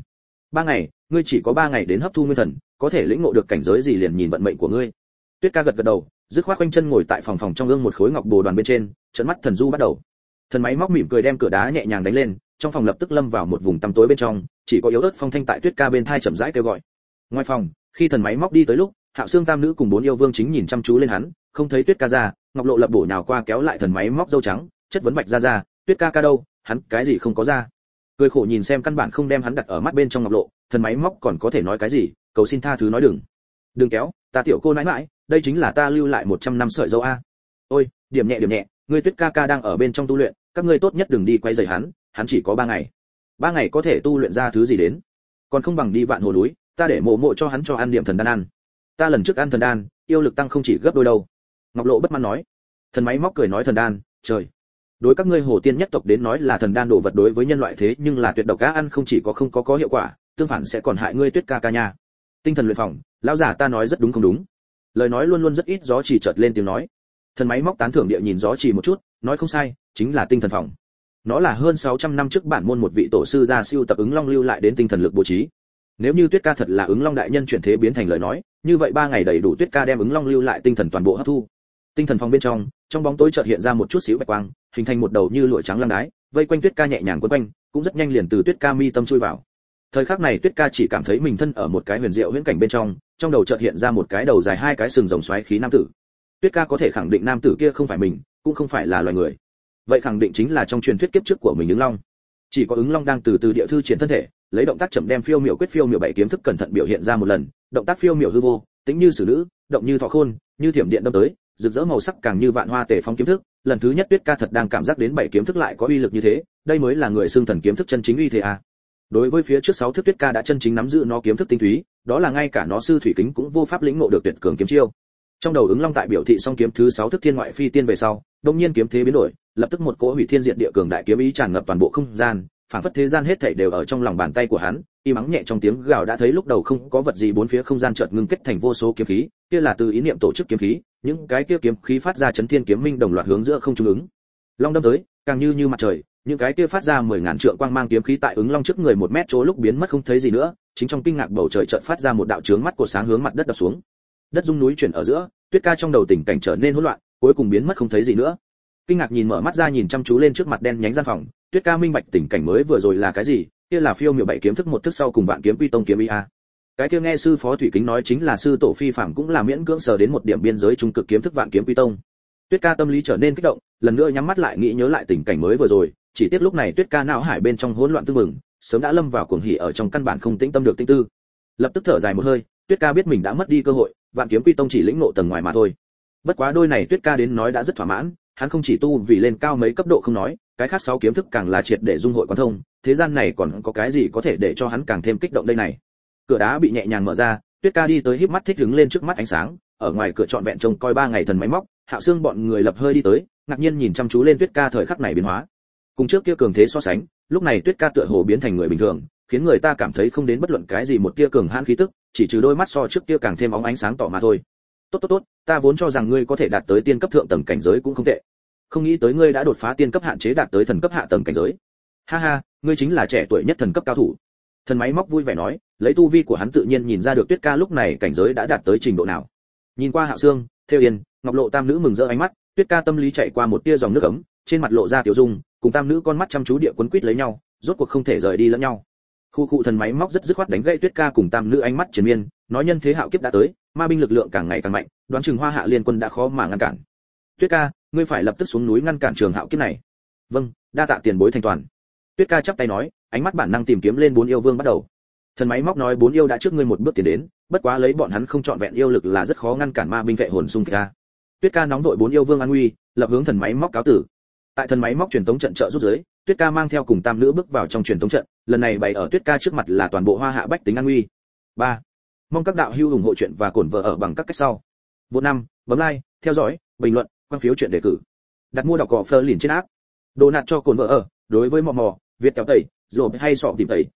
3 ngày, ngươi chỉ có 3 ngày đến hấp thu nguyên thần, có thể lĩnh ngộ được cảnh giới gì liền nhìn vận mệnh của ngươi. Tuyết Ca gật gật đầu, dứt khoát quanh chân ngồi tại phòng trong gương một khối ngọc bồ đoàn bên trên, trợn mắt thần du bắt đầu. Thần máy móc mỉm cười đem cửa đá nhẹ nhàng đánh lên, trong phòng lập tức lâm vào một vùng tăm tối bên trong, chỉ có yếu ớt phong thanh tại Tuyết Ca bên thai chậm rãi kêu gọi. Ngoài phòng, khi thần máy móc đi tới lúc, Hạo Xương tam nữ cùng 4 yêu vương chính nhìn chăm chú lên hắn, không thấy Tuyết Ca ra, Ngọc Lộ lập bổ nhào qua kéo lại thần máy móc dâu trắng, chất vấn Bạch ra, Tuyết Ca đâu, hắn cái gì không có ra. Cười khổ nhìn xem căn bản không đem hắn đặt ở mắt bên trong Ngọc Lộ, thần máy móc còn có thể nói cái gì, cầu xin tha thứ nói đừng kéo, ta tiểu cô nãi nãi, đây chính là ta lưu lại 100 năm sợi dâu a. Ôi, điểm nhẹ, ngươi Tuyết Ca đang ở bên trong tu luyện, các ngươi tốt nhất đừng đi quay rầy hắn chỉ có 3 ngày. 3 ngày có thể tu luyện ra thứ gì đến? Còn không bằng đi Vạn Hồ núi, ta để mộ cho hắn cho ăn điểm thần đan ăn. Ta lần trước ăn thần đan, yêu lực tăng không chỉ gấp đôi đâu. Ngọc Lộ bất mãn nói. Thần máy móc cười nói thần đan, trời. Đối các ngươi hồ tiên nhất tộc đến nói là thần đan đồ vật đối với nhân loại thế nhưng là tuyệt độc cá ăn không chỉ không có hiệu quả, tương phản sẽ còn hại ngươi Tuyết Ca nha. Tinh thần luyện phòng, lão giả ta nói rất đúng không đúng? Lời nói luôn luôn rất ít gió chỉ chợt lên tiếng nói. Thần máy móc tán thưởng địa nhìn gió chỉ một chút, nói không sai, chính là tinh thần phòng. Nó là hơn 600 năm trước bản môn một vị tổ sư gia siêu tập ứng long lưu lại đến tinh thần lực bố trí. Nếu như Tuyết Ca thật là ứng long đại nhân chuyển thế biến thành lời nói, như vậy 3 ngày đầy đủ Tuyết Ca đem ứng long lưu lại tinh thần toàn bộ hấp thu. Tinh thần phòng bên trong bóng tối chợt hiện ra một chút xíu bạch quang, hình thành một đầu như lụa trắng lăng đái, vây quanh Tuyết Ca nhẹ nhàng quấn quanh, cũng rất nhanh liền từ Tuyết Ca mi tâm chui vào. Thời khắc này Tuyết Ca chỉ cảm thấy mình thân ở một cái huyền diệu huyễn cảnh bên trong đầu chợt hiện ra một cái đầu dài 2 cái sừng rồng xoáy khí nam tử. Tuyết Ca có thể khẳng định nam tử kia không phải mình, cũng không phải là loài người. Vậy khẳng định chính là trong truyền thuyết kiếp trước của mình ứng long. Chỉ có ứng long đang từ địa thư triển thân thể, lấy động tác chậm đem phiêu miểu quyết phiêu miểu 7 kiếm thức cẩn thận biểu hiện ra một lần, động tác phiêu miểu hư vô, tính như sử nữ, động như thọ khôn, như thiểm điện đâm tới, rực rỡ màu sắc càng như vạn hoa tề phong kiếm thức. Lần thứ nhất Tuyết Ca thật đang cảm giác đến 7 kiếm thức lại có uy lực như thế, đây mới là người xưng thần kiếm thức chân chính uy thế à. Đối với phía trước 6 thức Tuyết Ca đã chân chính nắm giữ nó kiếm thức tinh túy, đó là ngay cả nó sư thủy kính cũng vô pháp lĩnh ngộ được tuyệt cường kiếm chiêu. Trong đầu ứng long tại biểu thị xong kiếm thứ 6 thức thiên ngoại phi tiên về sau, đột nhiên kiếm thế biến đổi, lập tức một cỗ hủy thiên diệt địa cường đại kiếm ý tràn ngập toàn bộ không gian, phản phất thế gian hết thảy đều ở trong lòng bàn tay của hắn. Y mắng nhẹ trong tiếng gào đã thấy lúc đầu không có vật gì bốn phía không gian chợt ngưng kết thành vô số kiếm khí, kia là từ ý niệm tổ chức kiếm khí, những cái kia kiếm khí phát ra chấn thiên kiếm minh đồng loạt hướng giữa không trung ứng long đâm tới, càng như mặt trời, những cái kia phát ra 10.000 trượng quang mang kiếm khí tại ứng long trước người 1 mét chỗ lúc biến mất không thấy gì nữa, chính trong kinh ngạc bầu trời chợt phát ra một đạo chướng mắt của sáng hướng mặt đất đập xuống. Đất rung núi chuyển ở giữa, Tuyết Ca trong đầu tình cảnh trở nên hỗn loạn, cuối cùng biến mất không thấy gì nữa. Kinh ngạc nhìn mở mắt ra nhìn chăm chú lên trước mặt đen nhánh gian phòng, Tuyết Ca minh bạch tình cảnh mới vừa rồi là cái gì, kia là phiêu miểu 7 kiếm thức một thức sau cùng vạn kiếm quy tông kiếm ý a. Cái kia nghe sư phó thủy kính nói chính là sư tổ phi phạm cũng là miễn cưỡng sờ đến một điểm biên giới trung cực kiếm thức vạn kiếm quy tông. Tuyết Ca tâm lý trở nên kích động, lần nữa nhắm mắt lại nghĩ nhớ lại tình cảnh mới vừa rồi, chỉ tiếc lúc này Tuyết Ca não hải bên trong hỗn loạn tương mừng, sớm đã lâm vào cuồng hỉ ở trong căn bản không tĩnh tâm được tinh tư. Lập tức thở dài một hơi, Tuyết Ca biết mình đã mất đi cơ hội, vạn kiếm quy tông chỉ lĩnh ngộ tầng ngoài mà thôi. Bất quá đôi này Tuyết Ca đến nói đã rất thỏa mãn, hắn không chỉ tu vì lên cao mấy cấp độ không nói, cái khác 6 kiếm thức càng là triệt để dung hội quán thông, thế gian này còn có cái gì có thể để cho hắn càng thêm kích động đây này. Cửa đá bị nhẹ nhàng mở ra, Tuyết Ca đi tới híp mắt thích đứng lên trước mắt ánh sáng, ở ngoài cửa trọn vẹn trông coi 3 ngày thần máy móc, Hạo Xương bọn người lập hơi đi tới, ngạc nhiên nhìn chăm chú lên Tuyết Ca thời khắc này biến hóa. Cùng trước kia cường thế so sánh, lúc này Tuyết Ca tựa hồ biến thành người bình thường, khiến người ta cảm thấy không đến bất luận cái gì một tia cường hãn khí tức, chỉ trừ đôi mắt so trước kia càng thêm óng ánh sáng tỏ mà thôi. Tốt, ta vốn cho rằng ngươi có thể đạt tới tiên cấp thượng tầng cảnh giới cũng không tệ. Không nghĩ tới ngươi đã đột phá tiên cấp hạn chế đạt tới thần cấp hạ tầng cảnh giới. Ha ha, ngươi chính là trẻ tuổi nhất thần cấp cao thủ. Thần máy móc vui vẻ nói, lấy tu vi của hắn tự nhiên nhìn ra được Tuyết Ca lúc này cảnh giới đã đạt tới trình độ nào. Nhìn qua Hạo Xương, Thêu Yên, Ngọc Lộ tam nữ mừng rỡ ánh mắt, Tuyết Ca tâm lý chạy qua một tia dòng nước ấm, trên mặt lộ ra tiểu dung, cùng tam nữ con mắt chăm chú địa quấn quýt lấy nhau, rốt cuộc không thể rời đi lẫn nhau. Khu cụ thần máy móc rất dứt khoát đánh gãy Tuyết Ca cùng tam nữ ánh mắt triền miên, nói nhân thế hạo kiếp đã tới, ma binh lực lượng càng ngày càng mạnh, đoán chừng Hoa Hạ liên quân đã khó mà ngăn cản. Tuyết Ca, ngươi phải lập tức xuống núi ngăn cản Trường Hạo kiếp này. Vâng, đa tạ tiền bối thành toàn. Tuyết Ca chắp tay nói, ánh mắt bản năng tìm kiếm lên 4 yêu vương bắt đầu. Thần máy móc nói 4 yêu đã trước ngươi một bước tiến đến, bất quá lấy bọn hắn không chọn vẹn yêu lực là rất khó ngăn cản ma binh vệ hồn xung kích a. Tuyết Ca nóng vội 4 yêu vương an nguy, lập hướng thần máy móc cáo tử. Tại thần máy móc truyền tống trận trợ rút dưới, Tuyết Ca mang theo cùng tam nữ bước vào trong truyền tống trận, lần này bày ở Tuyết Ca trước mặt là toàn bộ Hoa Hạ bách tính an nguy. 3. Mong các đạo hữu ủng hộ chuyện và cổn vợ ở bằng các cách sau. Vô 5, bấm like, theo dõi, bình luận, quan phiếu chuyện đề cử. Đặt mua đọc cỏ Fleur liền trên app. Đồ nạt cho cồn vợ ở, đối với mò Việt kéo tẩy, rồi hay sọ tìm tẩy,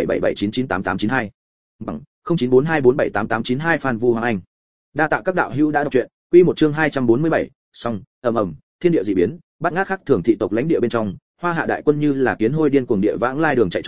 0777998892. Bằng 0942478892 Phan Vu Hoàng Anh. Đa tạ các đạo hữu đã đọc truyện, quy một chương 247, xong, ầm, thiên địa dị biến, bắt ngát khắc thường thị tộc lãnh địa bên trong, Hoa Hạ đại quân như là kiến hôi điên cuồng địa vãng lai đường chạy trốn,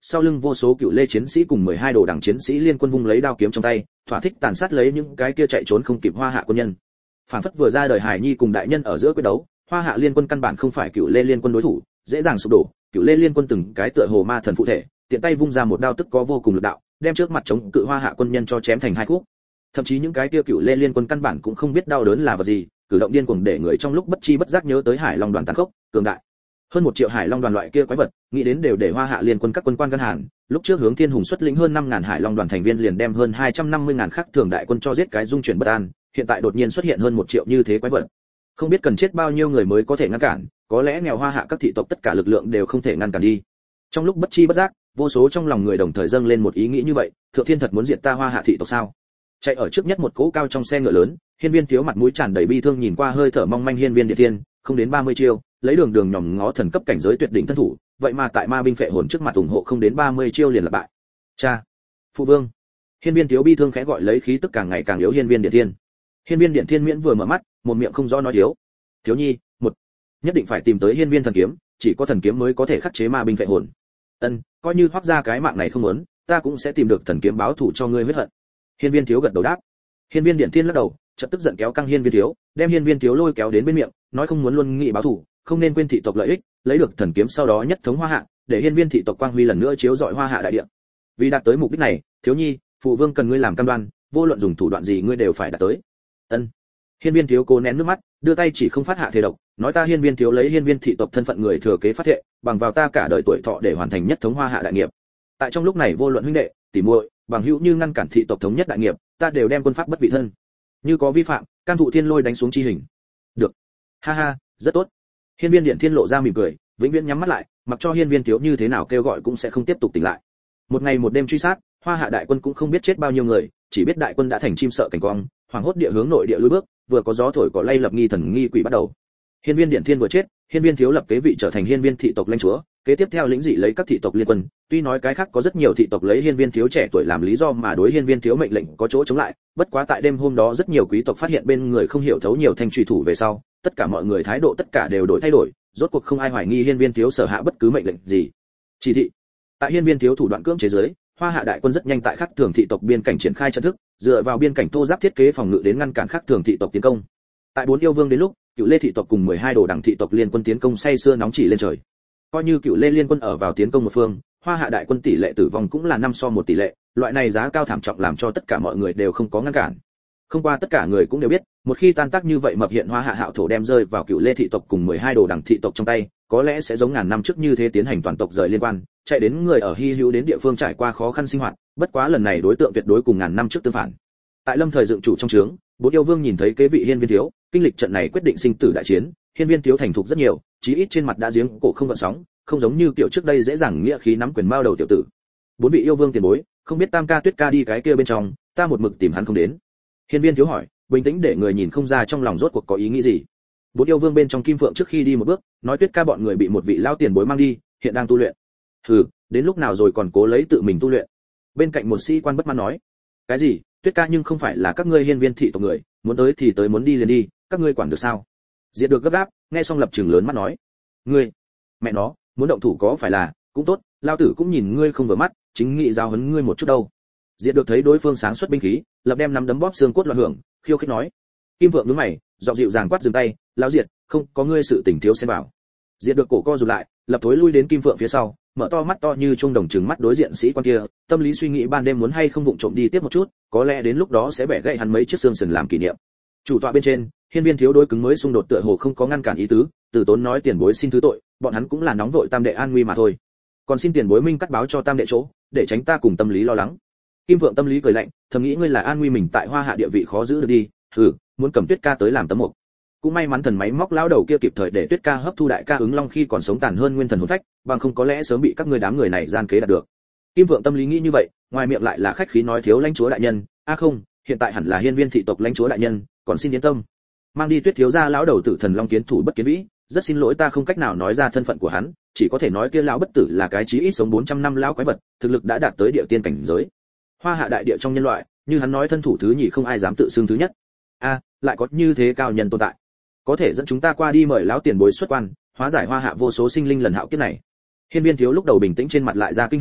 sau lưng vô số cựu lê chiến sĩ cùng 12 đồ đẳng chiến sĩ liên quân vung lấy đao kiếm trong tay, thỏa thích tàn sát lấy những cái kia chạy trốn không kịp Hoa Hạ quân nhân. Phản phất vừa ra đời hải nhi cùng đại nhân ở giữa quyết đấu, Hoa Hạ liên quân căn bản không phải cựu lê liên quân đối thủ, dễ dàng sụp đổ. Cựu lê liên quân từng cái tựa hồ ma thần phụ thể, tiện tay vung ra một đao tức có vô cùng lực đạo, đem trước mặt chống cự Hoa Hạ quân nhân cho chém thành hai khúc. Thậm chí những cái kia cựu lê liên quân căn bản cũng không biết đau đớn là vật gì, cử động điên cuồng để người trong lúc bất chi bất giác nhớ tới Hải Long đoàn tàn khốc, cường đại. Hơn 1 triệu Hải Long đoàn loại kia quái vật, nghĩ đến đều để Hoa Hạ liên quân các quân quan gan hàn, lúc trước Hướng Thiên Hùng xuất lĩnh hơn 5000 Hải Long đoàn thành viên liền đem hơn 250.000 khác thường đại quân cho giết cái dung chuyển bất an, hiện tại đột nhiên xuất hiện hơn 1 triệu như thế quái vật. Không biết cần chết bao nhiêu người mới có thể ngăn cản, có lẽ nghèo Hoa Hạ các thị tộc tất cả lực lượng đều không thể ngăn cản đi. Trong lúc bất chi bất giác, vô số trong lòng người đồng thời dâng lên một ý nghĩ như vậy, Thượng Thiên thật muốn diệt ta Hoa Hạ thị tộc sao? Chạy ở trước nhất một cỗ cao trong xe ngựa lớn, Hiên Viên Thiếu mặt mũi tràn đầy bi thương nhìn qua hơi thở mong manh Hiên Viên Điện Thiên, không đến 30 chiêu, lấy đường đường nhòm ngó thần cấp cảnh giới tuyệt đỉnh thân thủ, vậy mà tại ma binh phệ hồn trước mặt ủng hộ không đến 30 chiêu liền là bại. Cha, phụ vương. Hiên Viên Thiếu bi thương khẽ gọi lấy khí tức càng ngày càng yếu Hiên Viên Điện Thiên. Hiên Viên Điện Thiên miễn vừa mở mắt, một miệng không rõ nói thiếu. Thiếu nhi, nhất định phải tìm tới Hiên Viên thần kiếm, chỉ có thần kiếm mới có thể khắc chế ma binh phệ hồn. Ân, coi như thoát ra cái mạng này không muốn, ta cũng sẽ tìm được thần kiếm báo thù cho ngươi huyết hận. Hiên Viên Thiếu gật đầu đáp. Hiên Viên Điện Thiên lắc đầu, chợt tức giận kéo căng Hiên Viên Thiếu, đem Hiên Viên Thiếu lôi kéo đến bên miệng, nói không muốn luôn nghị báo thù, không nên quên thị tộc lợi ích, lấy được thần kiếm sau đó nhất thống Hoa Hạ, để Hiên Viên thị tộc quang huy lần nữa chiếu rọi Hoa Hạ đại địa. Vì đạt tới mục đích này, Thiếu nhi, phụ vương cần ngươi làm cam đoan, vô luận dùng thủ đoạn gì ngươi đều phải đạt tới. Ân. Hiên Viên Thiếu cố nén nước mắt, đưa tay chỉ không phát hạ thể độc, nói ta Hiên Viên Thiếu lấy Hiên Viên thị tộc thân phận người thừa kế phát thệ, bằng vào ta cả đời tuổi thọ để hoàn thành nhất thống Hoa Hạ đại nghiệp. Tại trong lúc này vô luận huynh đệ, tỉ muội, bằng hữu như ngăn cản thị tộc thống nhất đại nghiệp, ta đều đem quân pháp bất vị thân. Như có vi phạm, cam thụ thiên lôi đánh xuống chi hình. Được. Ha ha, rất tốt. Hiên Viên Điện Thiên lộ ra mỉm cười, vĩnh viễn nhắm mắt lại, mặc cho Hiên Viên Thiếu như thế nào kêu gọi cũng sẽ không tiếp tục tỉnh lại. Một ngày một đêm truy sát, Hoa Hạ đại quân cũng không biết chết bao nhiêu người, chỉ biết đại quân đã thành chim sợ cảnh quang, hoảng hốt địa hướng nội địa lùi bước, vừa có gió thổi cỏ lay lập nghi thần nghi quỷ bắt đầu. Hiên Viên Điện Thiên vừa chết, Hiên Viên Thiếu lập kế vị trở thành Hiên Viên thị tộc lãnh chúa, kế tiếp theo lĩnh dị lấy các thị tộc liên quân, tuy nói cái khác có rất nhiều thị tộc lấy Hiên Viên Thiếu trẻ tuổi làm lý do mà đối Hiên Viên Thiếu mệnh lệnh có chỗ chống lại, bất quá tại đêm hôm đó rất nhiều quý tộc phát hiện bên người không hiểu thấu nhiều thanh truy thủ về sau, tất cả mọi người thái độ tất cả đều thay đổi, rốt cuộc không ai hoài nghi Hiên Viên Thiếu sở hạ bất cứ mệnh lệnh gì. Chỉ thị. Tại Hiên Viên Thiếu thủ đoạn cưỡng chế dưới, Hoa Hạ đại quân rất nhanh tại khắc thường thị tộc biên cảnh triển khai trận thức, dựa vào biên cảnh thô giáp thiết kế phòng ngự đến ngăn cản khắc thường thị tộc tiến công. Tại 4 yêu vương đến lúc, Cựu Lê thị tộc cùng 12 đồ đẳng thị tộc liên quân tiến công say sưa nóng chỉ lên trời. Coi như Cựu Lê liên quân ở vào tiến công một phương, Hoa Hạ đại quân tỷ lệ tử vong cũng là 5-1 tỷ lệ, loại này giá cao thảm trọng làm cho tất cả mọi người đều không có ngăn cản. Không qua tất cả người cũng đều biết, một khi tan tác như vậy mập hiện Hoa Hạ hạo thổ đem rơi vào Cựu Lê thị tộc cùng 12 đồ đẳng thị tộc trong tay, có lẽ sẽ giống ngàn năm trước như thế tiến hành toàn tộc rời liên quan, chạy đến người ở hy hữu đến địa phương trải qua khó khăn sinh hoạt, bất quá lần này đối tượng tuyệt đối cùng ngàn năm trước tương phản. Tại Lâm thời dựng chủ trong trướng, 4 yêu vương nhìn thấy kế vị Hiên Viên Thiếu, kinh lịch trận này quyết định sinh tử đại chiến, Hiên Viên Thiếu thành thục rất nhiều, chí ít trên mặt đã giếng cổ không gợn sóng, không giống như kiểu trước đây dễ dàng nghĩa khí nắm quyền mao đầu tiểu tử. 4 vị yêu vương tiền bối, không biết Tam ca Tuyết ca đi cái kia bên trong, ta một mực tìm hắn không đến. Hiên Viên Thiếu hỏi, bình tĩnh để người nhìn không ra trong lòng rốt cuộc có ý nghĩ gì. 4 yêu vương bên trong Kim Phượng trước khi đi một bước, nói Tuyết ca bọn người bị một vị lão tiền bối mang đi, hiện đang tu luyện. Hừ, đến lúc nào rồi còn cố lấy tự mình tu luyện. Bên cạnh một sĩ quan bất mãn nói, cái gì? Tuyết ca nhưng không phải là các ngươi Hiên Viên thị tộc người, muốn tới thì tới muốn đi liền đi, các ngươi quản được sao? Diệt được gấp gáp, nghe xong lập trường lớn mắt nói, ngươi, mẹ nó, muốn động thủ có phải là, cũng tốt, lao tử cũng nhìn ngươi không vừa mắt, chính nghị giao hấn ngươi một chút đâu. Diệt được thấy đối phương sáng xuất binh khí, lập đem nắm đấm bóp xương cốt loạn hưởng, khiêu khích nói. Kim Vượng nhướng mày, giọng dịu dàng quát dừng tay, lão Diệt, không, có ngươi sự tình thiếu xem bảo. Diệt được cổ co rụt lại, lập thối lui đến Kim Vượng phía sau, mở to mắt to như chuông đồng trừng mắt đối diện sĩ quan kia, tâm lý suy nghĩ ban đêm muốn hay không vụng trộm đi tiếp một chút, có lẽ đến lúc đó sẽ bẻ gãy hắn mấy chiếc xương sườn làm kỷ niệm. Chủ tọa bên trên, Hiên Viên Thiếu đối cứng mới xung đột tựa hồ không có ngăn cản ý tứ, Từ Tốn nói tiền bối xin thứ tội, bọn hắn cũng là nóng vội tam đệ an nguy mà thôi. Còn xin tiền bối minh cắt báo cho tam đệ chỗ, để tránh ta cùng tâm lý lo lắng. Kim Vượng tâm lý cười lạnh, thầm nghĩ ngươi là an nguy mình tại Hoa Hạ địa vị khó giữ được đi, muốn cầm Tuyết ca tới làm tấm mộc. Cũng may mắn thần máy móc lão đầu kia kịp thời để Tuyết ca hấp thu đại ca ứng long khi còn sống tàn hơn nguyên thần hồn phách, bằng không có lẽ sớm bị các ngươi đám người này gian kế đạt được. Kim Vượng tâm lý nghĩ như vậy, ngoài miệng lại là khách khí nói thiếu lãnh chúa đại nhân, không, hiện tại hẳn là Hiên Viên thị tộc lãnh chúa đại nhân, còn xin yên tâm. Mang đi Tuyết thiếu gia lão đầu tử thần long kiến thủ bất kiến vĩ, rất xin lỗi ta không cách nào nói ra thân phận của hắn, chỉ có thể nói kia lão bất tử là cái chí ít sống 400 năm lão quái vật, thực lực đã đạt tới địa tiên cảnh giới. Hoa Hạ đại địa trong nhân loại, như hắn nói thân thủ thứ nhì không ai dám tự xưng thứ nhất. Lại có như thế cao nhân tồn tại, có thể dẫn chúng ta qua đi mời lão tiền bối xuất quan, hóa giải Hoa Hạ vô số sinh linh lần hạo kiếp này. Hiên Viên Thiếu lúc đầu bình tĩnh trên mặt lại ra kinh hỉ,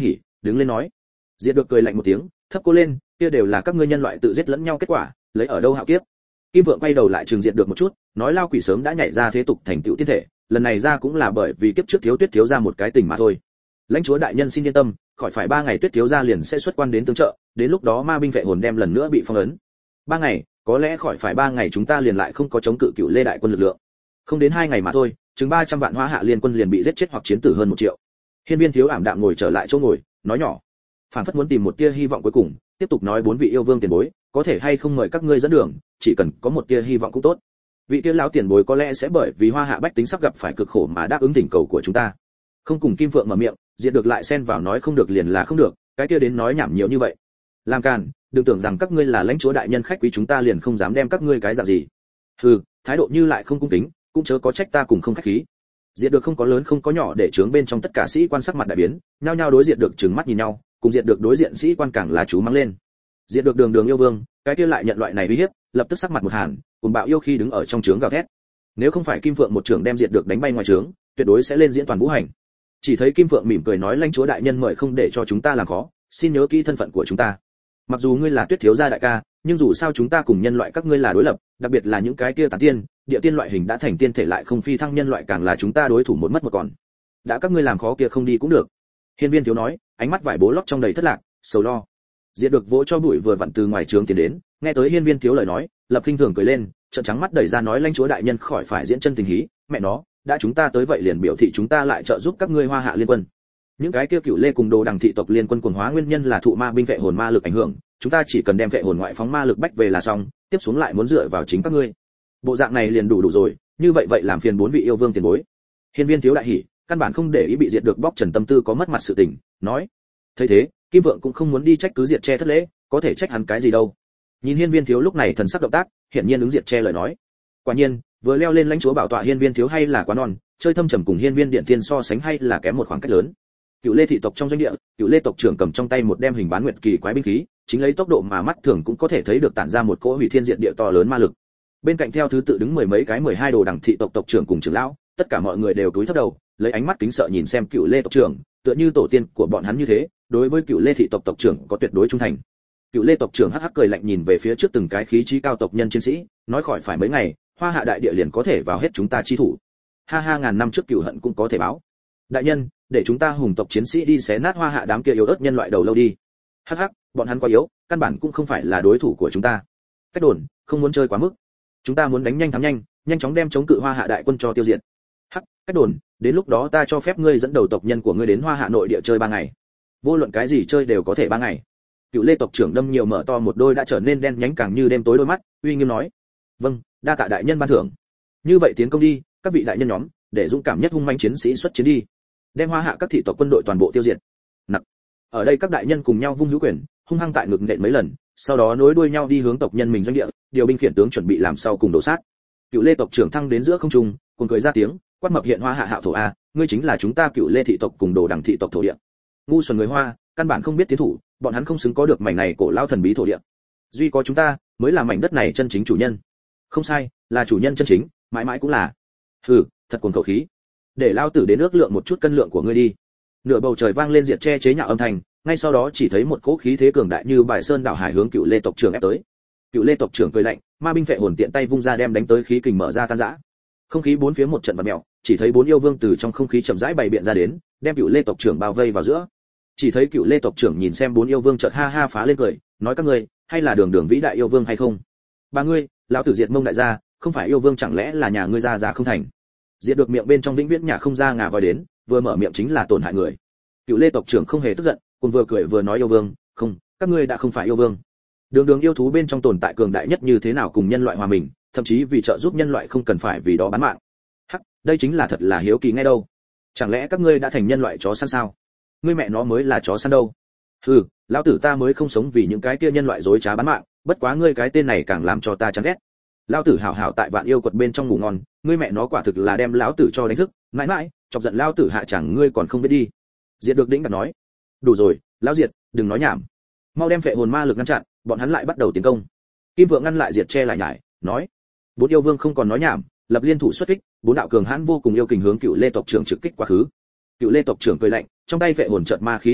đứng lên nói. Diệt được cười lạnh một tiếng, thấp cô lên, kia đều là các ngươi nhân loại tự giết lẫn nhau kết quả, lấy ở đâu hạo kiếp. Kim Vượng quay đầu lại trừng Diệt được một chút, nói lao quỷ sớm đã nhảy ra thế tục thành tựu tiên thể, lần này ra cũng là bởi vì kiếp trước thiếu Tuyết thiếu ra một cái tình mà thôi. Lãnh chúa đại nhân xin yên tâm, khỏi phải 3 ngày Tuyết thiếu gia liền sẽ xuất quan đến tương trợ, đến lúc đó ma binh vệ hồn đem lần nữa bị phong ấn. 3 ngày, có lẽ khỏi phải 3 ngày chúng ta liền lại không có chống cự Cựu Lê đại quân lực lượng. Không đến 2 ngày mà thôi, chừng 300 vạn Hoa Hạ liên quân liền bị giết chết hoặc chiến tử hơn 1 triệu. Hiên Viên Thiếu ảm đạm ngồi trở lại chỗ ngồi, nói nhỏ, phản phất muốn tìm một tia hy vọng cuối cùng, tiếp tục nói 4 vị yêu vương tiền bối, có thể hay không mời các ngươi dẫn đường, chỉ cần có một tia hy vọng cũng tốt. Vị kia lão tiền bối có lẽ sẽ bởi vì Hoa Hạ bách tính sắp gặp phải cực khổ mà đáp ứng thỉnh cầu của chúng ta. Không cùng Kim Phượng mở miệng, Diệt được lại xen vào nói không được liền là không được, cái kia đến nói nhảm nhiều như vậy. Làm càn, đừng tưởng rằng các ngươi là lãnh chúa đại nhân khách quý chúng ta liền không dám đem các ngươi cái dạng gì. Hừ, thái độ như lại không cung kính, cũng chớ có trách ta cùng không khách khí. Diệt được không có lớn không có nhỏ để trướng bên trong tất cả sĩ quan sắc mặt đại biến, nhao nhao đối Diệt được trừng mắt nhìn nhau, cùng Diệt được đối diện sĩ quan càng là chú mắng lên. Diệt được đường đường yêu vương, cái kia lại nhận loại này uy hiếp, lập tức sắc mặt một hàn, cùng bạo yêu khi đứng ở trong trướng gào thét. Nếu không phải Kim Phượng một trưởng đem Diệt được đánh bay ngoài trướng, tuyệt đối sẽ lên diễn toàn vũ hành. Chỉ thấy Kim Phượng mỉm cười nói lãnh chúa đại nhân mời không để cho chúng ta làm khó, xin nhớ kỹ thân phận của chúng ta. Mặc dù ngươi là Tuyết thiếu gia đại ca, nhưng dù sao chúng ta cùng nhân loại các ngươi là đối lập, đặc biệt là những cái kia tán tiên, địa tiên loại hình đã thành tiên thể lại không phi thăng nhân loại càng là chúng ta đối thủ một mất một còn. Đã các ngươi làm khó kia không đi cũng được. Hiên Viên Thiếu nói, ánh mắt vải bố lót trong đầy thất lạc, sầu lo. Diệt được vỗ cho bụi vừa vặn từ ngoài trướng tiến đến, nghe tới Hiên Viên Thiếu lời nói, lập khinh thường cười lên, trợn trắng mắt đẩy ra nói lãnh chúa đại nhân khỏi phải diễn chân tình hí, mẹ nó, đã chúng ta tới vậy liền biểu thị chúng ta lại trợ giúp các ngươi Hoa Hạ liên quân. Những cái kia Cựu Lê cùng Đồ Đằng thị tộc liên quân cuồng hóa nguyên nhân là thụ ma binh vệ hồn ma lực ảnh hưởng, chúng ta chỉ cần đem vệ hồn ngoại phóng ma lực bách về là xong, tiếp xuống lại muốn dựa vào chính các ngươi. Bộ dạng này liền đủ rồi, như vậy vậy làm phiền 4 vị yêu vương tiền bối. Hiên Viên Thiếu đại hỉ, căn bản không để ý bị Diệt được bóc trần tâm tư có mất mặt sự tình, nói. Thấy thế, Kim Vượng cũng không muốn đi trách cứ Diệt che thất lễ, có thể trách hắn cái gì đâu. Nhìn Hiên Viên Thiếu lúc này thần sắc động tác, hiển nhiên ứng Diệt che lời nói. Quả nhiên, vừa leo lên lãnh chúa bảo tọa Hiên Viên Thiếu hay là quá non, chơi thâm trầm cùng Hiên Viên Điện Tiên so sánh hay là kém một khoảng cách lớn. Cựu Lê thị tộc trong doanh địa, Cựu Lê tộc trưởng cầm trong tay một đem hình bán nguyệt kỳ quái binh khí, chính lấy tốc độ mà mắt thường cũng có thể thấy được tản ra một cỗ hủy thiên diệt địa to lớn ma lực. Bên cạnh theo thứ tự đứng 10 mấy cái 12 Đồ Đằng thị tộc tộc trưởng cùng trưởng lão, tất cả mọi người đều cúi thấp đầu, lấy ánh mắt kính sợ nhìn xem Cựu Lê tộc trưởng, tựa như tổ tiên của bọn hắn như thế, đối với Cựu Lê thị tộc tộc trưởng có tuyệt đối trung thành. Cựu Lê tộc trưởng hắc hắc cười lạnh nhìn về phía trước từng cái khí trí cao tộc nhân chiến sĩ, nói khỏi phải mấy ngày, Hoa Hạ đại địa liền có thể vào hết chúng ta chi thủ. Ha ha, ngàn năm trước cửu hận cũng có thể báo. Đại nhân, để chúng ta hùng tộc chiến sĩ đi xé nát Hoa Hạ đám kia yếu ớt nhân loại đầu lâu đi. Hắc hắc, bọn hắn quá yếu, căn bản cũng không phải là đối thủ của chúng ta. Cách đồn, không muốn chơi quá mức. Chúng ta muốn đánh nhanh thắng nhanh, nhanh chóng đem chống cự Hoa Hạ đại quân cho tiêu diệt. Hắc, cách đồn, đến lúc đó ta cho phép ngươi dẫn đầu tộc nhân của ngươi đến Hoa Hạ nội địa chơi 3 ngày. Vô luận cái gì chơi đều có thể 3 ngày. Cựu Lê tộc trưởng đâm nhiều mở to một đôi đã trở nên đen nhánh càng như đêm tối đôi mắt, uy nghiêm nói: "Vâng, đa tạ đại nhân ban thưởng. Như vậy tiến công đi, các vị đại nhân nhóm, để dũng cảm nhất hung manh chiến sĩ xuất chiến đi, đem Hoa Hạ các thị tộc quân đội toàn bộ tiêu diệt." Nặc. Ở đây các đại nhân cùng nhau vung hữu quyền, hung hăng tại ngực nện mấy lần, sau đó nối đuôi nhau đi hướng tộc nhân mình doanh địa, điều binh khiển tướng chuẩn bị làm sau cùng đổ sát. Cựu Lê tộc trưởng thăng đến giữa không trung, cuồng cười ra tiếng, quát mập hiện Hoa Hạ hạo thổ a, ngươi chính là chúng ta Cựu Lê thị tộc cùng Đồ Đằng thị tộc thổ địa. Ngu xuẩn người Hoa, căn bản không biết tiến thủ, bọn hắn không xứng có được mảnh này cổ lao thần bí thổ địa. Duy có chúng ta mới là mảnh đất này chân chính chủ nhân. Không sai, là chủ nhân chân chính, mãi mãi cũng là. Hừ, thật cuồng khẩu khí. Để lao tử đến ước lượng một chút cân lượng của ngươi đi. Nửa bầu trời vang lên diệt che chế nhạo âm thanh, ngay sau đó chỉ thấy một cỗ khí thế cường đại như bài sơn đảo hải hướng Cựu Lê tộc trưởng ép tới. Cựu Lê tộc trưởng cười lạnh, ma binh phệ hồn tiện tay vung ra đem đánh tới khí kình mở ra tan rã. Không khí bốn phía một trận bạt mèo, chỉ thấy 4 yêu vương từ trong không khí chậm rãi bày biện ra đến, đem Cựu Lê tộc trưởng bao vây vào giữa. Chỉ thấy Cựu Lê tộc trưởng nhìn xem 4 yêu vương chợt ha ha phá lên cười, nói các ngươi, hay là đường đường vĩ đại yêu vương hay không? Ba ngươi, lão tử diệt Mông đại gia, không phải yêu vương chẳng lẽ là nhà ngươi ra không thành? Diệt được miệng bên trong vĩnh viễn nhà không ra ngà voi đến, vừa mở miệng chính là tổn hại người. Cựu Lê tộc trưởng không hề tức giận, còn vừa cười vừa nói yêu vương, không, các ngươi đã không phải yêu vương. Đường đường yêu thú bên trong tồn tại cường đại nhất như thế nào cùng nhân loại hòa mình, thậm chí vì trợ giúp nhân loại không cần phải vì đó bán mạng. Hắc, đây chính là thật là hiếu kỳ ngay đâu. Chẳng lẽ các ngươi đã thành nhân loại chó săn sao? Ngươi mẹ nó mới là chó săn đâu. Hừ, lão tử ta mới không sống vì những cái kia nhân loại dối trá bán mạng, bất quá ngươi cái tên này càng làm cho ta chán ghét. Lão tử hảo hảo tại Vạn Yêu Quật bên trong ngủ ngon, ngươi mẹ nó quả thực là đem lão tử cho đánh thức, mãi mãi, chọc giận lão tử hạ chẳng ngươi còn không biết đi. Diệt được đĩnh đặt nói, đủ rồi, lão Diệt, đừng nói nhảm, mau đem phệ hồn ma lực ngăn chặn, bọn hắn lại bắt đầu tiến công. Kim Vượng ngăn lại Diệt che lại nhải, nói, 4 yêu vương không còn nói nhảm, lập liên thủ xuất kích, 4 đạo cường hãn vô cùng yêu kình hướng Cựu Lê tộc trưởng trực kích quá khứ. Cựu Lê tộc trưởng cười lạnh, trong tay phệ hồn chợt ma khí đại thịnh,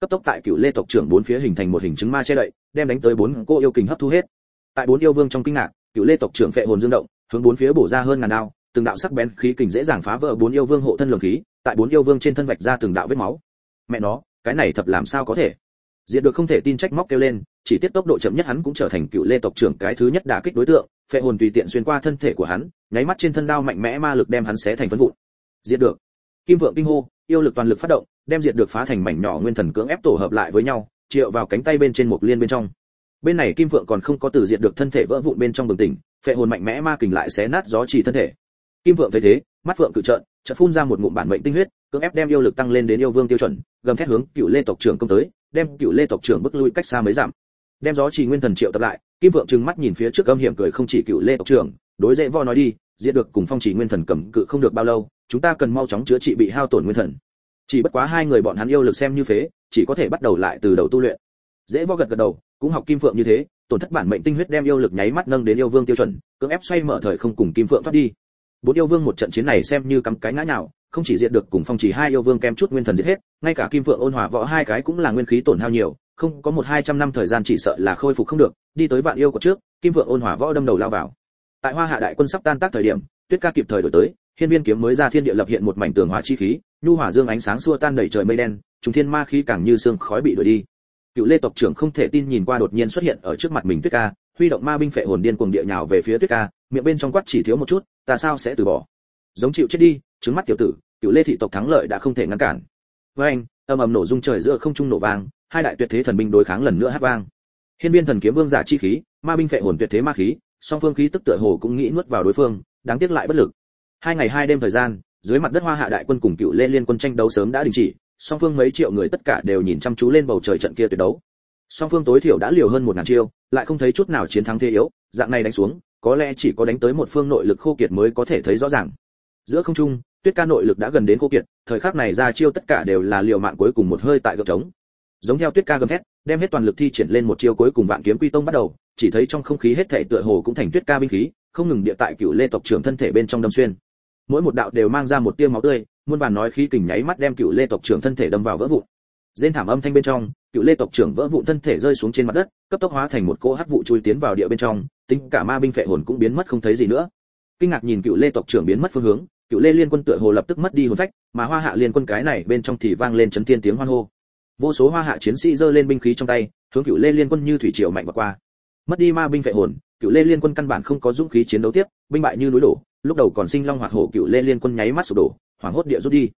cấp tốc tại Cựu Lê tộc trưởng bốn phía hình thành một hình chứng ma che đậy, đem đánh tới bốn cô yêu kình hấp thu hết. Tại bốn yêu vương trong kinh ngạc, Cựu Lê tộc trưởng phệ hồn dương động, hướng bốn phía bổ ra hơn ngàn đao, từng đạo sắc bén khí kình dễ dàng phá vỡ bốn yêu vương hộ thân lồng khí, tại bốn yêu vương trên thân vạch ra từng đạo vết máu. Mẹ nó, cái này thật làm sao có thể? Diệt được không thể tin trách móc kêu lên, chỉ tiếp tốc độ chậm nhất hắn cũng trở thành Cựu Lê tộc trưởng cái thứ nhất đả kích đối tượng, phệ hồn tùy tiện xuyên qua thân thể của hắn, nháy mắt trên thân đao mạnh mẽ ma lực đem hắn xé thành phấn vụn. Diệt được. Kim Vượng kinh hô, yêu lực toàn lực phát động, đem Diệt được phá thành mảnh nhỏ nguyên thần cưỡng ép tổ hợp lại với nhau, triệu vào cánh tay bên trên một liên bên trong. Bên này Kim Vượng còn không có từ Diệt được thân thể vỡ vụn bên trong bừng tỉnh, phệ hồn mạnh mẽ ma kình lại xé nát gió chỉ thân thể. Kim Vượng thấy thế, mắt vượng cự trợn, chợt phun ra một ngụm bản mệnh tinh huyết, cưỡng ép đem yêu lực tăng lên đến yêu vương tiêu chuẩn, gầm thét hướng Cựu Lê tộc trưởng công tới, đem Cựu Lê tộc trưởng bức lui cách xa mấy dặm. Đem gió chỉ nguyên thần triệu tập lại, Kim Vượng trừng mắt nhìn phía trước âm hiểm cười không chỉ Cựu Lê tộc trưởng, đối Dễ Võ nói đi, Diệt được cùng phong chỉ nguyên thần cầm cự không được bao lâu, chúng ta cần mau chóng chữa trị bị hao tổn nguyên thần. Chỉ bất quá hai người bọn hắn yêu lực xem như phế, chỉ có thể bắt đầu lại từ đầu tu luyện. Dễ Võ gật gật đầu, cũng học Kim Phượng như thế, tổn thất bản mệnh tinh huyết đem yêu lực nháy mắt nâng đến yêu vương tiêu chuẩn, cưỡng ép xoay mở thời không cùng Kim Phượng thoát đi. Bốn yêu vương một trận chiến này xem như cắm cái ngã nhào, không chỉ diệt được cùng phong chỉ hai yêu vương kem chút nguyên thần giết hết, ngay cả Kim Phượng ôn hòa võ hai cái cũng là nguyên khí tổn hao nhiều, không có 1-200 năm thời gian chỉ sợ là khôi phục không được, đi tới vạn yêu của trước, Kim Phượng ôn hòa võ đâm đầu lao vào. Tại Hoa Hạ đại quân sắp tan tác thời điểm, Tuyết Ca kịp thời đổi tới, Hiên Viên kiếm mới ra thiên địa lập hiện một mảnh tường hỏa chi khí, nhu hỏa dương ánh sáng xua tan đầy trời mây đen, trùng thiên ma khí càng như sương khói bị đuổi đi. Cựu Lê tộc trưởng không thể tin nhìn qua đột nhiên xuất hiện ở trước mặt mình Tuyết Ca, huy động ma binh phệ hồn điên cuồng địa nhào về phía Tuyết Ca, miệng bên trong quát chỉ thiếu một chút, ta sao sẽ từ bỏ? Giống chịu chết đi, trứng mắt tiểu tử, Cựu Lê thị tộc thắng lợi đã không thể ngăn cản. Với anh, âm ầm nổ rung trời giữa không trung nổ vang, hai đại tuyệt thế thần binh đối kháng lần nữa hát vang. Hiên Viên thần kiếm vương giả chi khí, ma binh phệ hồn tuyệt thế ma khí, song phương khí tức tựa hồ cũng nghĩ nuốt vào đối phương, đáng tiếc lại bất lực. 2 ngày 2 đêm thời gian, dưới mặt đất Hoa Hạ đại quân cùng Cựu Lê liên quân tranh đấu sớm đã đình chỉ, song phương mấy triệu người tất cả đều nhìn chăm chú lên bầu trời trận kia tuyệt đấu. Song phương tối thiểu đã liều hơn 1000 chiêu, lại không thấy chút nào chiến thắng thế yếu, dạng này đánh xuống, có lẽ chỉ có đánh tới một phương nội lực khô kiệt mới có thể thấy rõ ràng. Giữa không trung, Tuyết Ca nội lực đã gần đến khô kiệt, thời khắc này ra chiêu tất cả đều là liều mạng cuối cùng một hơi tại gợp trống. Giống theo Tuyết Ca gầm thét, đem hết toàn lực thi triển lên một chiêu cuối cùng Vạn Kiếm Quy Tông bắt đầu, chỉ thấy trong không khí hết thảy tựa hồ cũng thành Tuyết Ca binh khí, không ngừng địa tại Cựu Lê tộc trưởng thân thể bên trong đâm xuyên. Mỗi một đạo đều mang ra một tia máu tươi, muôn vàn nói khí kình nháy mắt đem Cựu Lê tộc trưởng thân thể đâm vào vỡ vụn. Rên thảm âm thanh bên trong, Cựu Lê tộc trưởng vỡ vụn thân thể rơi xuống trên mặt đất, cấp tốc hóa thành một cỗ hắc vụ chui tiến vào địa bên trong, tính cả ma binh phệ hồn cũng biến mất không thấy gì nữa. Kinh ngạc nhìn Cựu Lê tộc trưởng biến mất phương hướng, Cựu Lê liên quân tựa hồ lập tức mất đi hồn phách, mà Hoa Hạ liên quân cái này bên trong thì vang lên chấn thiên tiếng hoan hô. Vô số Hoa Hạ chiến sĩ giơ lên binh khí trong tay, hướng Cựu Lê liên quân như thủy triều mạnh vọt qua. Mất đi ma binh phệ hồn, Cựu Lê liên quân căn bản không có dũng khí chiến đấu tiếp, binh bại như núi đổ, lúc đầu còn sinh long hoạt hổ Cựu Lê liên quân nháy mắt sụp đổ, hoảng hốt địa rút đi.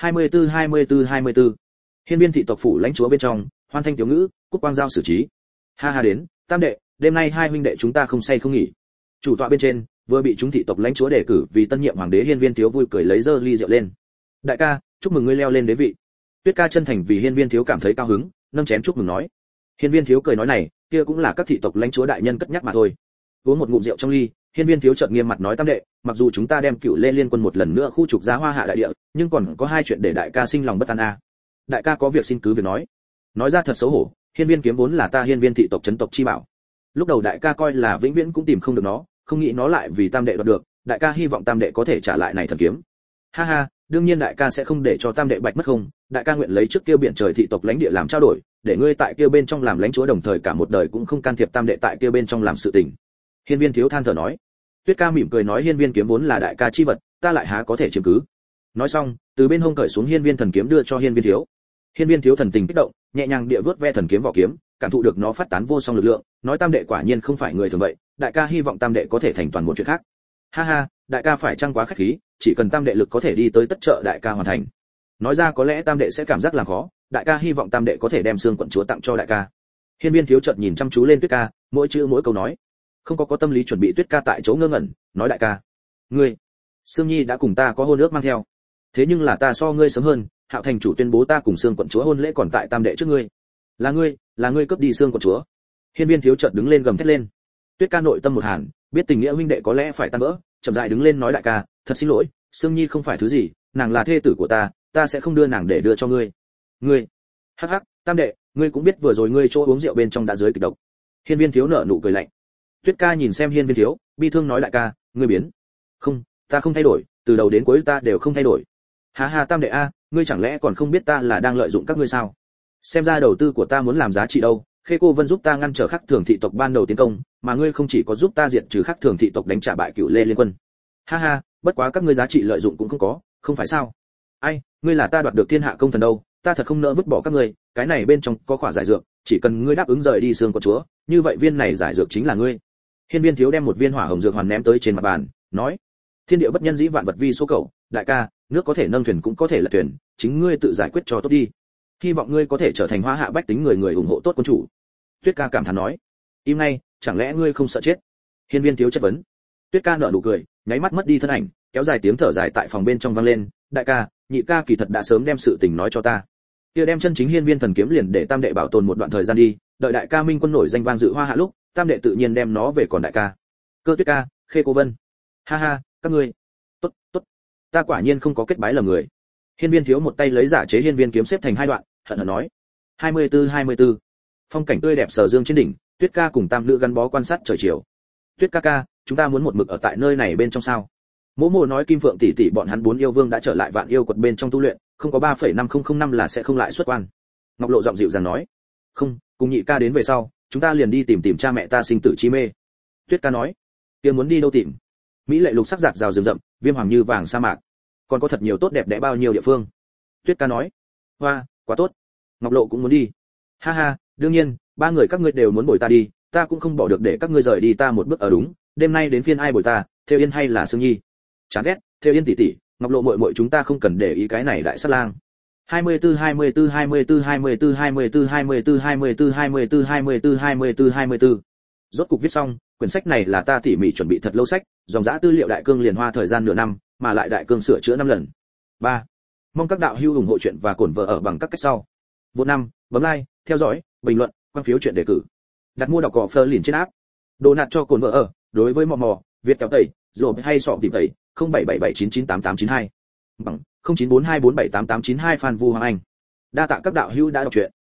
24. Hiên Viên thị tộc phủ lãnh chúa bên trong, hoan thanh tiểu ngữ, cúc quang giao xử trí. Ha ha đến, tam đệ, đêm nay hai huynh đệ chúng ta không say không nghỉ. Chủ tọa bên trên, vừa bị chúng thị tộc lãnh chúa đề cử vì tân nhiệm hoàng đế Hiên Viên thiếu vui cười lấy dơ ly rượu lên. Đại ca, chúc mừng ngươi leo lên đế vị. Tuyết Ca chân thành vì Hiên Viên thiếu cảm thấy cao hứng, nâng chén chúc mừng nói. Hiên Viên thiếu cười nói này, kia cũng là các thị tộc lãnh chúa đại nhân cất nhắc mà thôi. Uống một ngụm rượu trong ly, Hiên Viên thiếu chợt nghiêm mặt nói tam đệ, mặc dù chúng ta đem Cựu Lê liên quân một lần nữa khu trục ra Hoa Hạ đại địa, nhưng còn có hai chuyện để đại ca sinh lòng bất an a. Đại ca có việc xin cứ việc nói. Nói ra thật xấu hổ, Hiên Viên kiếm vốn là ta Hiên Viên thị tộc trấn tộc chi bảo. Lúc đầu đại ca coi là vĩnh viễn cũng tìm không được nó, không nghĩ nó lại vì tam đệ đoạt được, đại ca hy vọng tam đệ có thể trả lại này thần kiếm. Ha ha, đương nhiên đại ca sẽ không để cho tam đệ bạch mất không, đại ca nguyện lấy trước kia biển trời thị tộc lãnh địa làm trao đổi, để ngươi tại kia bên trong làm lãnh chúa đồng thời cả một đời cũng không can thiệp tam đệ tại kia bên trong làm sự tình. Hiên Viên thiếu than thở nói. Tuyết Ca mỉm cười nói Hiên Viên kiếm vốn là đại ca chi vật, ta lại há có thể chiếm cứ. Nói xong, từ bên hông cởi xuống Hiên Viên thần kiếm đưa cho Hiên Viên thiếu. Hiên Viên thiếu thần tình kích động, nhẹ nhàng địa vớt ve thần kiếm vỏ kiếm, cảm thụ được nó phát tán vô song lực lượng, nói tam đệ quả nhiên không phải người thường vậy, đại ca hy vọng tam đệ có thể thành toàn một chuyện khác. Ha ha, đại ca phải chăng quá khách khí, chỉ cần tam đệ lực có thể đi tới tất trợ đại ca hoàn thành. Nói ra có lẽ tam đệ sẽ cảm giác làm khó, đại ca hy vọng tam đệ có thể đem xương quận chúa tặng cho đại ca. Hiên Viên thiếu chợt nhìn chăm chú lên Tuyết Ca, mỗi chữ mỗi câu nói, không có tâm lý chuẩn bị. Tuyết Ca tại chỗ ngơ ngẩn, nói đại ca, ngươi, Sương Nhi đã cùng ta có hôn ước mang theo, thế nhưng là ta so ngươi sớm hơn, Hạo thành chủ tuyên bố ta cùng xương quận chúa hôn lễ còn tại tam đệ trước ngươi. Là ngươi cướp đi xương quận chúa. Hiên Viên thiếu chợt đứng lên gầm thét lên. Tuyết Ca nội tâm một hàn, biết tình nghĩa huynh đệ có lẽ phải tan vỡ, chậm rãi đứng lên nói đại ca, thật xin lỗi, Sương Nhi không phải thứ gì, nàng là thê tử của ta sẽ không đưa nàng để đưa cho ngươi. Ngươi, hắc hắc, tam đệ, ngươi cũng biết vừa rồi ngươi chỗ uống rượu bên trong đã dưới kịch độc. Hiên Viên thiếu nở nụ cười lạnh. Tuyết Ca nhìn xem Hiên Viên thiếu, bi thương nói đại ca, ngươi biến. Không, ta không thay đổi, từ đầu đến cuối ta đều không thay đổi. Ha ha tam đệ a, ngươi chẳng lẽ còn không biết ta là đang lợi dụng các ngươi sao? Xem ra đầu tư của ta muốn làm giá trị đâu. Khê Cô Vân giúp ta ngăn trở Khắc Thường thị tộc ban đầu tiến công, mà ngươi không chỉ có giúp ta diệt trừ Khắc Thường thị tộc đánh trả bại Cựu Lê liên quân. Ha ha, bất quá các ngươi giá trị lợi dụng cũng không có, không phải sao? Ai, ngươi là ta đoạt được thiên hạ công thần đâu, ta thật không nỡ vứt bỏ các ngươi, cái này bên trong có khỏa giải dược, chỉ cần ngươi đáp ứng rời đi xương của chúa, như vậy viên này giải dược chính là ngươi. Hiên Viên Thiếu đem một viên hỏa hồng dược hoàn ném tới trên mặt bàn, nói: Thiên địa bất nhân dĩ vạn vật vi số cầu, đại ca, nước có thể nâng thuyền cũng có thể lật thuyền, chính ngươi tự giải quyết cho tốt đi. Hy vọng ngươi có thể trở thành Hoa Hạ bách tính người ủng hộ tốt quân chủ. Tuyết Ca cảm thán nói. Im ngay, chẳng lẽ ngươi không sợ chết? Hiên Viên Thiếu chất vấn. Tuyết Ca nở nụ cười, nháy mắt mất đi thân ảnh, kéo dài tiếng thở dài tại phòng bên trong vang lên. Đại ca, nhị ca kỳ thật đã sớm đem sự tình nói cho ta. Kia đem chân chính Hiên Viên thần kiếm liền để tam đệ bảo tồn một đoạn thời gian đi, đợi đại ca minh quân nổi danh vang dự Hoa Hạ lúc, tam đệ tự nhiên đem nó về còn đại ca. Cơ Tuyết Ca, Khê Cô Vân. Ha ha, các ngươi. Tốt, tốt. Ta quả nhiên không có kết bái lầm người. Hiên Viên Thiếu một tay lấy giả chế hiên viên kiếm xếp thành hai đoạn, hận hận nói: 24. Phong cảnh tươi đẹp Sở Dương trên đỉnh, Tuyết Ca cùng tam nữ gắn bó quan sát trời chiều. Tuyết ca ca, chúng ta muốn một mực ở tại nơi này bên trong sao? Mỗ Mộ nói Kim Phượng tỷ tỷ bọn hắn 4 yêu vương đã trở lại Vạn Yêu Quật bên trong tu luyện, không có 3,5005 là sẽ không lại xuất quan. Ngọc Lộ giọng dịu dàng nói: "Không, cùng nhị ca đến về sau, chúng ta liền đi tìm cha mẹ ta sinh tử chi mê." Tuyết ca nói: "Kia muốn đi đâu tìm?" Mỹ lệ lục sắc rạc rào rừng rậm, viêm hoàng như vàng sa mạc, còn có thật nhiều tốt đẹp đẽ bao nhiêu địa phương. Tuyết ca nói: "Hoa, quá tốt." Ngọc Lộ cũng muốn đi. Ha ha, đương nhiên, ba người các ngươi đều muốn bồi ta đi, ta cũng không bỏ được để các ngươi rời đi ta một bước ở đúng, đêm nay đến phiên ai bồi ta, Thêu Yên hay là Sương Nhi? Chán ghét, Thêu Yên tỷ tỷ, Ngọc Lộ muội muội chúng ta không cần để ý cái này đại sát lang. 24. Rốt cục viết xong, quyển sách này là ta tỉ mỉ chuẩn bị thật lâu sách, dòng dã tư liệu đại cương liền hoa thời gian nửa năm, mà lại đại cương sửa chữa 5 lần. 3. Mong các đạo hữu ủng hộ chuyện và cổn vợ ở bằng các cách sau. Vô 5, bấm like, theo dõi, bình luận, quan phiếu chuyện đề cử. Đặt mua đọc cỏ phơ liền trên app. Đồ nạt cho cồn vợ ở, đối với mò, Việt kéo tẩy, rồi hay sọ tìm tẩy, 0777998892. Bằng 0942478892 Phan Vu Hoàng Anh. Đa tạ các đạo hữu đã đọc truyện.